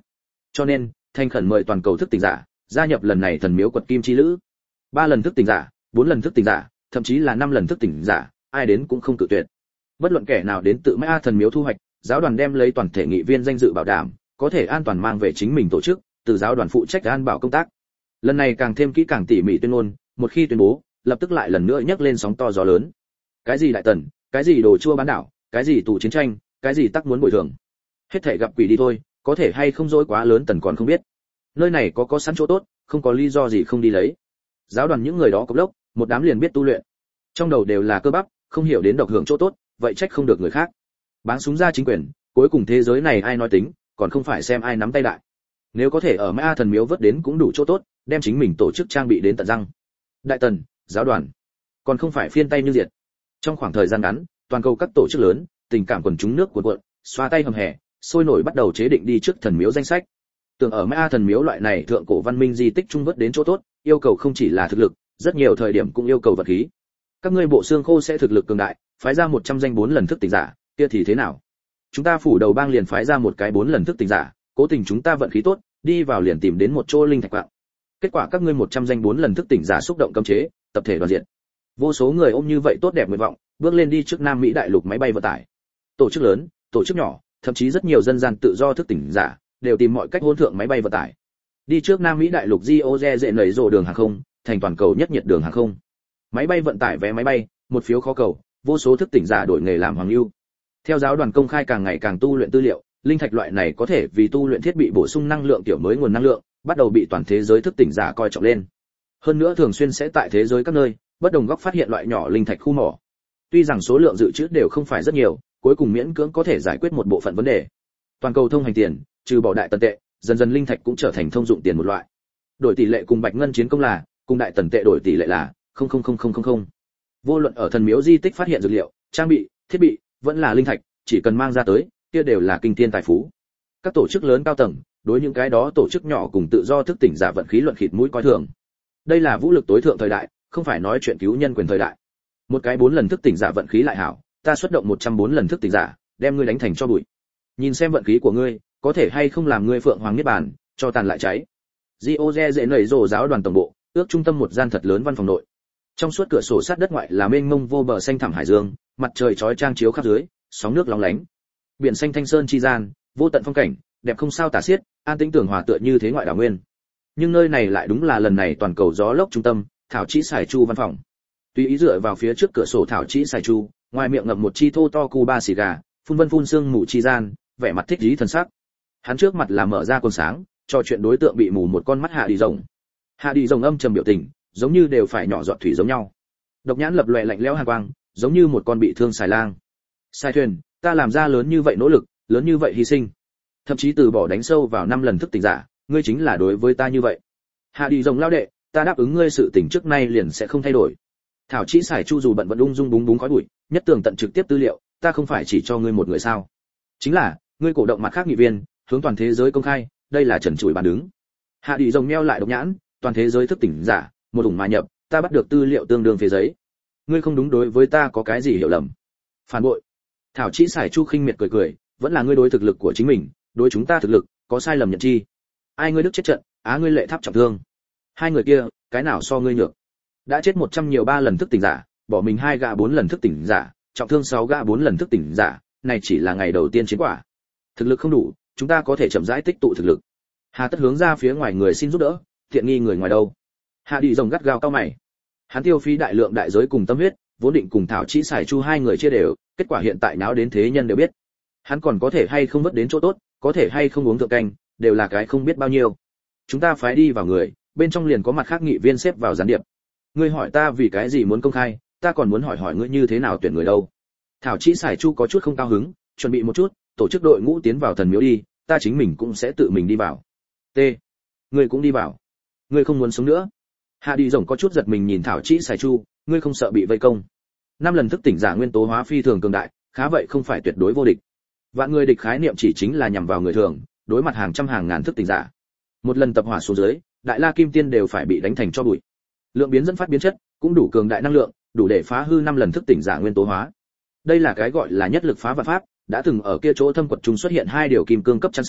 Cho nên, thành khẩn mời toàn cầu thức tỉnh giả gia nhập lần này thần miếu quật kim chi lữ. Ba lần thức tỉnh giả, bốn lần thức tỉnh giả, thậm chí là năm lần thức tỉnh giả, ai đến cũng không cự tuyệt. Bất luận kẻ nào đến tự Mã thần miếu thu hoạch, giáo đoàn đem lấy toàn thể nghị viên danh dự bảo đảm, có thể an toàn mang về chính mình tổ chức, từ giáo đoàn phụ trách an bảo công tác. Lần này càng thêm kỹ càng tỉ mỉ tuyên ngôn, một khi tuyên bố, lập tức lại lần nữa nhấc lên sóng to gió lớn. Cái gì đại tần, cái gì đồ chua bán đảo, cái gì tù chiến tranh, cái gì tắc muốn bồi thường. Hết thảy gặp quỷ đi thôi, có thể hay không dối quá lớn tần còn không biết. Nơi này có có sẵn chỗ tốt, không có lý do gì không đi lấy. Giáo đoàn những người đó cộc lốc, một đám liền biết tu luyện. Trong đầu đều là cơ bắp, không hiểu đến độc hưởng chỗ tốt, vậy trách không được người khác. Báng súng ra chính quyền, cuối cùng thế giới này ai nói tính, còn không phải xem ai nắm tay đại. Nếu có thể ở Mã thần miếu vớt đến cũng đủ chỗ tốt, đem chính mình tổ chức trang bị đến tận răng. Đại tần, giáo đoàn, còn không phải phiên tay như diệt. Trong khoảng thời gian ngắn, toàn cầu các tổ chức lớn, tình cảm quần chúng nước cuộn cuộn, xoa tay hầm hè, sôi nổi bắt đầu chế định đi trước thần miếu danh sách. Tưởng ở Mã thần miếu loại này thượng cổ văn minh di tích trung vớt đến chỗ tốt, yêu cầu không chỉ là thực lực, rất nhiều thời điểm cũng yêu cầu vật khí. Các ngươi bộ xương khô sẽ thực lực cường đại, phái ra một trăm danh bốn lần thức tỉnh giả, kia thì thế nào? Chúng ta phủ đầu bang liền phái ra một cái bốn lần thức tỉnh giả, cố tình chúng ta vận khí tốt, đi vào liền tìm đến một chỗ linh thạch quạng. Kết quả các ngươi một trăm danh bốn lần thức tỉnh giả xúc động cấm chế, tập thể đoàn diện. Vô số người ôm như vậy tốt đẹp nguyện vọng, bước lên đi trước Nam Mỹ đại lục máy bay vận tải. Tổ chức lớn, tổ chức nhỏ, thậm chí rất nhiều dân gian tự do thức tỉnh giả, đều tìm mọi cách hỗn thượng máy bay vận tải. Đi trước Nam Mỹ đại lục Gioze dễ nảy rồ đường hàng không, thành toàn cầu nhất nhiệt đường hàng không. Máy bay vận tải vé máy bay, một phiếu khó cầu, vô số thức tỉnh giả đổi nghề làm hoàng lưu. Theo giáo đoàn công khai càng ngày càng tu luyện tư liệu, linh thạch loại này có thể vì tu luyện thiết bị bổ sung năng lượng tiểu mới nguồn năng lượng, bắt đầu bị toàn thế giới thức tỉnh giả coi trọng lên. Hơn nữa thường xuyên sẽ tại thế giới các nơi, bất đồng góc phát hiện loại nhỏ linh thạch khu mỏ. Tuy rằng số lượng dự trữ đều không phải rất nhiều, cuối cùng miễn cưỡng có thể giải quyết một bộ phận vấn đề. Toàn cầu thông hành tiền, trừ bỏ đại tần tệ, dần dần linh thạch cũng trở thành thông dụng tiền một loại. Đổi tỷ lệ cùng bạch ngân chiến công là, cùng đại tần tệ đổi tỷ lệ là không không không không không không. Vô luận ở thần miếu di tích phát hiện dược liệu, trang bị, thiết bị, vẫn là linh thạch, chỉ cần mang ra tới, kia đều là kinh thiên tài phú. Các tổ chức lớn cao tầng, đối những cái đó tổ chức nhỏ cùng tự do thức tỉnh giả vận khí luận khịt mũi coi thường. Đây là vũ lực tối thượng thời đại, không phải nói chuyện cứu nhân quyền thời đại. Một cái bốn lần thức tỉnh giả vận khí lại hảo, ta xuất động một trăm bốn lần thức tỉnh giả, đem ngươi đánh thành cho bụi. Nhìn xem vận khí của ngươi, có thể hay không làm ngươi phượng hoàng niết bàn, cho tàn lại cháy. Gioze dễ nảy rồ giáo đoàn tổng bộ, ước trung tâm một gian thật lớn văn phòng nội. Trong suốt cửa sổ sát đất ngoại là mênh mông vô bờ xanh thẳm hải dương, mặt trời chói chang chiếu khắp dưới, sóng nước lóng lánh. Biển xanh thanh sơn chi gian, vô tận phong cảnh, đẹp không sao tả xiết, an tĩnh tưởng hòa tựa như thế ngoại đảo nguyên. Nhưng nơi này lại đúng là lần này toàn cầu gió lốc trung tâm, Thảo Chỉ Sải Chu văn phòng. Tùy ý dựa vào phía trước cửa sổ Thảo Chỉ Sải Chu, ngoài miệng ngậm một chi thô to Cuba xì gà, phun vân phun sương mù chi gian, vẻ mặt thích ý thần sắc. Hắn trước mặt là mở ra con sáng, trò chuyện đối tượng bị mù một con mắt Hạ Đi Rồng. Hạ Đi Rồng âm trầm biểu tình, giống như đều phải nhỏ giọt thủy giống nhau. Độc nhãn lập lòe lạnh lẽo hàn quang, giống như một con bị thương xài lang. Sai thuyền, ta làm ra lớn như vậy nỗ lực, lớn như vậy hy sinh, thậm chí từ bỏ đánh sâu vào năm lần thức tỉnh giả, ngươi chính là đối với ta như vậy. Hạ Đi Rồng lao đệ, ta đáp ứng ngươi sự tình trước nay liền sẽ không thay đổi. Thảo Chỉ Sải Chu dù bận vẫn ung dung búng búng khói bụi, nhất tường tận trực tiếp tư liệu, ta không phải chỉ cho ngươi một người sao? Chính là, ngươi cổ động mặt khác nghị viên, hướng toàn thế giới công khai, đây là trần trụi bàn đứng. Hạ Đi Rồng meo lại độc nhãn, toàn thế giới thức tỉnh giả, một ủng mà nhập, ta bắt được tư liệu tương đương phía giấy. Ngươi không đúng đối với ta có cái gì hiểu lầm? Phản bội. Thảo Chỉ Sải Chu khinh miệt cười cười, vẫn là ngươi đối thực lực của chính mình, đối chúng ta thực lực, có sai lầm nhận chi. Ai ngươi đức chết trận, á ngươi lệ tháp trọng thương. Hai người kia, cái nào so ngươi nhược? Đã chết một trăm nhiều ba lần thức tỉnh giả, bỏ mình hai gã bốn lần thức tỉnh giả, trọng thương sáu gã bốn lần thức tỉnh giả, này chỉ là ngày đầu tiên chiến quả. Thực lực không đủ, chúng ta có thể chậm rãi tích tụ thực lực. Hà Tất hướng ra phía ngoài người xin giúp đỡ, thiện nghi người ngoài đâu? Hạ Đi Rồng gắt gao cao mày. Hắn tiêu phí đại lượng đại giới cùng tâm huyết, vốn định cùng Thảo Chỉ Sải Chu hai người chia đều, kết quả hiện tại náo đến thế nhân đều biết. Hắn còn có thể hay không mất đến chỗ tốt, có thể hay không uống thượng canh, đều là cái không biết bao nhiêu. Chúng ta phái đi vào người, bên trong liền có mặt khác nghị viên xếp vào gián điệp. Ngươi hỏi ta vì cái gì muốn công khai, ta còn muốn hỏi hỏi ngươi như thế nào tuyển người đâu. Thảo Chỉ Sải Chu có chút không cao hứng, chuẩn bị một chút, tổ chức đội ngũ tiến vào thần miếu đi, ta chính mình cũng sẽ tự mình đi vào. T. Ngươi cũng đi vào. Ngươi không muốn sống nữa. Hạ Đi Rồng có chút giật mình nhìn Thảo Chỉ Sải Chu, ngươi không sợ bị vây công? Năm lần thức tỉnh giả nguyên tố hóa phi thường cường đại, khá vậy không phải tuyệt đối vô địch. Vạn người địch khái niệm chỉ chính là nhằm vào người thường, đối mặt hàng trăm hàng ngàn thức tỉnh giả. Một lần tập hỏa xuống dưới, đại la kim tiên đều phải bị đánh thành cho bụi. Lượng biến dẫn phát biến chất, cũng đủ cường đại năng lượng, đủ để phá hư năm lần thức tỉnh giả nguyên tố hóa. Đây là cái gọi là nhất lực phá vạn pháp, đã từng ở kia chỗ thâm quật trung xuất hiện hai điều kim cương cấp chăn xanh,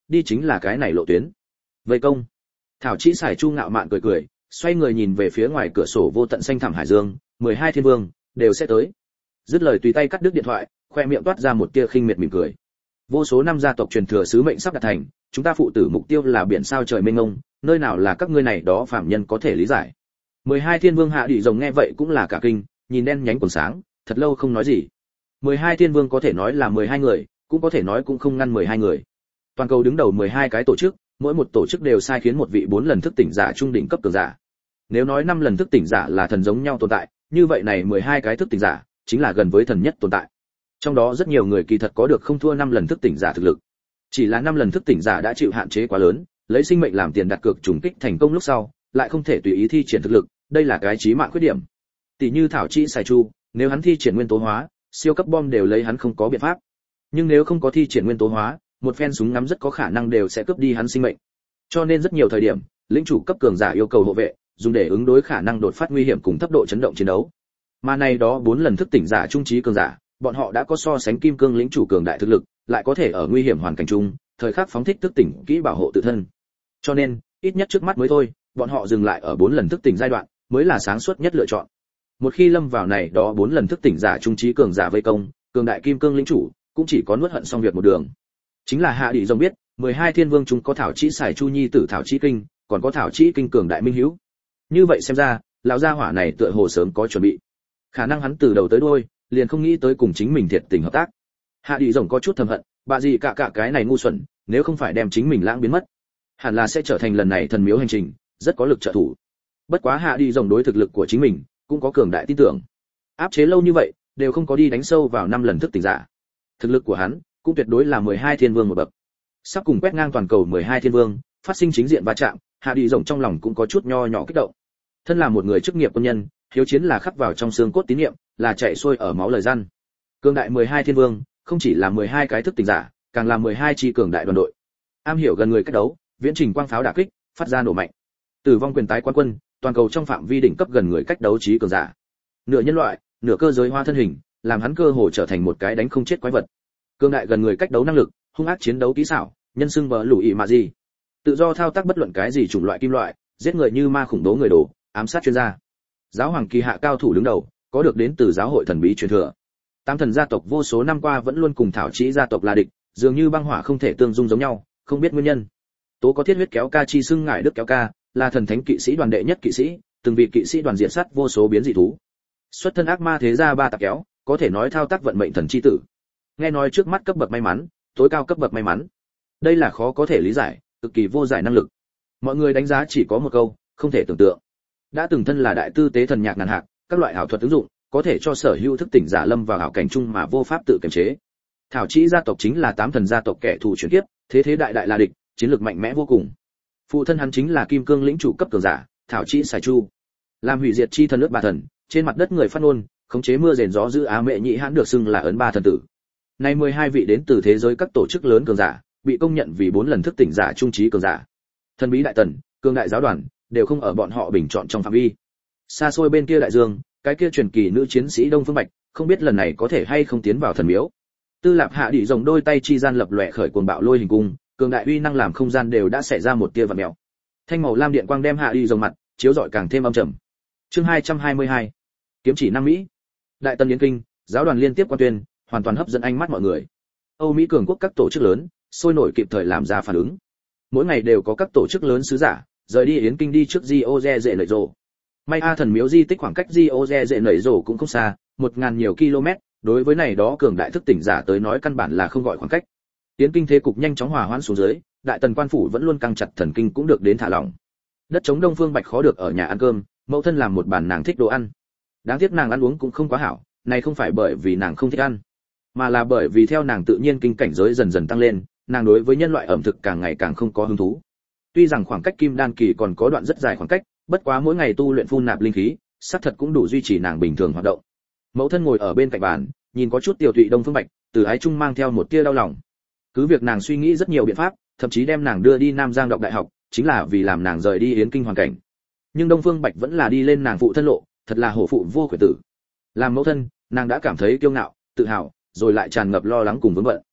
đi chính là cái này lộ tuyến. Vây công. Thảo Chỉ Sải Chu ngạo mạn cười cười, xoay người nhìn về phía ngoài cửa sổ vô tận xanh thẳm hải dương, mười hai thiên vương đều sẽ tới. Dứt lời tùy tay cắt đứt điện thoại, khoe miệng toát ra một tia khinh miệt mỉm cười. Vô số năm gia tộc truyền thừa sứ mệnh sắp đạt thành, chúng ta phụ tử mục tiêu là biển sao trời mênh mông, nơi nào là các ngươi này đó phàm nhân có thể lý giải. mười hai thiên vương hạ đi rồng nghe vậy cũng là cả kinh, nhìn đen nhánh quần sáng, thật lâu không nói gì. mười hai thiên vương có thể nói là mười hai người, cũng có thể nói cũng không ngăn mười hai người. Toàn cầu đứng đầu mười hai cái tổ chức, mỗi một tổ chức đều sai khiến một vị bốn lần thức tỉnh giả trung đỉnh cấp cường giả. Nếu nói năm lần thức tỉnh giả là thần giống nhau tồn tại, như vậy này mười hai cái thức tỉnh giả chính là gần với thần nhất tồn tại. Trong đó rất nhiều người kỳ thật có được không thua năm lần thức tỉnh giả thực lực. Chỉ là năm lần thức tỉnh giả đã chịu hạn chế quá lớn, lấy sinh mệnh làm tiền đặt cược trùng kích thành công lúc sau, lại không thể tùy ý thi triển thực lực, đây là cái chí mạng khuyết điểm. Tỷ như Thảo Chỉ Sải Chu, nếu hắn thi triển nguyên tố hóa, siêu cấp bom đều lấy hắn không có biện pháp. Nhưng nếu không có thi triển nguyên tố hóa, một phen súng ngắm rất có khả năng đều sẽ cướp đi hắn sinh mệnh. Cho nên rất nhiều thời điểm, lĩnh chủ cấp cường giả yêu cầu hộ vệ, dùng để ứng đối khả năng đột phát nguy hiểm cùng tốc độ chấn động chiến đấu. Mà này đó bốn lần thức tỉnh giả trung trí cường giả, bọn họ đã có so sánh kim cương lĩnh chủ cường đại thực lực, lại có thể ở nguy hiểm hoàn cảnh chung, thời khắc phóng thích thức tỉnh kỹ bảo hộ tự thân. Cho nên, ít nhất trước mắt mới thôi, bọn họ dừng lại ở bốn lần thức tỉnh giai đoạn, mới là sáng suốt nhất lựa chọn. Một khi lâm vào này đó bốn lần thức tỉnh giả trung trí cường giả vây công, cường đại kim cương lĩnh chủ, cũng chỉ có nuốt hận xong việc một đường. Chính là Hạ Đi Rồng biết, mười hai thiên vương chúng có Thảo Chỉ Sải Chu nhi tử Thảo Chỉ Kinh, còn có Thảo Chỉ Kinh cường đại minh hữu. Như vậy xem ra, lão gia hỏa này tựa hồ sớm có chuẩn bị. Khả năng hắn từ đầu tới đuôi liền không nghĩ tới cùng chính mình thiệt tình hợp tác. Hạ Đi Rồng có chút thầm hận, bà gì cả cả cái này ngu xuẩn, nếu không phải đem chính mình lãng biến mất, hẳn là sẽ trở thành lần này thần miếu hành trình rất có lực trợ thủ. Bất quá Hạ Đi Rồng đối thực lực của chính mình cũng có cường đại tin tưởng. Áp chế lâu như vậy, đều không có đi đánh sâu vào năm lần thức tỉnh giả. Thực lực của hắn cũng tuyệt đối là mười hai thiên vương một bậc. Sắp cùng quét ngang toàn cầu mười hai thiên vương, phát sinh chính diện va chạm, Hạ Đi Rồng trong lòng cũng có chút nho nhỏ kích động. Thân là một người chức nghiệp quân nhân, hiếu chiến là khắc vào trong xương cốt tín niệm, là chạy xuôi ở máu lời răn. Cường đại mười hai thiên vương, không chỉ là mười hai cái thức tỉnh giả, càng là mười hai chi cường đại đoàn đội. Am hiểu gần người cách đấu, viễn trình quang pháo đả kích, phát ra nổ mạnh. Tử vong quyền tái quán quân, toàn cầu trong phạm vi đỉnh cấp gần người cách đấu trí cường giả. Nửa nhân loại, nửa cơ giới hóa thân hình, làm hắn cơ hồ trở thành một cái đánh không chết quái vật. Cường đại gần người cách đấu năng lực, hung ác chiến đấu kỹ xảo, nhân xưng bờ lũ ị mà gì. Tự do thao tác bất luận cái gì chủng loại kim loại, giết người như ma khủng bố người đồ, ám sát chuyên gia. Giáo hoàng kỳ hạ cao thủ đứng đầu, có được đến từ giáo hội thần bí truyền thừa. Tám thần gia tộc vô số năm qua vẫn luôn cùng Thảo Chỉ gia tộc là địch, dường như băng hỏa không thể tương dung giống nhau, không biết nguyên nhân. Tố có thiết huyết kéo ca chi xưng ngải đức kéo ca, là thần thánh kỵ sĩ đoàn đệ nhất kỵ sĩ, từng vị kỵ sĩ đoàn diện sát vô số biến dị thú. Xuất thân ác ma thế gia ba tạp kéo, có thể nói thao tác vận mệnh thần chi tử. Nghe nói trước mắt cấp bậc may mắn, tối cao cấp bậc may mắn. Đây là khó có thể lý giải, cực kỳ vô giải năng lực. Mọi người đánh giá chỉ có một câu, không thể tưởng tượng. Đã từng thân là đại tư tế thần nhạc ngàn hạc, các loại ảo thuật ứng dụng, có thể cho sở hữu thức tỉnh giả lâm vào ảo cảnh chung mà vô pháp tự kiềm chế. Thảo Chỉ gia tộc chính là tám thần gia tộc kẻ thù chuyển kiếp, thế thế đại đại là địch, chiến lược mạnh mẽ vô cùng. Phụ thân hắn chính là kim cương lĩnh chủ cấp cường giả, Thảo Chỉ Sải Chu. Làm hủy diệt chi thần nước ba thần, trên mặt đất người phát ngôn, khống chế mưa rền gió dữ Á Mệ Nhĩ hãn được xưng là ấn ba thần tử. Nay mười hai vị đến từ thế giới các tổ chức lớn cường giả, bị công nhận vì bốn lần thức tỉnh giả trung trí cường giả. Thần bí đại tần, cường đại giáo đoàn, đều không ở bọn họ bình chọn trong phạm vi. Xa xôi bên kia đại dương, cái kia truyền kỳ nữ chiến sĩ Đông Phương Bạch, không biết lần này có thể hay không tiến vào thần miếu. Tư Lạp Hạ Đi Rồng đôi tay chi gian lập lòe khởi cuồng bạo lôi hình cung, cường đại uy năng làm không gian đều đã xảy ra một tia vặn mèo. Thanh màu lam điện quang đem Hạ Đi Rồng mặt chiếu rọi càng thêm âm trầm. Chương hai trăm hai mươi hai, kiếm chỉ năm Mỹ. Đại Tân Yến Kinh, giáo đoàn liên tiếp quan tuyên, hoàn toàn hấp dẫn ánh mắt mọi người. Âu Mỹ cường quốc các tổ chức lớn, sôi nổi kịp thời làm ra phản ứng. Mỗi ngày đều có các tổ chức lớn sứ giả rời đi Yến Kinh đi trước Gioze dễ nảy rồ. May a thần miếu di tích khoảng cách Gioze dễ nảy rồ cũng không xa, một ngàn nhiều km, đối với này đó cường đại thức tỉnh giả tới nói căn bản là không gọi khoảng cách. Yến Kinh thế cục nhanh chóng hòa hoãn xuống dưới, đại tần quan phủ vẫn luôn căng chặt thần kinh cũng được đến thả lỏng. Đất chống Đông Phương Bạch khó được ở nhà ăn cơm, mẫu thân làm một bàn nàng thích đồ ăn. Đáng tiếc nàng ăn uống cũng không quá hảo, này không phải bởi vì nàng không thích ăn, mà là bởi vì theo nàng tự nhiên kinh cảnh giới dần dần tăng lên, nàng đối với nhân loại ẩm thực càng ngày càng không có hứng thú. Tuy rằng khoảng cách kim đan kỳ còn có đoạn rất dài khoảng cách, bất quá mỗi ngày tu luyện phun nạp linh khí, xác thật cũng đủ duy trì nàng bình thường hoạt động. Mẫu thân ngồi ở bên cạnh bàn, nhìn có chút tiểu tụy Đông Phương Bạch, từ ái trung mang theo một tia đau lòng. Cứ việc nàng suy nghĩ rất nhiều biện pháp, thậm chí đem nàng đưa đi Nam Giang đọc đại học, chính là vì làm nàng rời đi Yến Kinh hoàn cảnh. Nhưng Đông Phương Bạch vẫn là đi lên nàng phụ thân lộ, thật là hổ phụ vô khuyển tử. Làm mẫu thân, nàng đã cảm thấy kiêu ngạo, tự hào, rồi lại tràn ngập lo lắng cùng vướng bận.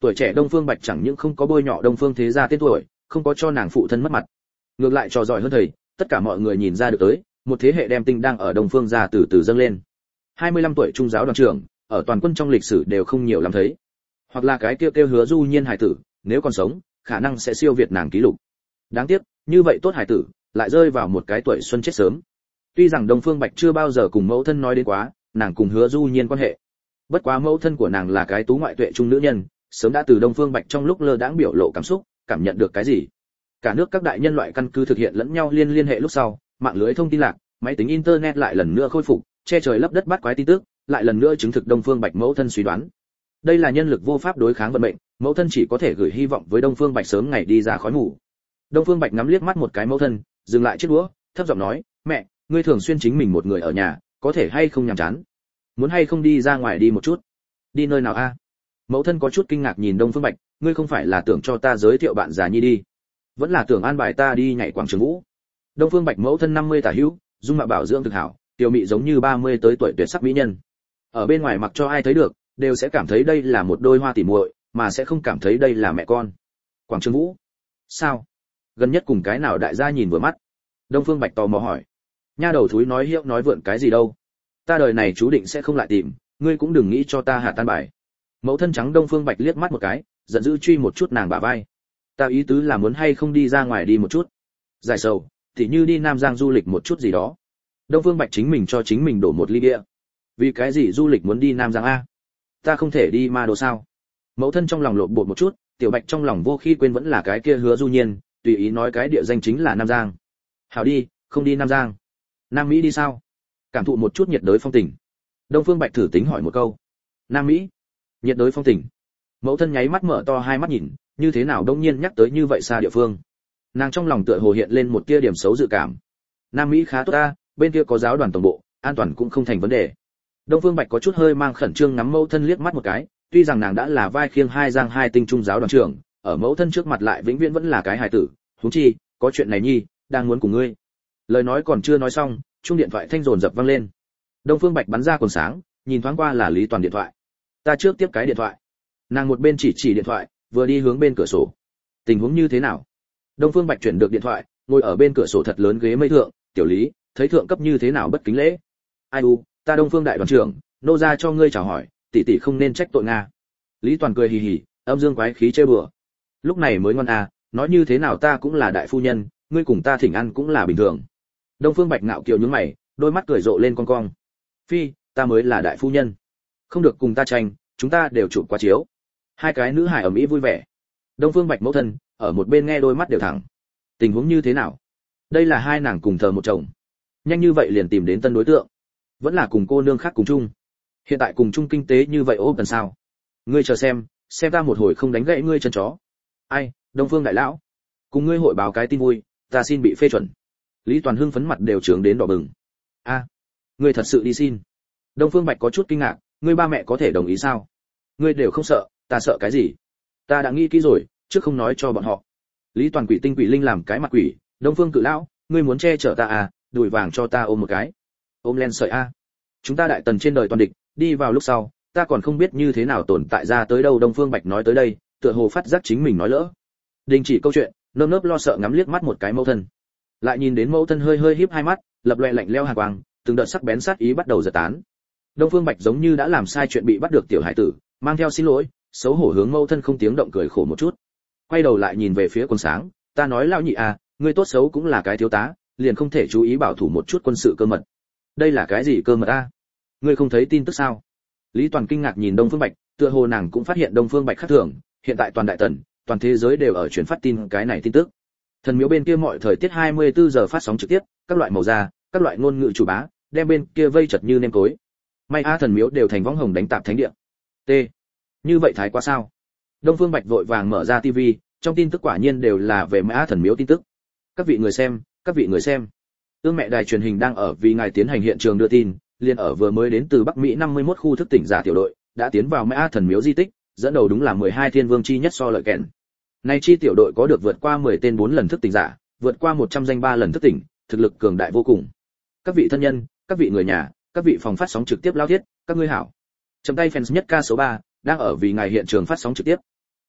Tuổi trẻ Đông Phương Bạch chẳng những không có bôi nhọ Đông Phương thế gia tên tuổi, không có cho nàng phụ thân mất mặt, ngược lại trò giỏi hơn thầy, tất cả mọi người nhìn ra được tới, một thế hệ đem tinh đang ở Đông Phương gia từ từ dâng lên. hai mươi lăm tuổi trung giáo đoàn trưởng, ở toàn quân trong lịch sử đều không nhiều lắm thấy. Hoặc là cái kêu kêu Hứa Du Nhiên hải tử, nếu còn sống, khả năng sẽ siêu việt nàng ký lục. Đáng tiếc, như vậy tốt hải tử, lại rơi vào một cái tuổi xuân chết sớm. Tuy rằng Đông Phương Bạch chưa bao giờ cùng mẫu thân nói đến quá, nàng cùng Hứa Du Nhiên quan hệ. Bất quá mẫu thân của nàng là cái tú ngoại tuệ trung nữ nhân, sớm đã từ Đông Phương Bạch trong lúc lơ đãng biểu lộ cảm xúc, cảm nhận được cái gì. Cả nước các đại nhân loại căn cứ thực hiện lẫn nhau liên liên hệ lúc sau, mạng lưới thông tin lạc, máy tính internet lại lần nữa khôi phục, che trời lấp đất bắt quái tin tức, lại lần nữa chứng thực Đông Phương Bạch mẫu thân suy đoán. Đây là nhân lực vô pháp đối kháng vận mệnh, mẫu thân chỉ có thể gửi hy vọng với Đông Phương Bạch sớm ngày đi ra khỏi ngủ. Đông Phương Bạch ngắm liếc mắt một cái mẫu thân, dừng lại chiếc đũa, thấp giọng nói, "Mẹ, ngươi thường xuyên chính mình một người ở nhà, có thể hay không nhàm chán? Muốn hay không đi ra ngoài đi một chút?" "Đi nơi nào a?" Mẫu thân có chút kinh ngạc nhìn Đông Phương Bạch, "Ngươi không phải là tưởng cho ta giới thiệu bạn già nhi đi, vẫn là tưởng an bài ta đi nhảy quảng trường vũ?" Đông Phương Bạch mẫu thân năm mươi tả hữu, dung mạo bảo dưỡng thực hảo, tiểu mị giống như ba mươi tới tuổi tuyệt sắc mỹ nhân. Ở bên ngoài mặc cho ai thấy được, đều sẽ cảm thấy đây là một đôi hoa tỉ muội, mà sẽ không cảm thấy đây là mẹ con. Quảng trường vũ? Sao? Gần nhất cùng cái nào đại gia nhìn vừa mắt? Đông Phương Bạch tò mò hỏi. Nha đầu thúi nói hiệu nói vượn cái gì đâu? Ta đời này chú định sẽ không lại tìm, ngươi cũng đừng nghĩ cho ta hạ tan bài. Mẫu thân trắng Đông Phương Bạch liếc mắt một cái, giận dữ truy một chút nàng bả vai. Ta ý tứ là muốn hay không đi ra ngoài đi một chút. Giải sầu, thì như đi Nam Giang du lịch một chút gì đó. Đông Phương Bạch chính mình cho chính mình đổ một ly bia. Vì cái gì du lịch muốn đi Nam Giang a? Ta không thể đi ma đồ sao? Mẫu thân trong lòng lộn bột một chút, Tiểu Bạch trong lòng vô khi quên vẫn là cái kia Hứa Du Nhiên, tùy ý nói cái địa danh chính là Nam Giang. Hảo đi, không đi Nam Giang. Nam Mỹ đi sao? Cảm thụ một chút nhiệt đới phong tình. Đông Phương Bạch thử tính hỏi một câu. Nam Mỹ? Nhiệt đới phong tình. Mẫu thân nháy mắt mở to hai mắt nhìn, như thế nào đông nhiên nhắc tới như vậy xa địa phương. Nàng trong lòng tựa hồ hiện lên một tia điểm xấu dự cảm. Nam Mỹ khá tốt ta, bên kia có giáo đoàn tổng bộ, an toàn cũng không thành vấn đề. Đông Phương Bạch có chút hơi mang khẩn trương ngắm mẫu thân liếc mắt một cái, tuy rằng nàng đã là vai khiêng hai giang hai tinh trung giáo đoàn trưởng, ở mẫu thân trước mặt lại vĩnh viễn vẫn là cái hài tử, huống chi, có chuyện này nhi, đang muốn cùng ngươi. Lời nói còn chưa nói xong, chuông điện thoại thanh dồn dập vang lên. Đông Phương Bạch bắn ra quần sáng, nhìn thoáng qua là Lý Toàn điện thoại. Ta trước tiếp cái điện thoại. Nàng một bên chỉ chỉ điện thoại, vừa đi hướng bên cửa sổ. Tình huống như thế nào? Đông Phương Bạch chuyển được điện thoại, ngồi ở bên cửa sổ thật lớn ghế mây thượng, "Tiểu Lý, thấy thượng cấp như thế nào bất kính lễ?" "Ai u, ta Đông Phương đại đoàn trưởng, nô gia cho ngươi chào hỏi, tỷ tỷ không nên trách tội nga." Lý Toàn cười hì hì, âm dương quái khí chơi bừa. Lúc này mới ngon à, nói như thế nào ta cũng là đại phu nhân, ngươi cùng ta thỉnh ăn cũng là bình thường. Đông Phương Bạch ngạo kiều nhướng mày, đôi mắt cười rộ lên con cong. "Phi, ta mới là đại phu nhân, không được cùng ta tranh, chúng ta đều chụp qua chiếu." Hai cái nữ hài ở mỹ vui vẻ. Đông Phương Bạch mẫu thân ở một bên nghe đôi mắt đều thẳng. Tình huống như thế nào? Đây là hai nàng cùng thờ một chồng, nhanh như vậy liền tìm đến tân đối tượng, vẫn là cùng cô nương khác cùng chung. Hiện tại cùng chung kinh tế như vậy ôm tần sao? Ngươi chờ xem, xem ta một hồi không đánh gãy ngươi chân chó. Ai, Đông Phương đại lão, cùng ngươi hội báo cái tin vui, ta xin bị phê chuẩn. Lý Toàn hưng phấn mặt đều trướng đến đỏ bừng. A, ngươi thật sự đi xin? Đông Phương Bạch có chút kinh ngạc, ngươi ba mẹ có thể đồng ý sao? Ngươi đều không sợ, ta sợ cái gì? Ta đã nghĩ kỹ rồi, trước không nói cho bọn họ. Lý Toàn quỷ tinh quỷ linh làm cái mặt quỷ, Đông Phương cự lão, ngươi muốn che chở ta à, đùi vàng cho ta ôm một cái. Ôm len sợi a. Chúng ta đại tần trên đời toàn địch, đi vào lúc sau, ta còn không biết như thế nào tồn tại ra tới đâu. Đông Phương Bạch nói tới đây, tựa hồ phát giác chính mình nói lỡ. Đình chỉ câu chuyện, nơm nớp lo sợ ngắm liếc mắt một cái mẫu thân. Lại nhìn đến mẫu thân hơi hơi híp hai mắt, lập loè lạnh lẽo hàn quang, từng đợt sắc bén sát ý bắt đầu giật tán. Đông Phương Bạch giống như đã làm sai chuyện bị bắt được tiểu hải tử, mang theo xin lỗi, xấu hổ hướng mẫu thân không tiếng động cười khổ một chút. Quay đầu lại nhìn về phía quân sáng, ta nói lão nhị à, ngươi tốt xấu cũng là cái thiếu tá, liền không thể chú ý bảo thủ một chút quân sự cơ mật. Đây là cái gì cơ mật a? Ngươi không thấy tin tức sao? Lý Toàn kinh ngạc nhìn Đông Phương Bạch, tựa hồ nàng cũng phát hiện Đông Phương Bạch khác thường, hiện tại toàn đại tần, toàn thế giới đều ở truyền phát tin cái này tin tức. Thần miếu bên kia mọi thời tiết hai mươi tư giờ phát sóng trực tiếp, các loại màu da, các loại ngôn ngữ chủ bá, đem bên kia vây chật như nêm cối. May a thần miếu đều thành võng hồng đánh tạp thánh địa. T. Như vậy thái quá sao? Đông Phương Bạch vội vàng mở ra tivi, trong tin tức quả nhiên đều là về May a thần miếu tin tức. Các vị người xem, các vị người xem. Ương mẹ đài truyền hình đang ở vì ngài tiến hành hiện trường đưa tin, liền ở vừa mới đến từ Bắc Mỹ năm mươi mốt khu thức tỉnh giả tiểu đội, đã tiến vào May a thần miếu di tích, dẫn đầu đúng là mười hai thiên vương chi nhất so lợi kèn. Nay chi tiểu đội có được vượt qua mười tên bốn lần thức tỉnh giả, vượt qua một trăm danh ba lần thức tỉnh, thực lực cường đại vô cùng. Các vị thân nhân, các vị người nhà, các vị phòng phát sóng trực tiếp lao thiết, các ngươi hảo. Chấm tay fans nhất ca số ba đang ở vì ngài hiện trường phát sóng trực tiếp.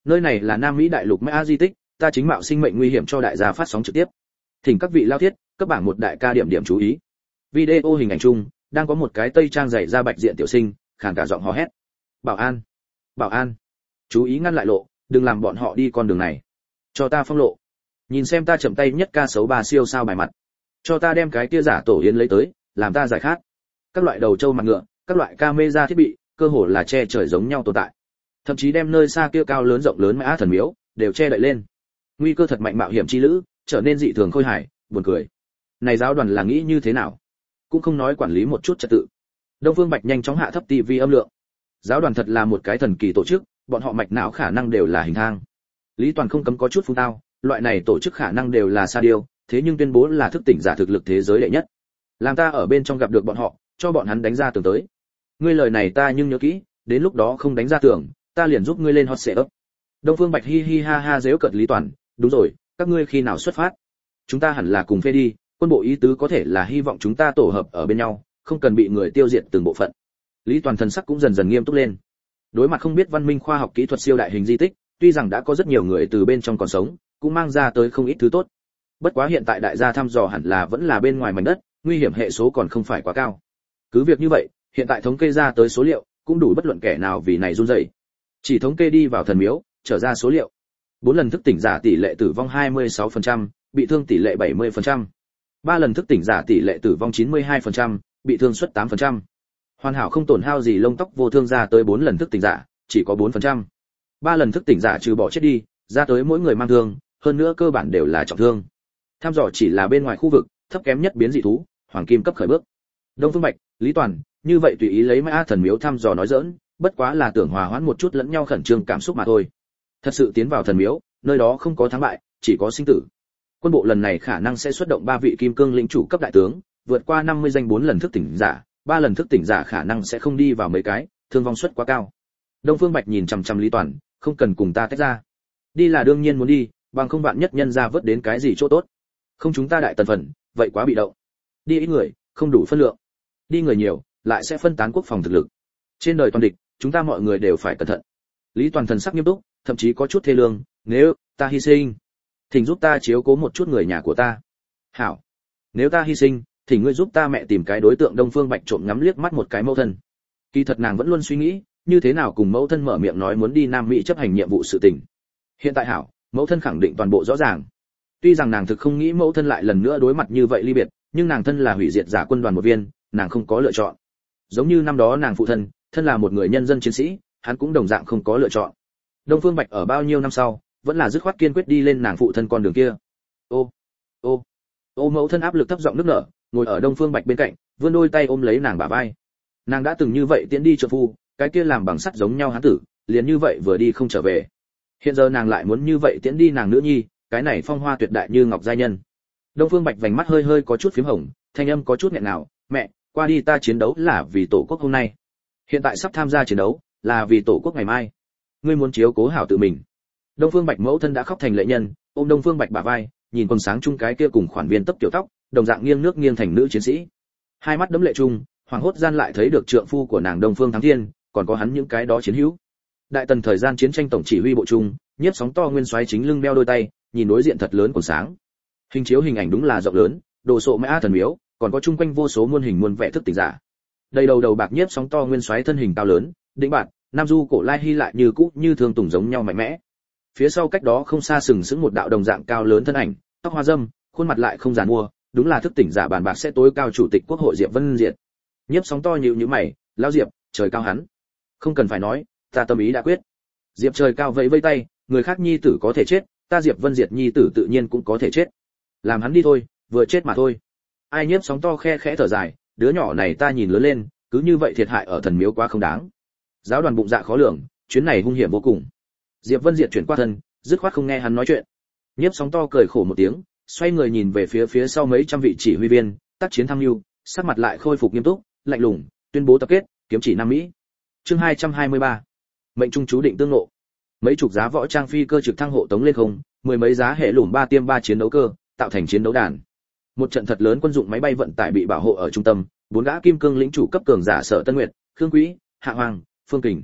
Nơi này là Nam Mỹ đại lục Maya di tích, ta chính mạo sinh mệnh nguy hiểm cho đại gia phát sóng trực tiếp. Thỉnh các vị lao thiết, cấp bảng một đại ca điểm điểm chú ý. Video hình ảnh chung, đang có một cái tây trang dày da bạch diện tiểu sinh, khàn cả giọng hò hét. Bảo an, bảo an, chú ý ngăn lại lộ, đừng làm bọn họ đi con đường này. Cho ta phong lộ. Nhìn xem ta chậm tay nhất ca xấu ba siêu sao bài mặt. Cho ta đem cái kia giả tổ yến lấy tới, làm ta giải khát. Các loại đầu trâu mặt ngựa, các loại camera thiết bị, cơ hồ là che trời giống nhau tồn tại. Thậm chí đem nơi xa kia cao lớn rộng lớn Mã thần miếu đều che đậy lên. Nguy cơ thật mạnh mạo hiểm chi lữ, trở nên dị thường khôi hài, buồn cười. Này giáo đoàn là nghĩ như thế nào? Cũng không nói quản lý một chút trật tự. Đông Phương Bạch nhanh chóng hạ thấp tivi âm lượng. Giáo đoàn thật là một cái thần kỳ tổ chức, bọn họ mạch não khả năng đều là hình thang. Lý Toàn không cấm có chút phun tao, loại này tổ chức khả năng đều là sa điêu, thế nhưng tuyên bố là thức tỉnh giả thực lực thế giới đệ nhất. Làm ta ở bên trong gặp được bọn họ, cho bọn hắn đánh ra tường tới. Ngươi lời này ta nhưng nhớ kỹ, đến lúc đó không đánh ra tường, ta liền giúp ngươi lên hot setup. Đông Phương Bạch hi hi ha ha giễu cợt Lý Toàn, đúng rồi, các ngươi khi nào xuất phát? Chúng ta hẳn là cùng phê đi, quân bộ ý tứ có thể là hy vọng chúng ta tổ hợp ở bên nhau, không cần bị người tiêu diệt từng bộ phận. Lý Toàn thần sắc cũng dần dần nghiêm túc lên. Đối mặt không biết văn minh khoa học kỹ thuật siêu đại hình di tích, tuy rằng đã có rất nhiều người từ bên trong còn sống, cũng mang ra tới không ít thứ tốt. Bất quá hiện tại đại gia thăm dò hẳn là vẫn là bên ngoài mảnh đất, nguy hiểm hệ số còn không phải quá cao. Cứ việc như vậy, hiện tại thống kê ra tới số liệu, cũng đủ bất luận kẻ nào vì này run rẩy. Chỉ thống kê đi vào thần miếu, trở ra số liệu. Bốn lần thức tỉnh giả tỷ lệ tử vong hai mươi sáu phần trăm, bị thương tỷ lệ bảy mươi phần trăm. Ba lần thức tỉnh giả tỷ lệ tử vong chín mươi hai phần trăm, bị thương suất tám phần trăm. Hoàn hảo không tổn hao gì lông tóc vô thương ra tới bốn lần thức tỉnh giả, chỉ có bốn phần trăm. Ba lần thức tỉnh giả trừ bỏ chết đi, ra tới mỗi người mang thương, hơn nữa cơ bản đều là trọng thương. Tham dò chỉ là bên ngoài khu vực, thấp kém nhất biến dị thú, hoàng kim cấp khởi bước. Đông Phương Bạch, Lý Toàn, như vậy tùy ý lấy Mã thần miếu thăm dò nói giỡn, bất quá là tưởng hòa hoãn một chút lẫn nhau khẩn trương cảm xúc mà thôi. Thật sự tiến vào thần miếu, nơi đó không có thắng bại, chỉ có sinh tử. Quân bộ lần này khả năng sẽ xuất động ba vị kim cương lĩnh chủ cấp đại tướng, vượt qua năm mươi danh bốn lần thức tỉnh giả, ba lần thức tỉnh giả khả năng sẽ không đi vào mấy cái, thương vong suất quá cao. Đông Phương Bạch nhìn chằm chằm Lý Toàn, không cần cùng ta tách ra. Đi là đương nhiên muốn đi, bằng không vạn nhất nhân ra vớt đến cái gì chỗ tốt. Không chúng ta đại tần phần, vậy quá bị động. Đi ít người, không đủ phân lượng. Đi người nhiều, lại sẽ phân tán quốc phòng thực lực. Trên đời toàn địch, chúng ta mọi người đều phải cẩn thận. Lý Toàn thần sắc nghiêm túc, thậm chí có chút thê lương, nếu ta hy sinh, thỉnh giúp ta chiếu cố một chút người nhà của ta. Hảo. Nếu ta hy sinh, thỉnh ngươi giúp ta mẹ tìm cái đối tượng. Đông Phương Bạch trộm ngắm liếc mắt một cái mẫu thân. Kỳ thật nàng vẫn luôn suy nghĩ, như thế nào cùng mẫu thân mở miệng nói muốn đi Nam Mỹ chấp hành nhiệm vụ sự tình. Hiện tại hảo, mẫu thân khẳng định toàn bộ rõ ràng. Tuy rằng nàng thực không nghĩ mẫu thân lại lần nữa đối mặt như vậy ly biệt, nhưng nàng thân là hủy diệt giả quân đoàn một viên, nàng không có lựa chọn. Giống như năm đó nàng phụ thân, thân là một người nhân dân chiến sĩ, hắn cũng đồng dạng không có lựa chọn. Đông Phương Bạch ở bao nhiêu năm sau, vẫn là dứt khoát kiên quyết đi lên nàng phụ thân con đường kia. Ô, ô, ô mẫu thân áp lực thấp giọng nức nở, ngồi ở Đông Phương Bạch bên cạnh, vươn đôi tay ôm lấy nàng bả vai. Nàng đã từng như vậy tiễn đi trợ phu, cái kia làm bằng sắt giống nhau hắn tử, liền như vậy vừa đi không trở về. Hiện giờ nàng lại muốn như vậy tiễn đi nàng nữ nhi, cái này phong hoa tuyệt đại như ngọc giai nhân. Đông Phương Bạch vành mắt hơi hơi có chút phím hồng, thanh âm có chút nghẹn ngào, "Mẹ, qua đi ta chiến đấu là vì tổ quốc hôm nay. Hiện tại sắp tham gia chiến đấu, là vì tổ quốc ngày mai. Ngươi muốn chiếu cố hảo tự mình." Đông Phương Bạch mẫu thân đã khóc thành lệ nhân, ôm Đông Phương Bạch bả vai, nhìn quần sáng chung cái kia cùng khoản viên tấp tiểu tóc, đồng dạng nghiêng nước nghiêng thành nữ chiến sĩ. Hai mắt đẫm lệ chung, hoàng hốt gian lại thấy được trượng phu của nàng Đông Phương Thắng Thiên, còn có hắn những cái đó chiến hữu. Đại tần thời gian chiến tranh tổng chỉ huy bộ trung, nhiếp sóng to nguyên soái chính lưng đeo đôi tay, nhìn đối diện thật lớn quần sáng. Hình chiếu hình ảnh đúng là rộng lớn, đồ sộ Mã thần miếu, còn có chung quanh vô số muôn hình muôn vẻ thức tỉnh giả. Đầy đầu đầu bạc nhiếp sóng to nguyên soái thân hình cao lớn, đĩnh bạt, nam du cổ lai hy lại như cũ như thường tùng giống nhau mạnh mẽ. Phía sau cách đó không xa sừng sững một đạo đồng dạng cao lớn thân ảnh, tóc hoa râm, khuôn mặt lại không giàn mua, đúng là thức tỉnh giả bàn bạc sẽ tối cao chủ tịch quốc hội Diệp Vân Diệt. Nhiếp sóng to nhíu nhíu mày, lão Diệp, trời cao hắn. Không cần phải nói, ta tâm ý đã quyết. Diệp trời cao vẫy vẫy tay, người khác nhi tử có thể chết, ta Diệp Vân Diệt nhi tử tự nhiên cũng có thể chết. Làm hắn đi thôi, vừa chết mà thôi. Ai nhiếp sóng to khe khẽ thở dài, đứa nhỏ này ta nhìn lớn lên, cứ như vậy thiệt hại ở thần miếu quá không đáng. Giáo đoàn bụng dạ khó lường, chuyến này hung hiểm vô cùng. Diệp Vân Diệt chuyển qua thân, dứt khoát không nghe hắn nói chuyện. Nhiếp sóng to cười khổ một tiếng, xoay người nhìn về phía phía sau mấy trăm vị chỉ huy viên, tác chiến tham mưu, sắc mặt lại khôi phục nghiêm túc, lạnh lùng, tuyên bố tập kết, kiếm chỉ Nam Mỹ. Chương hai trăm hai mươi ba. Mệnh trung chú định tương ngộ. Mấy chục giá võ trang phi cơ trực thăng hộ tống lên không, mười mấy giá hệ lủm ba tiêm ba chiến đấu cơ, tạo thành chiến đấu đàn. Một trận thật lớn quân dụng máy bay vận tải bị bảo hộ ở trung tâm, bốn gã kim cương lĩnh chủ cấp cường giả Sở Tân Nguyệt, Khương Quý, Hạ Hoàng, Phương Kình.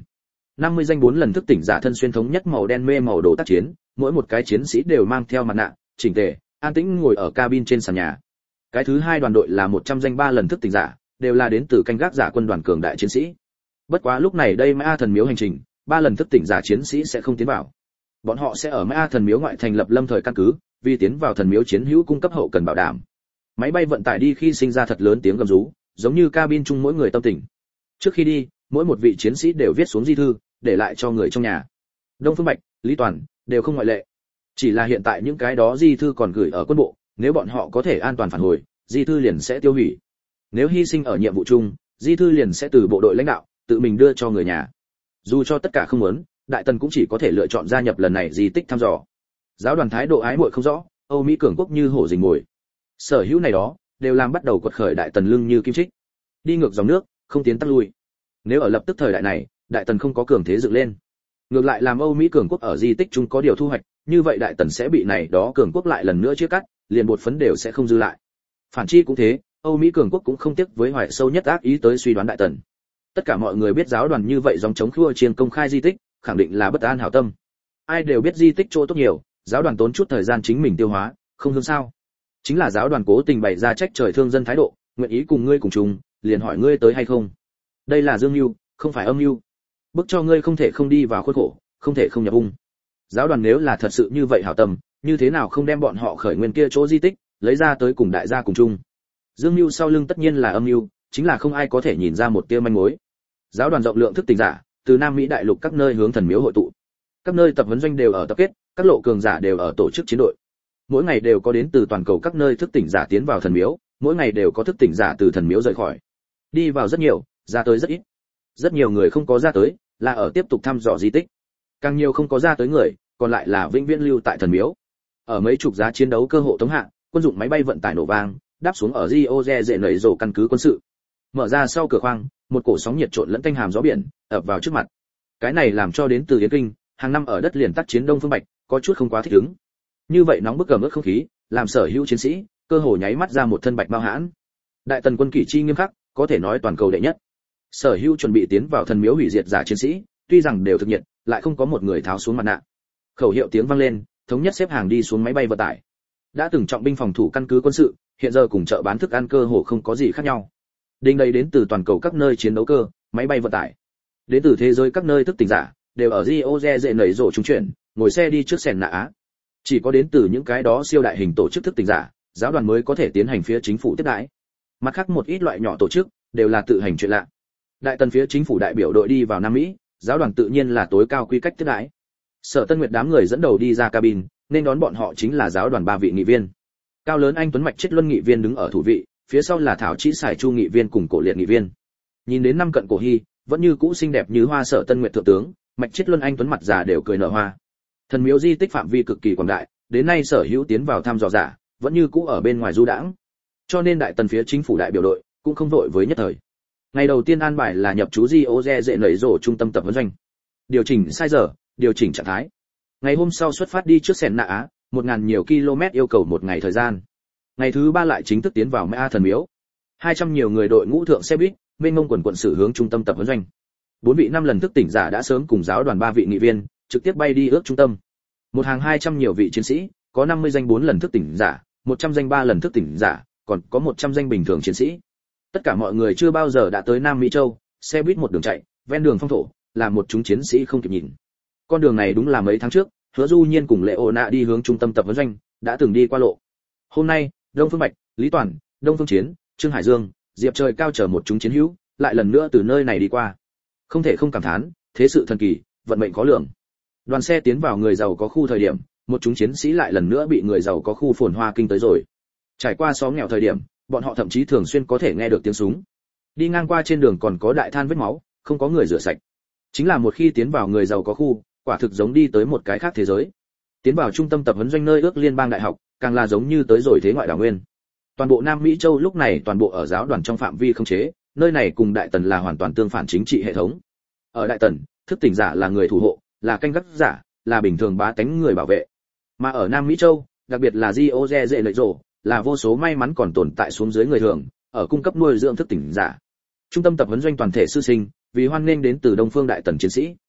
năm mươi danh bốn lần thức tỉnh giả thân xuyên thống nhất màu đen mê màu đồ tác chiến, mỗi một cái chiến sĩ đều mang theo mặt nạ, chỉnh tề, an tĩnh ngồi ở cabin trên sàn nhà. Cái thứ hai đoàn đội là một trăm danh ba lần thức tỉnh giả, đều là đến từ canh gác giả quân đoàn cường đại chiến sĩ. Bất quá lúc này đây Ma Thần Miếu hành trình, ba lần thức tỉnh giả chiến sĩ sẽ không tiến vào. Bọn họ sẽ ở Ma Thần Miếu ngoại thành lập lâm thời căn cứ, vì tiến vào thần miếu chiến hữu cung cấp hậu cần bảo đảm. Máy bay vận tải đi khi sinh ra thật lớn tiếng gầm rú, giống như cabin chung mỗi người tâm tình. Trước khi đi, mỗi một vị chiến sĩ đều viết xuống di thư, để lại cho người trong nhà. Đông Phương Bạch, Lý Toàn đều không ngoại lệ. Chỉ là hiện tại những cái đó di thư còn gửi ở quân bộ, nếu bọn họ có thể an toàn phản hồi, di thư liền sẽ tiêu hủy. Nếu hy sinh ở nhiệm vụ chung, di thư liền sẽ từ bộ đội lãnh đạo tự mình đưa cho người nhà. Dù cho tất cả không muốn, Đại Tần cũng chỉ có thể lựa chọn gia nhập lần này di tích thăm dò. Giáo đoàn thái độ ái muội không rõ, Âu Mỹ cường quốc như hổ rình mồi. Sở hữu này đó đều làm bắt đầu quật khởi Đại Tần lưng như kim chích. Đi ngược dòng nước, không tiến tắt lui. Nếu ở lập tức thời đại này, Đại Tần không có cường thế dựng lên, ngược lại làm Âu Mỹ cường quốc ở di tích chung có điều thu hoạch, như vậy Đại Tần sẽ bị này đó cường quốc lại lần nữa chia cắt, liền một phấn đều sẽ không dư lại. Phản chi cũng thế, Âu Mỹ cường quốc cũng không tiếc với hoài sâu nhất ác ý tới suy đoán Đại Tần. Tất cả mọi người biết giáo đoàn như vậy dòng chống khua chiên công khai di tích, khẳng định là bất an hảo tâm. Ai đều biết di tích chỗ tốt nhiều, giáo đoàn tốn chút thời gian chính mình tiêu hóa, không hương sao? Chính là giáo đoàn cố tình bày ra trách trời thương dân thái độ, nguyện ý cùng ngươi cùng chung, liền hỏi ngươi tới hay không. Đây là dương mưu, không phải âm mưu. Bức cho ngươi không thể không đi vào khuôn khổ, không thể không nhập ung. Giáo đoàn nếu là thật sự như vậy hảo tâm, như thế nào không đem bọn họ khởi nguyên kia chỗ di tích lấy ra tới cùng đại gia cùng chung. Dương mưu sau lưng tất nhiên là âm mưu, chính là không ai có thể nhìn ra một tia manh mối. Giáo đoàn rộng lượng thức tỉnh giả, từ Nam Mỹ đại lục các nơi hướng thần miếu hội tụ. Các nơi tập huấn doanh đều ở tập kết, các lộ cường giả đều ở tổ chức chiến đội. Mỗi ngày đều có đến từ toàn cầu các nơi thức tỉnh giả tiến vào thần miếu, mỗi ngày đều có thức tỉnh giả từ thần miếu rời khỏi. Đi vào rất nhiều, ra tới rất ít. Rất nhiều người không có ra tới, là ở tiếp tục thăm dò di tích. Càng nhiều không có ra tới người, còn lại là vĩnh viễn lưu tại thần miếu. Ở mấy chục giá chiến đấu cơ hộ tống hạng, quân dụng máy bay vận tải nổ vang, đáp xuống ở Rio de Janeiro căn cứ quân sự. Mở ra sau cửa khoang, một cổ sóng nhiệt trộn lẫn tanh hàm gió biển ập vào trước mặt. Cái này làm cho đến từ Yến Kinh, hàng năm ở đất liền tác chiến Đông Phương Bạch, có chút không quá thích ứng. Như vậy nóng bức ẩm ướt không khí, làm sở hữu chiến sĩ cơ hồ nháy mắt ra một thân bạch mao hãn. Đại Tần quân kỷ chi nghiêm khắc, có thể nói toàn cầu đệ nhất. Sở hữu chuẩn bị tiến vào thần miếu hủy diệt giả chiến sĩ, tuy rằng đều thực nhiệt, lại không có một người tháo xuống mặt nạ. Khẩu hiệu tiếng vang lên, thống nhất xếp hàng đi xuống máy bay vận tải. Đã từng trọng binh phòng thủ căn cứ quân sự, hiện giờ cùng chợ bán thức ăn cơ hồ không có gì khác nhau. Đinh đây đến từ toàn cầu các nơi chiến đấu cơ, máy bay vận tải. Đến từ thế giới các nơi thức tỉnh giả, đều ở Rio de Janeiro trung chuyển, ngồi xe đi trước sèn nạ Á. Chỉ có đến từ những cái đó siêu đại hình tổ chức thức tỉnh giả, giáo đoàn mới có thể tiến hành phía chính phủ tiếp đãi. Mặt khác một ít loại nhỏ tổ chức, đều là tự hành chuyện lạ. Đại Tần phía chính phủ đại biểu đội đi vào Nam Mỹ, giáo đoàn tự nhiên là tối cao quy cách tiếp đãi. Sở Tân Nguyệt đám người dẫn đầu đi ra cabin, nên đón bọn họ chính là giáo đoàn ba vị nghị viên. Cao lớn anh tuấn mạch chết luân nghị viên đứng ở thủ vị, phía sau là thảo chỉ sải chu nghị viên cùng cổ liệt nghị viên. Nhìn đến năm cận cổ hy, vẫn như cũ xinh đẹp như hoa Sở Tân Nguyệt thượng tướng, mạch chết luân anh tuấn mặt già đều cười nở hoa. Thần miếu di tích phạm vi cực kỳ quảng đại, đến nay sở hữu tiến vào thăm dò giả, vẫn như cũ ở bên ngoài du đãng. Cho nên Đại Tần phía chính phủ đại biểu đội cũng không vội với nhất thời. Ngày đầu tiên an bài là nhập trú Rio de Janeiro trung tâm tập huấn doanh. Điều chỉnh sai giờ, điều chỉnh trạng thái. Ngày hôm sau xuất phát đi trước Sèn Nạ Á, một ngàn nhiều km yêu cầu một ngày thời gian. Ngày thứ ba lại chính thức tiến vào Ma Thần Miếu. hai trăm nhiều người đội ngũ thượng xe buýt, mênh mông quần quần sử hướng trung tâm tập huấn doanh. Bốn vị năm lần thức tỉnh giả đã sớm cùng giáo đoàn ba vị nghị viên, trực tiếp bay đi ước trung tâm. Một hàng hai trăm nhiều vị chiến sĩ, có năm mươi danh bốn lần thức tỉnh giả, một trăm danh ba lần thức tỉnh giả, còn có một trăm danh bình thường chiến sĩ. Tất cả mọi người chưa bao giờ đã tới Nam Mỹ Châu, xe buýt một đường chạy, ven đường phong thổ, là một chúng chiến sĩ không kịp nhìn. Con đường này đúng là mấy tháng trước, Hứa Du Nhiên cùng Lệ Ô Nạ đi hướng trung tâm tập huấn doanh, đã từng đi qua lộ. Hôm nay, Đông Phương Bạch, Lý Toàn, Đông Phương Chiến, Trương Hải Dương, Diệp Trời Cao chở một chúng chiến hữu, lại lần nữa từ nơi này đi qua. Không thể không cảm thán, thế sự thần kỳ, vận mệnh khó lường. Đoàn xe tiến vào người giàu có khu thời điểm, một chúng chiến sĩ lại lần nữa bị người giàu có khu phồn hoa kinh tới rồi. Trải qua xóm nghèo thời điểm, bọn họ thậm chí thường xuyên có thể nghe được tiếng súng. Đi ngang qua trên đường còn có đại than vết máu, không có người rửa sạch. Chính là một khi tiến vào người giàu có khu, quả thực giống đi tới một cái khác thế giới. Tiến vào trung tâm tập huấn doanh nơi ước liên bang đại học, càng là giống như tới rồi thế ngoại đảo nguyên. Toàn bộ Nam Mỹ Châu lúc này toàn bộ ở giáo đoàn trong phạm vi không chế, nơi này cùng Đại Tần là hoàn toàn tương phản chính trị hệ thống. Ở Đại Tần, thức tỉnh giả là người thủ hộ, là canh gác giả, là bình thường bá tánh người bảo vệ. Mà ở Nam Mỹ Châu, đặc biệt là Rio de Janeiro, là vô số may mắn còn tồn tại xuống dưới người thường, ở cung cấp nuôi dưỡng thức tỉnh giả. Trung tâm tập huấn doanh toàn thể sư sinh, vì hoan nghênh đến từ Đông Phương Đại Tần chiến sĩ.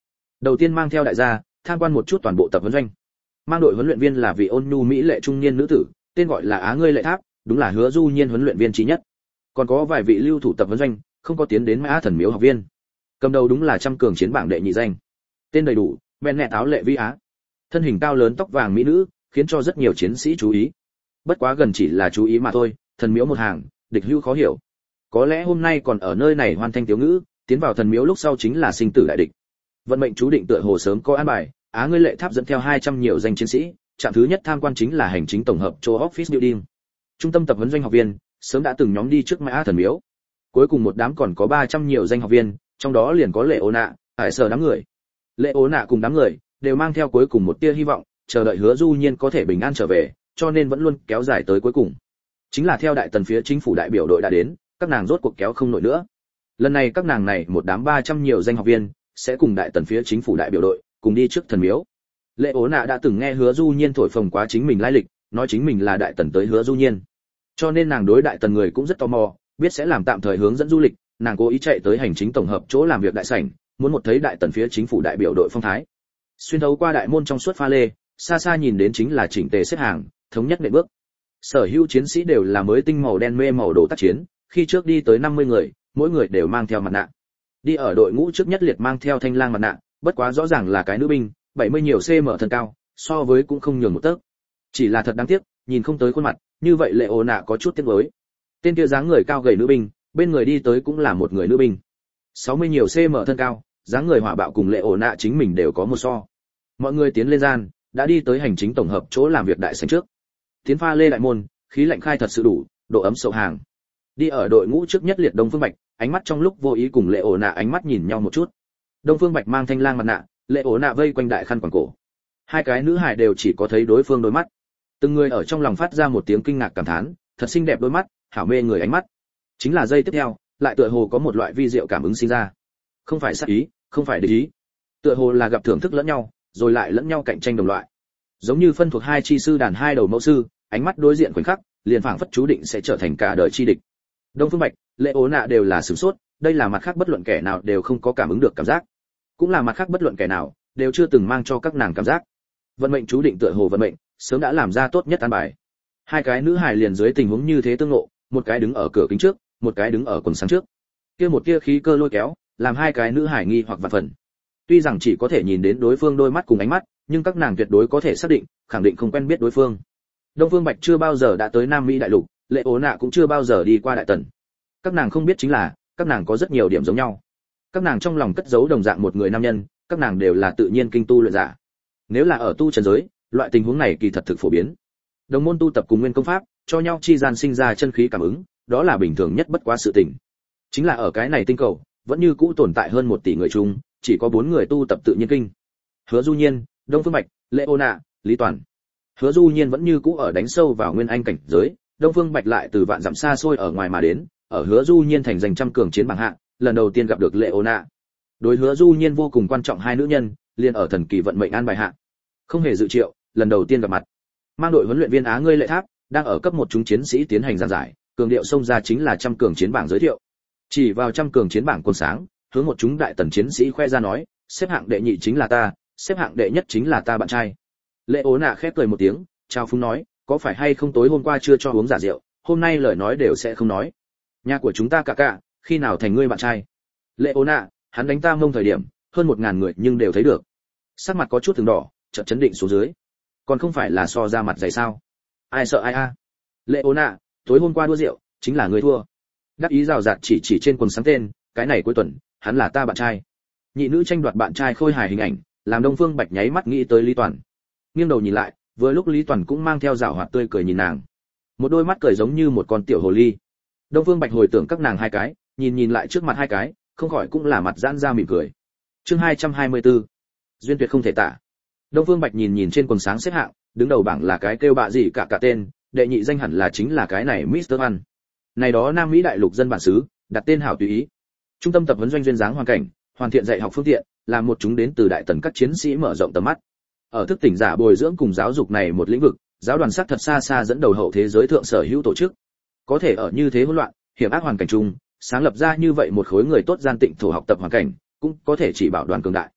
Đầu tiên mang theo đại gia tham quan một chút toàn bộ tập huấn doanh. Mang đội huấn luyện viên là vị ôn nhu mỹ lệ trung niên nữ tử, tên gọi là Á Ngươi Lệ Tháp, đúng là Hứa Du Nhiên huấn luyện viên trí nhất. Còn có vài vị lưu thủ tập huấn doanh, không có tiến đến Mã Thần Miếu học viên. Cầm đầu đúng là trăm cường chiến bảng đệ nhị danh. Tên đầy đủ, Ben Nẹt Áo Lệ Vi Á. Thân hình cao lớn tóc vàng mỹ nữ, khiến cho rất nhiều chiến sĩ chú ý. Bất quá gần chỉ là chú ý mà thôi, thần miếu một hàng, địch hữu khó hiểu. Có lẽ hôm nay còn ở nơi này hoàn thanh tiếu ngữ, tiến vào thần miếu lúc sau chính là sinh tử đại địch. Vận mệnh chú định tựa hồ sớm có an bài, Á Ngươi Lệ Tháp dẫn theo hai trăm nhiều danh chiến sĩ, trạm thứ nhất tham quan chính là hành chính tổng hợp Cho Office Building. Trung tâm tập huấn doanh học viên, sớm đã từng nhóm đi trước Mã Thần Miếu. Cuối cùng một đám còn có ba trăm nhiều danh học viên, trong đó liền có Lệ Ố Nạ, Hải Sở đám người. Lệ Ố Nạ cùng đám người đều mang theo cuối cùng một tia hy vọng, chờ đợi Hứa Du Nhiên có thể bình an trở về, cho nên vẫn luôn kéo dài tới cuối cùng. Chính là theo đại tần phía chính phủ đại biểu đội đã đến, các nàng rốt cuộc kéo không nổi nữa. Lần này các nàng này một đám ba trăm nhiều danh học viên sẽ cùng đại tần phía chính phủ đại biểu đội cùng đi trước thần miếu. Lệ Ố Nạ đã từng nghe Hứa Du Nhiên thổi phồng quá chính mình lai lịch, nói chính mình là đại tần tới Hứa Du Nhiên. Cho nên nàng đối đại tần người cũng rất tò mò, biết sẽ làm tạm thời hướng dẫn du lịch, nàng cố ý chạy tới hành chính tổng hợp chỗ làm việc đại sảnh, muốn một thấy đại tần phía chính phủ đại biểu đội phong thái. Xuyên thấu qua đại môn trong suốt pha lê, xa xa nhìn đến chính là chỉnh tề xếp hàng, thống nhất nện bước. Sở hữu chiến sĩ đều là mới tinh màu đen mê màu đồ tác chiến, khi trước đi tới năm mươi người, mỗi người đều mang theo mặt nạ. Đi ở đội ngũ trước nhất liệt mang theo thanh lang mặt nạ, bất quá rõ ràng là cái nữ binh, bảy mươi nhiều cm thân cao, so với cũng không nhường một tấc. Chỉ là thật đáng tiếc, nhìn không tới khuôn mặt, như vậy Lệ Ố Nạ có chút tiếc nuối. Tên kia dáng người cao gầy nữ binh, bên người đi tới cũng là một người nữ binh. sáu mươi nhiều cm thân cao, dáng người hỏa bạo cùng Lệ Ố Nạ chính mình đều có một so. Mọi người tiến lên gian, đã đi tới hành chính tổng hợp chỗ làm việc đại sảnh trước. Tiến pha lê đại môn, khí lạnh khai thật sự đủ, độ ấm sậu hàng. Đi ở đội ngũ trước nhất liệt Đông Phương Bạch, ánh mắt trong lúc vô ý cùng Lệ Ố Nạ ánh mắt nhìn nhau một chút. Đông Phương Bạch mang thanh lang mặt nạ, Lệ Ố Nạ vây quanh đại khăn quàng cổ. Hai cái nữ hài đều chỉ có thấy đối phương đôi mắt. Từng người ở trong lòng phát ra một tiếng kinh ngạc cảm thán, thật xinh đẹp đôi mắt, hảo mê người ánh mắt. Chính là giây tiếp theo, lại tựa hồ có một loại vi diệu cảm ứng sinh ra. Không phải sát ý, không phải địch ý, tựa hồ là gặp thưởng thức lẫn nhau, rồi lại lẫn nhau cạnh tranh đồng loại. Giống như phân thuộc hai chi sư đàn hai đầu mẫu sư, ánh mắt đối diện khoảnh khắc, liền phảng phất chú định sẽ trở thành cả đời chi địch. Đông Phương Bạch, Lệ Ố Nạ đều là sửng sốt, đây là mặt khác bất luận kẻ nào đều không có cảm ứng được cảm giác, cũng là mặt khác bất luận kẻ nào đều chưa từng mang cho các nàng cảm giác. Vận mệnh chú định tựa hồ vận mệnh, sớm đã làm ra tốt nhất an bài. Hai cái nữ hài liền dưới tình huống như thế tương ngộ, một cái đứng ở cửa kính trước, một cái đứng ở quần sáng trước. Kia một tia khí cơ lôi kéo, làm hai cái nữ hài nghi hoặc vạn phần. Tuy rằng chỉ có thể nhìn đến đối phương đôi mắt cùng ánh mắt, nhưng các nàng tuyệt đối có thể xác định, khẳng định không quen biết đối phương. Đông Phương Bạch chưa bao giờ đã tới Nam Mỹ đại lục, Lệ Ố Nạ cũng chưa bao giờ đi qua đại tần. Các nàng không biết chính là, các nàng có rất nhiều điểm giống nhau. Các nàng trong lòng cất giấu đồng dạng một người nam nhân, các nàng đều là tự nhiên kinh tu luyện giả. Nếu là ở tu trần giới, loại tình huống này kỳ thật thực phổ biến. Đồng môn tu tập cùng nguyên công pháp, cho nhau chi gian sinh ra chân khí cảm ứng, đó là bình thường nhất bất quá sự tình. Chính là ở cái này tinh cầu, vẫn như cũ tồn tại hơn một tỷ người chung, chỉ có bốn người tu tập tự nhiên kinh. Hứa Du Nhiên, Đông Phương Bạch, Lệ Ố Nạ, Lý Toàn. Hứa Du Nhiên vẫn như cũ ở đánh sâu vào nguyên anh cảnh giới, Đông Phương Bạch lại từ vạn dặm xa xôi ở ngoài mà đến, ở Hứa Du Nhiên thành giành trăm cường chiến bảng hạ, lần đầu tiên gặp được Lệ Ố Nạ. Đối Hứa Du Nhiên vô cùng quan trọng hai nữ nhân, liền ở thần kỳ vận mệnh an bài hạ. Không hề dự triệu, lần đầu tiên gặp mặt. Mang đội huấn luyện viên Á Ngươi Lệ Tháp, đang ở cấp một chúng chiến sĩ tiến hành giảng giải, cường điệu xông ra chính là trăm cường chiến bảng giới thiệu. Chỉ vào trăm cường chiến bảng quân sáng, hướng một chúng đại tần chiến sĩ khoe ra nói, xếp hạng đệ nhị chính là ta, xếp hạng đệ nhất chính là ta bạn trai. Lệ Ố Nạ khép cười một tiếng, chào phúng nói, có phải hay không tối hôm qua chưa cho uống giả rượu, hôm nay lời nói đều sẽ không nói. Nhà của chúng ta cả cả, khi nào thành ngươi bạn trai? Lệ Ố Nạ, hắn đánh ta mông thời điểm, hơn một ngàn người nhưng đều thấy được. Sắc mặt có chút từng đỏ, chợt chấn định xuống dưới. Còn không phải là so ra mặt dày sao? Ai sợ ai a? Lệ Ố Nạ, tối hôm qua đua rượu, chính là ngươi thua. Đắc ý rào rạt chỉ chỉ trên quần sáng tên, cái này cuối tuần, hắn là ta bạn trai. Nhị nữ tranh đoạt bạn trai khôi hài hình ảnh, làm Đông Phương Bạch nháy mắt nghĩ tới Lý Toàn. Nghiêng đầu nhìn lại, vừa lúc Lý Toàn cũng mang theo giảo hoạt tươi cười nhìn nàng. Một đôi mắt cười giống như một con tiểu hồ ly. Đông Phương Bạch hồi tưởng các nàng hai cái, nhìn nhìn lại trước mặt hai cái, không khỏi cũng là mặt giãn ra mỉm cười. Chương hai trăm hai mươi tư. Duyên tuyệt không thể tả. Đông Phương Bạch nhìn nhìn trên quần sáng xếp hạng, đứng đầu bảng là cái kêu bạ gì cả cả tên, đệ nhị danh hẳn là chính là cái này mít tơ Văn. Này đó Nam Mỹ đại lục dân bản xứ, đặt tên hảo tùy ý. Trung tâm tập huấn doanh duyên dáng hoàn cảnh, hoàn thiện dạy học phương tiện, làm một chúng đến từ đại tần các chiến sĩ mở rộng tầm mắt. Ở thức tỉnh giả bồi dưỡng cùng giáo dục này một lĩnh vực, giáo đoàn sắc thật xa xa dẫn đầu hậu thế giới thượng sở hữu tổ chức. Có thể ở như thế hỗn loạn, hiểm ác hoàn cảnh chung, sáng lập ra như vậy một khối người tốt gian tịnh thổ học tập hoàn cảnh, cũng có thể chỉ bảo đoàn cường đại.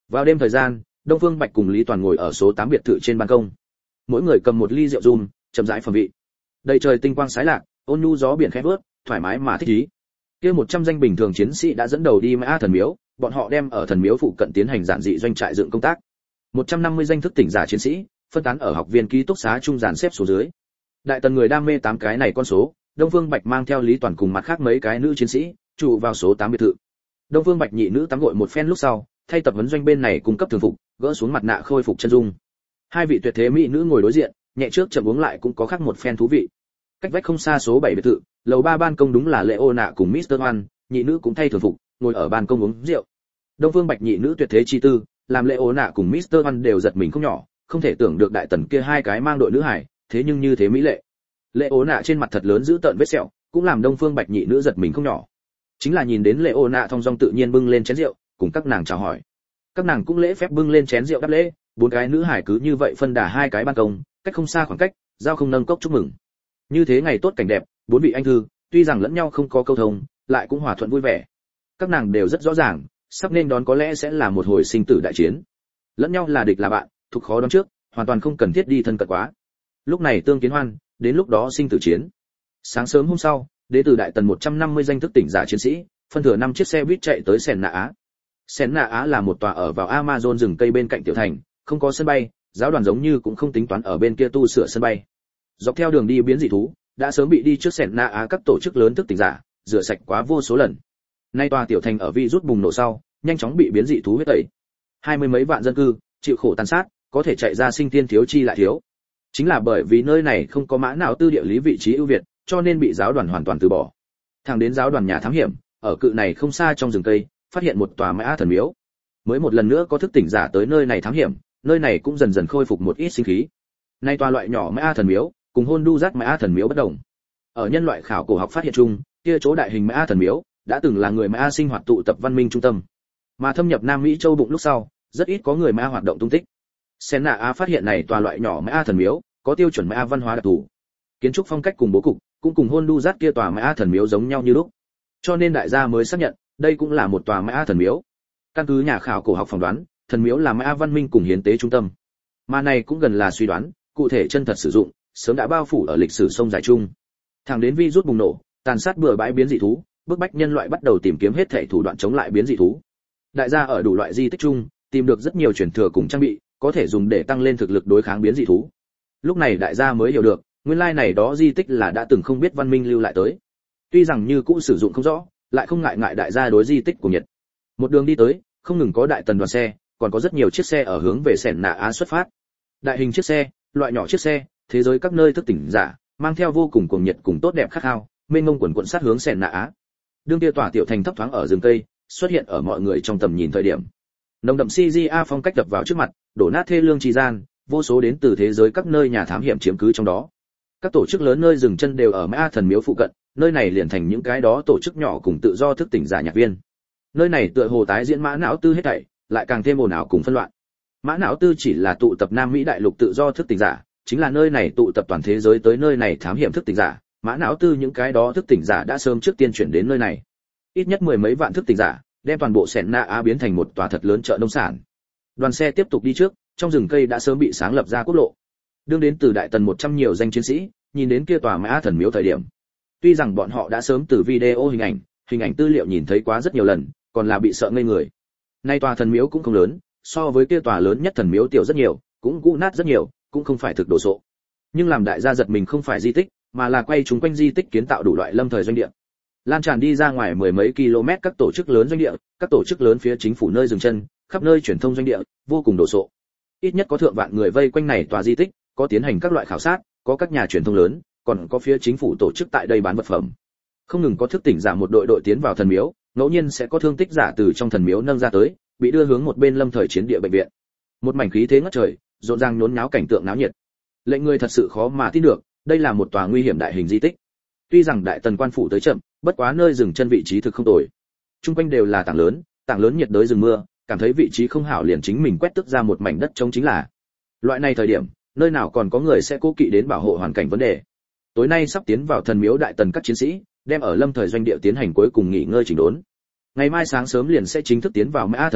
Vào đêm thời gian, Đông Phương Bạch cùng Lý Toàn ngồi ở số tám biệt thự trên ban công. Mỗi người cầm một ly rượu rum, chậm rãi phẩm vị. Đầy trời tinh quang sái lạc, ôn nhu gió biển khẽ vớt, thoải mái mà thích ý. Kia một trăm danh bình thường chiến sĩ đã dẫn đầu đi Mã Thần Miếu, bọn họ đem ở thần miếu phụ cận tiến hành giản dị doanh trại dựng công tác. một trăm năm mươi danh thức tỉnh giả chiến sĩ, phân tán ở học viên ký túc xá trung dàn xếp xuống dưới. Đại tần người đam mê tám cái này con số, Đông Phương Bạch mang theo Lý Toàn cùng mặt khác mấy cái nữ chiến sĩ, trụ vào số tám biệt thự. Đông Phương Bạch nhị nữ tắm gội một phen lúc sau, thay tập huấn doanh bên này cung cấp thường phục, gỡ xuống mặt nạ khôi phục chân dung. Hai vị tuyệt thế mỹ nữ ngồi đối diện, nhẹ trước chậm uống lại cũng có khác một phen thú vị. Cách vách không xa số bảy biệt thự, lầu ba ban công đúng là Leona cùng mít tơ Oan, nhị nữ cũng thay thường phục, ngồi ở ban công uống rượu. Đông Phương Bạch nhị nữ tuyệt thế chi tư, làm Leona cùng mít tơ Oan đều giật mình không nhỏ, không thể tưởng được đại tần kia hai cái mang đội nữ hải, thế nhưng như thế mỹ lệ. Leona trên mặt thật lớn giữ tợn vết sẹo, cũng làm Đông Phương Bạch nhị nữ giật mình không nhỏ. Chính là nhìn đến Leona thong dong tự nhiên bưng lên chén rượu, cùng các nàng chào hỏi. Các nàng cũng lễ phép bưng lên chén rượu đáp lễ, bốn cái nữ hải cứ như vậy phân đà hai cái ban công, cách không xa khoảng cách, giao không nâng cốc chúc mừng. Như thế ngày tốt cảnh đẹp, bốn vị anh thư, tuy rằng lẫn nhau không có câu thông, lại cũng hòa thuận vui vẻ. Các nàng đều rất rõ ràng, sắp nên đón có lẽ sẽ là một hồi sinh tử đại chiến. Lẫn nhau là địch là bạn, thuộc khó đoán trước, hoàn toàn không cần thiết đi thân cận quá. Lúc này tương kiến hoan, đến lúc đó sinh tử chiến. Sáng sớm hôm sau, đến từ đại tần một trăm năm mươi danh thức tỉnh giả chiến sĩ, phân thừa năm chiếc xe buýt chạy tới Sen Na Á. Sen Na Á là một tòa ở vào Amazon rừng cây bên cạnh tiểu thành, không có sân bay, giáo đoàn giống như cũng không tính toán ở bên kia tu sửa sân bay. Dọc theo đường đi biến dị thú, đã sớm bị đi trước Sen Na Á các tổ chức lớn thức tỉnh giả rửa sạch quá vô số lần. Nay tòa tiểu thành ở virus bùng nổ sau, nhanh chóng bị biến dị thú huyết tẩy. Hai mươi mấy vạn dân cư chịu khổ tàn sát, có thể chạy ra sinh tiên thiếu chi lại thiếu. Chính là bởi vì nơi này không có mã nào tư địa lý vị trí ưu việt, cho nên bị giáo đoàn hoàn toàn từ bỏ. Thẳng đến giáo đoàn nhà thám hiểm, ở cự này không xa trong rừng cây, phát hiện một tòa Mã Thần Miếu. Mới một lần nữa có thức tỉnh giả tới nơi này thám hiểm, nơi này cũng dần dần khôi phục một ít sinh khí. Nay tòa loại nhỏ Mã Thần Miếu, cùng Honduras Mã Thần Miếu bất đồng. Ở nhân loại khảo cổ học phát hiện chung, kia chỗ đại hình Mã Thần Miếu đã từng là người Mã sinh hoạt tụ tập văn minh trung tâm. Mà thâm nhập Nam Mỹ châu bụng lúc sau, rất ít có người Mã hoạt động tung tích. Sen Na Á phát hiện này tòa loại nhỏ Mã Thần Miếu, có tiêu chuẩn Mã văn hóa đặc thù. Kiến trúc phong cách cùng bố cục, cũng cùng Honduras kia tòa Mã Thần Miếu giống nhau như lúc. Cho nên đại gia mới xác nhận, đây cũng là một tòa Mã Thần Miếu. Căn cứ nhà khảo cổ học phỏng đoán, thần miếu là Mã văn minh cùng hiến tế trung tâm. Mà này cũng gần là suy đoán, cụ thể chân thật sử dụng, sớm đã bao phủ ở lịch sử sông dài chung. Thẳng đến virus bùng nổ, tàn sát bừa bãi biến dị thú, bức bách nhân loại bắt đầu tìm kiếm hết thể thủ đoạn chống lại biến dị thú. Đại gia ở đủ loại di tích chung, tìm được rất nhiều truyền thừa cùng trang bị, có thể dùng để tăng lên thực lực đối kháng biến dị thú. Lúc này đại gia mới hiểu được, nguyên lai này đó di tích là đã từng không biết văn minh lưu lại tới. Tuy rằng như cũ sử dụng không rõ, lại không ngại ngại đại gia đối di tích của Nhật. Một đường đi tới, không ngừng có đại tần đoàn xe, còn có rất nhiều chiếc xe ở hướng về Sen Na Á xuất phát. Đại hình chiếc xe, loại nhỏ chiếc xe, thế giới các nơi thức tỉnh giả, mang theo vô cùng cuồng nhiệt cùng tốt đẹp khát khao, mênh mông quần quần sát hướng Sen Na Á. Đương kia tỏa tiểu thành thấp thoáng ở rừng cây, xuất hiện ở mọi người trong tầm nhìn thời điểm. Nồng đậm xê giê a phong cách đập vào trước mặt, đổ nát thê lương trì gian, vô số đến từ thế giới các nơi nhà thám hiểm chiếm cứ trong đó. Các tổ chức lớn nơi dừng chân đều ở Mã Thần Miếu phụ cận, nơi này liền thành những cái đó tổ chức nhỏ cùng tự do thức tỉnh giả nhạc viên. Nơi này tựa hồ tái diễn Mã não tư hết thảy, lại càng thêm ồn ào cùng phân loạn. Mã não tư chỉ là tụ tập Nam Mỹ đại lục tự do thức tỉnh giả, chính là nơi này tụ tập toàn thế giới tới nơi này thám hiểm thức tỉnh giả. Mã não tư những cái đó thức tỉnh giả đã sớm trước tiên chuyển đến nơi này. Ít nhất mười mấy vạn thức tỉnh giả, đem toàn bộ Sen Na Á biến thành một tòa thật lớn chợ nông sản. Đoàn xe tiếp tục đi trước, trong rừng cây đã sớm bị sáng lập ra quốc lộ. Đương đến từ đại tần một trăm nhiều danh chiến sĩ, nhìn đến kia tòa Mã Thần Miếu thời điểm. Tuy rằng bọn họ đã sớm từ video hình ảnh, hình ảnh tư liệu nhìn thấy quá rất nhiều lần, còn là bị sợ ngây người. Nay tòa thần miếu cũng không lớn, so với kia tòa lớn nhất thần miếu tiểu rất nhiều, cũng cũ nát rất nhiều, cũng không phải thực đồ sộ. Nhưng làm đại gia giật mình không phải di tích, mà là quay chúng quanh di tích kiến tạo đủ loại lâm thời doanh địa. Lan tràn đi ra ngoài mười mấy km các tổ chức lớn doanh địa, các tổ chức lớn phía chính phủ nơi dừng chân, khắp nơi truyền thông doanh địa, vô cùng đồ sộ. Ít nhất có thượng vạn người vây quanh này tòa di tích, có tiến hành các loại khảo sát, có các nhà truyền thông lớn, còn có phía chính phủ tổ chức tại đây bán vật phẩm. Không ngừng có thức tỉnh giả một đội đội tiến vào thần miếu, ngẫu nhiên sẽ có thương tích giả từ trong thần miếu nâng ra tới, bị đưa hướng một bên lâm thời chiến địa bệnh viện. Một mảnh khí thế ngất trời, rộn ràng nhốn nháo cảnh tượng náo nhiệt. Lệnh người thật sự khó mà tin được, đây là một tòa nguy hiểm đại hình di tích. Tuy rằng đại tần quan phủ tới chậm, bất quá nơi dừng chân vị trí thực không tồi. Trung quanh đều là tảng lớn, tảng lớn nhiệt đới rừng mưa, cảm thấy vị trí không hảo liền chính mình quét tức ra một mảnh đất trống chính là. Loại này thời điểm, nơi nào còn có người sẽ cố kỵ đến bảo hộ hoàn cảnh vấn đề. Tối nay sắp tiến vào thần miếu đại tần các chiến sĩ, đem ở lâm thời doanh địa tiến hành cuối cùng nghỉ ngơi chỉnh đốn. Ngày mai sáng sớm liền sẽ chính thức tiến vào Mã Thần Miếu,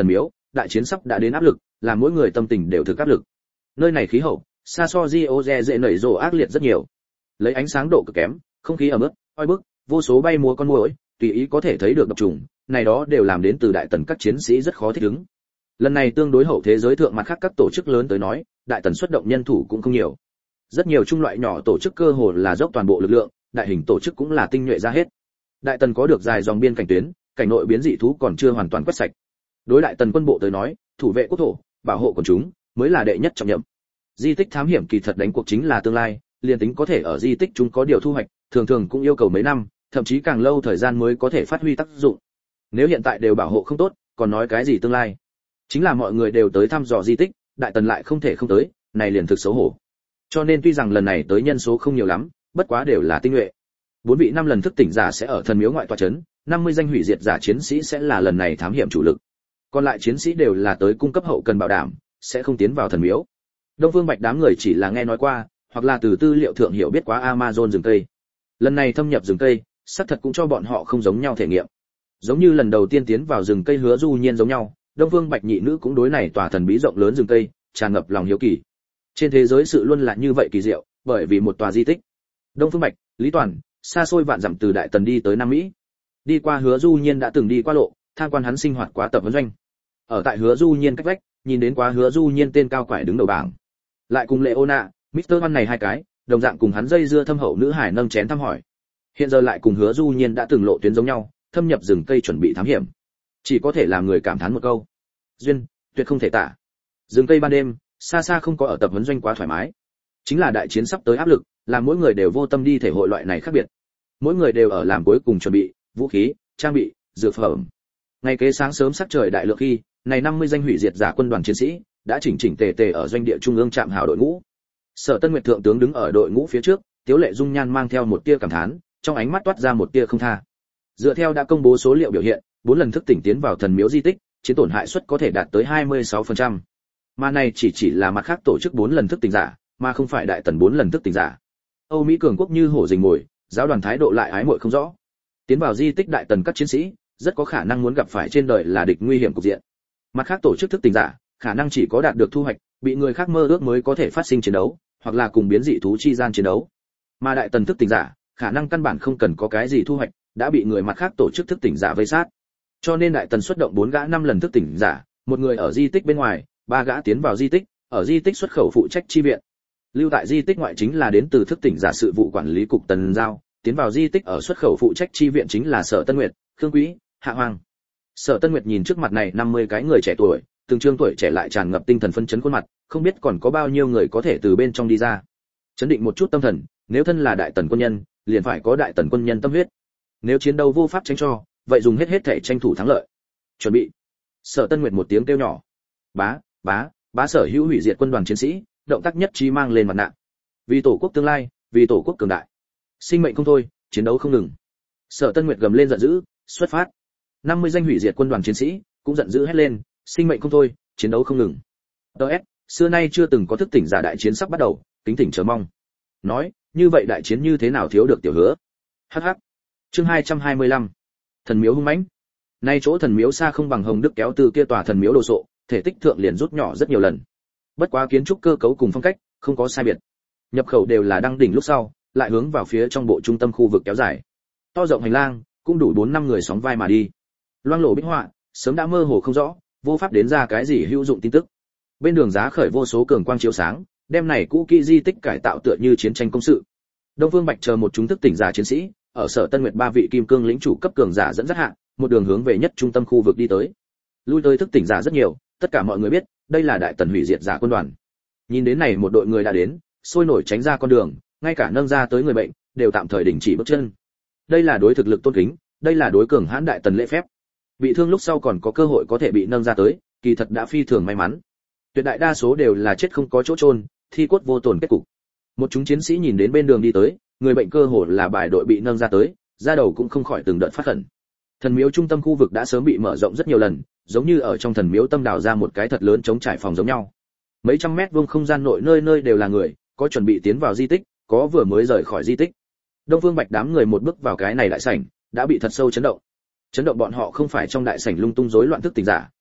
đại chiến sắp đã đến áp lực, làm mỗi người tâm tình đều thực áp lực. Nơi này khí hậu, xa so Rio dễ nảy rộ ác liệt rất nhiều. Lấy ánh sáng độ cực kém, không khí ẩm ướt, oi bức, vô số bay múa con muỗi, tùy ý có thể thấy được độc trùng, này đó đều làm đến từ đại tần các chiến sĩ rất khó thích ứng. Lần này tương đối hậu thế giới thượng mặt khác các tổ chức lớn tới nói, đại tần xuất động nhân thủ cũng không nhiều. Rất nhiều trung loại nhỏ tổ chức cơ hồ là dốc toàn bộ lực lượng, đại hình tổ chức cũng là tinh nhuệ ra hết. Đại tần có được dài dòng biên cảnh tuyến, cảnh nội biến dị thú còn chưa hoàn toàn quét sạch. Đối đại tần quân bộ tới nói, thủ vệ quốc thổ, bảo hộ quần chúng mới là đệ nhất trọng nhiệm. Di tích thám hiểm kỳ thật đánh cuộc chính là tương lai, liền tính có thể ở di tích chúng có điều thu hoạch, thường thường cũng yêu cầu mấy năm, thậm chí càng lâu thời gian mới có thể phát huy tác dụng. Nếu hiện tại đều bảo hộ không tốt, còn nói cái gì tương lai? Chính là mọi người đều tới thăm dò di tích, đại tần lại không thể không tới, này liền thực xấu hổ. Cho nên tuy rằng lần này tới nhân số không nhiều lắm, bất quá đều là tinh nhuệ. Bốn vị năm lần thức tỉnh giả sẽ ở thần miếu ngoại tọa trấn, năm mươi danh hủy diệt giả chiến sĩ sẽ là lần này thám hiểm chủ lực. Còn lại chiến sĩ đều là tới cung cấp hậu cần bảo đảm, sẽ không tiến vào thần miếu. Đông Phương Bạch đám người chỉ là nghe nói qua, hoặc là từ tư liệu thượng hiểu biết quá Amazon rừng cây. Lần này thâm nhập rừng cây, xác thật cũng cho bọn họ không giống nhau thể nghiệm. Giống như lần đầu tiên tiến vào rừng cây Hứa Du Nhiên giống nhau, Đông Phương Bạch nhị nữ cũng đối này tòa thần bí rộng lớn rừng cây tràn ngập lòng hiếu kỳ. Trên thế giới sự luôn là như vậy kỳ diệu, bởi vì một tòa di tích. Đông Phương Bạch, Lý Toàn, xa xôi vạn dặm từ Đại Tần đi tới Nam Mỹ. Đi qua Hứa Du Nhiên đã từng đi qua lộ, tham quan hắn sinh hoạt quá tập huấn doanh. Ở tại Hứa Du Nhiên cách vách, nhìn đến quá Hứa Du Nhiên tên cao quải đứng đầu bảng. Lại cùng Leona, mít tơ Văn này hai cái, đồng dạng cùng hắn dây dưa thâm hậu nữ hải nâng chén thăm hỏi. Hiện giờ lại cùng Hứa Du Nhiên đã từng lộ tuyến giống nhau, thâm nhập rừng cây chuẩn bị thám hiểm. Chỉ có thể làm người cảm thán một câu. Duyên, tuyệt không thể tả. Rừng cây ban đêm, xa xa không có ở tập huấn doanh quá thoải mái. Chính là đại chiến sắp tới áp lực, làm mỗi người đều vô tâm đi thể hội loại này khác biệt. Mỗi người đều ở làm cuối cùng chuẩn bị, vũ khí, trang bị, dược phẩm. Ngày kế sáng sớm sắc trời đại lượng khi, này năm mươi danh hủy diệt giả quân đoàn chiến sĩ đã chỉnh chỉnh tề tề ở doanh địa trung ương trạm hào đội ngũ. Sở Tân Nguyệt thượng tướng đứng ở đội ngũ phía trước, Tiếu Lệ Dung nhan mang theo một tia cảm thán, trong ánh mắt toát ra một tia không tha. Dựa theo đã công bố số liệu biểu hiện, bốn lần thức tỉnh tiến vào thần miếu di tích, chiến tổn hại suất có thể đạt tới hai mươi sáu phần trăm. Mà này chỉ chỉ là mặt khác tổ chức bốn lần thức tỉnh giả, mà không phải đại tần bốn lần thức tỉnh giả. Âu Mỹ cường quốc như hổ rình mồi, giáo đoàn thái độ lại ái muội không rõ. Tiến vào di tích đại tần các chiến sĩ, rất có khả năng muốn gặp phải trên đời là địch nguy hiểm cục diện. Mặt khác tổ chức thức tỉnh giả, khả năng chỉ có đạt được thu hoạch, bị người khác mơ ước mới có thể phát sinh chiến đấu, hoặc là cùng biến dị thú chi gian chiến đấu. Mà đại tần thức tỉnh giả, khả năng căn bản không cần có cái gì thu hoạch, đã bị người mặt khác tổ chức thức tỉnh giả vây sát. Cho nên đại tần xuất động bốn gã năm lần thức tỉnh giả, một người ở di tích bên ngoài, ba gã tiến vào di tích, ở di tích xuất khẩu phụ trách chi viện. Lưu tại di tích ngoại chính là đến từ thức tỉnh giả sự vụ quản lý cục Tần Giao, tiến vào di tích ở xuất khẩu phụ trách chi viện chính là Sở Tân Nguyệt, Khương Quý, Hạ Hoàng. Sở Tân Nguyệt nhìn trước mặt này năm mươi cái người trẻ tuổi, từng trương tuổi trẻ lại tràn ngập tinh thần phấn chấn khuôn mặt, không biết còn có bao nhiêu người có thể từ bên trong đi ra. Chấn định một chút tâm thần, nếu thân là đại tần quân nhân, liền phải có đại tần quân nhân tâm huyết. Nếu chiến đấu vô pháp tránh cho, vậy dùng hết hết thể tranh thủ thắng lợi. Chuẩn bị. Sở Tân Nguyệt một tiếng kêu nhỏ. Bá, bá, bá sở hữu hủy diệt quân đoàn chiến sĩ, động tác nhất trí mang lên mặt nạ. Vì tổ quốc tương lai, vì tổ quốc cường đại. Sinh mệnh không thôi, chiến đấu không ngừng. Sở Tân Nguyệt gầm lên giận dữ, xuất phát. năm mươi danh hủy diệt quân đoàn chiến sĩ cũng giận dữ hét lên, sinh mệnh không thôi, chiến đấu không ngừng. đê ét, xưa nay chưa từng có thức tỉnh giả đại chiến sắp bắt đầu, kính thỉnh chờ mong. Nói, như vậy đại chiến như thế nào thiếu được tiểu hứa. Hắc hắc. Chương hai trăm hai mươi lăm. Thần miếu hung mãnh. Nay chỗ thần miếu xa không bằng Hồng Đức kéo từ kia tòa thần miếu đồ sộ, thể tích thượng liền rút nhỏ rất nhiều lần. Bất quá kiến trúc cơ cấu cùng phong cách không có sai biệt. Nhập khẩu đều là đăng đỉnh lúc sau, lại hướng vào phía trong bộ trung tâm khu vực kéo dài. To rộng hành lang, cũng đủ bốn năm người sóng vai mà đi. Loang lổ bích họa, sớm đã mơ hồ không rõ, vô pháp đến ra cái gì hữu dụng tin tức. Bên đường giá khởi vô số cường quang chiếu sáng, đem này cũ kỹ di tích cải tạo tựa như chiến tranh công sự. Đông Phương Bạch chờ một chúng thức tỉnh giả chiến sĩ, ở Sở Tân Nguyệt ba vị kim cương lĩnh chủ cấp cường giả dẫn dắt hạ, một đường hướng về nhất trung tâm khu vực đi tới. Lui tới thức tỉnh giả rất nhiều, tất cả mọi người biết, đây là đại tần hủy diệt giả quân đoàn. Nhìn đến này một đội người đã đến, sôi nổi tránh ra con đường, ngay cả nâng ra tới người bệnh, đều tạm thời đình chỉ bước chân. Đây là đối thực lực tôn kính, đây là đối cường hãn đại tần lễ phép. Bị thương lúc sau còn có cơ hội có thể bị nâng ra tới, kỳ thật đã phi thường may mắn. Tuyệt đại đa số đều là chết không có chỗ chôn, thi cốt vô tổn kết cục. Một chúng chiến sĩ nhìn đến bên đường đi tới, người bệnh cơ hồ là bài đội bị nâng ra tới, da đầu cũng không khỏi từng đợt phát khẩn. Thần miếu trung tâm khu vực đã sớm bị mở rộng rất nhiều lần, giống như ở trong thần miếu tâm đào ra một cái thật lớn chống trải phòng giống nhau. Mấy trăm mét vuông không gian nội nơi nơi đều là người, có chuẩn bị tiến vào di tích, có vừa mới rời khỏi di tích. Đông Phương Bạch đám người một bước vào cái này đại sảnh, đã bị thật sâu chấn động. Chấn động bọn họ không phải trong đại sảnh lung tung rối loạn thức tỉnh giả,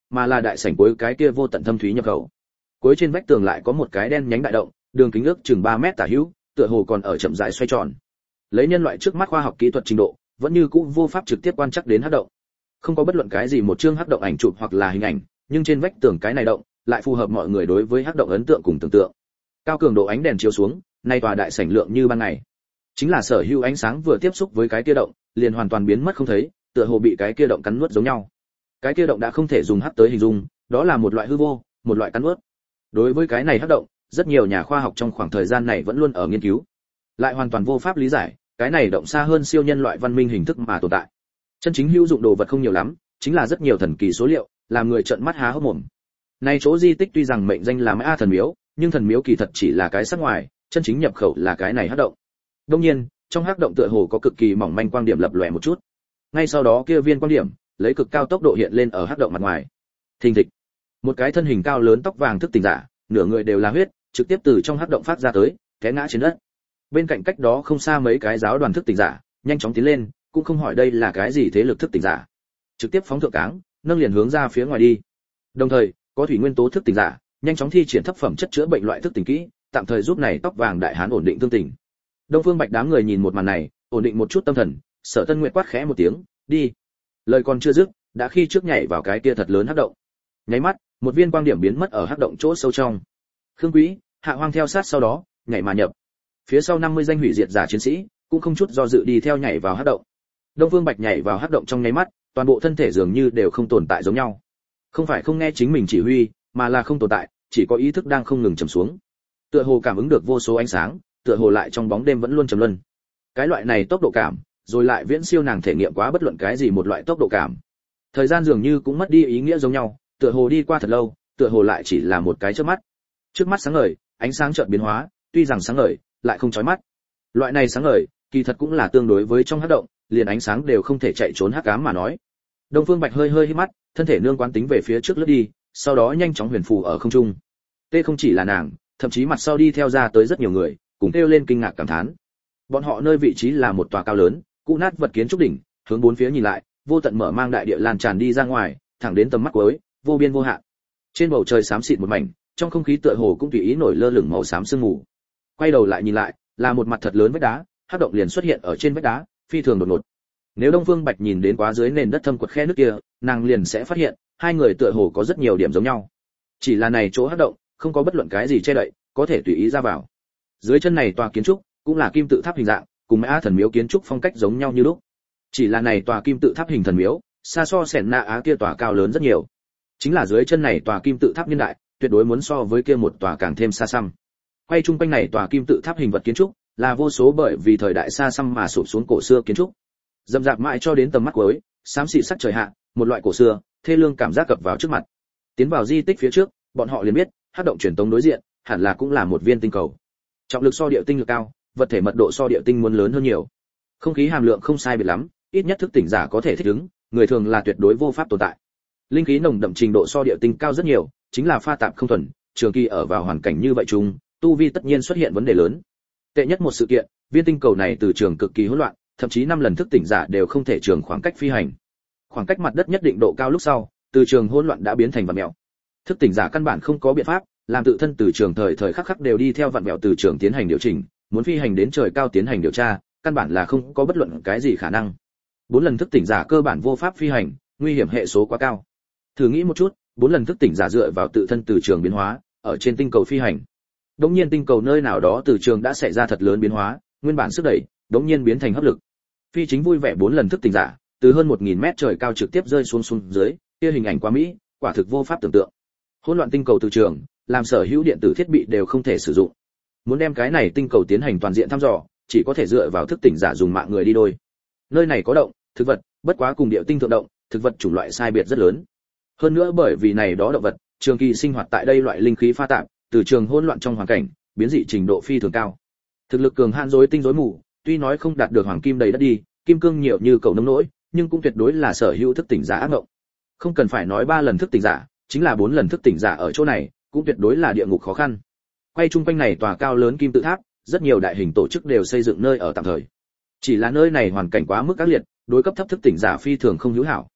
mà là đại sảnh cuối cái kia vô tận thâm thúy nhập khẩu. Cuối trên vách tường lại có một cái đen nhánh đại động, đường kính ước chừng ba mét tả hữu, tựa hồ còn ở chậm rãi xoay tròn. Lấy nhân loại trước mắt khoa học kỹ thuật trình độ, vẫn như cũ vô pháp trực tiếp quan trắc đến hắc động. Không có bất luận cái gì một chương hắc động ảnh chụp hoặc là hình ảnh, nhưng trên vách tường cái này động lại phù hợp mọi người đối với hắc động ấn tượng cùng tưởng tượng. Cao cường độ ánh đèn chiếu xuống, nay tòa đại sảnh lượng như ban ngày. Chính là sở hữu ánh sáng vừa tiếp xúc với cái kia động, liền hoàn toàn biến mất không thấy, tựa hồ bị cái kia động cắn nuốt giống nhau. Cái kia động đã không thể dùng hắc tới hình dung, đó là một loại hư vô, một loại cắn nuốt. Đối với cái này hắc động, rất nhiều nhà khoa học trong khoảng thời gian này vẫn luôn ở nghiên cứu, lại hoàn toàn vô pháp lý giải, cái này động xa hơn siêu nhân loại văn minh hình thức mà tồn tại. Chân chính hữu dụng đồ vật không nhiều lắm, chính là rất nhiều thần kỳ số liệu, làm người trợn mắt há hốc mồm. Nay chỗ di tích tuy rằng mệnh danh là Mã thần miếu, nhưng thần miếu kỳ thật chỉ là cái sắc ngoài, chân chính nhập khẩu là cái này hắc động. Đương nhiên, trong hắc động tựa hồ có cực kỳ mỏng manh quang điểm lập lòe một chút. Ngay sau đó kia viên quang điểm, lấy cực cao tốc độ hiện lên ở hắc động mặt ngoài. Thình thịch, một cái thân hình cao lớn tóc vàng thức tỉnh giả, nửa người đều là huyết, trực tiếp từ trong hắc động phát ra tới, té ngã trên đất. Bên cạnh cách đó không xa mấy cái giáo đoàn thức tỉnh giả, nhanh chóng tiến lên, cũng không hỏi đây là cái gì thế lực thức tỉnh giả, trực tiếp phóng thượng cáng, nâng liền hướng ra phía ngoài đi. Đồng thời, có thủy nguyên tố thức tỉnh giả, nhanh chóng thi triển thấp phẩm chất chữa bệnh loại thức tỉnh kỹ, tạm thời giúp này tóc vàng đại hán ổn định thương tình. Đông Phương Bạch đám người nhìn một màn này, ổn định một chút tâm thần, Sở Tân Nguyệt quát khẽ một tiếng, "Đi." Lời còn chưa dứt, đã khi trước nhảy vào cái kia thật lớn hắc động. Nháy mắt, một viên quang điểm biến mất ở hắc động chỗ sâu trong. Khương Quý, Hạ Hoang theo sát sau đó, nhảy mà nhập. Phía sau năm mươi danh hủy diệt giả chiến sĩ, cũng không chút do dự đi theo nhảy vào hắc động. Đông Phương Bạch nhảy vào hắc động trong nháy mắt, toàn bộ thân thể dường như đều không tồn tại giống nhau. Không phải không nghe chính mình chỉ huy, mà là không tồn tại, chỉ có ý thức đang không ngừng trầm xuống. Tựa hồ cảm ứng được vô số ánh sáng, tựa hồ lại trong bóng đêm vẫn luôn trầm luân. Cái loại này tốc độ cảm, rồi lại viễn siêu nàng thể nghiệm quá bất luận cái gì một loại tốc độ cảm. Thời gian dường như cũng mất đi ý nghĩa giống nhau, tựa hồ đi qua thật lâu, tựa hồ lại chỉ là một cái chớp mắt. Trước mắt sáng ngời, ánh sáng chợt biến hóa, tuy rằng sáng ngời, lại không chói mắt. Loại này sáng ngời, kỳ thật cũng là tương đối với trong hắc động, liền ánh sáng đều không thể chạy trốn hắc ám mà nói. Đông Phương Bạch hơi hơi hít mắt, thân thể nương quán tính về phía trước lướt đi, sau đó nhanh chóng huyền phù ở không trung. Tê không chỉ là nàng, thậm chí mặt sau đi theo ra tới rất nhiều người, cùng kêu lên kinh ngạc cảm thán. Bọn họ nơi vị trí là một tòa cao lớn, cũ nát vật kiến trúc đỉnh, hướng bốn phía nhìn lại, vô tận mở mang đại địa lan tràn đi ra ngoài, thẳng đến tầm mắt cuối, vô biên vô hạn. Trên bầu trời xám xịt một mảnh, trong không khí tựa hồ cũng tùy ý nổi lơ lửng màu xám sương mù. Quay đầu lại nhìn lại, là một mặt thật lớn vách đá, hắc động liền xuất hiện ở trên vách đá, phi thường đột ngột. Nếu Đông Phương Bạch nhìn đến quá dưới nền đất thâm quật khe nước kia, nàng liền sẽ phát hiện, hai người tựa hồ có rất nhiều điểm giống nhau. Chỉ là này chỗ hắc động, không có bất luận cái gì che đậy, có thể tùy ý ra vào. Dưới chân này tòa kiến trúc, cũng là kim tự tháp hình dạng, cùng Mã thần miếu kiến trúc phong cách giống nhau như lúc. Chỉ là này tòa kim tự tháp hình thần miếu, xa so Sẻn Na Á kia tòa cao lớn rất nhiều. Chính là dưới chân này tòa kim tự tháp niên đại, tuyệt đối muốn so với kia một tòa càng thêm xa xăm. Quay chung quanh này tòa kim tự tháp hình vật kiến trúc, là vô số bởi vì thời đại xa xăm mà sụp xuống cổ xưa kiến trúc. Dầm dạp mãi cho đến tầm mắt cuối, xám xịt sắc trời hạ, một loại cổ xưa, thê lương cảm giác cập vào trước mặt. Tiến vào di tích phía trước, bọn họ liền biết, hắc động truyền tống đối diện, hẳn là cũng là một viên tinh cầu. Trọng lực so địa tinh lực cao, vật thể mật độ so địa tinh muốn lớn hơn nhiều. Không khí hàm lượng không sai biệt lắm, ít nhất thức tỉnh giả có thể thích ứng, người thường là tuyệt đối vô pháp tồn tại. Linh khí nồng đậm trình độ so địa tinh cao rất nhiều, chính là pha tạp không thuần, trường kỳ ở vào hoàn cảnh như vậy chung, tu vi tất nhiên xuất hiện vấn đề lớn. Tệ nhất một sự kiện, viên tinh cầu này từ trường cực kỳ hỗn loạn, thậm chí năm lần thức tỉnh giả đều không thể trường khoảng cách phi hành. Khoảng cách mặt đất nhất định độ cao lúc sau, từ trường hỗn loạn đã biến thành vặn mèo. Thức tỉnh giả căn bản không có biện pháp, làm tự thân từ trường thời thời khắc khắc đều đi theo vặn mèo từ trường tiến hành điều chỉnh, muốn phi hành đến trời cao tiến hành điều tra, căn bản là không có bất luận cái gì khả năng. Bốn lần thức tỉnh giả cơ bản vô pháp phi hành, nguy hiểm hệ số quá cao. Thử nghĩ một chút, bốn lần thức tỉnh giả dựa vào tự thân từ trường biến hóa, ở trên tinh cầu phi hành. Đống nhiên tinh cầu nơi nào đó từ trường đã xảy ra thật lớn biến hóa, nguyên bản sức đẩy, đống nhiên biến thành hấp lực. Phi chính vui vẻ bốn lần thức tỉnh giả, từ hơn một nghìn mét trời cao trực tiếp rơi xuống xuống dưới, kia hình ảnh quá mỹ, quả thực vô pháp tưởng tượng. Hỗn loạn tinh cầu từ trường, làm sở hữu điện tử thiết bị đều không thể sử dụng. Muốn đem cái này tinh cầu tiến hành toàn diện thăm dò, chỉ có thể dựa vào thức tỉnh giả dùng mạng người đi đôi. Nơi này có động, thực vật, bất quá cùng địa tinh thượng động, thực vật chủng loại sai biệt rất lớn. Hơn nữa bởi vì này đó động vật, trường kỳ sinh hoạt tại đây loại linh khí pha tạp, từ trường hỗn loạn trong hoàn cảnh, biến dị trình độ phi thường cao. Thực lực cường hãn rối tinh rối mù, tuy nói không đạt được hoàng kim đầy đất đi, kim cương nhiều như cầu nông nỗi, nhưng cũng tuyệt đối là sở hữu thức tỉnh giả ác ngộng. Không cần phải nói ba lần thức tỉnh giả, chính là bốn lần thức tỉnh giả ở chỗ này, cũng tuyệt đối là địa ngục khó khăn. Quay chung quanh này tòa cao lớn kim tự tháp, rất nhiều đại hình tổ chức đều xây dựng nơi ở tạm thời. Chỉ là nơi này hoàn cảnh quá mức ác liệt, đối cấp thấp thức tỉnh giả phi thường không hữu hảo.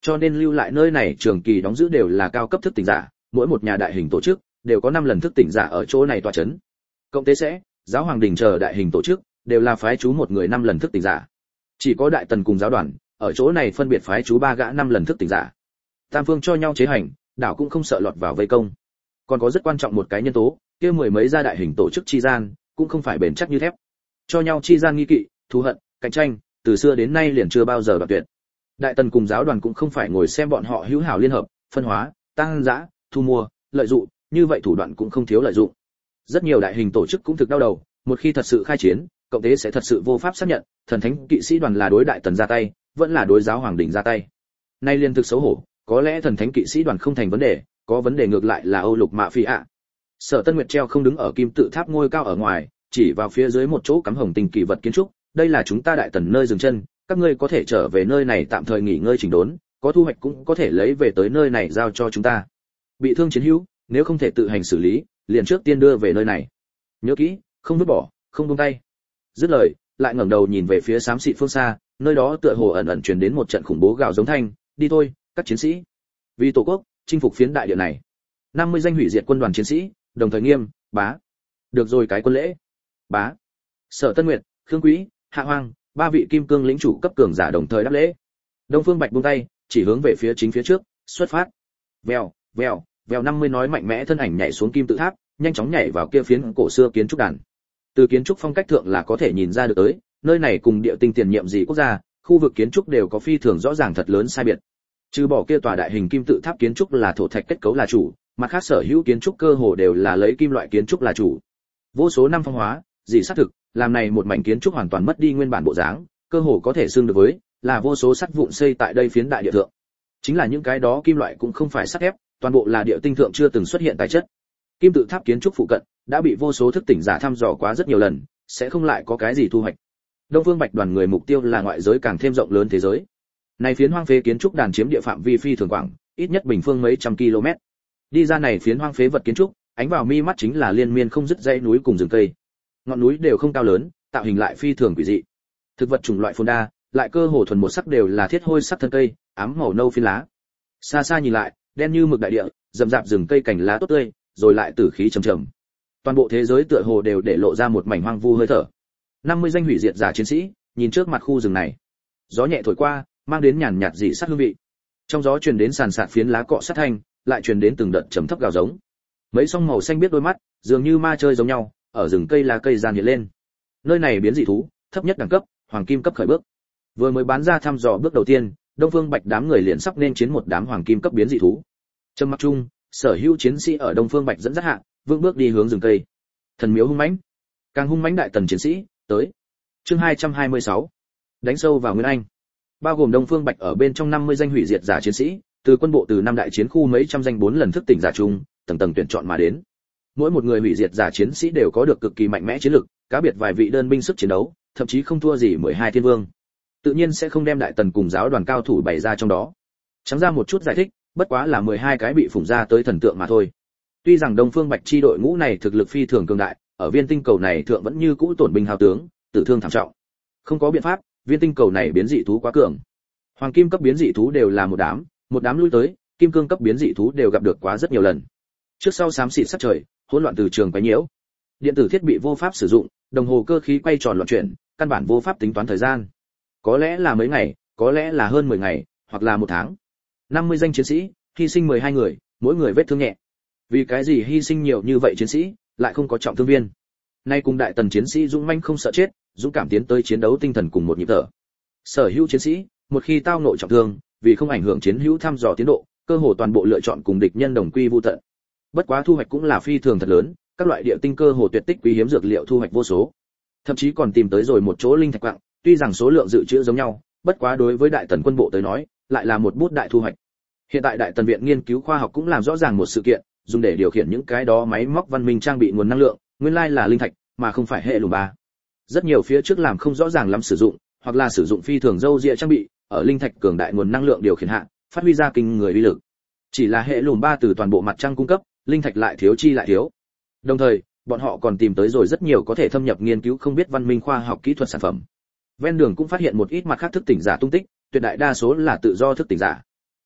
Cho nên lưu lại nơi này trường kỳ đóng giữ đều là cao cấp thức tỉnh giả, mỗi một nhà đại hình tổ chức đều có năm lần thức tỉnh giả ở chỗ này tọa chấn. Cộng tế sẽ, giáo hoàng đình chờ đại hình tổ chức đều là phái chú một người năm lần thức tỉnh giả. Chỉ có đại tần cùng giáo đoàn ở chỗ này phân biệt phái chú ba gã năm lần thức tỉnh giả. Tam phương cho nhau chế hành, đảo cũng không sợ lọt vào vây công. Còn có rất quan trọng một cái nhân tố, kia mười mấy gia đại hình tổ chức chi gian cũng không phải bền chắc như thép. Cho nhau chi gian nghi kỵ, thù hận, cạnh tranh, từ xưa đến nay liền chưa bao giờ đoạn tuyệt. Đại tần cùng giáo đoàn cũng không phải ngồi xem bọn họ hữu hảo liên hợp, phân hóa, tăng dã, thu mua, lợi dụng, như vậy thủ đoạn cũng không thiếu lợi dụng. Rất nhiều đại hình tổ chức cũng thực đau đầu, một khi thật sự khai chiến, cộng tế sẽ thật sự vô pháp xác nhận, thần thánh kỵ sĩ đoàn là đối đại tần ra tay, vẫn là đối giáo hoàng đỉnh ra tay. Nay liên thực xấu hổ, có lẽ thần thánh kỵ sĩ đoàn không thành vấn đề, có vấn đề ngược lại là Âu Lục Mạ Phi ạ. Sở Tân Nguyệt treo không đứng ở kim tự tháp ngôi cao ở ngoài, chỉ vào phía dưới một chỗ cắm hồng tinh kỳ vật kiến trúc, đây là chúng ta đại tần nơi dừng chân, các ngươi có thể trở về nơi này tạm thời nghỉ ngơi chỉnh đốn, có thu hoạch cũng có thể lấy về tới nơi này giao cho chúng ta. Bị thương chiến hữu, nếu không thể tự hành xử lý, liền trước tiên đưa về nơi này. Nhớ kỹ, không vứt bỏ, không buông tay. Dứt lời, lại ngẩng đầu nhìn về phía xám xịt phương xa, nơi đó tựa hồ ẩn ẩn truyền đến một trận khủng bố gào giống thanh, đi thôi, các chiến sĩ. Vì tổ quốc, chinh phục phiến đại địa này. năm mươi danh hủy diệt quân đoàn chiến sĩ, đồng thời nghiêm, bá. Được rồi cái quân lễ. Bá. Sở Tân Nguyệt, Khương Quý, Hạ Hoang, ba vị kim cương lĩnh chủ cấp cường giả đồng thời đáp lễ. Đông Phương Bạch buông tay, chỉ hướng về phía chính phía trước, xuất phát. Vèo, vèo, vèo năm mươi nói mạnh mẽ thân ảnh nhảy xuống kim tự tháp, nhanh chóng nhảy vào kia phiến cổ xưa kiến trúc đàn. Từ kiến trúc phong cách thượng là có thể nhìn ra được tới, nơi này cùng địa tinh tiền nhiệm gì quốc gia, khu vực kiến trúc đều có phi thường rõ ràng thật lớn sai biệt. Trừ bỏ kia tòa đại hình kim tự tháp kiến trúc là thổ thạch kết cấu là chủ, mặt khác sở hữu kiến trúc cơ hồ đều là lấy kim loại kiến trúc là chủ. Vô số năm phong hóa, dị xác thực, làm này một mảnh kiến trúc hoàn toàn mất đi nguyên bản bộ dáng, cơ hồ có thể xưng được với là vô số sắt vụn xây tại đây phiến đại địa thượng. Chính là những cái đó kim loại cũng không phải sắt thép, toàn bộ là địa tinh thượng chưa từng xuất hiện tài chất. Kim tự tháp kiến trúc phụ cận đã bị vô số thức tỉnh giả thăm dò quá rất nhiều lần, sẽ không lại có cái gì thu hoạch. Đông Phương Bạch đoàn người mục tiêu là ngoại giới càng thêm rộng lớn thế giới. Này phiến hoang phế kiến trúc đàn chiếm địa phạm vi phi thường quảng, ít nhất bình phương mấy trăm km. Đi ra này phiến hoang phế vật kiến trúc, ánh vào mi mắt chính là liên miên không dứt dãy núi cùng rừng cây. Ngọn núi đều không cao lớn, tạo hình lại phi thường quỷ dị. Thực vật chủng loại phồn đa, lại cơ hồ thuần một sắc đều là thiết hôi sắc thân cây, ám màu nâu phiến lá. Xa xa nhìn lại, đen như mực đại địa, rậm rạp rừng cây cành lá tốt tươi, rồi lại tử khí trầm trầm. Toàn bộ thế giới tựa hồ đều để lộ ra một mảnh hoang vu hơi thở. năm mươi danh hủy diệt giả chiến sĩ, nhìn trước mặt khu rừng này. Gió nhẹ thổi qua, mang đến nhàn nhạt dị sát hương vị. Trong gió truyền đến sàn sạt phiến lá cọ sát thanh, lại truyền đến từng đợt trầm thấp gào giống. Mấy song màu xanh biết đôi mắt, dường như ma chơi giống nhau, ở rừng cây lá cây gian hiện lên. Nơi này biến dị thú, thấp nhất đẳng cấp, hoàng kim cấp khởi bước. Vừa mới bán ra thăm dò bước đầu tiên, Đông Phương Bạch đám người liền sắp nên chiến một đám hoàng kim cấp biến dị thú. Trầm mặc chung, sở hữu chiến sĩ ở Đông Phương Bạch dẫn dắt hạ, vững bước đi hướng rừng cây. Thần miếu hung mãnh, càng hung mãnh đại tần chiến sĩ, tới. Chương hai trăm hai mươi sáu. Đánh sâu vào Nguyên Anh. Bao gồm Đông Phương Bạch ở bên trong năm mươi danh hủy diệt giả chiến sĩ, từ quân bộ từ năm đại chiến khu mấy trăm danh bốn lần thức tỉnh giả chung, tầng tầng tuyển chọn mà đến. Mỗi một người hủy diệt giả chiến sĩ đều có được cực kỳ mạnh mẽ chiến lực, cá biệt vài vị đơn binh sức chiến đấu, thậm chí không thua gì mười hai thiên vương. Tự nhiên sẽ không đem đại tần cùng giáo đoàn cao thủ bày ra trong đó. Trắng ra một chút giải thích, bất quá là mười hai cái bị phủng ra tới thần tượng mà thôi. Tuy rằng Đông Phương Bạch chi đội ngũ này thực lực phi thường cường đại, ở viên tinh cầu này thượng vẫn như cũ tổn binh hao tướng, tử thương thảm trọng. Không có biện pháp, viên tinh cầu này biến dị thú quá cường. Hoàng kim cấp biến dị thú đều là một đám, một đám lui tới, kim cương cấp biến dị thú đều gặp được quá rất nhiều lần. Trước sau xám xịt sắc trời, hỗn loạn từ trường quấy nhiễu. Điện tử thiết bị vô pháp sử dụng, đồng hồ cơ khí quay tròn loạn chuyển, căn bản vô pháp tính toán thời gian. Có lẽ là mấy ngày, có lẽ là hơn mười ngày, hoặc là một tháng. năm mươi danh chiến sĩ, hy sinh mười hai người, mỗi người vết thương nhẹ. Vì cái gì hy sinh nhiều như vậy chiến sĩ, lại không có trọng thương viên? Nay cùng đại tần chiến sĩ dũng mãnh không sợ chết, dũng cảm tiến tới chiến đấu tinh thần cùng một nhịp thở. Sở hữu chiến sĩ, một khi tao ngộ trọng thương, vì không ảnh hưởng chiến hữu thăm dò tiến độ, cơ hồ toàn bộ lựa chọn cùng địch nhân đồng quy vu tận. Bất quá thu hoạch cũng là phi thường thật lớn, các loại địa tinh cơ hồ tuyệt tích quý hiếm dược liệu thu hoạch vô số. Thậm chí còn tìm tới rồi một chỗ linh thạch quặng, tuy rằng số lượng dự trữ giống nhau, bất quá đối với đại tần quân bộ tới nói, lại là một bút đại thu hoạch. Hiện tại đại tần viện nghiên cứu khoa học cũng làm rõ ràng một sự kiện, dùng để điều khiển những cái đó máy móc văn minh trang bị nguồn năng lượng, nguyên lai là linh thạch, mà không phải hệ lùm ba. Rất nhiều phía trước làm không rõ ràng lắm sử dụng, hoặc là sử dụng phi thường dâu dịa trang bị, ở linh thạch cường đại nguồn năng lượng điều khiển hạ, phát huy ra kinh người uy lực. Chỉ là hệ lùm ba từ toàn bộ mặt trăng cung cấp, linh thạch lại thiếu chi lại thiếu. Đồng thời, bọn họ còn tìm tới rồi rất nhiều có thể thâm nhập nghiên cứu không biết văn minh khoa học kỹ thuật sản phẩm. Ven đường cũng phát hiện một ít mặt khác thức tỉnh giả tung tích, tuyệt đại đa số là tự do thức tỉnh giả.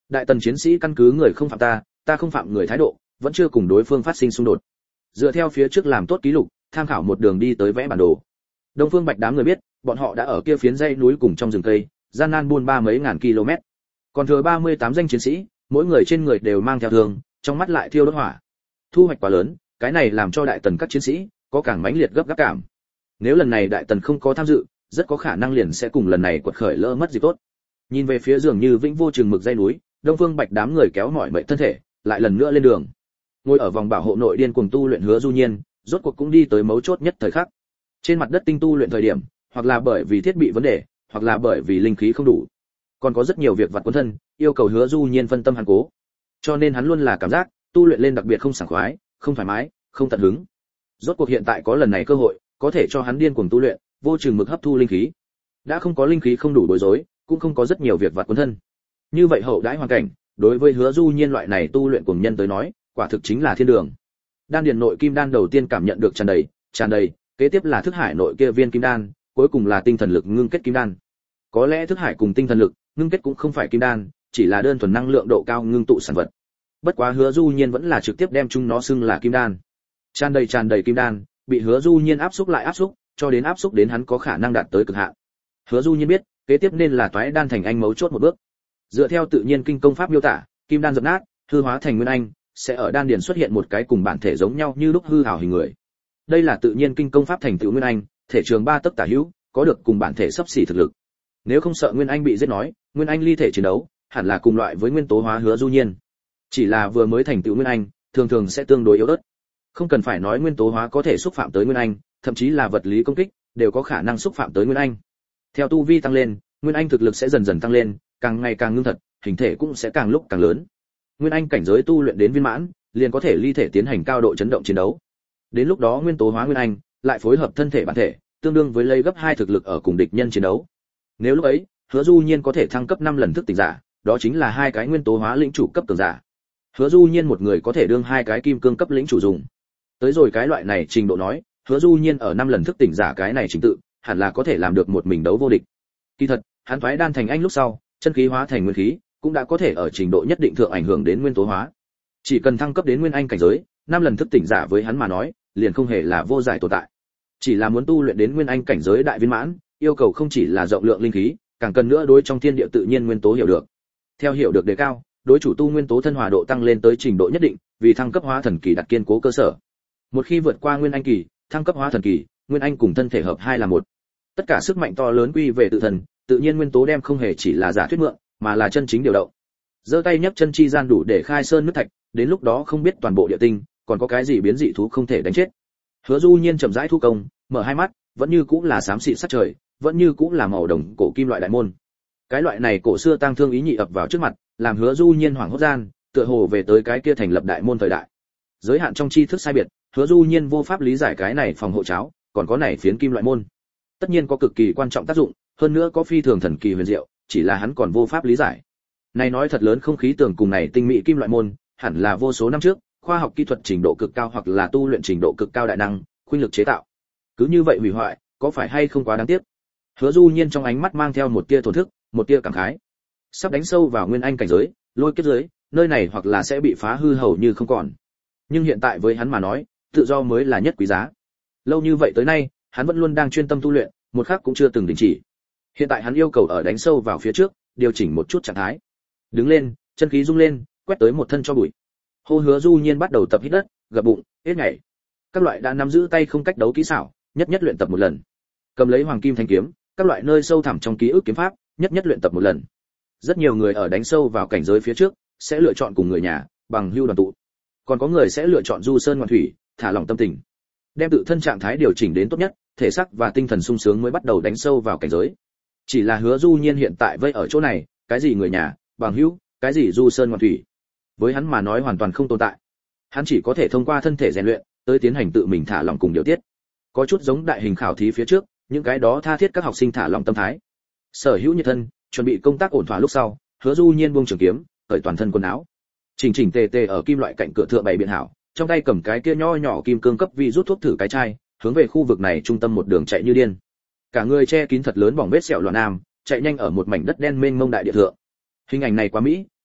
Đại tần chiến sĩ căn cứ người không phạm ta, ta không phạm người thái độ, vẫn chưa cùng đối phương phát sinh xung đột. Dựa theo phía trước làm tốt ký lục, tham khảo một đường đi tới vẽ bản đồ. Đông Phương Bạch đám người biết, bọn họ đã ở kia phiến dãy núi cùng trong rừng cây, gian nan buôn ba mấy ngàn km. Còn thừa ba mươi tám danh chiến sĩ, mỗi người trên người đều mang theo thương, trong mắt lại thiêu đốt hỏa. Thu hoạch quá lớn, cái này làm cho đại tần các chiến sĩ có càng mãnh liệt gấp gáp cảm. Nếu lần này đại tần không có tham dự, rất có khả năng liền sẽ cùng lần này quật khởi lỡ mất gì tốt. Nhìn về phía dường như vĩnh vô chừng mực dãy núi, Đông Phương Bạch đám người kéo mỏi mệt thân thể, lại lần nữa lên đường. Ngồi ở vòng bảo hộ nội điên cuồng tu luyện Hứa Du Nhiên, rốt cuộc cũng đi tới mấu chốt nhất thời khắc. Trên mặt đất tinh tu luyện thời điểm, hoặc là bởi vì thiết bị vấn đề, hoặc là bởi vì linh khí không đủ. Còn có rất nhiều việc vặt cuốn thân, yêu cầu Hứa Du Nhiên phân tâm hắn cố. Cho nên hắn luôn là cảm giác tu luyện lên đặc biệt không sảng khoái, không thoải mái, không tận hứng. Rốt cuộc hiện tại có lần này cơ hội, có thể cho hắn điên cuồng tu luyện, vô chừng mực hấp thu linh khí. Đã không có linh khí không đủ bối rối, cũng không có rất nhiều việc vặt cuốn thân. Như vậy hậu đãi hoàn cảnh, đối với Hứa Du Nhiên loại này tu luyện cuồng nhân tới nói, quả thực chính là thiên đường. Đan điền nội kim đan đầu tiên cảm nhận được tràn đầy, tràn đầy, kế tiếp là thức hải nội kia viên kim đan, cuối cùng là tinh thần lực ngưng kết kim đan. Có lẽ thức hải cùng tinh thần lực ngưng kết cũng không phải kim đan, chỉ là đơn thuần năng lượng độ cao ngưng tụ sản vật. Bất quá Hứa Du Nhiên vẫn là trực tiếp đem chúng nó xưng là kim đan. Tràn đầy tràn đầy kim đan, bị Hứa Du Nhiên áp xúc lại áp xúc, cho đến áp xúc đến hắn có khả năng đạt tới cực hạn. Hứa Du Nhiên biết, kế tiếp nên là toái đan thành anh mấu chốt một bước. Dựa theo tự nhiên kinh công pháp miêu tả, kim đan dập nát, hư hóa thành nguyên anh, sẽ ở đan điền xuất hiện một cái cùng bản thể giống nhau như lúc hư ảo hình người. Đây là tự nhiên kinh công pháp thành tựu nguyên anh, thể trường ba tấc tả hữu, có được cùng bản thể sắp xỉ thực lực. Nếu không sợ nguyên anh bị giết nói, nguyên anh ly thể chiến đấu, hẳn là cùng loại với nguyên tố hóa Hứa Du Nhiên. Chỉ là vừa mới thành tựu nguyên anh, thường thường sẽ tương đối yếu ớt. Không cần phải nói nguyên tố hóa có thể xúc phạm tới nguyên anh, thậm chí là vật lý công kích đều có khả năng xúc phạm tới nguyên anh. Theo tu vi tăng lên, nguyên anh thực lực sẽ dần dần tăng lên, càng ngày càng ngưng thật, hình thể cũng sẽ càng lúc càng lớn. Nguyên anh cảnh giới tu luyện đến viên mãn, liền có thể ly thể tiến hành cao độ chấn động chiến đấu. Đến lúc đó nguyên tố hóa nguyên anh lại phối hợp thân thể bản thể, tương đương với lấy gấp hai thực lực ở cùng địch nhân chiến đấu. Nếu lúc ấy, Hứa Du Nhiên có thể thăng cấp năm lần thức tỉnh giả, đó chính là hai cái nguyên tố hóa lĩnh chủ cấp cường giả. Hứa Du Nhiên một người có thể đương hai cái kim cương cấp lĩnh chủ dùng. Tới rồi cái loại này trình độ nói, Hứa Du Nhiên ở năm lần thức tỉnh giả cái này trình tự, hẳn là có thể làm được một mình đấu vô địch. Kỳ thật, hắn thoái đan thành anh lúc sau, chân khí hóa thành nguyên khí, cũng đã có thể ở trình độ nhất định thượng ảnh hưởng đến nguyên tố hóa. Chỉ cần thăng cấp đến nguyên anh cảnh giới, năm lần thức tỉnh giả với hắn mà nói, liền không hề là vô giải tồn tại. Chỉ là muốn tu luyện đến nguyên anh cảnh giới đại viên mãn, yêu cầu không chỉ là rộng lượng linh khí, càng cần nữa đối trong thiên địa tự nhiên nguyên tố hiểu được. Theo hiểu được đề cao, đối chủ tu nguyên tố thân hòa độ tăng lên tới trình độ nhất định, vì thăng cấp hóa thần kỳ đặt kiên cố cơ sở. Một khi vượt qua nguyên anh kỳ, thăng cấp hóa thần kỳ, nguyên anh cùng thân thể hợp hai là một. Tất cả sức mạnh to lớn quy về tự thần, tự nhiên nguyên tố đem không hề chỉ là giả thuyết mượn, mà là chân chính điều động. Giơ tay nhấc chân chi gian đủ để khai sơn nứt thạch, đến lúc đó không biết toàn bộ địa tinh, còn có cái gì biến dị thú không thể đánh chết. Hứa Du Nhiên chậm rãi thu công, mở hai mắt, vẫn như cũng là xám xịt sắc trời, vẫn như cũng là màu đồng cổ kim loại đại môn. Cái loại này cổ xưa tang thương ý nhị ập vào trước mặt, làm Hứa Du Nhiên hoảng hốt gian, tựa hồ về tới cái kia thành lập đại môn thời đại. Giới hạn trong tri thức sai biệt, Hứa Du Nhiên vô pháp lý giải cái này phòng hộ cháo, còn có này phiến kim loại môn. Tất nhiên có cực kỳ quan trọng tác dụng, hơn nữa có phi thường thần kỳ huyền diệu, chỉ là hắn còn vô pháp lý giải. Này nói thật lớn không khí tường cùng này tinh mỹ kim loại môn, hẳn là vô số năm trước, khoa học kỹ thuật trình độ cực cao hoặc là tu luyện trình độ cực cao đại năng, khuynh lực chế tạo. Cứ như vậy hủy hoại, có phải hay không quá đáng tiếc? Hứa Du Nhiên trong ánh mắt mang theo một tia thổn thức, một tia cảm khái. Sắp đánh sâu vào nguyên anh cảnh giới, lôi kiếp giới, nơi này hoặc là sẽ bị phá hư hầu như không còn. Nhưng hiện tại với hắn mà nói, tự do mới là nhất quý giá. Lâu như vậy tới nay, hắn vẫn luôn đang chuyên tâm tu luyện, một khắc cũng chưa từng đình chỉ. Hiện tại hắn yêu cầu ở đánh sâu vào phía trước, điều chỉnh một chút trạng thái. Đứng lên, chân khí rung lên, quét tới một thân cho bụi. Hô Hứa Du Nhiên bắt đầu tập hít đất, gập bụng, hết ngày. Các loại đã nắm giữ tay không cách đấu kỹ xảo, nhất nhất luyện tập một lần. Cầm lấy hoàng kim thanh kiếm, các loại nơi sâu thẳm trong ký ức kiếm pháp, nhất nhất luyện tập một lần. Rất nhiều người ở đánh sâu vào cảnh giới phía trước, sẽ lựa chọn cùng người nhà, bằng hữu đoàn tụ. Còn có người sẽ lựa chọn du sơn ngoạn thủy, thả lỏng tâm tình. Đem tự thân trạng thái điều chỉnh đến tốt nhất, thể xác và tinh thần sung sướng mới bắt đầu đánh sâu vào cảnh giới. Chỉ là Hứa Du Nhiên hiện tại vây ở chỗ này, cái gì người nhà, bằng hữu, cái gì du sơn ngoạn thủy, với hắn mà nói hoàn toàn không tồn tại. Hắn chỉ có thể thông qua thân thể rèn luyện, tới tiến hành tự mình thả lỏng cùng điều tiết. Có chút giống đại hình khảo thí phía trước, những cái đó tha thiết các học sinh thả lỏng tâm thái. Sở hữu nhiệt thân, chuẩn bị công tác ổn thỏa lúc sau, Hứa Du Nhiên buông trường kiếm, cởi toàn thân quần áo, chỉnh chỉnh tề tề ở kim loại cạnh cửa thượng bày biện hảo, trong tay cầm cái kia nho nhỏ kim cương cấp vị rút thuốc thử cái chai, hướng về khu vực này trung tâm một đường chạy như điên. Cả người che kín thật lớn bỏng vết sẹo loạn nam, chạy nhanh ở một mảnh đất đen mênh mông đại địa thượng. Hình ảnh này quá mỹ,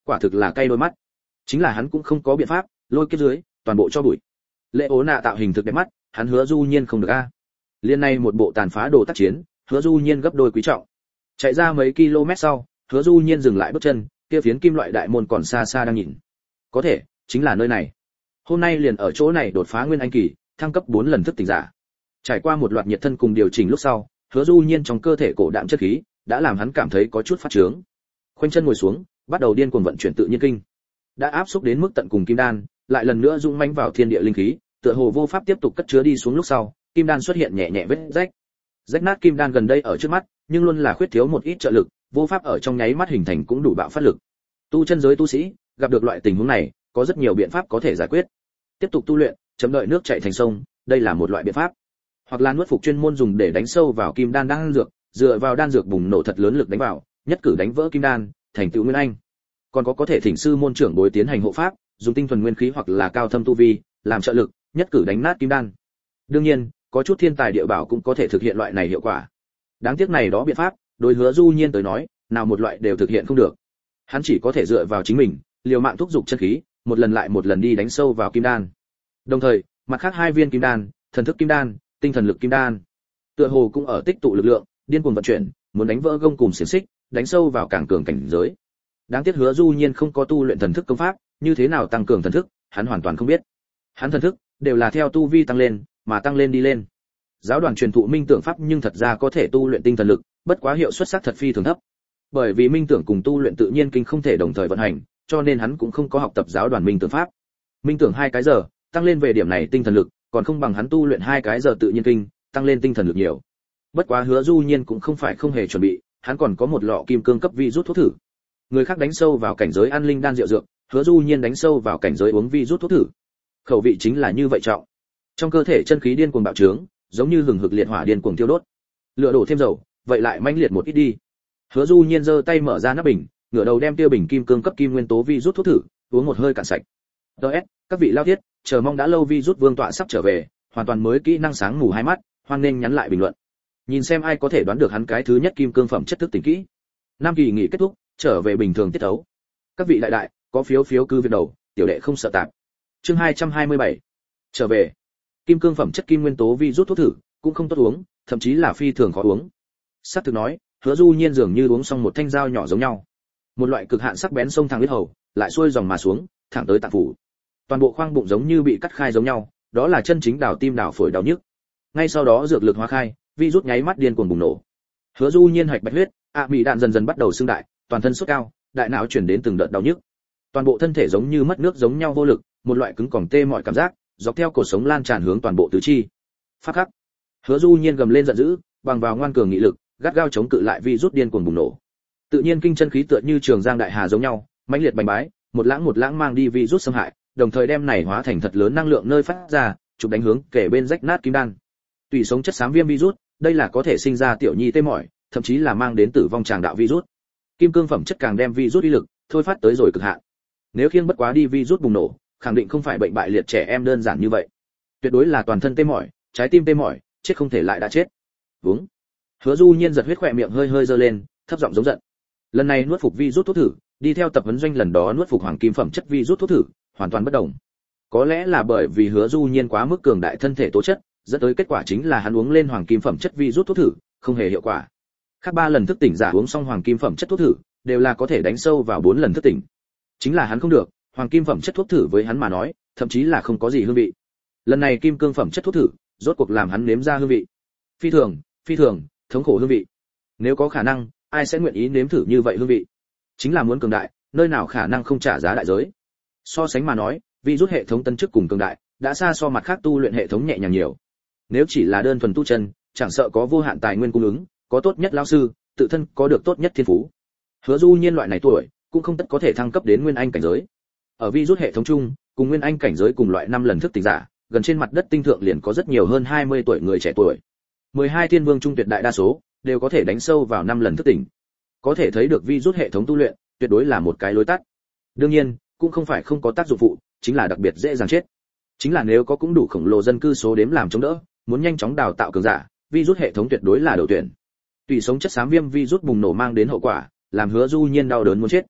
quả thực là cay đôi mắt. Chính là hắn cũng không có biện pháp, lôi kết dưới, toàn bộ cho bụi. Lệ Ố Nạ tạo hình thực đẹp mắt, hắn Hứa Du Nhiên không được a. Liên này một bộ tàn phá đồ tác chiến, Hứa Du Nhiên gấp đôi quý trọng. Chạy ra mấy km sau, Hứa Du Nhiên dừng lại bước chân, kia phiến kim loại đại môn còn xa xa đang nhìn. Có thể, chính là nơi này. Hôm nay liền ở chỗ này đột phá nguyên anh kỳ, thăng cấp bốn lần thức tỉnh giả. Trải qua một loạt nhiệt thân cùng điều chỉnh lúc sau, Hứa Du Nhiên trong cơ thể cổ đạm chất khí đã làm hắn cảm thấy có chút phát trướng. Khoanh chân ngồi xuống, bắt đầu điên cuồng vận chuyển tự nhiên kinh. Đã áp xúc đến mức tận cùng kim đan, lại lần nữa dung manh vào thiên địa linh khí, tựa hồ vô pháp tiếp tục cất chứa đi xuống lúc sau, kim đan xuất hiện nhẹ nhẹ vết rách. Rách nát kim đan gần đây ở trước mắt, nhưng luôn là khuyết thiếu một ít trợ lực, vô pháp ở trong nháy mắt hình thành cũng đủ bạo phát lực. Tu chân giới tu sĩ, gặp được loại tình huống này, có rất nhiều biện pháp có thể giải quyết. Tiếp tục tu luyện, chấm đợi nước chảy thành sông, đây là một loại biện pháp. Hoặc là nuốt phục chuyên môn dùng để đánh sâu vào kim đan đan dược, dựa vào đan dược bùng nổ thật lớn lực đánh vào, nhất cử đánh vỡ kim đan, thành tựu nguyên anh. Còn có có thể thỉnh sư môn trưởng bối tiến hành hộ pháp, dùng tinh thuần nguyên khí hoặc là cao thâm tu vi, làm trợ lực, nhất cử đánh nát kim đan. Đương nhiên, có chút thiên tài địa bảo cũng có thể thực hiện loại này hiệu quả. Đáng tiếc này đó biện pháp, đối Hứa Du Nhiên tới nói, nào một loại đều thực hiện không được. Hắn chỉ có thể dựa vào chính mình, liều mạng thúc dục chân khí, một lần lại một lần đi đánh sâu vào kim đan. Đồng thời, mặt khác hai viên kim đan, thần thức kim đan, tinh thần lực kim đan, tựa hồ cũng ở tích tụ lực lượng, điên cuồng vận chuyển, muốn đánh vỡ gông cùm xiển xích, đánh sâu vào càng cường cảnh giới. Đáng tiếc Hứa Du Nhiên không có tu luyện thần thức công pháp, như thế nào tăng cường thần thức, hắn hoàn toàn không biết. Hắn thần thức đều là theo tu vi tăng lên, mà tăng lên đi lên. Giáo đoàn truyền thụ minh tưởng pháp nhưng thật ra có thể tu luyện tinh thần lực, bất quá hiệu suất sắc thật phi thường thấp. Bởi vì minh tưởng cùng tu luyện tự nhiên kinh không thể đồng thời vận hành, cho nên hắn cũng không có học tập giáo đoàn minh tưởng pháp. Minh tưởng hai cái giờ, tăng lên về điểm này tinh thần lực, còn không bằng hắn tu luyện hai cái giờ tự nhiên kinh, tăng lên tinh thần lực nhiều. Bất quá Hứa Du Nhiên cũng không phải không hề chuẩn bị, hắn còn có một lọ kim cương cấp vi rút thuốc thử. Người khác đánh sâu vào cảnh giới ăn linh đan rượu dược, Hứa Du Nhiên đánh sâu vào cảnh giới uống vi rút thuốc thử. Khẩu vị chính là như vậy trọng. Trong cơ thể chân khí điên cuồng bạo trướng, giống như hừng hực liệt hỏa điên cuồng thiêu đốt. Lửa đổ thêm dầu, vậy lại mãnh liệt một ít đi. Hứa Du Nhiên giơ tay mở ra nắp bình, ngửa đầu đem tiêu bình kim cương cấp kim nguyên tố vi rút thuốc thử, uống một hơi cạn sạch. đê ét, các vị lao thiết, chờ mong đã lâu vi rút vương tọa sắp trở về, hoàn toàn mới kỹ năng sáng ngủ hai mắt, hoan nên nhắn lại bình luận. Nhìn xem ai có thể đoán được hắn cái thứ nhất kim cương phẩm chất thức tỉnh kỹ. Năm kỳ nghỉ kết thúc, trở về bình thường tiết tấu. Các vị đại đại, có phiếu phiếu cư việc đầu, tiểu đệ không sợ tạp. Chương hai trăm hai mươi bảy. Trở về. Kim cương phẩm chất kim nguyên tố vi rút thuốc thử, cũng không tốt uống, thậm chí là phi thường khó uống. Sát thực nói, Hứa Du Nhiên dường như uống xong một thanh dao nhỏ giống nhau. Một loại cực hạn sắc bén sông thẳng huyết hầu, lại xuôi dòng mà xuống, thẳng tới tạng phủ. Toàn bộ khoang bụng giống như bị cắt khai giống nhau, đó là chân chính đào tim đào phổi đau nhức. Ngay sau đó dược lực hóa khai, vi rút nháy mắt điên cuồng bùng nổ. Hứa Du Nhiên hạch bạch huyết, ạ mị đạn dần dần bắt đầu sưng đại, toàn thân sốt cao, đại não chuyển đến từng đợt đau nhức. Toàn bộ thân thể giống như mất nước giống nhau vô lực, một loại cứng còng tê mọi cảm giác, dọc theo cột sống lan tràn hướng toàn bộ tứ chi. Phát khắc. Hứa Du Nhiên gầm lên giận dữ, bằng vào ngoan cường nghị lực, gắt gao chống cự lại vi rút điên cuồng bùng nổ. Tự nhiên kinh chân khí tựa như trường giang đại hà giống nhau, mãnh liệt bành bái, một lãng một lãng mang đi vi rút xâm hại, đồng thời đem này hóa thành thật lớn năng lượng nơi phát ra, chụp đánh hướng kể bên rách nát kim đan. Tùy sống chất xám viêm virus, đây là có thể sinh ra tiểu nhi tê mỏi, thậm chí là mang đến tử vong tràng đạo virus. Kim cương phẩm chất càng đem virus uy lực thôi phát tới rồi cực hạn. Nếu khiêng bất quá đi virus bùng nổ, khẳng định không phải bệnh bại liệt trẻ em đơn giản như vậy. Tuyệt đối là toàn thân tê mỏi, trái tim tê mỏi, chết không thể lại đã chết. Vúng. Hứa Du Nhiên giật huyết khỏe miệng hơi hơi giơ lên, thấp giọng giống giận. Lần này nuốt phục virus thuốc thử, đi theo tập huấn doanh lần đó nuốt phục hoàng kim phẩm chất virus thuốc thử, hoàn toàn bất đồng. Có lẽ là bởi vì Hứa Du Nhiên quá mức cường đại thân thể tố chất, dẫn tới kết quả chính là hắn uống lên hoàng kim phẩm chất virus thuốc thử, không hề hiệu quả. Khác ba lần thức tỉnh giả uống xong hoàng kim phẩm chất thuốc thử, đều là có thể đánh sâu vào bốn lần thức tỉnh. Chính là hắn không được, hoàng kim phẩm chất thuốc thử với hắn mà nói, thậm chí là không có gì hương vị. Lần này kim cương phẩm chất thuốc thử, rốt cuộc làm hắn nếm ra hương vị. Phi thường, phi thường, thống khổ hương vị. Nếu có khả năng, ai sẽ nguyện ý nếm thử như vậy hương vị? Chính là muốn cường đại, nơi nào khả năng không trả giá đại giới. So sánh mà nói, virus hệ thống tân chức cùng cường đại, đã xa so mặt khác tu luyện hệ thống nhẹ nhàng nhiều. Nếu chỉ là đơn thuần tu chân, chẳng sợ có vô hạn tài nguyên cung ứng, có tốt nhất lão sư, tự thân có được tốt nhất thiên phú. Hứa Du Nhiên loại này tuổi, cũng không tất có thể thăng cấp đến nguyên anh cảnh giới. Ở virus hệ thống chung, cùng nguyên anh cảnh giới cùng loại năm lần thức tỉnh giả, gần trên mặt đất tinh thượng liền có rất nhiều hơn hai mươi tuổi người trẻ tuổi. mười hai thiên vương trung tuyệt đại đa số đều có thể đánh sâu vào năm lần thức tỉnh. Có thể thấy được virus hệ thống tu luyện, tuyệt đối là một cái lối tắt. Đương nhiên, cũng không phải không có tác dụng phụ, chính là đặc biệt dễ dàng chết. Chính là nếu có cũng đủ khổng lồ dân cư số đếm làm chống đỡ, muốn nhanh chóng đào tạo cường giả, virus hệ thống tuyệt đối là đầu tuyển. Tùy sống chất xám viêm virus bùng nổ mang đến hậu quả, làm Hứa Du Nhiên đau đớn muốn chết.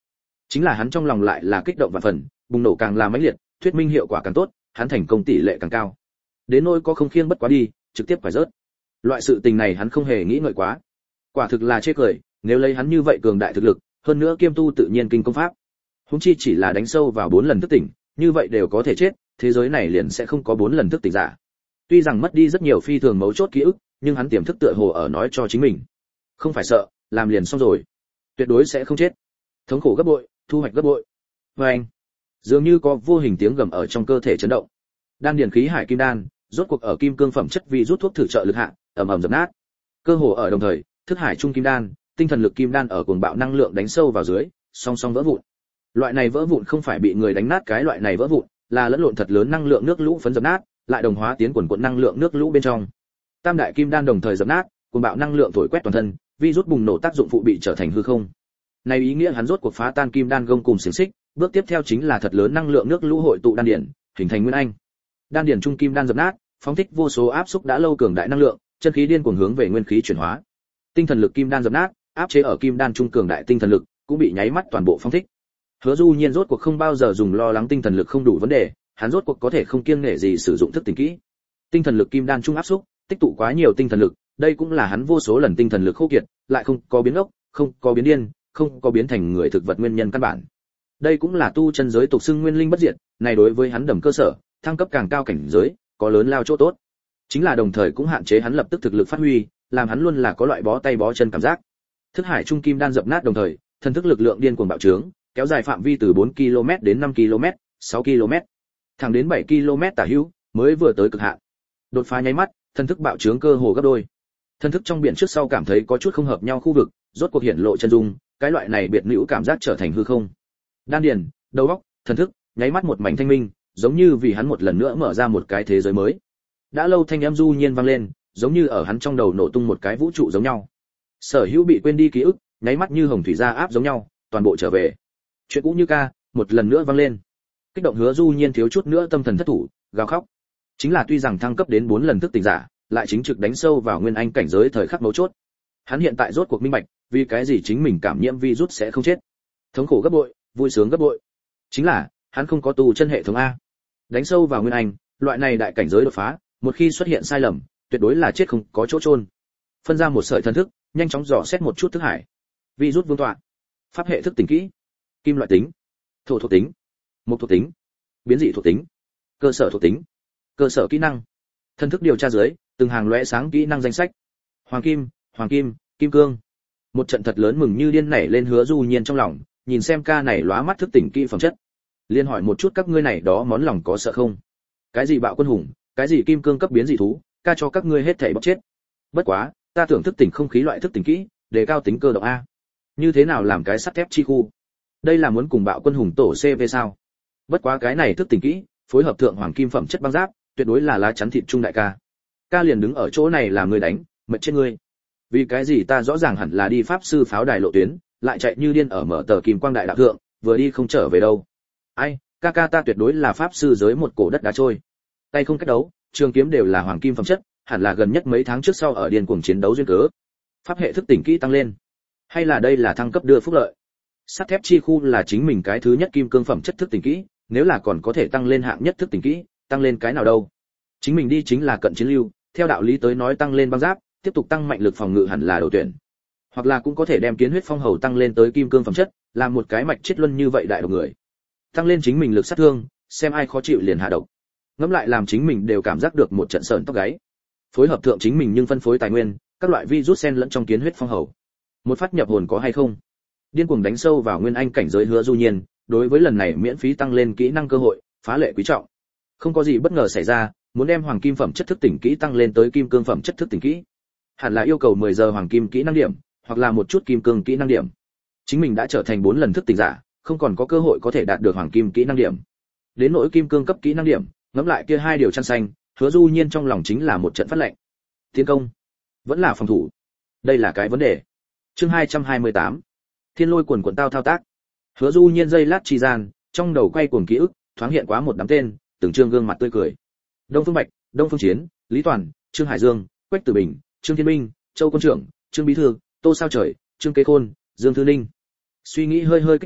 Chính là hắn trong lòng lại là kích động vạn phần, bùng nổ càng là mãnh liệt, thuyết minh hiệu quả càng tốt, hắn thành công tỷ lệ càng cao. Đến nỗi có không khiêng bất quá đi, trực tiếp phải rớt. Loại sự tình này hắn không hề nghĩ ngợi quá. Quả thực là chê cười, nếu lấy hắn như vậy cường đại thực lực, hơn nữa kiêm tu tự nhiên kinh công pháp, huống chi chỉ là đánh sâu vào bốn lần thức tỉnh, như vậy đều có thể chết, thế giới này liền sẽ không có bốn lần thức tỉnh giả. Tuy rằng mất đi rất nhiều phi thường mấu chốt ký ức, nhưng hắn tiềm thức tựa hồ ở nói cho chính mình, không phải sợ, làm liền xong rồi, tuyệt đối sẽ không chết. Thống khổ gấp bội, thu hoạch gấp bội. Và anh, dường như có vô hình tiếng gầm ở trong cơ thể chấn động. Đan điền khí hải kim đan, rốt cuộc ở kim cương phẩm chất vì rút thuốc thử trợ lực hạ, ầm ầm dập nát. Cơ hồ ở đồng thời, thức hải trung kim đan, tinh thần lực kim đan ở cuồng bạo năng lượng đánh sâu vào dưới, song song vỡ vụn. Loại này vỡ vụn không phải bị người đánh nát cái loại này vỡ vụn, là lẫn lộn thật lớn năng lượng nước lũ phấn dập nát, lại đồng hóa tiến quần quần năng lượng nước lũ bên trong. Tam đại kim đan đồng thời dập nát, cuồng bạo năng lượng thổi quét toàn thân, virus bùng nổ tác dụng phụ bị trở thành hư không. Này ý nghĩa hắn rốt cuộc phá tan kim đan gông cùng xiềng xích, bước tiếp theo chính là thật lớn năng lượng nước lũ hội tụ đan điển, hình thành nguyên anh. Đan điển trung kim đan dập nát, phóng thích vô số áp xúc đã lâu cường đại năng lượng, chân khí điên cuồng hướng về nguyên khí chuyển hóa. Tinh thần lực kim đan dập nát, áp chế ở kim đan trung cường đại tinh thần lực, cũng bị nháy mắt toàn bộ phóng thích. Hứa Du Nhiên rốt cuộc không bao giờ dùng lo lắng tinh thần lực không đủ vấn đề, hắn rốt cuộc có thể không kiêng nể gì sử dụng thức tỉnh kỹ. Tinh thần lực kim đan trung áp xúc, tích tụ quá nhiều tinh thần lực, đây cũng là hắn vô số lần tinh thần lực khô kiệt, lại không có biến ốc, không có biến điên, không có biến thành người thực vật nguyên nhân căn bản. Đây cũng là tu chân giới tục xưng nguyên linh bất diệt, này đối với hắn đầm cơ sở, thăng cấp càng cao cảnh giới, có lớn lao chỗ tốt. Chính là đồng thời cũng hạn chế hắn lập tức thực lực phát huy, làm hắn luôn là có loại bó tay bó chân cảm giác. Thức hải trung kim đan dập nát đồng thời, thần thức lực lượng điên cuồng bạo trướng, kéo dài phạm vi từ bốn ki lô mét đến năm ki lô mét, sáu ki lô mét, thẳng đến bảy ki lô mét tả hữu, mới vừa tới cực hạn. Đột phá nháy mắt, thần thức bạo trướng cơ hồ gấp đôi. Thần thức trong biển trước sau cảm thấy có chút không hợp nhau khu vực, rốt cuộc hiện lộ chân dung, cái loại này biệt nữ cảm giác trở thành hư không. Đan điền, đầu óc, thần thức, nháy mắt một mảnh thanh minh, giống như vì hắn một lần nữa mở ra một cái thế giới mới. Đã lâu thanh âm Du Nhiên vang lên, giống như ở hắn trong đầu nổ tung một cái vũ trụ giống nhau. Sở hữu bị quên đi ký ức, nháy mắt như hồng thủy ra áp giống nhau, toàn bộ trở về. Chuyện cũ như ca, một lần nữa vang lên. Kích động Hứa Du Nhiên thiếu chút nữa tâm thần thất thủ, gào khóc. Chính là tuy rằng thăng cấp đến bốn lần thức tỉnh giả, lại chính trực đánh sâu vào nguyên anh cảnh giới thời khắc mấu chốt. Hắn hiện tại rốt cuộc minh bạch, vì cái gì chính mình cảm nhiễm virus sẽ không chết. Thống khổ gấp bội, vui sướng gấp bội. Chính là, hắn không có tu chân hệ thống a. Đánh sâu vào nguyên anh, loại này đại cảnh giới đột phá, một khi xuất hiện sai lầm, tuyệt đối là chết không có chỗ chôn. Phân ra một sợi thần thức, nhanh chóng dò xét một chút thức hải. Virus vương tọa. Pháp hệ thức tỉnh kỹ. Kim loại tính, thổ thuộc tính, mộc thuộc tính, biến dị thuộc tính, cơ sở thuộc tính, cơ sở kỹ năng. Thần thức điều tra dưới, từng hàng lóe sáng kỹ năng danh sách. Hoàng kim, hoàng kim, kim cương. Một trận thật lớn mừng như điên nảy lên Hứa Du Nhiên trong lòng, nhìn xem ca này lóa mắt thức tỉnh kỹ phẩm chất. Liên hỏi một chút các ngươi này đó món lòng có sợ không? Cái gì bạo quân hùng, cái gì kim cương cấp biến dị thú, ca cho các ngươi hết thảy bóc chết. Bất quá, ta tưởng thức tỉnh không khí loại thức tỉnh kỹ, đề cao tính cơ động a. Như thế nào làm cái sắt thép chi khu? Đây là muốn cùng bạo quân hùng tổ xê vê sao? Bất quá cái này thức tỉnh kỹ, phối hợp thượng hoàng kim phẩm chất băng giáp, tuyệt đối là lá chắn thịt trung đại ca. Ca liền đứng ở chỗ này làm người đánh, mệt chết ngươi. Vì cái gì ta rõ ràng hẳn là đi pháp sư pháo đài lộ tuyến, lại chạy như điên ở mở tờ kim quang đại đạo thượng, vừa đi không trở về đâu. Ai, ca ca ta tuyệt đối là pháp sư giới một cổ đất đá trôi. Tay không cách đấu, trường kiếm đều là hoàng kim phẩm chất, hẳn là gần nhất mấy tháng trước sau ở điên cuồng chiến đấu duyên cớ. Pháp hệ thức tỉnh kỹ tăng lên, hay là đây là thăng cấp đưa phúc lợi? Sắt thép chi khu là chính mình cái thứ nhất kim cương phẩm chất thức tỉnh kỹ, nếu là còn có thể tăng lên hạng nhất thức tỉnh kỹ, tăng lên cái nào đâu? Chính mình đi chính là cận chiến lưu, theo đạo lý tới nói tăng lên băng giáp, tiếp tục tăng mạnh lực phòng ngự hẳn là đầu tuyển. Hoặc là cũng có thể đem kiến huyết phong hầu tăng lên tới kim cương phẩm chất, làm một cái mạch chết luân như vậy đại độc người. Tăng lên chính mình lực sát thương, xem ai khó chịu liền hạ độc. Ngẫm lại làm chính mình đều cảm giác được một trận sởn tóc gáy. Phối hợp thượng chính mình nhưng phân phối tài nguyên, các loại virus xen lẫn trong kiến huyết phong hầu. Một phát nhập hồn có hay không? Điên cuồng đánh sâu vào nguyên anh cảnh giới Hứa Du Nhiên, đối với lần này miễn phí tăng lên kỹ năng cơ hội, phá lệ quý trọng. Không có gì bất ngờ xảy ra, muốn đem hoàng kim phẩm chất thức tỉnh kỹ tăng lên tới kim cương phẩm chất thức tỉnh kỹ, hẳn là yêu cầu mười giờ hoàng kim kỹ năng điểm, hoặc là một chút kim cương kỹ năng điểm. Chính mình đã trở thành bốn lần thức tỉnh giả, không còn có cơ hội có thể đạt được hoàng kim kỹ năng điểm. Đến nỗi kim cương cấp kỹ năng điểm, ngẫm lại kia hai điều chăn xanh, Hứa Du Nhiên trong lòng chính là một trận phát lệnh. Tiến công, vẫn là phòng thủ. Đây là cái vấn đề. Chương hai trăm hai mươi tám. Thiên lôi quần quần tao thao tác. Hứa Du Nhiên giây lát chi gian, trong đầu quay cuồng ký ức, thoáng hiện quá một đám tên, từng trương gương mặt tươi cười. Đông Phương Bạch, Đông Phương Chiến, Lý Toàn, Trương Hải Dương, Quách Tử Bình, Trương Thiên Minh, Châu Quân Trưởng, Trương Bí Thư, Tô Sao Trời, Trương Kế Khôn, Dương Thư Ninh. Suy nghĩ hơi hơi kích động,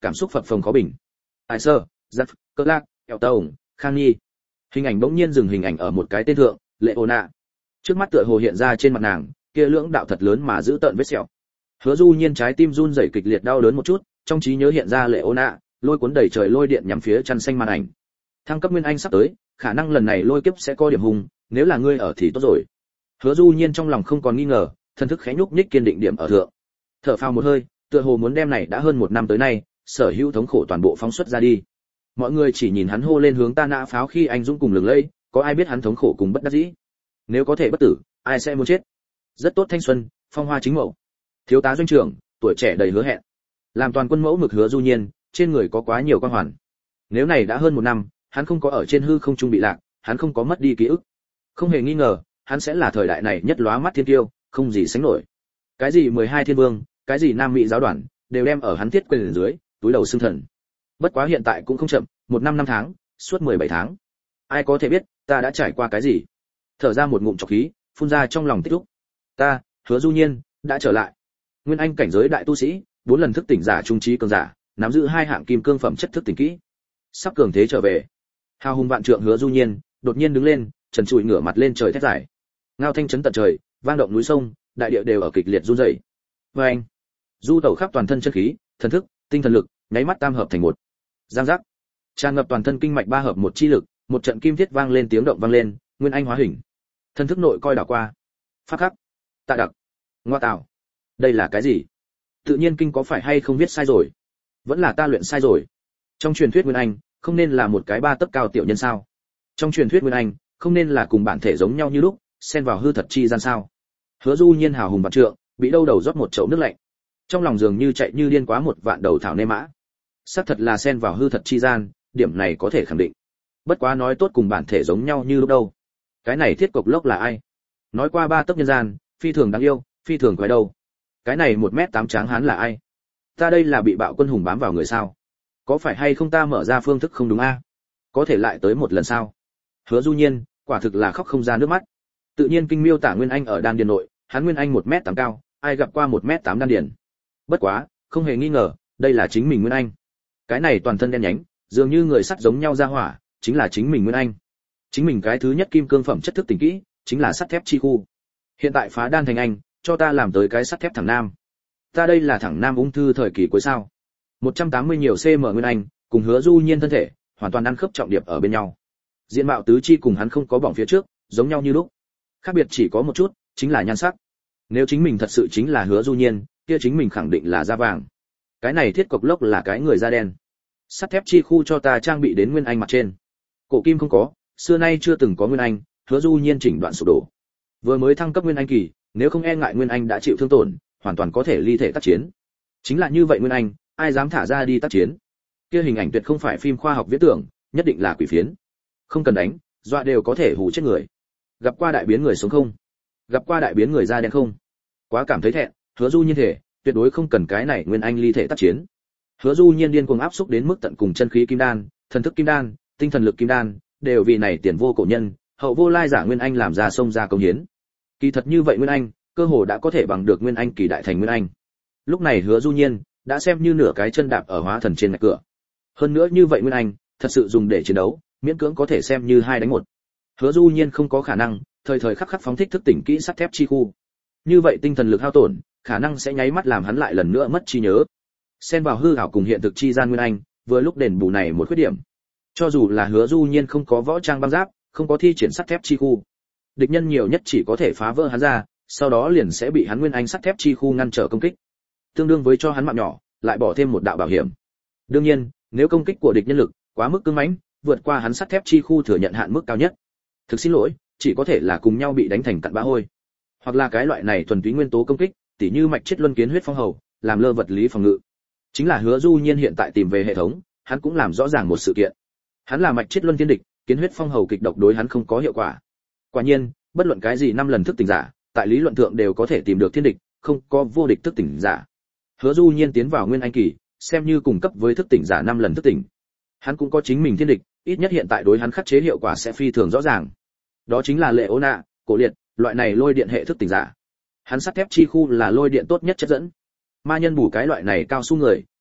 cảm xúc phập phồng khó bình. Ai sơ, giật, cơ lạc, eo tông, khang nhi. Hình ảnh bỗng nhiên dừng hình ảnh ở một cái tên thượng, lệ ôn nạ. Trước mắt tựa hồ hiện ra trên mặt nàng, kia lưỡng đạo thật lớn mà giữ tợn vết sẹo. Hứa Du Nhiên trái tim run rẩy kịch liệt đau đớn một chút, trong trí nhớ hiện ra lệ ôn nạ, lôi cuốn đầy trời lôi điện nhắm phía chăn xanh màn ảnh. Thăng cấp nguyên anh sắp tới, khả năng lần này lôi kiếp sẽ có điểm hùng, nếu là ngươi ở thì tốt rồi. Hứa Du Nhiên trong lòng không còn nghi ngờ, thân thức khẽ nhúc nhích kiên định điểm ở thượng. Thở phào một hơi, tựa hồ muốn đem này đã hơn một năm tới nay, sở hữu thống khổ toàn bộ phóng xuất ra đi. Mọi người chỉ nhìn hắn hô lên hướng ta nã pháo khi anh dũng cùng lừng lẫy, có ai biết hắn thống khổ cùng bất đắc dĩ. Nếu có thể bất tử, ai sẽ muốn chết. Rất tốt thanh xuân, phong hoa chính mẫu. Thiếu tá doanh trưởng, tuổi trẻ đầy hứa hẹn. Làm toàn quân mẫu mực Hứa Du Nhiên, trên người có quá nhiều quan hoàn. Nếu này đã hơn một năm, hắn không có ở trên hư không trung bị lạc, hắn không có mất đi ký ức. Không hề nghi ngờ, hắn sẽ là thời đại này nhất lóa mắt thiên tiêu, không gì sánh nổi. Cái gì mười hai thiên vương, cái gì nam mỹ giáo đoàn, đều đem ở hắn thiết quyền dưới, túi đầu xương thần. Bất quá hiện tại cũng không chậm, một năm năm tháng, suốt mười bảy tháng. Ai có thể biết, ta đã trải qua cái gì? Thở ra một ngụm trọc khí, phun ra trong lòng tích lúc. Ta, Hứa Du Nhiên, đã trở lại. Nguyên anh cảnh giới đại tu sĩ, bốn lần thức tỉnh giả trung trí cường giả, nắm giữ hai hạng kim cương phẩm chất thức tỉnh kỹ. Sắp cường thế trở về. Hào hùng vạn trượng Hứa Du Nhiên, đột nhiên đứng lên, trần trụi ngửa mặt lên trời thét giải. Ngao thanh chấn tận trời, vang động núi sông, đại địa đều ở kịch liệt run rẩy. Và anh, du tẩu khắp toàn thân chân khí, thần thức, tinh thần lực, nháy mắt tam hợp thành một. Giang giác, tràn ngập toàn thân kinh mạch ba hợp một chi lực, một trận kim thiết vang lên tiếng động vang lên, nguyên anh hóa hình. Thần thức nội coi đảo qua. Pháp khắc, tạ đặc, ngoa tạo. Đây là cái gì? Tự nhiên kinh có phải hay không viết sai rồi? Vẫn là ta luyện sai rồi. Trong truyền thuyết nguyên anh, không nên là một cái ba tấc cao tiểu nhân sao? Trong truyền thuyết nguyên anh, không nên là cùng bản thể giống nhau như lúc, xen vào hư thật chi gian sao? Hứa Du Nhiên hào hùng vạn trượng, bị đâu đầu rót một chậu nước lạnh. Trong lòng dường như chạy như điên quá một vạn đầu thảo nê mã. Xác thật là xen vào hư thật chi gian, điểm này có thể khẳng định. Bất quá nói tốt cùng bản thể giống nhau như lúc đâu. Cái này thiết cục lốc là ai? Nói qua ba tấc nhân gian, phi thường đáng yêu, phi thường quái đâu. Cái này một mét tám tráng hán là ai? Ta đây là bị bạo quân hùng bám vào người sao? Có phải hay không ta mở ra phương thức không đúng a? Có thể lại tới một lần sao? Hứa Du Nhiên, quả thực là khóc không ra nước mắt. Tự nhiên kinh miêu tả nguyên anh ở đan điền nội, hắn nguyên anh một mét tám cao, ai gặp qua một mét tám đan điền. Bất quá, không hề nghi ngờ, đây là chính mình nguyên anh. Cái này toàn thân đen nhánh, dường như người sắt giống nhau ra hỏa, chính là chính mình nguyên anh. Chính mình cái thứ nhất kim cương phẩm chất thức tỉnh kỹ, chính là sắt thép chi khu. Hiện tại phá đan thành anh, cho ta làm tới cái sắt thép thẳng nam. Ta đây là thẳng nam ung thư thời kỳ cuối sao? một trăm tám mươi nhiều cm nguyên anh, cùng Hứa Du Nhiên thân thể, hoàn toàn ăn khớp trọng điệp ở bên nhau. Diện mạo tứ chi cùng hắn không có bỏng phía trước, giống nhau như lúc. Khác biệt chỉ có một chút, chính là nhan sắc. Nếu chính mình thật sự chính là Hứa Du Nhiên, kia chính mình khẳng định là da vàng. Cái này thiết cục lốc là cái người da đen. Sắt thép chi khu cho ta trang bị đến nguyên anh mặt trên. Cổ kim không có, xưa nay chưa từng có nguyên anh, Hứa Du Nhiên chỉnh đoạn sụp đổ. Vừa mới thăng cấp nguyên anh kỳ, nếu không e ngại nguyên anh đã chịu thương tổn, hoàn toàn có thể ly thể tác chiến. Chính là như vậy nguyên anh, ai dám thả ra đi tác chiến? Kia hình ảnh tuyệt không phải phim khoa học viễn tưởng, nhất định là quỷ phiến. Không cần đánh, dọa đều có thể hù chết người. Gặp qua đại biến người sống không? Gặp qua đại biến người da đen không? Quá cảm thấy thẹn, Hứa Du Nhiên thể, tuyệt đối không cần cái này nguyên anh ly thể tác chiến. Hứa Du Nhiên điên cuồng áp xúc đến mức tận cùng chân khí kim đan, thần thức kim đan, tinh thần lực kim đan, đều vì này tiền vô cổ nhân, hậu vô lai giả nguyên anh làm ra sông ra công hiến. Kỳ thật như vậy nguyên anh, cơ hồ đã có thể bằng được nguyên anh kỳ đại thành nguyên anh. Lúc này Hứa Du Nhiên đã xem như nửa cái chân đạp ở hóa thần trên ngạch cửa. Hơn nữa như vậy nguyên anh, thật sự dùng để chiến đấu, miễn cưỡng có thể xem như hai đánh một. Hứa Du Nhiên không có khả năng thời thời khắc khắc phóng thích thức tỉnh kỹ sắt thép chi khu. Như vậy tinh thần lực hao tổn, khả năng sẽ nháy mắt làm hắn lại lần nữa mất trí nhớ. Xen vào hư ảo cùng hiện thực chi gian nguyên anh, vừa lúc đền bù này một khuyết điểm. Cho dù là Hứa Du Nhiên không có võ trang băng giáp, không có thi triển sắt thép chi khu, địch nhân nhiều nhất chỉ có thể phá vỡ hắn ra, sau đó liền sẽ bị hắn nguyên anh sắt thép chi khu ngăn trở công kích, tương đương với cho hắn mạng nhỏ lại bỏ thêm một đạo bảo hiểm. Đương nhiên, nếu công kích của địch nhân lực quá mức cứng mãnh, vượt qua hắn sắt thép chi khu thừa nhận hạn mức cao nhất, thực xin lỗi, chỉ có thể là cùng nhau bị đánh thành cặn bã hôi, hoặc là cái loại này thuần túy nguyên tố công kích, tỉ như mạch chết luân kiến huyết phong hầu, làm lơ vật lý phòng ngự. Chính là Hứa Du Nhiên hiện tại tìm về hệ thống, hắn cũng làm rõ ràng một sự kiện. Hắn là mạch chết luân thiên địch, kiến huyết phong hầu kịch độc đối hắn không có hiệu quả. Quả nhiên, bất luận cái gì năm lần thức tỉnh giả, tại lý luận thượng đều có thể tìm được thiên địch, không có vô địch thức tỉnh giả. Hứa Du Nhiên tiến vào nguyên anh kỳ, xem như cùng cấp với thức tỉnh giả năm lần thức tỉnh. Hắn cũng có chính mình thiên địch, ít nhất hiện tại đối hắn khắc chế hiệu quả sẽ phi thường rõ ràng. Đó chính là Lệ Ô Nạ, Cổ Liệt, loại này lôi điện hệ thức tỉnh giả. Hắn sắt thép chi khu là lôi điện tốt nhất chất dẫn. Ma nhân bù cái loại này cao su người,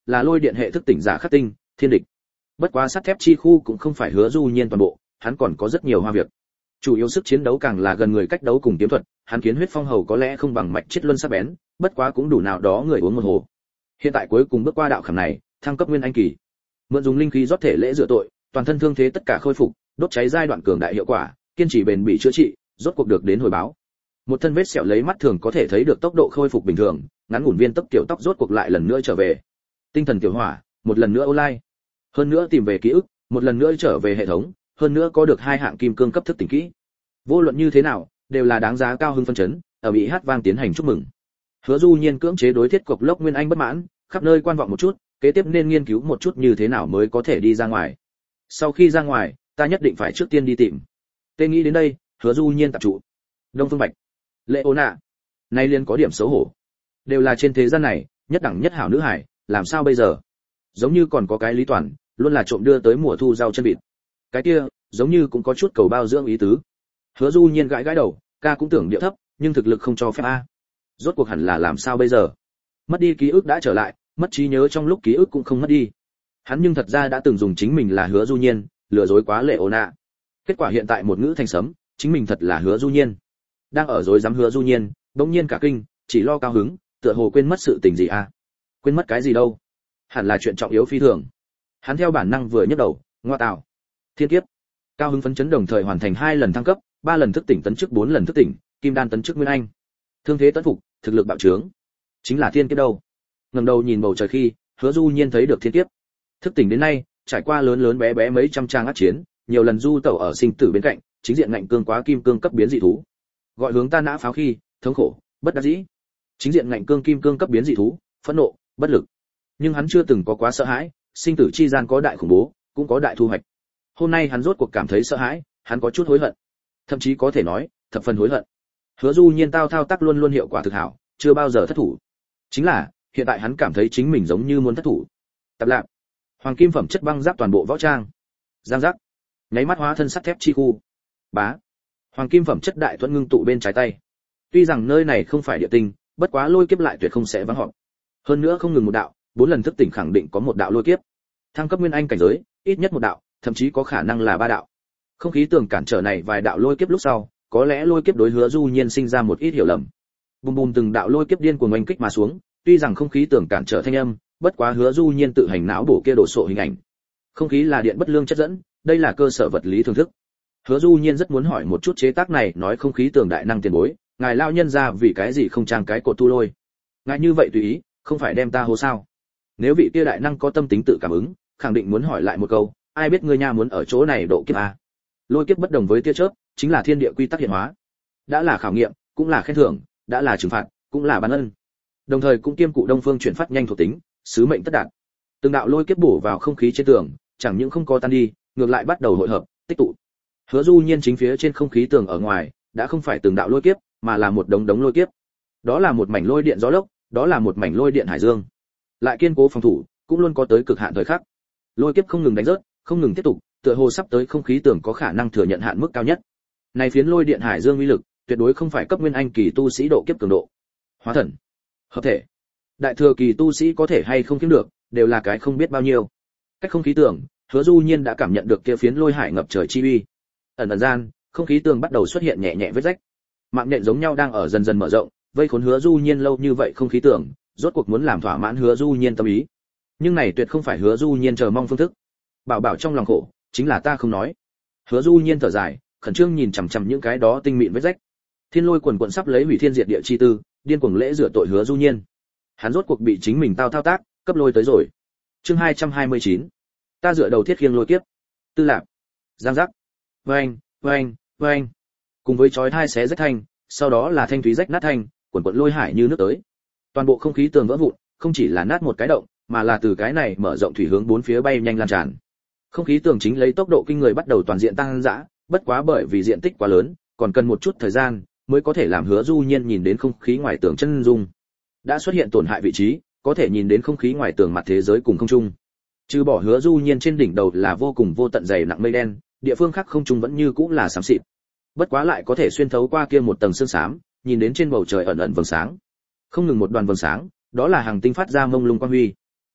là lôi điện hệ thức tỉnh giả khắc tinh, thiên địch. Bất quá sắt thép chi khu cũng không phải Hứa Du Nhiên toàn bộ, hắn còn có rất nhiều hoa việc. Chủ yếu sức chiến đấu càng là gần người cách đấu cùng kiếm thuật, hắn kiến huyết phong hầu có lẽ không bằng mạch chết luân sắc bén, bất quá cũng đủ nào đó người uống một hồ. Hiện tại cuối cùng bước qua đạo khảm này, thăng cấp nguyên anh kỳ. Mượn dùng linh khí rót thể lễ rửa tội, toàn thân thương thế tất cả khôi phục, đốt cháy giai đoạn cường đại hiệu quả, kiên trì bền bỉ chữa trị, rốt cuộc được đến hồi báo. Một thân vết sẹo lấy mắt thường có thể thấy được tốc độ khôi phục bình thường, ngắn ngủn viên tốc tiểu tóc rốt cuộc lại lần nữa trở về. Tinh thần tiểu hỏa, một lần nữa online. Hơn nữa tìm về ký ức, một lần nữa trở về hệ thống, hơn nữa có được hai hạng kim cương cấp thức tỉnh kỹ. Vô luận như thế nào, đều là đáng giá cao hưng phân chấn, ở bị hát vang tiến hành chúc mừng. Hứa Du Nhiên cưỡng chế đối thiết cục lốc nguyên anh bất mãn, khắp nơi quan vọng một chút, kế tiếp nên nghiên cứu một chút như thế nào mới có thể đi ra ngoài. Sau khi ra ngoài, ta nhất định phải trước tiên đi tìm. Tê nghĩ đến đây, Hứa Du Nhiên tập trụ. Đông Phương Bạch, Lệ Ôn Nạ, nay liên có điểm xấu hổ. Đều là trên thế gian này, nhất đẳng nhất hảo nữ hải, làm sao bây giờ? Giống như còn có cái Lý Toàn, luôn là trộm đưa tới mùa thu rau chân vịt. Cái kia, giống như cũng có chút cầu bao dưỡng ý tứ. Hứa Du Nhiên gãi gãi đầu, ca cũng tưởng điệu thấp, nhưng thực lực không cho phép a. Rốt cuộc hẳn là làm sao bây giờ? Mất đi ký ức đã trở lại, mất trí nhớ trong lúc ký ức cũng không mất đi. Hắn nhưng thật ra đã từng dùng chính mình là Hứa Du Nhiên, lừa dối quá Lệ Ôn Nạ. Kết quả hiện tại một ngữ thành sấm, chính mình thật là Hứa Du Nhiên. Đang ở dối dám Hứa Du Nhiên, bỗng nhiên cả kinh, chỉ lo cao hứng, tựa hồ quên mất sự tình gì a? Quên mất cái gì đâu? Hẳn là chuyện trọng yếu phi thường. Hắn theo bản năng vừa nhấc đầu, ngoa tạo. Thiên kiếp. Cao hứng phấn chấn đồng thời hoàn thành hai lần thăng cấp, ba lần thức tỉnh tấn chức bốn lần thức tỉnh, kim đan tấn chức nguyên anh. Thương thế tấn phục, thực lực bạo trướng. Chính là thiên kiếp đâu. Ngẩng đầu nhìn bầu trời khi, Hứa Du Nhiên thấy được thiên kiếp. Thức tỉnh đến nay, trải qua lớn lớn bé bé mấy trăm trang ác chiến, nhiều lần du tẩu ở sinh tử bên cạnh, chính diện ngạnh cương quá kim cương cấp biến dị thú. Gọi hướng ta nã pháo khi, thống khổ, bất đắc dĩ. Chính diện ngạnh cương kim cương cấp biến dị thú, phẫn nộ, bất lực. Nhưng hắn chưa từng có quá sợ hãi, sinh tử chi gian có đại khủng bố, cũng có đại thu hoạch. Hôm nay hắn rốt cuộc cảm thấy sợ hãi, hắn có chút hối hận. Thậm chí có thể nói, thập phần hối hận. Hứa Du Nhiên tao thao tác luôn luôn hiệu quả thực hảo, chưa bao giờ thất thủ. Chính là, hiện tại hắn cảm thấy chính mình giống như muốn thất thủ. Tập lạc. Hoàng kim phẩm chất băng giáp toàn bộ võ trang. Giang giác. Nháy mắt hóa thân sắt thép chi khu. Bá. Hoàng kim phẩm chất đại thuẫn ngưng tụ bên trái tay. Tuy rằng nơi này không phải địa tinh, bất quá lôi kiếp lại tuyệt không sẽ vắng họp. Hơn nữa không ngừng một đạo, bốn lần thức tỉnh khẳng định có một đạo lôi kiếp. Thăng cấp nguyên anh cảnh giới, ít nhất một đạo, thậm chí có khả năng là ba đạo. Không khí tường cản trở này vài đạo lôi kiếp lúc sau, có lẽ lôi kiếp đối Hứa Du Nhiên sinh ra một ít hiểu lầm. Bùm bùm từng đạo lôi kiếp điên cuồng oanh kích mà xuống, tuy rằng không khí tường cản trở thanh âm, bất quá Hứa Du Nhiên tự hành não bổ kia đổ sộ hình ảnh. Không khí là điện bất lương chất dẫn, đây là cơ sở vật lý thường thức. Hứa Du Nhiên rất muốn hỏi một chút chế tác này nói không khí tường đại năng tiền bối, ngài lao nhân ra vì cái gì không trang cái cột tu lôi? Ngài như vậy tùy ý, không phải đem ta hố sao? Nếu vị kia đại năng có tâm tính tự cảm ứng, khẳng định muốn hỏi lại một câu, ai biết ngươi nha muốn ở chỗ này độ kiếp a? Lôi kiếp bất đồng với tia chớp, chính là thiên địa quy tắc hiện hóa. Đã là khảo nghiệm, cũng là khen thưởng, đã là trừng phạt, cũng là ban ân. Đồng thời cũng kiêm cụ Đông Phương chuyển phát nhanh thuộc tính, sứ mệnh tất đạt. Từng đạo lôi kiếp bổ vào không khí trên tường, chẳng những không có tan đi, ngược lại bắt đầu hội hợp, tích tụ. Hứa Du Nhiên chính phía trên không khí tường ở ngoài, đã không phải từng đạo lôi kiếp, mà là một đống đống lôi kiếp. Đó là một mảnh lôi điện gió lốc, đó là một mảnh lôi điện hải dương. Lại kiên cố phòng thủ, cũng luôn có tới cực hạn thời khắc. Lôi kiếp không ngừng đánh rớt, không ngừng tiếp tục, tựa hồ sắp tới không khí tường có khả năng thừa nhận hạn mức cao nhất. Này phiến lôi điện hải dương uy lực, tuyệt đối không phải cấp nguyên anh kỳ tu sĩ độ kiếp cường độ. Hóa thần, hợp thể, đại thừa kỳ tu sĩ có thể hay không kiếm được, đều là cái không biết bao nhiêu. Cách không khí tường, Hứa Du Nhiên đã cảm nhận được kia phiến lôi hải ngập trời chi uy. Ẩn ẩn gian, không khí tường bắt đầu xuất hiện nhẹ nhẹ vết rách. Mạng nhện giống nhau đang ở dần dần mở rộng, vây khốn Hứa Du Nhiên lâu như vậy không khí tường, rốt cuộc muốn làm thỏa mãn Hứa Du Nhiên tâm ý. Nhưng này tuyệt không phải Hứa Du Nhiên chờ mong phương thức. Bảo bảo trong lòng khổ, chính là ta không nói. Hứa Du Nhiên thở dài, khẩn trương nhìn chằm chằm những cái đó tinh mịn vết rách. Thiên lôi quần quần sắp lấy hủy thiên diệt địa chi tư, điên cuồng lễ rửa tội Hứa Du Nhiên. Hắn rốt cuộc bị chính mình tao thao tác, cấp lôi tới rồi. Chương hai trăm hai mươi chín. Ta dựa đầu thiết khiêng lôi kiếp. Tư lạc. Giang giác. Oeng, oeng, oeng. Cùng với chói tai xé rách thanh, sau đó là thanh thúy rách nát thanh, quần quần lôi hải như nước tới. Toàn bộ không khí tường vỡ vụn, không chỉ là nát một cái động, mà là từ cái này mở rộng thủy hướng bốn phía bay nhanh lan tràn. Không khí tường chính lấy tốc độ kinh người bắt đầu toàn diện tăng dã, bất quá bởi vì diện tích quá lớn, còn cần một chút thời gian mới có thể làm Hứa Du Nhiên nhìn đến không khí ngoài tường chân dung. Đã xuất hiện tổn hại vị trí, có thể nhìn đến không khí ngoài tường mặt thế giới cùng không trung. Trừ bỏ Hứa Du Nhiên trên đỉnh đầu là vô cùng vô tận dày nặng mây đen, địa phương khác không trung vẫn như cũ là xám xịt. Bất quá lại có thể xuyên thấu qua kia một tầng sương xám, nhìn đến trên bầu trời ẩn ẩn vầng sáng. Không ngừng một đoàn vầng sáng, đó là hàng tinh phát ra mông lung quang huy.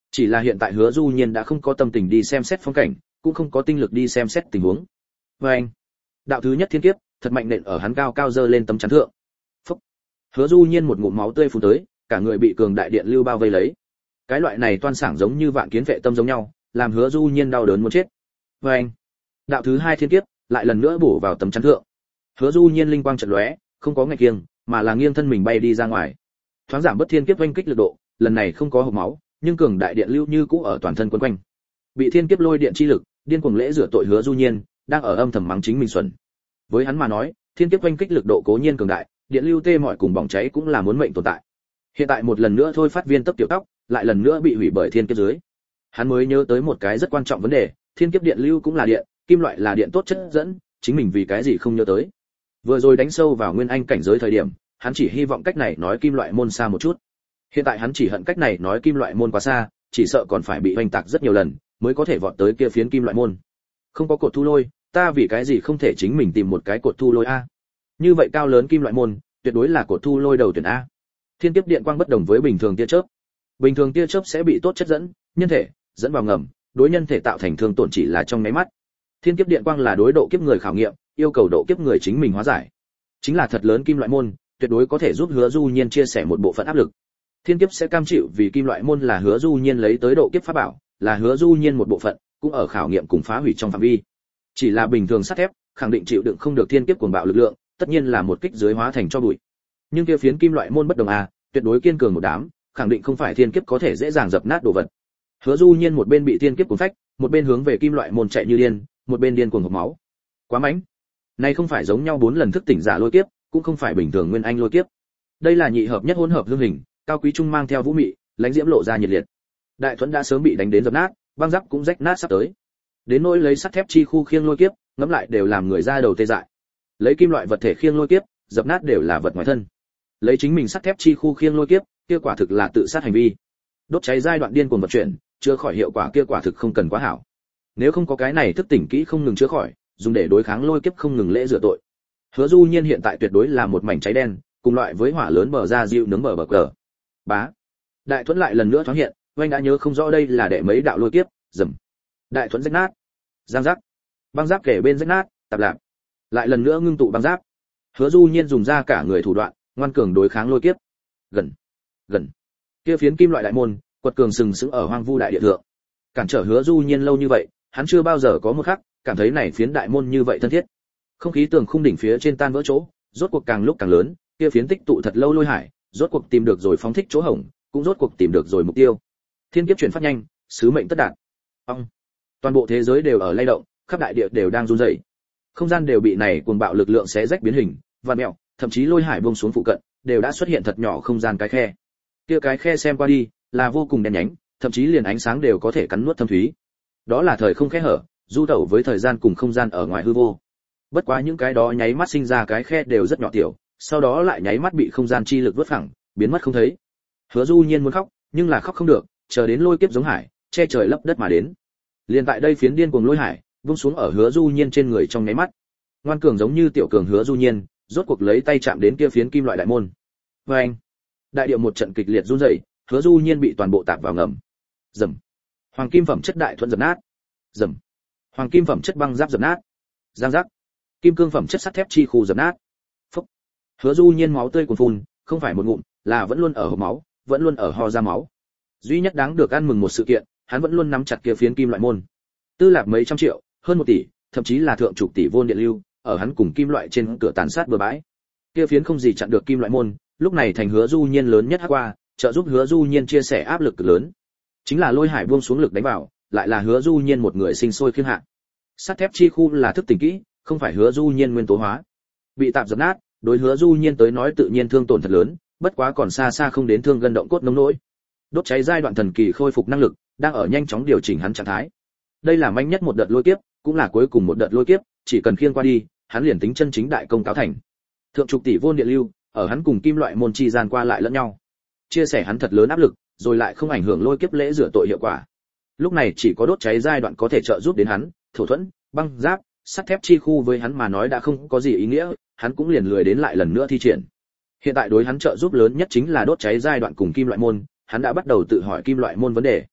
Chỉ là hiện tại Hứa Du Nhiên đã không có tâm tình đi xem xét phong cảnh, cũng không có tinh lực đi xem xét tình huống. Và anh, đạo thứ nhất thiên kiếp, thật mạnh nện ở hắn cao cao dơ lên tấm chắn thượng. Phúc. Hứa Du Nhiên một ngụm máu tươi phun tới, cả người bị cường đại điện lưu bao vây lấy. Cái loại này toan sảng giống như vạn kiến vệ tâm giống nhau, làm Hứa Du Nhiên đau đớn muốn chết. Và anh, đạo thứ hai thiên kiếp, lại lần nữa bổ vào tấm chắn thượng. Hứa Du Nhiên linh quang chợt lóe, không có ngạch kiêng, mà là nghiêng thân mình bay đi ra ngoài. Thoáng giảm bớt thiên kiếp oanh kích lực độ, lần này không có hộc máu, nhưng cường đại điện lưu như cũ ở toàn thân quấn quanh. Bị thiên kiếp lôi điện chi lực, điên cuồng lễ rửa tội Hứa Du Nhiên, đang ở âm thầm mắng chính mình xuẩn. Với hắn mà nói, thiên kiếp oanh kích lực độ cố nhiên cường đại, điện lưu tê mọi cùng bỏng cháy cũng là muốn mệnh tồn tại. Hiện tại một lần nữa thôi phát viên tốc tiểu tóc, lại lần nữa bị hủy bởi thiên kiếp dưới. Hắn mới nhớ tới một cái rất quan trọng vấn đề, thiên kiếp điện lưu cũng là điện, kim loại là điện tốt chất dẫn, chính mình vì cái gì không nhớ tới. Vừa rồi đánh sâu vào nguyên anh cảnh giới thời điểm, hắn chỉ hy vọng cách này nói kim loại môn xa một chút. Hiện tại hắn chỉ hận cách này nói kim loại môn quá xa, chỉ sợ còn phải bị hoành tạc rất nhiều lần mới có thể vọt tới kia phiến kim loại môn. Không có cột thu lôi, ta vì cái gì không thể chính mình tìm một cái cột thu lôi a? Như vậy cao lớn kim loại môn, tuyệt đối là cột thu lôi đầu tuyển a. Thiên kiếp điện quang bất đồng với bình thường tia chớp. Bình thường tia chớp sẽ bị tốt chất dẫn, nhân thể dẫn vào ngầm, đối nhân thể tạo thành thương tổn chỉ là trong nháy mắt. Thiên kiếp điện quang là đối độ kiếp người khảo nghiệm, yêu cầu độ kiếp người chính mình hóa giải. Chính là thật lớn kim loại môn, tuyệt đối có thể giúp Hứa Du Nhiên chia sẻ một bộ phận áp lực. Thiên kiếp sẽ cam chịu vì kim loại môn là Hứa Du Nhiên lấy tới độ kiếp pháp bảo, là Hứa Du Nhiên một bộ phận, cũng ở khảo nghiệm cùng phá hủy trong phạm vi. Chỉ là bình thường sắt thép, khẳng định chịu đựng không được thiên kiếp cuồng bạo lực lượng, tất nhiên là một kích dưới hóa thành cho bụi. Nhưng kia phiến kim loại môn bất đồng à, tuyệt đối kiên cường một đám, khẳng định không phải thiên kiếp có thể dễ dàng dập nát đồ vật. Hứa Du Nhiên một bên bị thiên kiếp cuốn phách, một bên hướng về kim loại môn chạy như điên, một bên điên cuồng hộc máu. Quá mạnh. Này không phải giống nhau bốn lần thức tỉnh giả lôi kiếp, cũng không phải bình thường nguyên anh lôi kiếp. Đây là nhị hợp nhất hỗn hợp hương hình, cao quý trung mang theo vũ mị, lãnh diễm lộ ra nhiệt liệt. Đại thuẫn đã sớm bị đánh đến dập nát, băng giáp cũng rách nát sắp tới. Đến nỗi lấy sắt thép chi khu khiêng lôi kiếp, ngẫm lại đều làm người ra đầu tê dại. Lấy kim loại vật thể khiêng lôi kiếp, dập nát đều là vật ngoài thân. Lấy chính mình sắt thép chi khu khiêng lôi kiếp, kia quả thực là tự sát hành vi. Đốt cháy giai đoạn điên cuồng vận chuyển, chưa khỏi hiệu quả kia quả thực không cần quá hảo. Nếu không có cái này thức tỉnh kỹ không ngừng chữa khỏi, dùng để đối kháng lôi kiếp không ngừng lễ rửa tội. Hứa Du Nhiên hiện tại tuyệt đối là một mảnh cháy đen, cùng loại với hỏa lớn bờ ra dịu nướng bờ bờ cờ. Bá. Đại thuẫn lại lần nữa thoáng hiện, oanh đã nhớ không rõ đây là đệ mấy đạo lôi kiếp, rầm. Đại thuẫn rách nát. Giang giáp. Băng giáp kể bên rách nát, tạp lạp. Lại lần nữa ngưng tụ băng giáp. Hứa Du Nhiên dùng ra cả người thủ đoạn, ngoan cường đối kháng lôi kiếp. Gần. Gần. Kia phiến kim loại đại môn, quật cường sừng sững ở hoang vu đại địa thượng. Cản trở Hứa Du Nhiên lâu như vậy, hắn chưa bao giờ có một khắc cảm thấy này phiến đại môn như vậy thân thiết. Không khí tường khung đỉnh phía trên tan vỡ chỗ, rốt cuộc càng lúc càng lớn, kia phiến tích tụ thật lâu lôi hải, rốt cuộc tìm được rồi phóng thích chỗ hổng, cũng rốt cuộc tìm được rồi mục tiêu. Thiên kiếp chuyển phát nhanh, sứ mệnh tất đạt. Ông. Toàn bộ thế giới đều ở lay động, khắp đại địa đều đang run rẩy. Không gian đều bị này cuồng bạo lực lượng xé rách biến hình, vặn mèo, thậm chí lôi hải buông xuống phụ cận, đều đã xuất hiện thật nhỏ không gian cái khe. Kia cái khe xem qua đi, là vô cùng đen nhánh, thậm chí liền ánh sáng đều có thể cắn nuốt thâm thúy. Đó là thời không khe hở, du tẩu với thời gian cùng không gian ở ngoài hư vô. Bất quá những cái đó nháy mắt sinh ra cái khe đều rất nhỏ tiểu, sau đó lại nháy mắt bị không gian chi lực vứt phẳng, biến mất không thấy. Hứa Du Nhiên muốn khóc, nhưng là khóc không được, chờ đến lôi kiếp giống hải, che trời lấp đất mà đến. Liên tại đây phiến điên cuồng lôi hải, vung xuống ở Hứa Du Nhiên trên người trong nháy mắt. Ngoan cường giống như tiểu cường Hứa Du Nhiên, rốt cuộc lấy tay chạm đến kia phiến kim loại đại môn. Oeng! Đại địa một trận kịch liệt run rẩy, Hứa Du Nhiên bị toàn bộ tạp vào ngầm. Rầm. Hoàng kim phẩm chất đại thuẫn dập nát. Rầm. Hoàng kim phẩm chất băng giáp dập nát. Giang giác. Kim cương phẩm chất sắt thép chi khu dập nát. Phốc. Hứa Du Nhiên máu tươi cuồn phun, không phải một ngụm, là vẫn luôn ở hộc máu, vẫn luôn ở ho ra máu. Duy nhất đáng được ăn mừng một sự kiện, hắn vẫn luôn nắm chặt kia phiến kim loại môn. Tư lạc mấy trăm triệu, hơn một tỷ, thậm chí là thượng chục tỷ vôn điện lưu, ở hắn cùng kim loại trên cửa tàn sát bừa bãi. Kia phiến không gì chặn được kim loại môn, lúc này thành Hứa Du Nhiên lớn nhất hắc qua, trợ giúp Hứa Du Nhiên chia sẻ áp lực cực lớn. Chính là lôi hải buông xuống lực đánh vào, lại là Hứa Du Nhiên một người sinh sôi khiêng hạ. Sắt thép chi khu là thức tỉnh kỹ, không phải Hứa Du Nhiên nguyên tố hóa. Bị tạm dập nát, đối Hứa Du Nhiên tới nói tự nhiên thương tổn thật lớn, bất quá còn xa xa không đến thương gân động cốt nông nỗi. Đốt cháy giai đoạn thần kỳ khôi phục năng lực, đang ở nhanh chóng điều chỉnh hắn trạng thái. Đây là manh nhất một đợt lôi kiếp, cũng là cuối cùng một đợt lôi kiếp, chỉ cần khiêng qua đi, hắn liền tính chân chính đại công cáo thành. Thượng chục tỷ vôn điện lưu, ở hắn cùng kim loại môn chi gian qua lại lẫn nhau. Chia sẻ hắn thật lớn áp lực, rồi lại không ảnh hưởng lôi kiếp lễ rửa tội hiệu quả. Lúc này chỉ có đốt cháy giai đoạn có thể trợ giúp đến hắn, thổ thuẫn, băng giáp, sắt thép chi khu với hắn mà nói đã không có gì ý nghĩa, hắn cũng liền lười đến lại lần nữa thi triển. Hiện tại đối hắn trợ giúp lớn nhất chính là đốt cháy giai đoạn cùng kim loại môn, hắn đã bắt đầu tự hỏi kim loại môn vấn đề.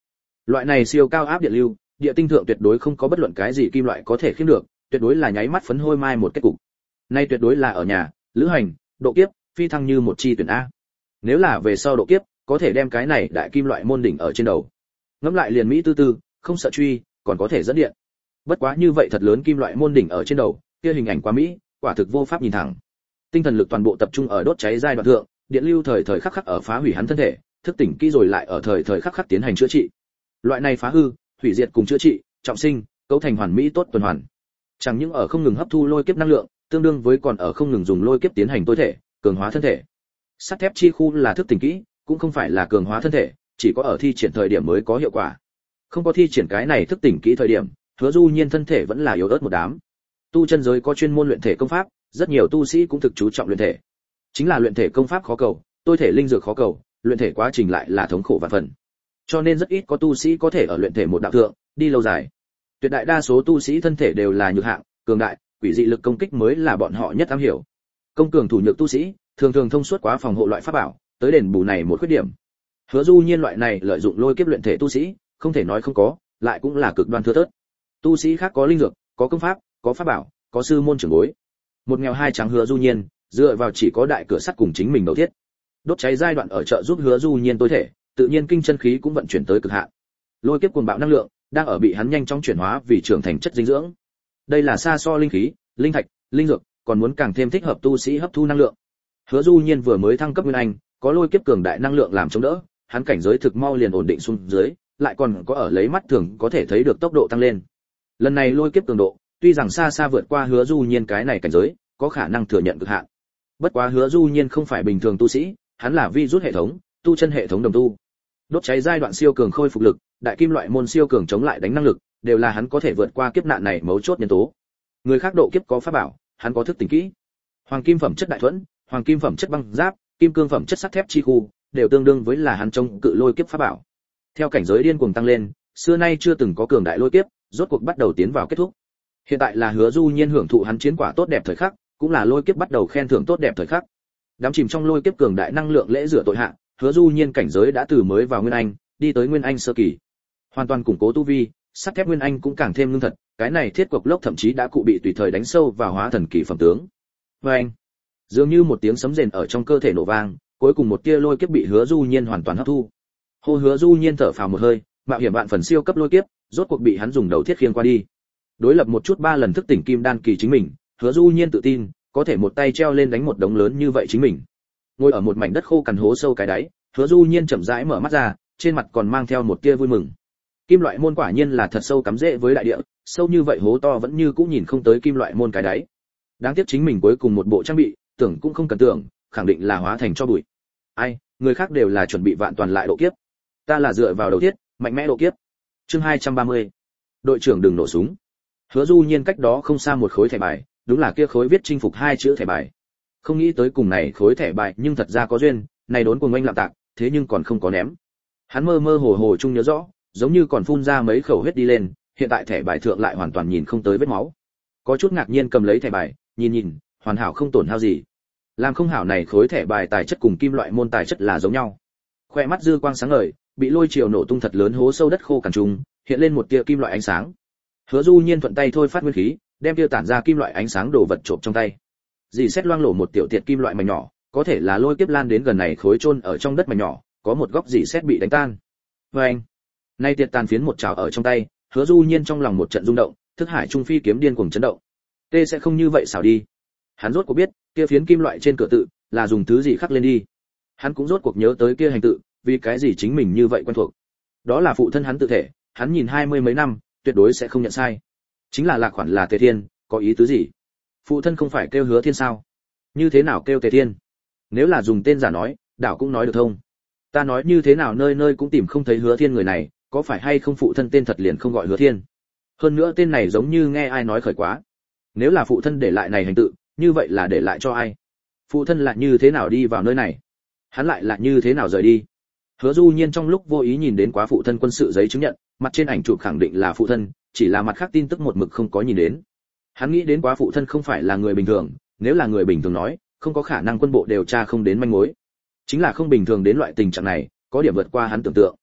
Loại này siêu cao áp điện lưu, địa tinh thượng tuyệt đối không có bất luận cái gì kim loại có thể khiêng được, tuyệt đối là nháy mắt phấn hôi mai một kết cục. Nay tuyệt đối là ở nhà, lữ hành, độ kiếp, phi thăng như một chi tuyển a. Nếu là về sau độ kiếp, có thể đem cái này đại kim loại môn đỉnh ở trên đầu. Ngẫm lại liền mỹ tư tư, không sợ truy, còn có thể dẫn điện. Bất quá như vậy thật lớn kim loại môn đỉnh ở trên đầu, kia hình ảnh quá mỹ, quả thực vô pháp nhìn thẳng. Tinh thần lực toàn bộ tập trung ở đốt cháy giai đoạn thượng, điện lưu thời thời khắc khắc ở phá hủy hắn thân thể, thức tỉnh kỹ rồi lại ở thời thời khắc khắc tiến hành chữa trị. Loại này phá hư, hủy diệt cùng chữa trị, trọng sinh, cấu thành hoàn mỹ tốt tuần hoàn. Chẳng những ở không ngừng hấp thu lôi kiếp năng lượng, tương đương với còn ở không ngừng dùng lôi kiếp tiến hành tối thể, cường hóa thân thể. Sắt thép chi khu là thức tỉnh kỹ, cũng không phải là cường hóa thân thể, chỉ có ở thi triển thời điểm mới có hiệu quả. Không có thi triển cái này thức tỉnh kỹ thời điểm, Hứa Du Nhiên thân thể vẫn là yếu ớt một đám. Tu chân giới có chuyên môn luyện thể công pháp, rất nhiều tu sĩ cũng thực chú trọng luyện thể. Chính là luyện thể công pháp khó cầu, tôi thể linh dược khó cầu, luyện thể quá trình lại là thống khổ vạn phần. Cho nên rất ít có tu sĩ có thể ở luyện thể một đạo thượng đi lâu dài. Tuyệt đại đa số tu sĩ thân thể đều là nhược hạng, cường đại, quỷ dị lực công kích mới là bọn họ nhất am hiểu. Công cường thủ nhược tu sĩ, thường thường thông suốt quá phòng hộ loại pháp bảo, tới đền bù này một khuyết điểm. Hứa Du Nhiên loại này lợi dụng lôi kiếp luyện thể tu sĩ, không thể nói không có, lại cũng là cực đoan thưa thớt. Tu sĩ khác có linh dược, có công pháp, có pháp bảo, có sư môn trưởng bối. Một nghèo hai trắng Hứa Du Nhiên, dựa vào chỉ có đại cửa sắt cùng chính mình đầu thiết. Đốt cháy giai đoạn ở trợ giúp Hứa Du Nhiên tối thể, tự nhiên kinh chân khí cũng vận chuyển tới cực hạn. Lôi kiếp cuồng bạo năng lượng đang ở bị hắn nhanh chóng chuyển hóa vì trưởng thành chất dinh dưỡng. Đây là xa so linh khí, linh thạch, linh dược, còn muốn càng thêm thích hợp tu sĩ hấp thu năng lượng. Hứa Du Nhiên vừa mới thăng cấp nguyên anh, có lôi kiếp cường đại năng lượng làm chống đỡ, hắn cảnh giới thực mau liền ổn định xuống dưới, lại còn có ở lấy mắt thường có thể thấy được tốc độ tăng lên. Lần này lôi kiếp cường độ, tuy rằng xa xa vượt qua Hứa Du Nhiên cái này cảnh giới, có khả năng thừa nhận cực hạn. Bất quá Hứa Du Nhiên không phải bình thường tu sĩ, hắn là vi rút hệ thống, tu chân hệ thống đồng tu. Đốt cháy giai đoạn siêu cường khôi phục lực, đại kim loại môn siêu cường chống lại đánh năng lực, đều là hắn có thể vượt qua kiếp nạn này mấu chốt nhân tố. Người khác độ kiếp có pháp bảo, hắn có thức tỉnh kỹ. Hoàng kim phẩm chất đại thuẫn, hoàng kim phẩm chất băng giáp, kim cương phẩm chất sắt thép chi khu, đều tương đương với là hắn chống cự lôi kiếp pháp bảo. Theo cảnh giới điên cuồng tăng lên, xưa nay chưa từng có cường đại lôi kiếp, rốt cuộc bắt đầu tiến vào kết thúc. Hiện tại là Hứa Du Nhiên hưởng thụ hắn chiến quả tốt đẹp thời khắc, cũng là lôi kiếp bắt đầu khen thưởng tốt đẹp thời khắc. Đám chìm trong lôi kiếp cường đại năng lượng lễ rửa tội hạ, Hứa Du Nhiên cảnh giới đã từ mới vào nguyên anh, đi tới nguyên anh sơ kỳ. Hoàn toàn củng cố tu vi, sắt thép nguyên anh cũng càng thêm ngưng thật, cái này thiết cục lốc thậm chí đã cụ bị tùy thời đánh sâu vào hóa thần kỳ phẩm tướng. Oeng! Dường như một tiếng sấm rền ở trong cơ thể nổ vang, cuối cùng một tia lôi kiếp bị Hứa Du Nhiên hoàn toàn hấp thu. Hô Hứa Du Nhiên thở phào một hơi, mạo hiểm vạn phần siêu cấp lôi kiếp, rốt cuộc bị hắn dùng đầu thiết khiêng qua đi. Đối lập một chút ba lần thức tỉnh kim đan kỳ chính mình, Hứa Du Nhiên tự tin, có thể một tay treo lên đánh một đống lớn như vậy chính mình. Ngồi ở một mảnh đất khô cằn hố sâu cái đáy, Hứa Du Nhiên chậm rãi mở mắt ra, trên mặt còn mang theo một tia vui mừng. Kim loại môn quả nhiên là thật sâu cắm rễ với đại địa, sâu như vậy hố to vẫn như cũ nhìn không tới kim loại môn cái đáy. Đáng tiếc chính mình cuối cùng một bộ trang bị, tưởng cũng không cần tưởng, khẳng định là hóa thành cho bụi. Ai, người khác đều là chuẩn bị vạn toàn lại độ kiếp. Ta là dựa vào đầu thiết, mạnh mẽ độ kiếp. Chương hai trăm ba mươi. Đội trưởng đừng nổ súng. Hứa Du Nhiên cách đó không xa một khối thẻ bài, đúng là kia khối viết chinh phục hai chữ thẻ bài. Không nghĩ tới cùng này khối thẻ bài nhưng thật ra có duyên, này đốn cùng anh lạm tạc, thế nhưng còn không có ném. Hắn mơ mơ hồ hồ chung nhớ rõ, giống như còn phun ra mấy khẩu huyết đi lên, hiện tại thẻ bài thượng lại hoàn toàn nhìn không tới vết máu. Có chút ngạc nhiên cầm lấy thẻ bài, nhìn nhìn, hoàn hảo không tổn hao gì. Làm không hảo này khối thẻ bài tài chất cùng kim loại môn tài chất là giống nhau. Khoe mắt dư quang sáng ngời, bị lôi chiều nổ tung thật lớn hố sâu đất khô cằn trùng, hiện lên một tia kim loại ánh sáng. Hứa Du Nhiên thuận tay thôi phát nguyên khí, đem tia tản ra kim loại ánh sáng đồ vật trộm trong tay. Dì xét loang lổ một tiểu tiệt kim loại mảnh nhỏ, có thể là lôi kiếp lan đến gần này khối chôn ở trong đất mảnh nhỏ, có một góc dì xét bị đánh tan. Oeng! Nay tiệt tàn phiến một chảo ở trong tay, Hứa Du Nhiên trong lòng một trận rung động, thức hải trung phi kiếm điên cuồng chấn động. Tê sẽ không như vậy xảo đi. Hắn rốt cuộc biết, kia phiến kim loại trên cửa tự là dùng thứ gì khắc lên đi. Hắn cũng rốt cuộc nhớ tới kia hành tự, vì cái gì chính mình như vậy quen thuộc. Đó là phụ thân hắn tự thể, hắn nhìn hai mươi mấy năm, tuyệt đối sẽ không nhận sai. Chính là lạc khoản là Tề Thiên, có ý tứ gì? Phụ thân không phải kêu Hứa Thiên sao? Như thế nào kêu Tề Thiên? Nếu là dùng tên giả nói, đảo cũng nói được thông. Ta nói như thế nào nơi nơi cũng tìm không thấy Hứa Thiên người này, có phải hay không phụ thân tên thật liền không gọi Hứa Thiên? Hơn nữa tên này giống như nghe ai nói khởi quá. Nếu là phụ thân để lại này hành tự, như vậy là để lại cho ai? Phụ thân lại như thế nào đi vào nơi này? Hắn lại là như thế nào rời đi? Hứa Du Nhiên trong lúc vô ý nhìn đến quá phụ thân quân sự giấy chứng nhận, mặt trên ảnh chụp khẳng định là phụ thân, chỉ là mặt khác tin tức một mực không có nhìn đến. Hắn nghĩ đến quá phụ thân không phải là người bình thường, nếu là người bình thường nói, không có khả năng quân bộ điều tra không đến manh mối. Chính là không bình thường đến loại tình trạng này, có điểm vượt qua hắn tưởng tượng.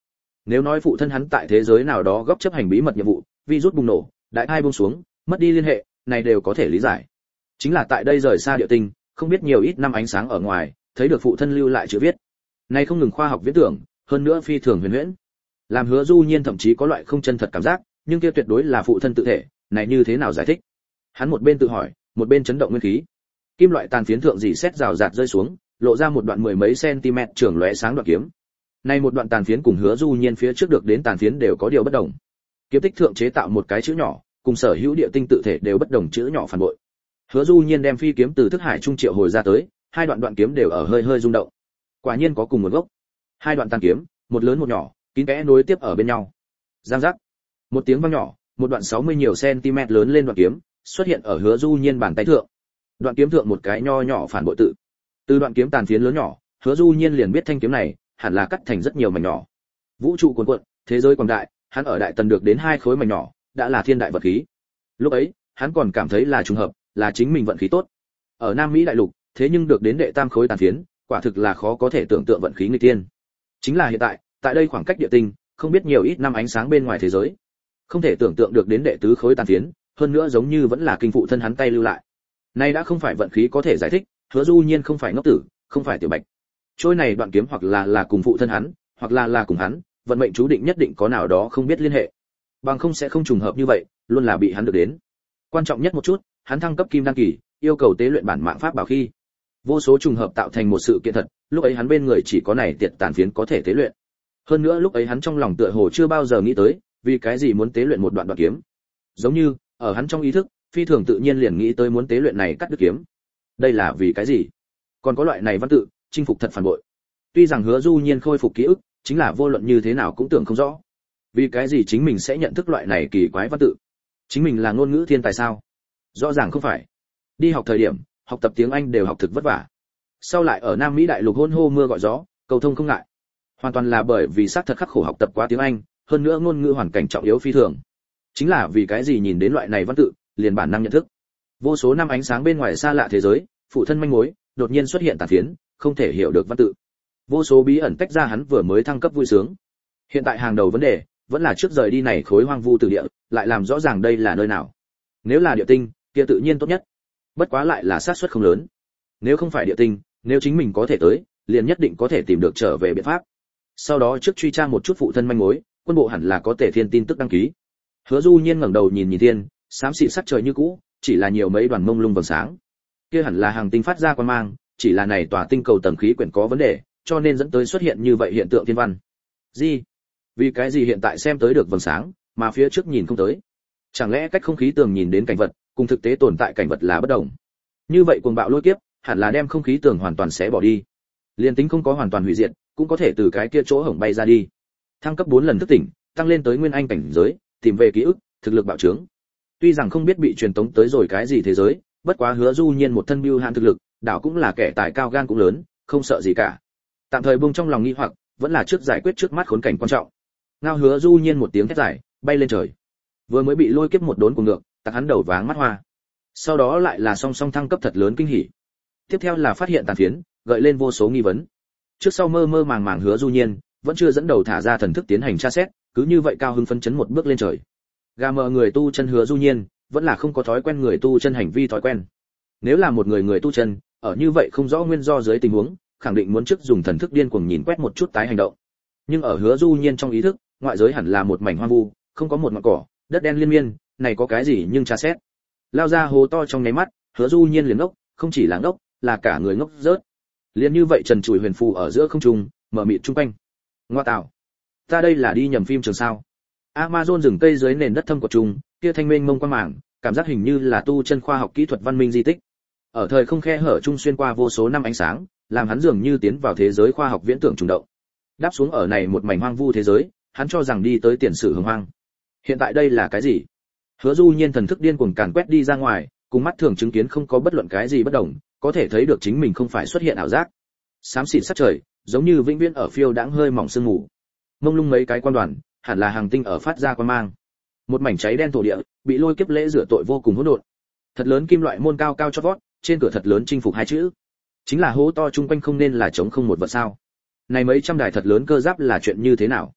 Nếu nói phụ thân hắn tại thế giới nào đó góc chấp hành bí mật nhiệm vụ, virus bùng nổ, đại hai buông xuống, mất đi liên hệ, này đều có thể lý giải. Chính là tại đây rời xa địa tinh, không biết nhiều ít năm ánh sáng ở ngoài, thấy được phụ thân lưu lại chữ viết. Này không ngừng khoa học viễn tưởng, hơn nữa phi thường huyền huyễn. Làm Hứa Du Nhiên thậm chí có loại không chân thật cảm giác, nhưng kia tuyệt đối là phụ thân tự thể, này như thế nào giải thích? Hắn một bên tự hỏi, một bên chấn động nguyên khí. Kim loại tàn phiến thượng dì xét rào rạt rơi xuống, lộ ra một đoạn mười mấy cm trường lóe sáng đoạn kiếm. Này một đoạn tàn phiến cùng Hứa Du Nhiên phía trước được đến tàn phiến đều có điều bất đồng. Kiếm tích thượng chế tạo một cái chữ nhỏ, cùng sở hữu địa tinh tự thể đều bất đồng chữ nhỏ phản bội. Hứa Du Nhiên đem phi kiếm từ thức hải trung triệu hồi ra tới, hai đoạn đoạn kiếm đều ở hơi hơi rung động. Quả nhiên có cùng nguồn gốc. Hai đoạn tàn kiếm, một lớn một nhỏ, kín kẽ nối tiếp ở bên nhau. Giang giác. Một tiếng vang nhỏ, một đoạn sáu mươi nhiều cm lớn lên đoạn kiếm xuất hiện ở Hứa Du Nhiên bàn tay thượng. Đoạn kiếm thượng một cái nho nhỏ phản bội tự. Từ đoạn kiếm tàn phiến lớn nhỏ, Hứa Du Nhiên liền biết thanh kiếm này hẳn là cắt thành rất nhiều mảnh nhỏ. Vũ trụ cuồn cuộn, thế giới quảng đại, hắn ở đại tần được đến hai khối mảnh nhỏ, đã là thiên đại vật khí. Lúc ấy, hắn còn cảm thấy là trùng hợp, là chính mình vận khí tốt. Ở Nam Mỹ đại lục, thế nhưng được đến đệ tam khối tàn phiến, quả thực là khó có thể tưởng tượng vận khí nghịch tiên. Chính là hiện tại, tại đây khoảng cách địa tinh, không biết nhiều ít năm ánh sáng bên ngoài thế giới. Không thể tưởng tượng được đến đệ tứ khối tàn phiến, hơn nữa giống như vẫn là kinh phụ thân hắn tay lưu lại. Nay đã không phải vận khí có thể giải thích, Hứa Du Nhiên không phải ngốc tử, không phải tiểu bạch. Trôi này đoạn kiếm hoặc là là cùng phụ thân hắn, hoặc là là cùng hắn, vận mệnh chú định nhất định có nào đó không biết liên hệ. Bằng không sẽ không trùng hợp như vậy, luôn là bị hắn được đến. Quan trọng nhất một chút, hắn thăng cấp kim đăng kỳ, yêu cầu tế luyện bản mạng pháp bảo khi. Vô số trùng hợp tạo thành một sự kiện thật, lúc ấy hắn bên người chỉ có này tiệt tàn phiến có thể tế luyện. Hơn nữa lúc ấy hắn trong lòng tựa hồ chưa bao giờ nghĩ tới, vì cái gì muốn tế luyện một đoạn đoạn kiếm. Giống như, ở hắn trong ý thức, phi thường tự nhiên liền nghĩ tới muốn tế luyện này cắt đứt kiếm. Đây là vì cái gì? Còn có loại này văn tự, chinh phục thật phản bội. Tuy rằng Hứa Du Nhiên khôi phục ký ức, chính là vô luận như thế nào cũng tưởng không rõ. Vì cái gì chính mình sẽ nhận thức loại này kỳ quái văn tự? Chính mình là ngôn ngữ thiên tài sao? Rõ ràng không phải. Đi học thời điểm, học tập tiếng Anh đều học thực vất vả. Sau lại ở Nam Mỹ đại lục hôn hô mưa gọi gió, cầu thông không ngại. Hoàn toàn là bởi vì xác thật khắc khổ học tập quá tiếng Anh, hơn nữa ngôn ngữ hoàn cảnh trọng yếu phi thường. Chính là vì cái gì nhìn đến loại này văn tự, liền bản năng nhận thức. Vô số năm ánh sáng bên ngoài xa lạ thế giới, phụ thân manh mối, đột nhiên xuất hiện tàn phiến, không thể hiểu được văn tự. Vô số bí ẩn tách ra hắn vừa mới thăng cấp vui sướng. Hiện tại hàng đầu vấn đề, vẫn là trước rời đi này khối hoang vu tử địa, lại làm rõ ràng đây là nơi nào. Nếu là địa tinh, kia tự nhiên tốt nhất. Bất quá lại là xác suất không lớn. Nếu không phải địa tinh, nếu chính mình có thể tới, liền nhất định có thể tìm được trở về biện pháp. Sau đó trước truy tra một chút phụ thân manh mối, quân bộ hẳn là có Tề Thiên tin tức đăng ký. Hứa Du Nhiên ngẩng đầu nhìn nhìn thiên, xám xịt sắc trời như cũ, chỉ là nhiều mấy đoàn mông lung vầng sáng. Kia hẳn là hàng tinh phát ra quang mang, chỉ là này tòa tinh cầu tầng khí quyển có vấn đề, cho nên dẫn tới xuất hiện như vậy hiện tượng thiên văn. Gì? Vì cái gì hiện tại xem tới được vầng sáng, mà phía trước nhìn không tới? Chẳng lẽ cách không khí tường nhìn đến cảnh vật, cùng thực tế tồn tại cảnh vật là bất đồng? Như vậy cuồng bạo lôi kiếp, hẳn là đem không khí tường hoàn toàn xé bỏ đi. Liên tính không có hoàn toàn hủy diệt, cũng có thể từ cái kia chỗ hổng bay ra đi. Thăng cấp bốn lần thức tỉnh, tăng lên tới nguyên anh cảnh giới, tìm về ký ức, thực lực bạo trướng. Tuy rằng không biết bị truyền tống tới rồi cái gì thế giới, bất quá Hứa Du Nhiên một thân bưu hạn thực lực, đảo cũng là kẻ tài cao gan cũng lớn, không sợ gì cả. Tạm thời buông trong lòng nghi hoặc, vẫn là trước giải quyết trước mắt khốn cảnh quan trọng. Ngao Hứa Du Nhiên một tiếng thét dài, bay lên trời. Vừa mới bị lôi kiếp một đốn cùng ngược, tặc hắn đầu váng mắt hoa. Sau đó lại là song song thăng cấp thật lớn kinh hỉ. Tiếp theo là phát hiện tàn phiến, gợi lên vô số nghi vấn. Trước sau mơ mơ màng màng Hứa Du Nhiên, vẫn chưa dẫn đầu thả ra thần thức tiến hành tra xét, cứ như vậy cao hứng phấn chấn một bước lên trời. Gà mờ người tu chân Hứa Du Nhiên, vẫn là không có thói quen người tu chân hành vi thói quen. Nếu là một người người tu chân, ở như vậy không rõ nguyên do dưới tình huống, khẳng định muốn trước dùng thần thức điên cuồng nhìn quét một chút tái hành động. Nhưng ở Hứa Du Nhiên trong ý thức, ngoại giới hẳn là một mảnh hoang vu, không có một ngọn cỏ, đất đen liên miên, này có cái gì nhưng tra xét. Lao ra hố to trong nháy mắt, Hứa Du Nhiên liền ngốc, không chỉ là ngốc, là cả người ngốc rớt. Liên như vậy trần trụi huyền phù ở giữa không trung, mở mịt trung quanh. Ngoa tạo, ta đây là đi nhầm phim trường sao? Amazon rừng cây dưới nền đất thâm của trung, kia thanh mênh mông quang mảng, cảm giác hình như là tu chân khoa học kỹ thuật văn minh di tích. Ở thời không khe hở trung xuyên qua vô số năm ánh sáng, làm hắn dường như tiến vào thế giới khoa học viễn tưởng trùng động. Đáp xuống ở này một mảnh hoang vu thế giới, hắn cho rằng đi tới tiền sử hưng hoang. Hiện tại đây là cái gì? Hứa Du Nhiên thần thức điên cuồng càn quét đi ra ngoài, cùng mắt thường chứng kiến không có bất luận cái gì bất đồng, có thể thấy được chính mình không phải xuất hiện ảo giác. Xám xịt sắc trời, giống như vĩnh viễn ở phiêu đãng hơi mỏng sương mù. Mông lung mấy cái quan đoàn, hẳn là hàng tinh ở phát ra quang mang. Một mảnh cháy đen thổ địa, bị lôi kiếp lễ rửa tội vô cùng hỗn độn. Thật lớn kim loại môn cao cao chót vót, trên cửa thật lớn chinh phục hai chữ. Chính là hố to chung quanh không nên là trống không một vật sao? Này mấy trăm đài thật lớn cơ giáp là chuyện như thế nào?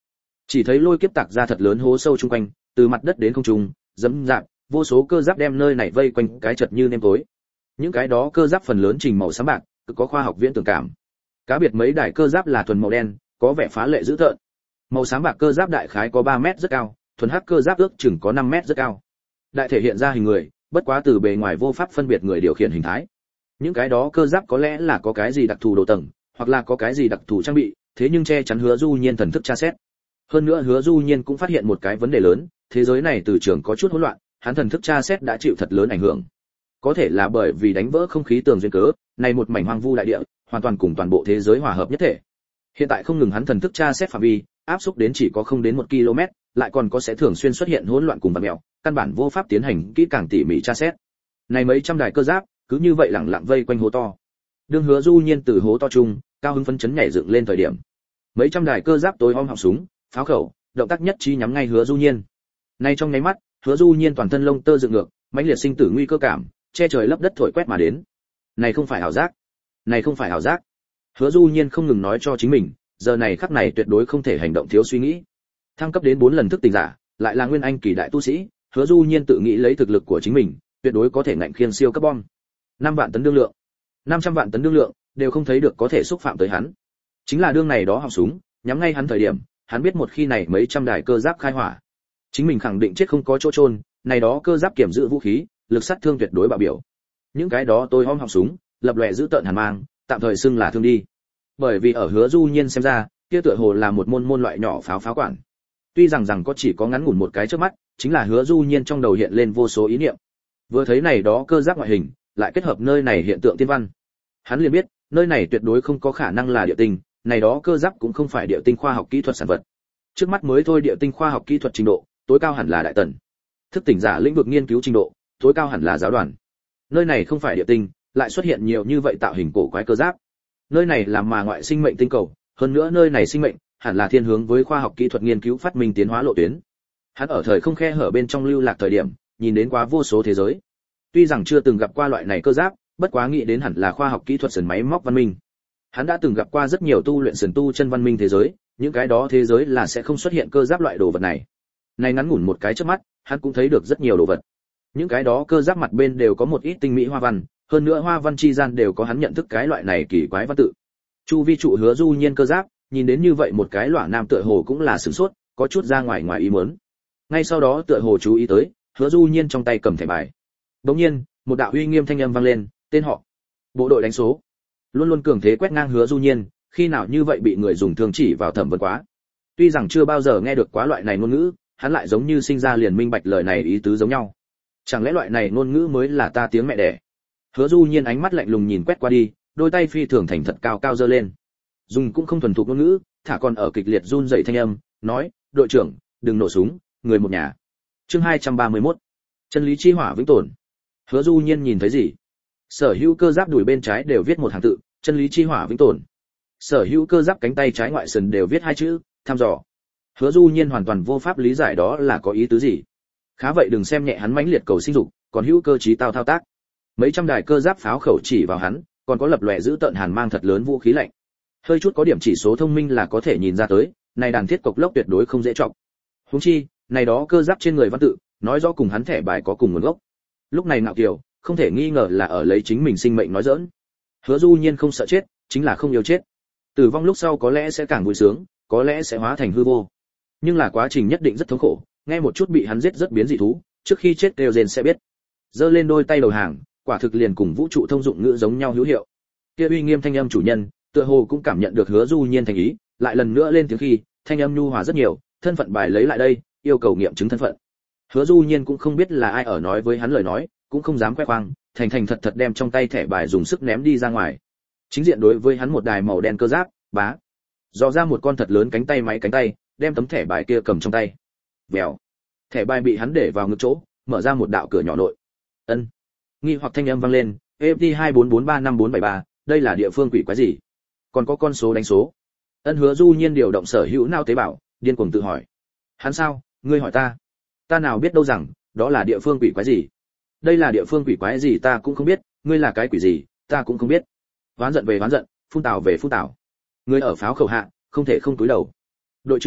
Chỉ thấy lôi kiếp tạc ra thật lớn hố sâu chung quanh, từ mặt đất đến không trung, dẫm dạp, vô số cơ giáp đem nơi này vây quanh cái chật như nêm tối. Những cái đó cơ giáp phần lớn trình màu xám bạc, cực có khoa học viễn tưởng cảm. Cá biệt mấy đài cơ giáp là thuần màu đen, có vẻ phá lệ dữ tợn. Màu xám bạc cơ giáp đại khái có ba mét rất cao, thuần hắc cơ giáp ước chừng có năm mét rất cao. Đại thể hiện ra hình người, bất quá từ bề ngoài vô pháp phân biệt người điều khiển hình thái. Những cái đó cơ giáp có lẽ là có cái gì đặc thù đồ tầng, hoặc là có cái gì đặc thù trang bị, thế nhưng che chắn Hứa Du Nhiên thần thức tra xét. Hơn nữa Hứa Du Nhiên cũng phát hiện một cái vấn đề lớn, thế giới này từ trường có chút hỗn loạn, hắn thần thức tra xét đã chịu thật lớn ảnh hưởng. Có thể là bởi vì đánh vỡ không khí tường duyên cớ, này một mảnh hoang vu đại địa, hoàn toàn cùng toàn bộ thế giới hòa hợp nhất thể. Hiện tại không ngừng hắn thần thức tra xét phạm vi, áp xúc đến chỉ có không đến một ki lô mét, lại còn có sẽ thường xuyên xuất hiện hỗn loạn cùng vặn mèo, căn bản vô pháp tiến hành kỹ càng tỉ mỉ tra xét. Này mấy trăm đài cơ giáp, cứ như vậy lẳng lặng vây quanh hố to. Đương Hứa Du Nhiên từ hố to chung, cao hứng phấn chấn nhảy dựng lên thời điểm. Mấy trăm đài cơ giáp tối om họng súng, pháo khẩu, động tác nhất trí nhắm ngay Hứa Du Nhiên. Nay trong nháy mắt, Hứa Du Nhiên toàn thân lông tơ dựng ngược, mãnh liệt sinh tử nguy cơ cảm, che trời lấp đất thổi quét mà đến. Này không phải ảo giác, này không phải ảo giác. Hứa Du Nhiên không ngừng nói cho chính mình, giờ này khắc này tuyệt đối không thể hành động thiếu suy nghĩ. Thăng cấp đến bốn lần thức tỉnh giả, lại là nguyên anh kỳ đại tu sĩ, Hứa Du Nhiên tự nghĩ lấy thực lực của chính mình, tuyệt đối có thể ngạnh khiêng siêu cấp bom. năm vạn tấn đương lượng, năm trăm vạn tấn đương lượng, đều không thấy được có thể xúc phạm tới hắn. Chính là đương này đó họng súng, nhắm ngay hắn thời điểm, hắn biết một khi này mấy trăm đài cơ giáp khai hỏa, chính mình khẳng định chết không có chỗ chôn, này đó cơ giáp kiểm giữ vũ khí, lực sát thương tuyệt đối bạo biểu. Những cái đó tôi om họng súng, lập lòe giữ tợn hàn mang, tạm thời xưng là thương đi. Bởi vì ở Hứa Du Nhiên xem ra, kia tựa hồ là một môn môn loại nhỏ pháo pháo quản. Tuy rằng rằng có chỉ có ngắn ngủn một cái trước mắt, chính là Hứa Du Nhiên trong đầu hiện lên vô số ý niệm. Vừa thấy này đó cơ giáp ngoại hình, lại kết hợp nơi này hiện tượng tiên văn. Hắn liền biết, nơi này tuyệt đối không có khả năng là địa tinh, này đó cơ giáp cũng không phải địa tinh khoa học kỹ thuật sản vật. Trước mắt mới thôi địa tinh khoa học kỹ thuật trình độ, tối cao hẳn là đại tần. Thức tỉnh giả lĩnh vực nghiên cứu trình độ, tối cao hẳn là giáo đoàn. Nơi này không phải địa tinh, lại xuất hiện nhiều như vậy tạo hình cổ quái cơ giáp. Nơi này là mà ngoại sinh mệnh tinh cầu, hơn nữa nơi này sinh mệnh hẳn là thiên hướng với khoa học kỹ thuật nghiên cứu phát minh tiến hóa lộ tuyến. Hắn ở thời không khe hở bên trong lưu lạc thời điểm, nhìn đến quá vô số thế giới. Tuy rằng chưa từng gặp qua loại này cơ giáp, bất quá nghĩ đến hẳn là khoa học kỹ thuật sườn máy móc văn minh. Hắn đã từng gặp qua rất nhiều tu luyện sườn tu chân văn minh thế giới, những cái đó thế giới là sẽ không xuất hiện cơ giáp loại đồ vật này. Này ngắn ngủn một cái chớp mắt, hắn cũng thấy được rất nhiều đồ vật. Những cái đó cơ giáp mặt bên đều có một ít tinh mỹ hoa văn, hơn nữa hoa văn chi gian đều có hắn nhận thức cái loại này kỳ quái văn tự. Chu vi trụ Hứa Du Nhiên cơ giáp, nhìn đến như vậy một cái lỏa nam tựa hồ cũng là sửng sốt, có chút ra ngoài ngoài ý muốn. Ngay sau đó tựa hồ chú ý tới, Hứa Du Nhiên trong tay cầm thẻ bài. Đột nhiên, một đạo uy nghiêm thanh âm vang lên, tên họ, bộ đội đánh số. Luôn luôn cường thế quét ngang Hứa Du Nhiên, khi nào như vậy bị người dùng thương chỉ vào thẩm vấn quá. Tuy rằng chưa bao giờ nghe được quá loại này ngôn ngữ, hắn lại giống như sinh ra liền minh bạch lời này ý tứ giống nhau. Chẳng lẽ loại này ngôn ngữ mới là ta tiếng mẹ đẻ? Hứa Du Nhiên ánh mắt lạnh lùng nhìn quét qua đi, đôi tay phi thường thành thật cao cao giơ lên. Dùng cũng không thuần thục ngôn ngữ, thả còn ở kịch liệt run rẩy thanh âm, nói, "Đội trưởng, đừng nổ súng, người một nhà." Chương hai trăm ba mươi mốt. Chân lý chi hỏa vĩnh tồn. Hứa Du Nhiên nhìn thấy gì? Sở hữu cơ giáp đùi bên trái đều viết một hàng tự, chân lý chi hỏa vĩnh tồn. Sở hữu cơ giáp cánh tay trái ngoại sườn đều viết hai chữ, thăm dò. Hứa Du Nhiên hoàn toàn vô pháp lý giải đó là có ý tứ gì. Khá vậy đừng xem nhẹ hắn mãnh liệt cầu sinh dục, còn hữu cơ trí tao thao tác. Mấy trăm đài cơ giáp pháo khẩu chỉ vào hắn, còn có lập lòe giữ tợn hàn mang thật lớn vũ khí lạnh. Hơi chút có điểm chỉ số thông minh là có thể nhìn ra tới, này đàn thiết cộc lốc tuyệt đối không dễ trọng. Huống chi, này đó cơ giáp trên người văn tự, nói rõ cùng hắn thẻ bài có cùng nguồn gốc. Lúc này Ngạo Kiều, không thể nghi ngờ là ở lấy chính mình sinh mệnh nói giỡn. Hứa Du Nhiên không sợ chết, chính là không yêu chết. Tử vong lúc sau có lẽ sẽ càng vui sướng, có lẽ sẽ hóa thành hư vô. Nhưng là quá trình nhất định rất thống khổ, nghe một chút bị hắn giết rất biến dị thú, trước khi chết đều rên sẽ biết. Giơ lên đôi tay đầu hàng, quả thực liền cùng vũ trụ thông dụng ngữ giống nhau hữu hiệu. Kia uy nghiêm thanh âm chủ nhân, tựa hồ cũng cảm nhận được Hứa Du Nhiên thành ý, lại lần nữa lên tiếng khi, thanh âm nhu hòa rất nhiều, thân phận bài lấy lại đây, yêu cầu nghiệm chứng thân phận. Hứa Du Nhiên cũng không biết là ai ở nói với hắn lời nói, cũng không dám khoe khoang, thành thành thật thật đem trong tay thẻ bài dùng sức ném đi ra ngoài. Chính diện đối với hắn một đài màu đen cơ giáp, bá, dò ra một con thật lớn cánh tay máy cánh tay, đem tấm thẻ bài kia cầm trong tay. Vèo, thẻ bài bị hắn để vào ngực chỗ, mở ra một đạo cửa nhỏ nội. Ân. Nghi hoặc thanh âm vang lên, E F T hai bốn bốn ba năm bốn bảy ba, đây là địa phương quỷ quái gì? Còn có con số đánh số. Ân Hứa Du Nhiên điều động sở hữu não tế bào, điên cuồng tự hỏi. Hắn sao? Ngươi hỏi ta? Ta nào biết đâu rằng, đó là địa phương quỷ quái gì? Đây là địa phương quỷ quái gì ta cũng không biết, ngươi là cái quỷ gì, ta cũng không biết. Ván giận về ván giận, phun tào về phun tào. Ngươi ở pháo khẩu hạ, không thể không cúi đầu. Đội trưởng,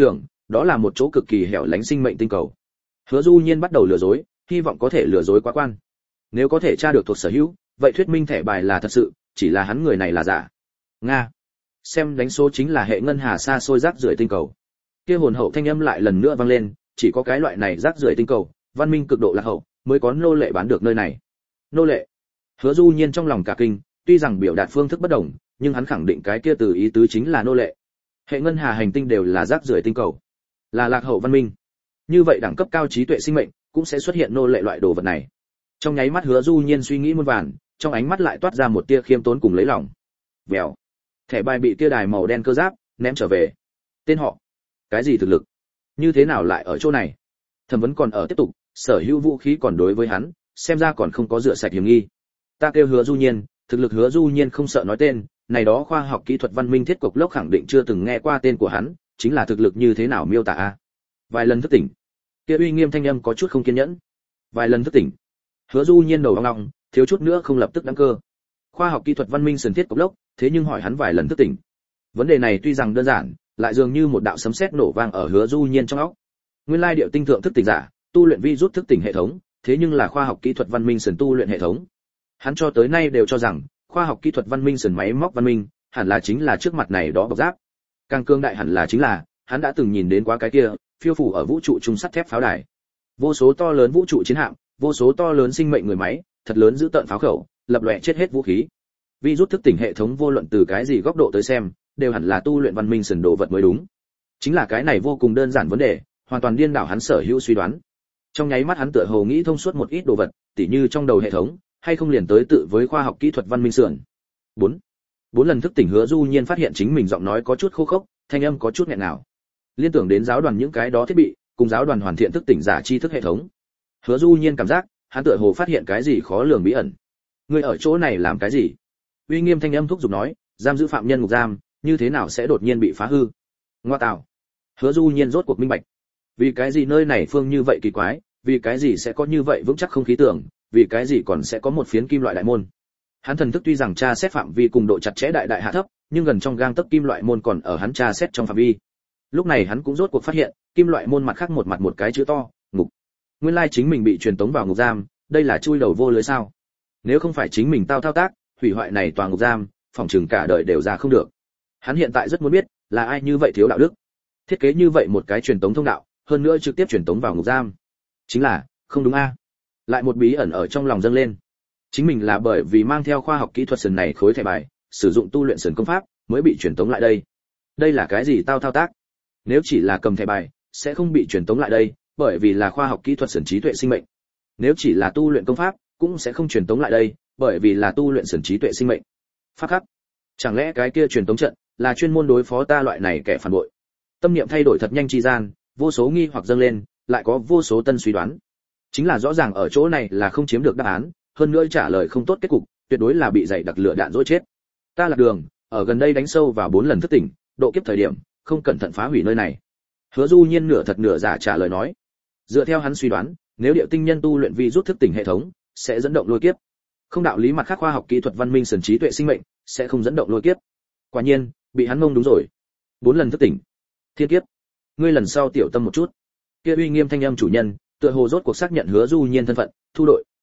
đó là một chỗ cực kỳ hẻo lánh sinh mệnh tinh cầu. Hứa Du Nhiên bắt đầu lừa dối, hy vọng có thể lừa dối quá quan. Nếu có thể tra được thuộc sở hữu, vậy thuyết minh thẻ bài là thật sự, chỉ là hắn người này là giả. Nga. Xem đánh số chính là hệ ngân hà xa xôi rác rưởi tinh cầu. Kia hồn hậu thanh âm lại lần nữa vang lên, chỉ có cái loại này rác rưởi tinh cầu, văn minh cực độ lạc hậu, mới có nô lệ bán được nơi này. Nô lệ? Hứa Du Nhiên trong lòng cả kinh, tuy rằng biểu đạt phương thức bất đồng, nhưng hắn khẳng định cái kia từ ý tứ chính là nô lệ. Hệ ngân hà hành tinh đều là rác rưởi tinh cầu, là lạc hậu văn minh. Như vậy đẳng cấp cao trí tuệ sinh mệnh cũng sẽ xuất hiện nô lệ loại đồ vật này. Trong nháy mắt Hứa Du Nhiên suy nghĩ muôn vàn, trong ánh mắt lại toát ra một tia khiêm tốn cùng lấy lòng. Vèo. Thẻ bài bị kia đài màu đen cơ giáp ném trở về. Tên họ? Cái gì thực lực? Như thế nào lại ở chỗ này? Thẩm vấn còn ở tiếp tục, sở hữu vũ khí còn đối với hắn, xem ra còn không có rửa sạch hiểm nghi. Ta kêu Hứa Du Nhiên, thực lực Hứa Du Nhiên không sợ nói tên, này đó khoa học kỹ thuật văn minh thiết cục lốc khẳng định chưa từng nghe qua tên của hắn, chính là thực lực như thế nào miêu tả a? Vài lần thức tỉnh. Kia uy nghiêm thanh âm có chút không kiên nhẫn. Vài lần thức tỉnh. Hứa Du Nhiên đầu ong ong, thiếu chút nữa không lập tức đăng cơ. Khoa học kỹ thuật văn minh sần thiết cục lốc, thế nhưng hỏi hắn vài lần thức tỉnh. Vấn đề này tuy rằng đơn giản, lại dường như một đạo sấm sét nổ vang ở Hứa Du Nhiên trong óc. Nguyên lai điệu tinh thượng thức tỉnh giả, tu luyện vi rút thức tỉnh hệ thống, thế nhưng là khoa học kỹ thuật văn minh sần tu luyện hệ thống. Hắn cho tới nay đều cho rằng, khoa học kỹ thuật văn minh sần máy móc văn minh, hẳn là chính là trước mặt này đó bọc giáp. Càng cương đại hẳn là chính là, hắn đã từng nhìn đến quá cái kia, phiêu phù ở vũ trụ trung sắt thép pháo đài. Vô số to lớn vũ trụ chiến hạm, vô số to lớn sinh mệnh người máy, thật lớn giữ tận pháo khẩu, lập lòe chết hết vũ khí. Vi rút thức tỉnh hệ thống vô luận từ cái gì góc độ tới xem, đều hẳn là tu luyện văn minh sần đồ vật mới đúng. Chính là cái này vô cùng đơn giản vấn đề, hoàn toàn điên đảo hắn sở hữu suy đoán. Trong nháy mắt hắn tựa hồ nghĩ thông suốt một ít đồ vật, tỉ như trong đầu hệ thống, hay không liền tới tự với khoa học kỹ thuật văn minh sườn. bốn Bốn lần thức tỉnh Hứa Du Nhiên phát hiện chính mình giọng nói có chút khô khốc, thanh âm có chút nghẹn ngào. Liên tưởng đến giáo đoàn những cái đó thiết bị, cùng giáo đoàn hoàn thiện thức tỉnh giả tri thức hệ thống. Hứa Du Nhiên cảm giác, hắn tựa hồ phát hiện cái gì khó lường bí ẩn. Ngươi ở chỗ này làm cái gì? Uy nghiêm thanh âm thúc giục nói, giam giữ phạm nhân ngục giam, như thế nào sẽ đột nhiên bị phá hư? Ngoa tạo. Hứa Du Nhiên rốt cuộc minh bạch. Vì cái gì nơi này phương như vậy kỳ quái, vì cái gì sẽ có như vậy vững chắc không khí tưởng, vì cái gì còn sẽ có một phiến kim loại đại môn. Hắn thần thức tuy rằng tra xét phạm vi cùng độ chặt chẽ đại đại hạ thấp, nhưng gần trong gang tấc kim loại môn còn ở hắn tra xét trong phạm vi. Lúc này hắn cũng rốt cuộc phát hiện, kim loại môn mặt khác một mặt một cái chữ to, ngục. Nguyên lai chính mình bị truyền tống vào ngục giam, đây là chui đầu vô lưới sao? Nếu không phải chính mình tao thao tác, hủy hoại này toàn ngục giam, phòng trừng cả đời đều ra không được. Hắn hiện tại rất muốn biết, là ai như vậy thiếu đạo đức, thiết kế như vậy một cái truyền tống thông đạo, hơn nữa trực tiếp truyền tống vào ngục giam. Chính là, không đúng a? Lại một bí ẩn ở trong lòng dâng lên. Chính mình là bởi vì mang theo khoa học kỹ thuật sườn này khối thẻ bài, sử dụng tu luyện sườn công pháp, mới bị truyền tống lại đây. Đây là cái gì tao thao tác? Nếu chỉ là cầm thẻ bài, sẽ không bị truyền tống lại đây, bởi vì là khoa học kỹ thuật sườn trí tuệ sinh mệnh. Nếu chỉ là tu luyện công pháp, cũng sẽ không truyền tống lại đây, bởi vì là tu luyện sườn trí tuệ sinh mệnh. Pháp khắc. Chẳng lẽ cái kia truyền tống trận là chuyên môn đối phó ta loại này kẻ phản bội? Tâm niệm thay đổi thật nhanh chi gian, vô số nghi hoặc dâng lên, lại có vô số tân suy đoán. Chính là rõ ràng ở chỗ này là không chiếm được đáp án, hơn nữa trả lời không tốt kết cục, tuyệt đối là bị dày đặc lửa đạn dối chết. Ta lạc đường, ở gần đây đánh sâu vào bốn lần thức tỉnh, độ kiếp thời điểm, không cẩn thận phá hủy nơi này. Hứa Du Nhiên nửa thật nửa giả trả lời nói. Dựa theo hắn suy đoán, nếu điệu tinh nhân tu luyện vi rút thức tỉnh hệ thống, sẽ dẫn động lôi kiếp. Không đạo lý mặt khác khoa học kỹ thuật văn minh sần trí tuệ sinh mệnh, sẽ không dẫn động lôi kiếp. Quả nhiên, bị hắn mông đúng rồi. Bốn lần thức tỉnh. Thiên kiếp. Ngươi lần sau tiểu tâm một chút. Kia uy nghiêm thanh âm chủ nhân, tựa hồ rốt cuộc xác nhận Hứa Du Nhiên thân phận, thu đội.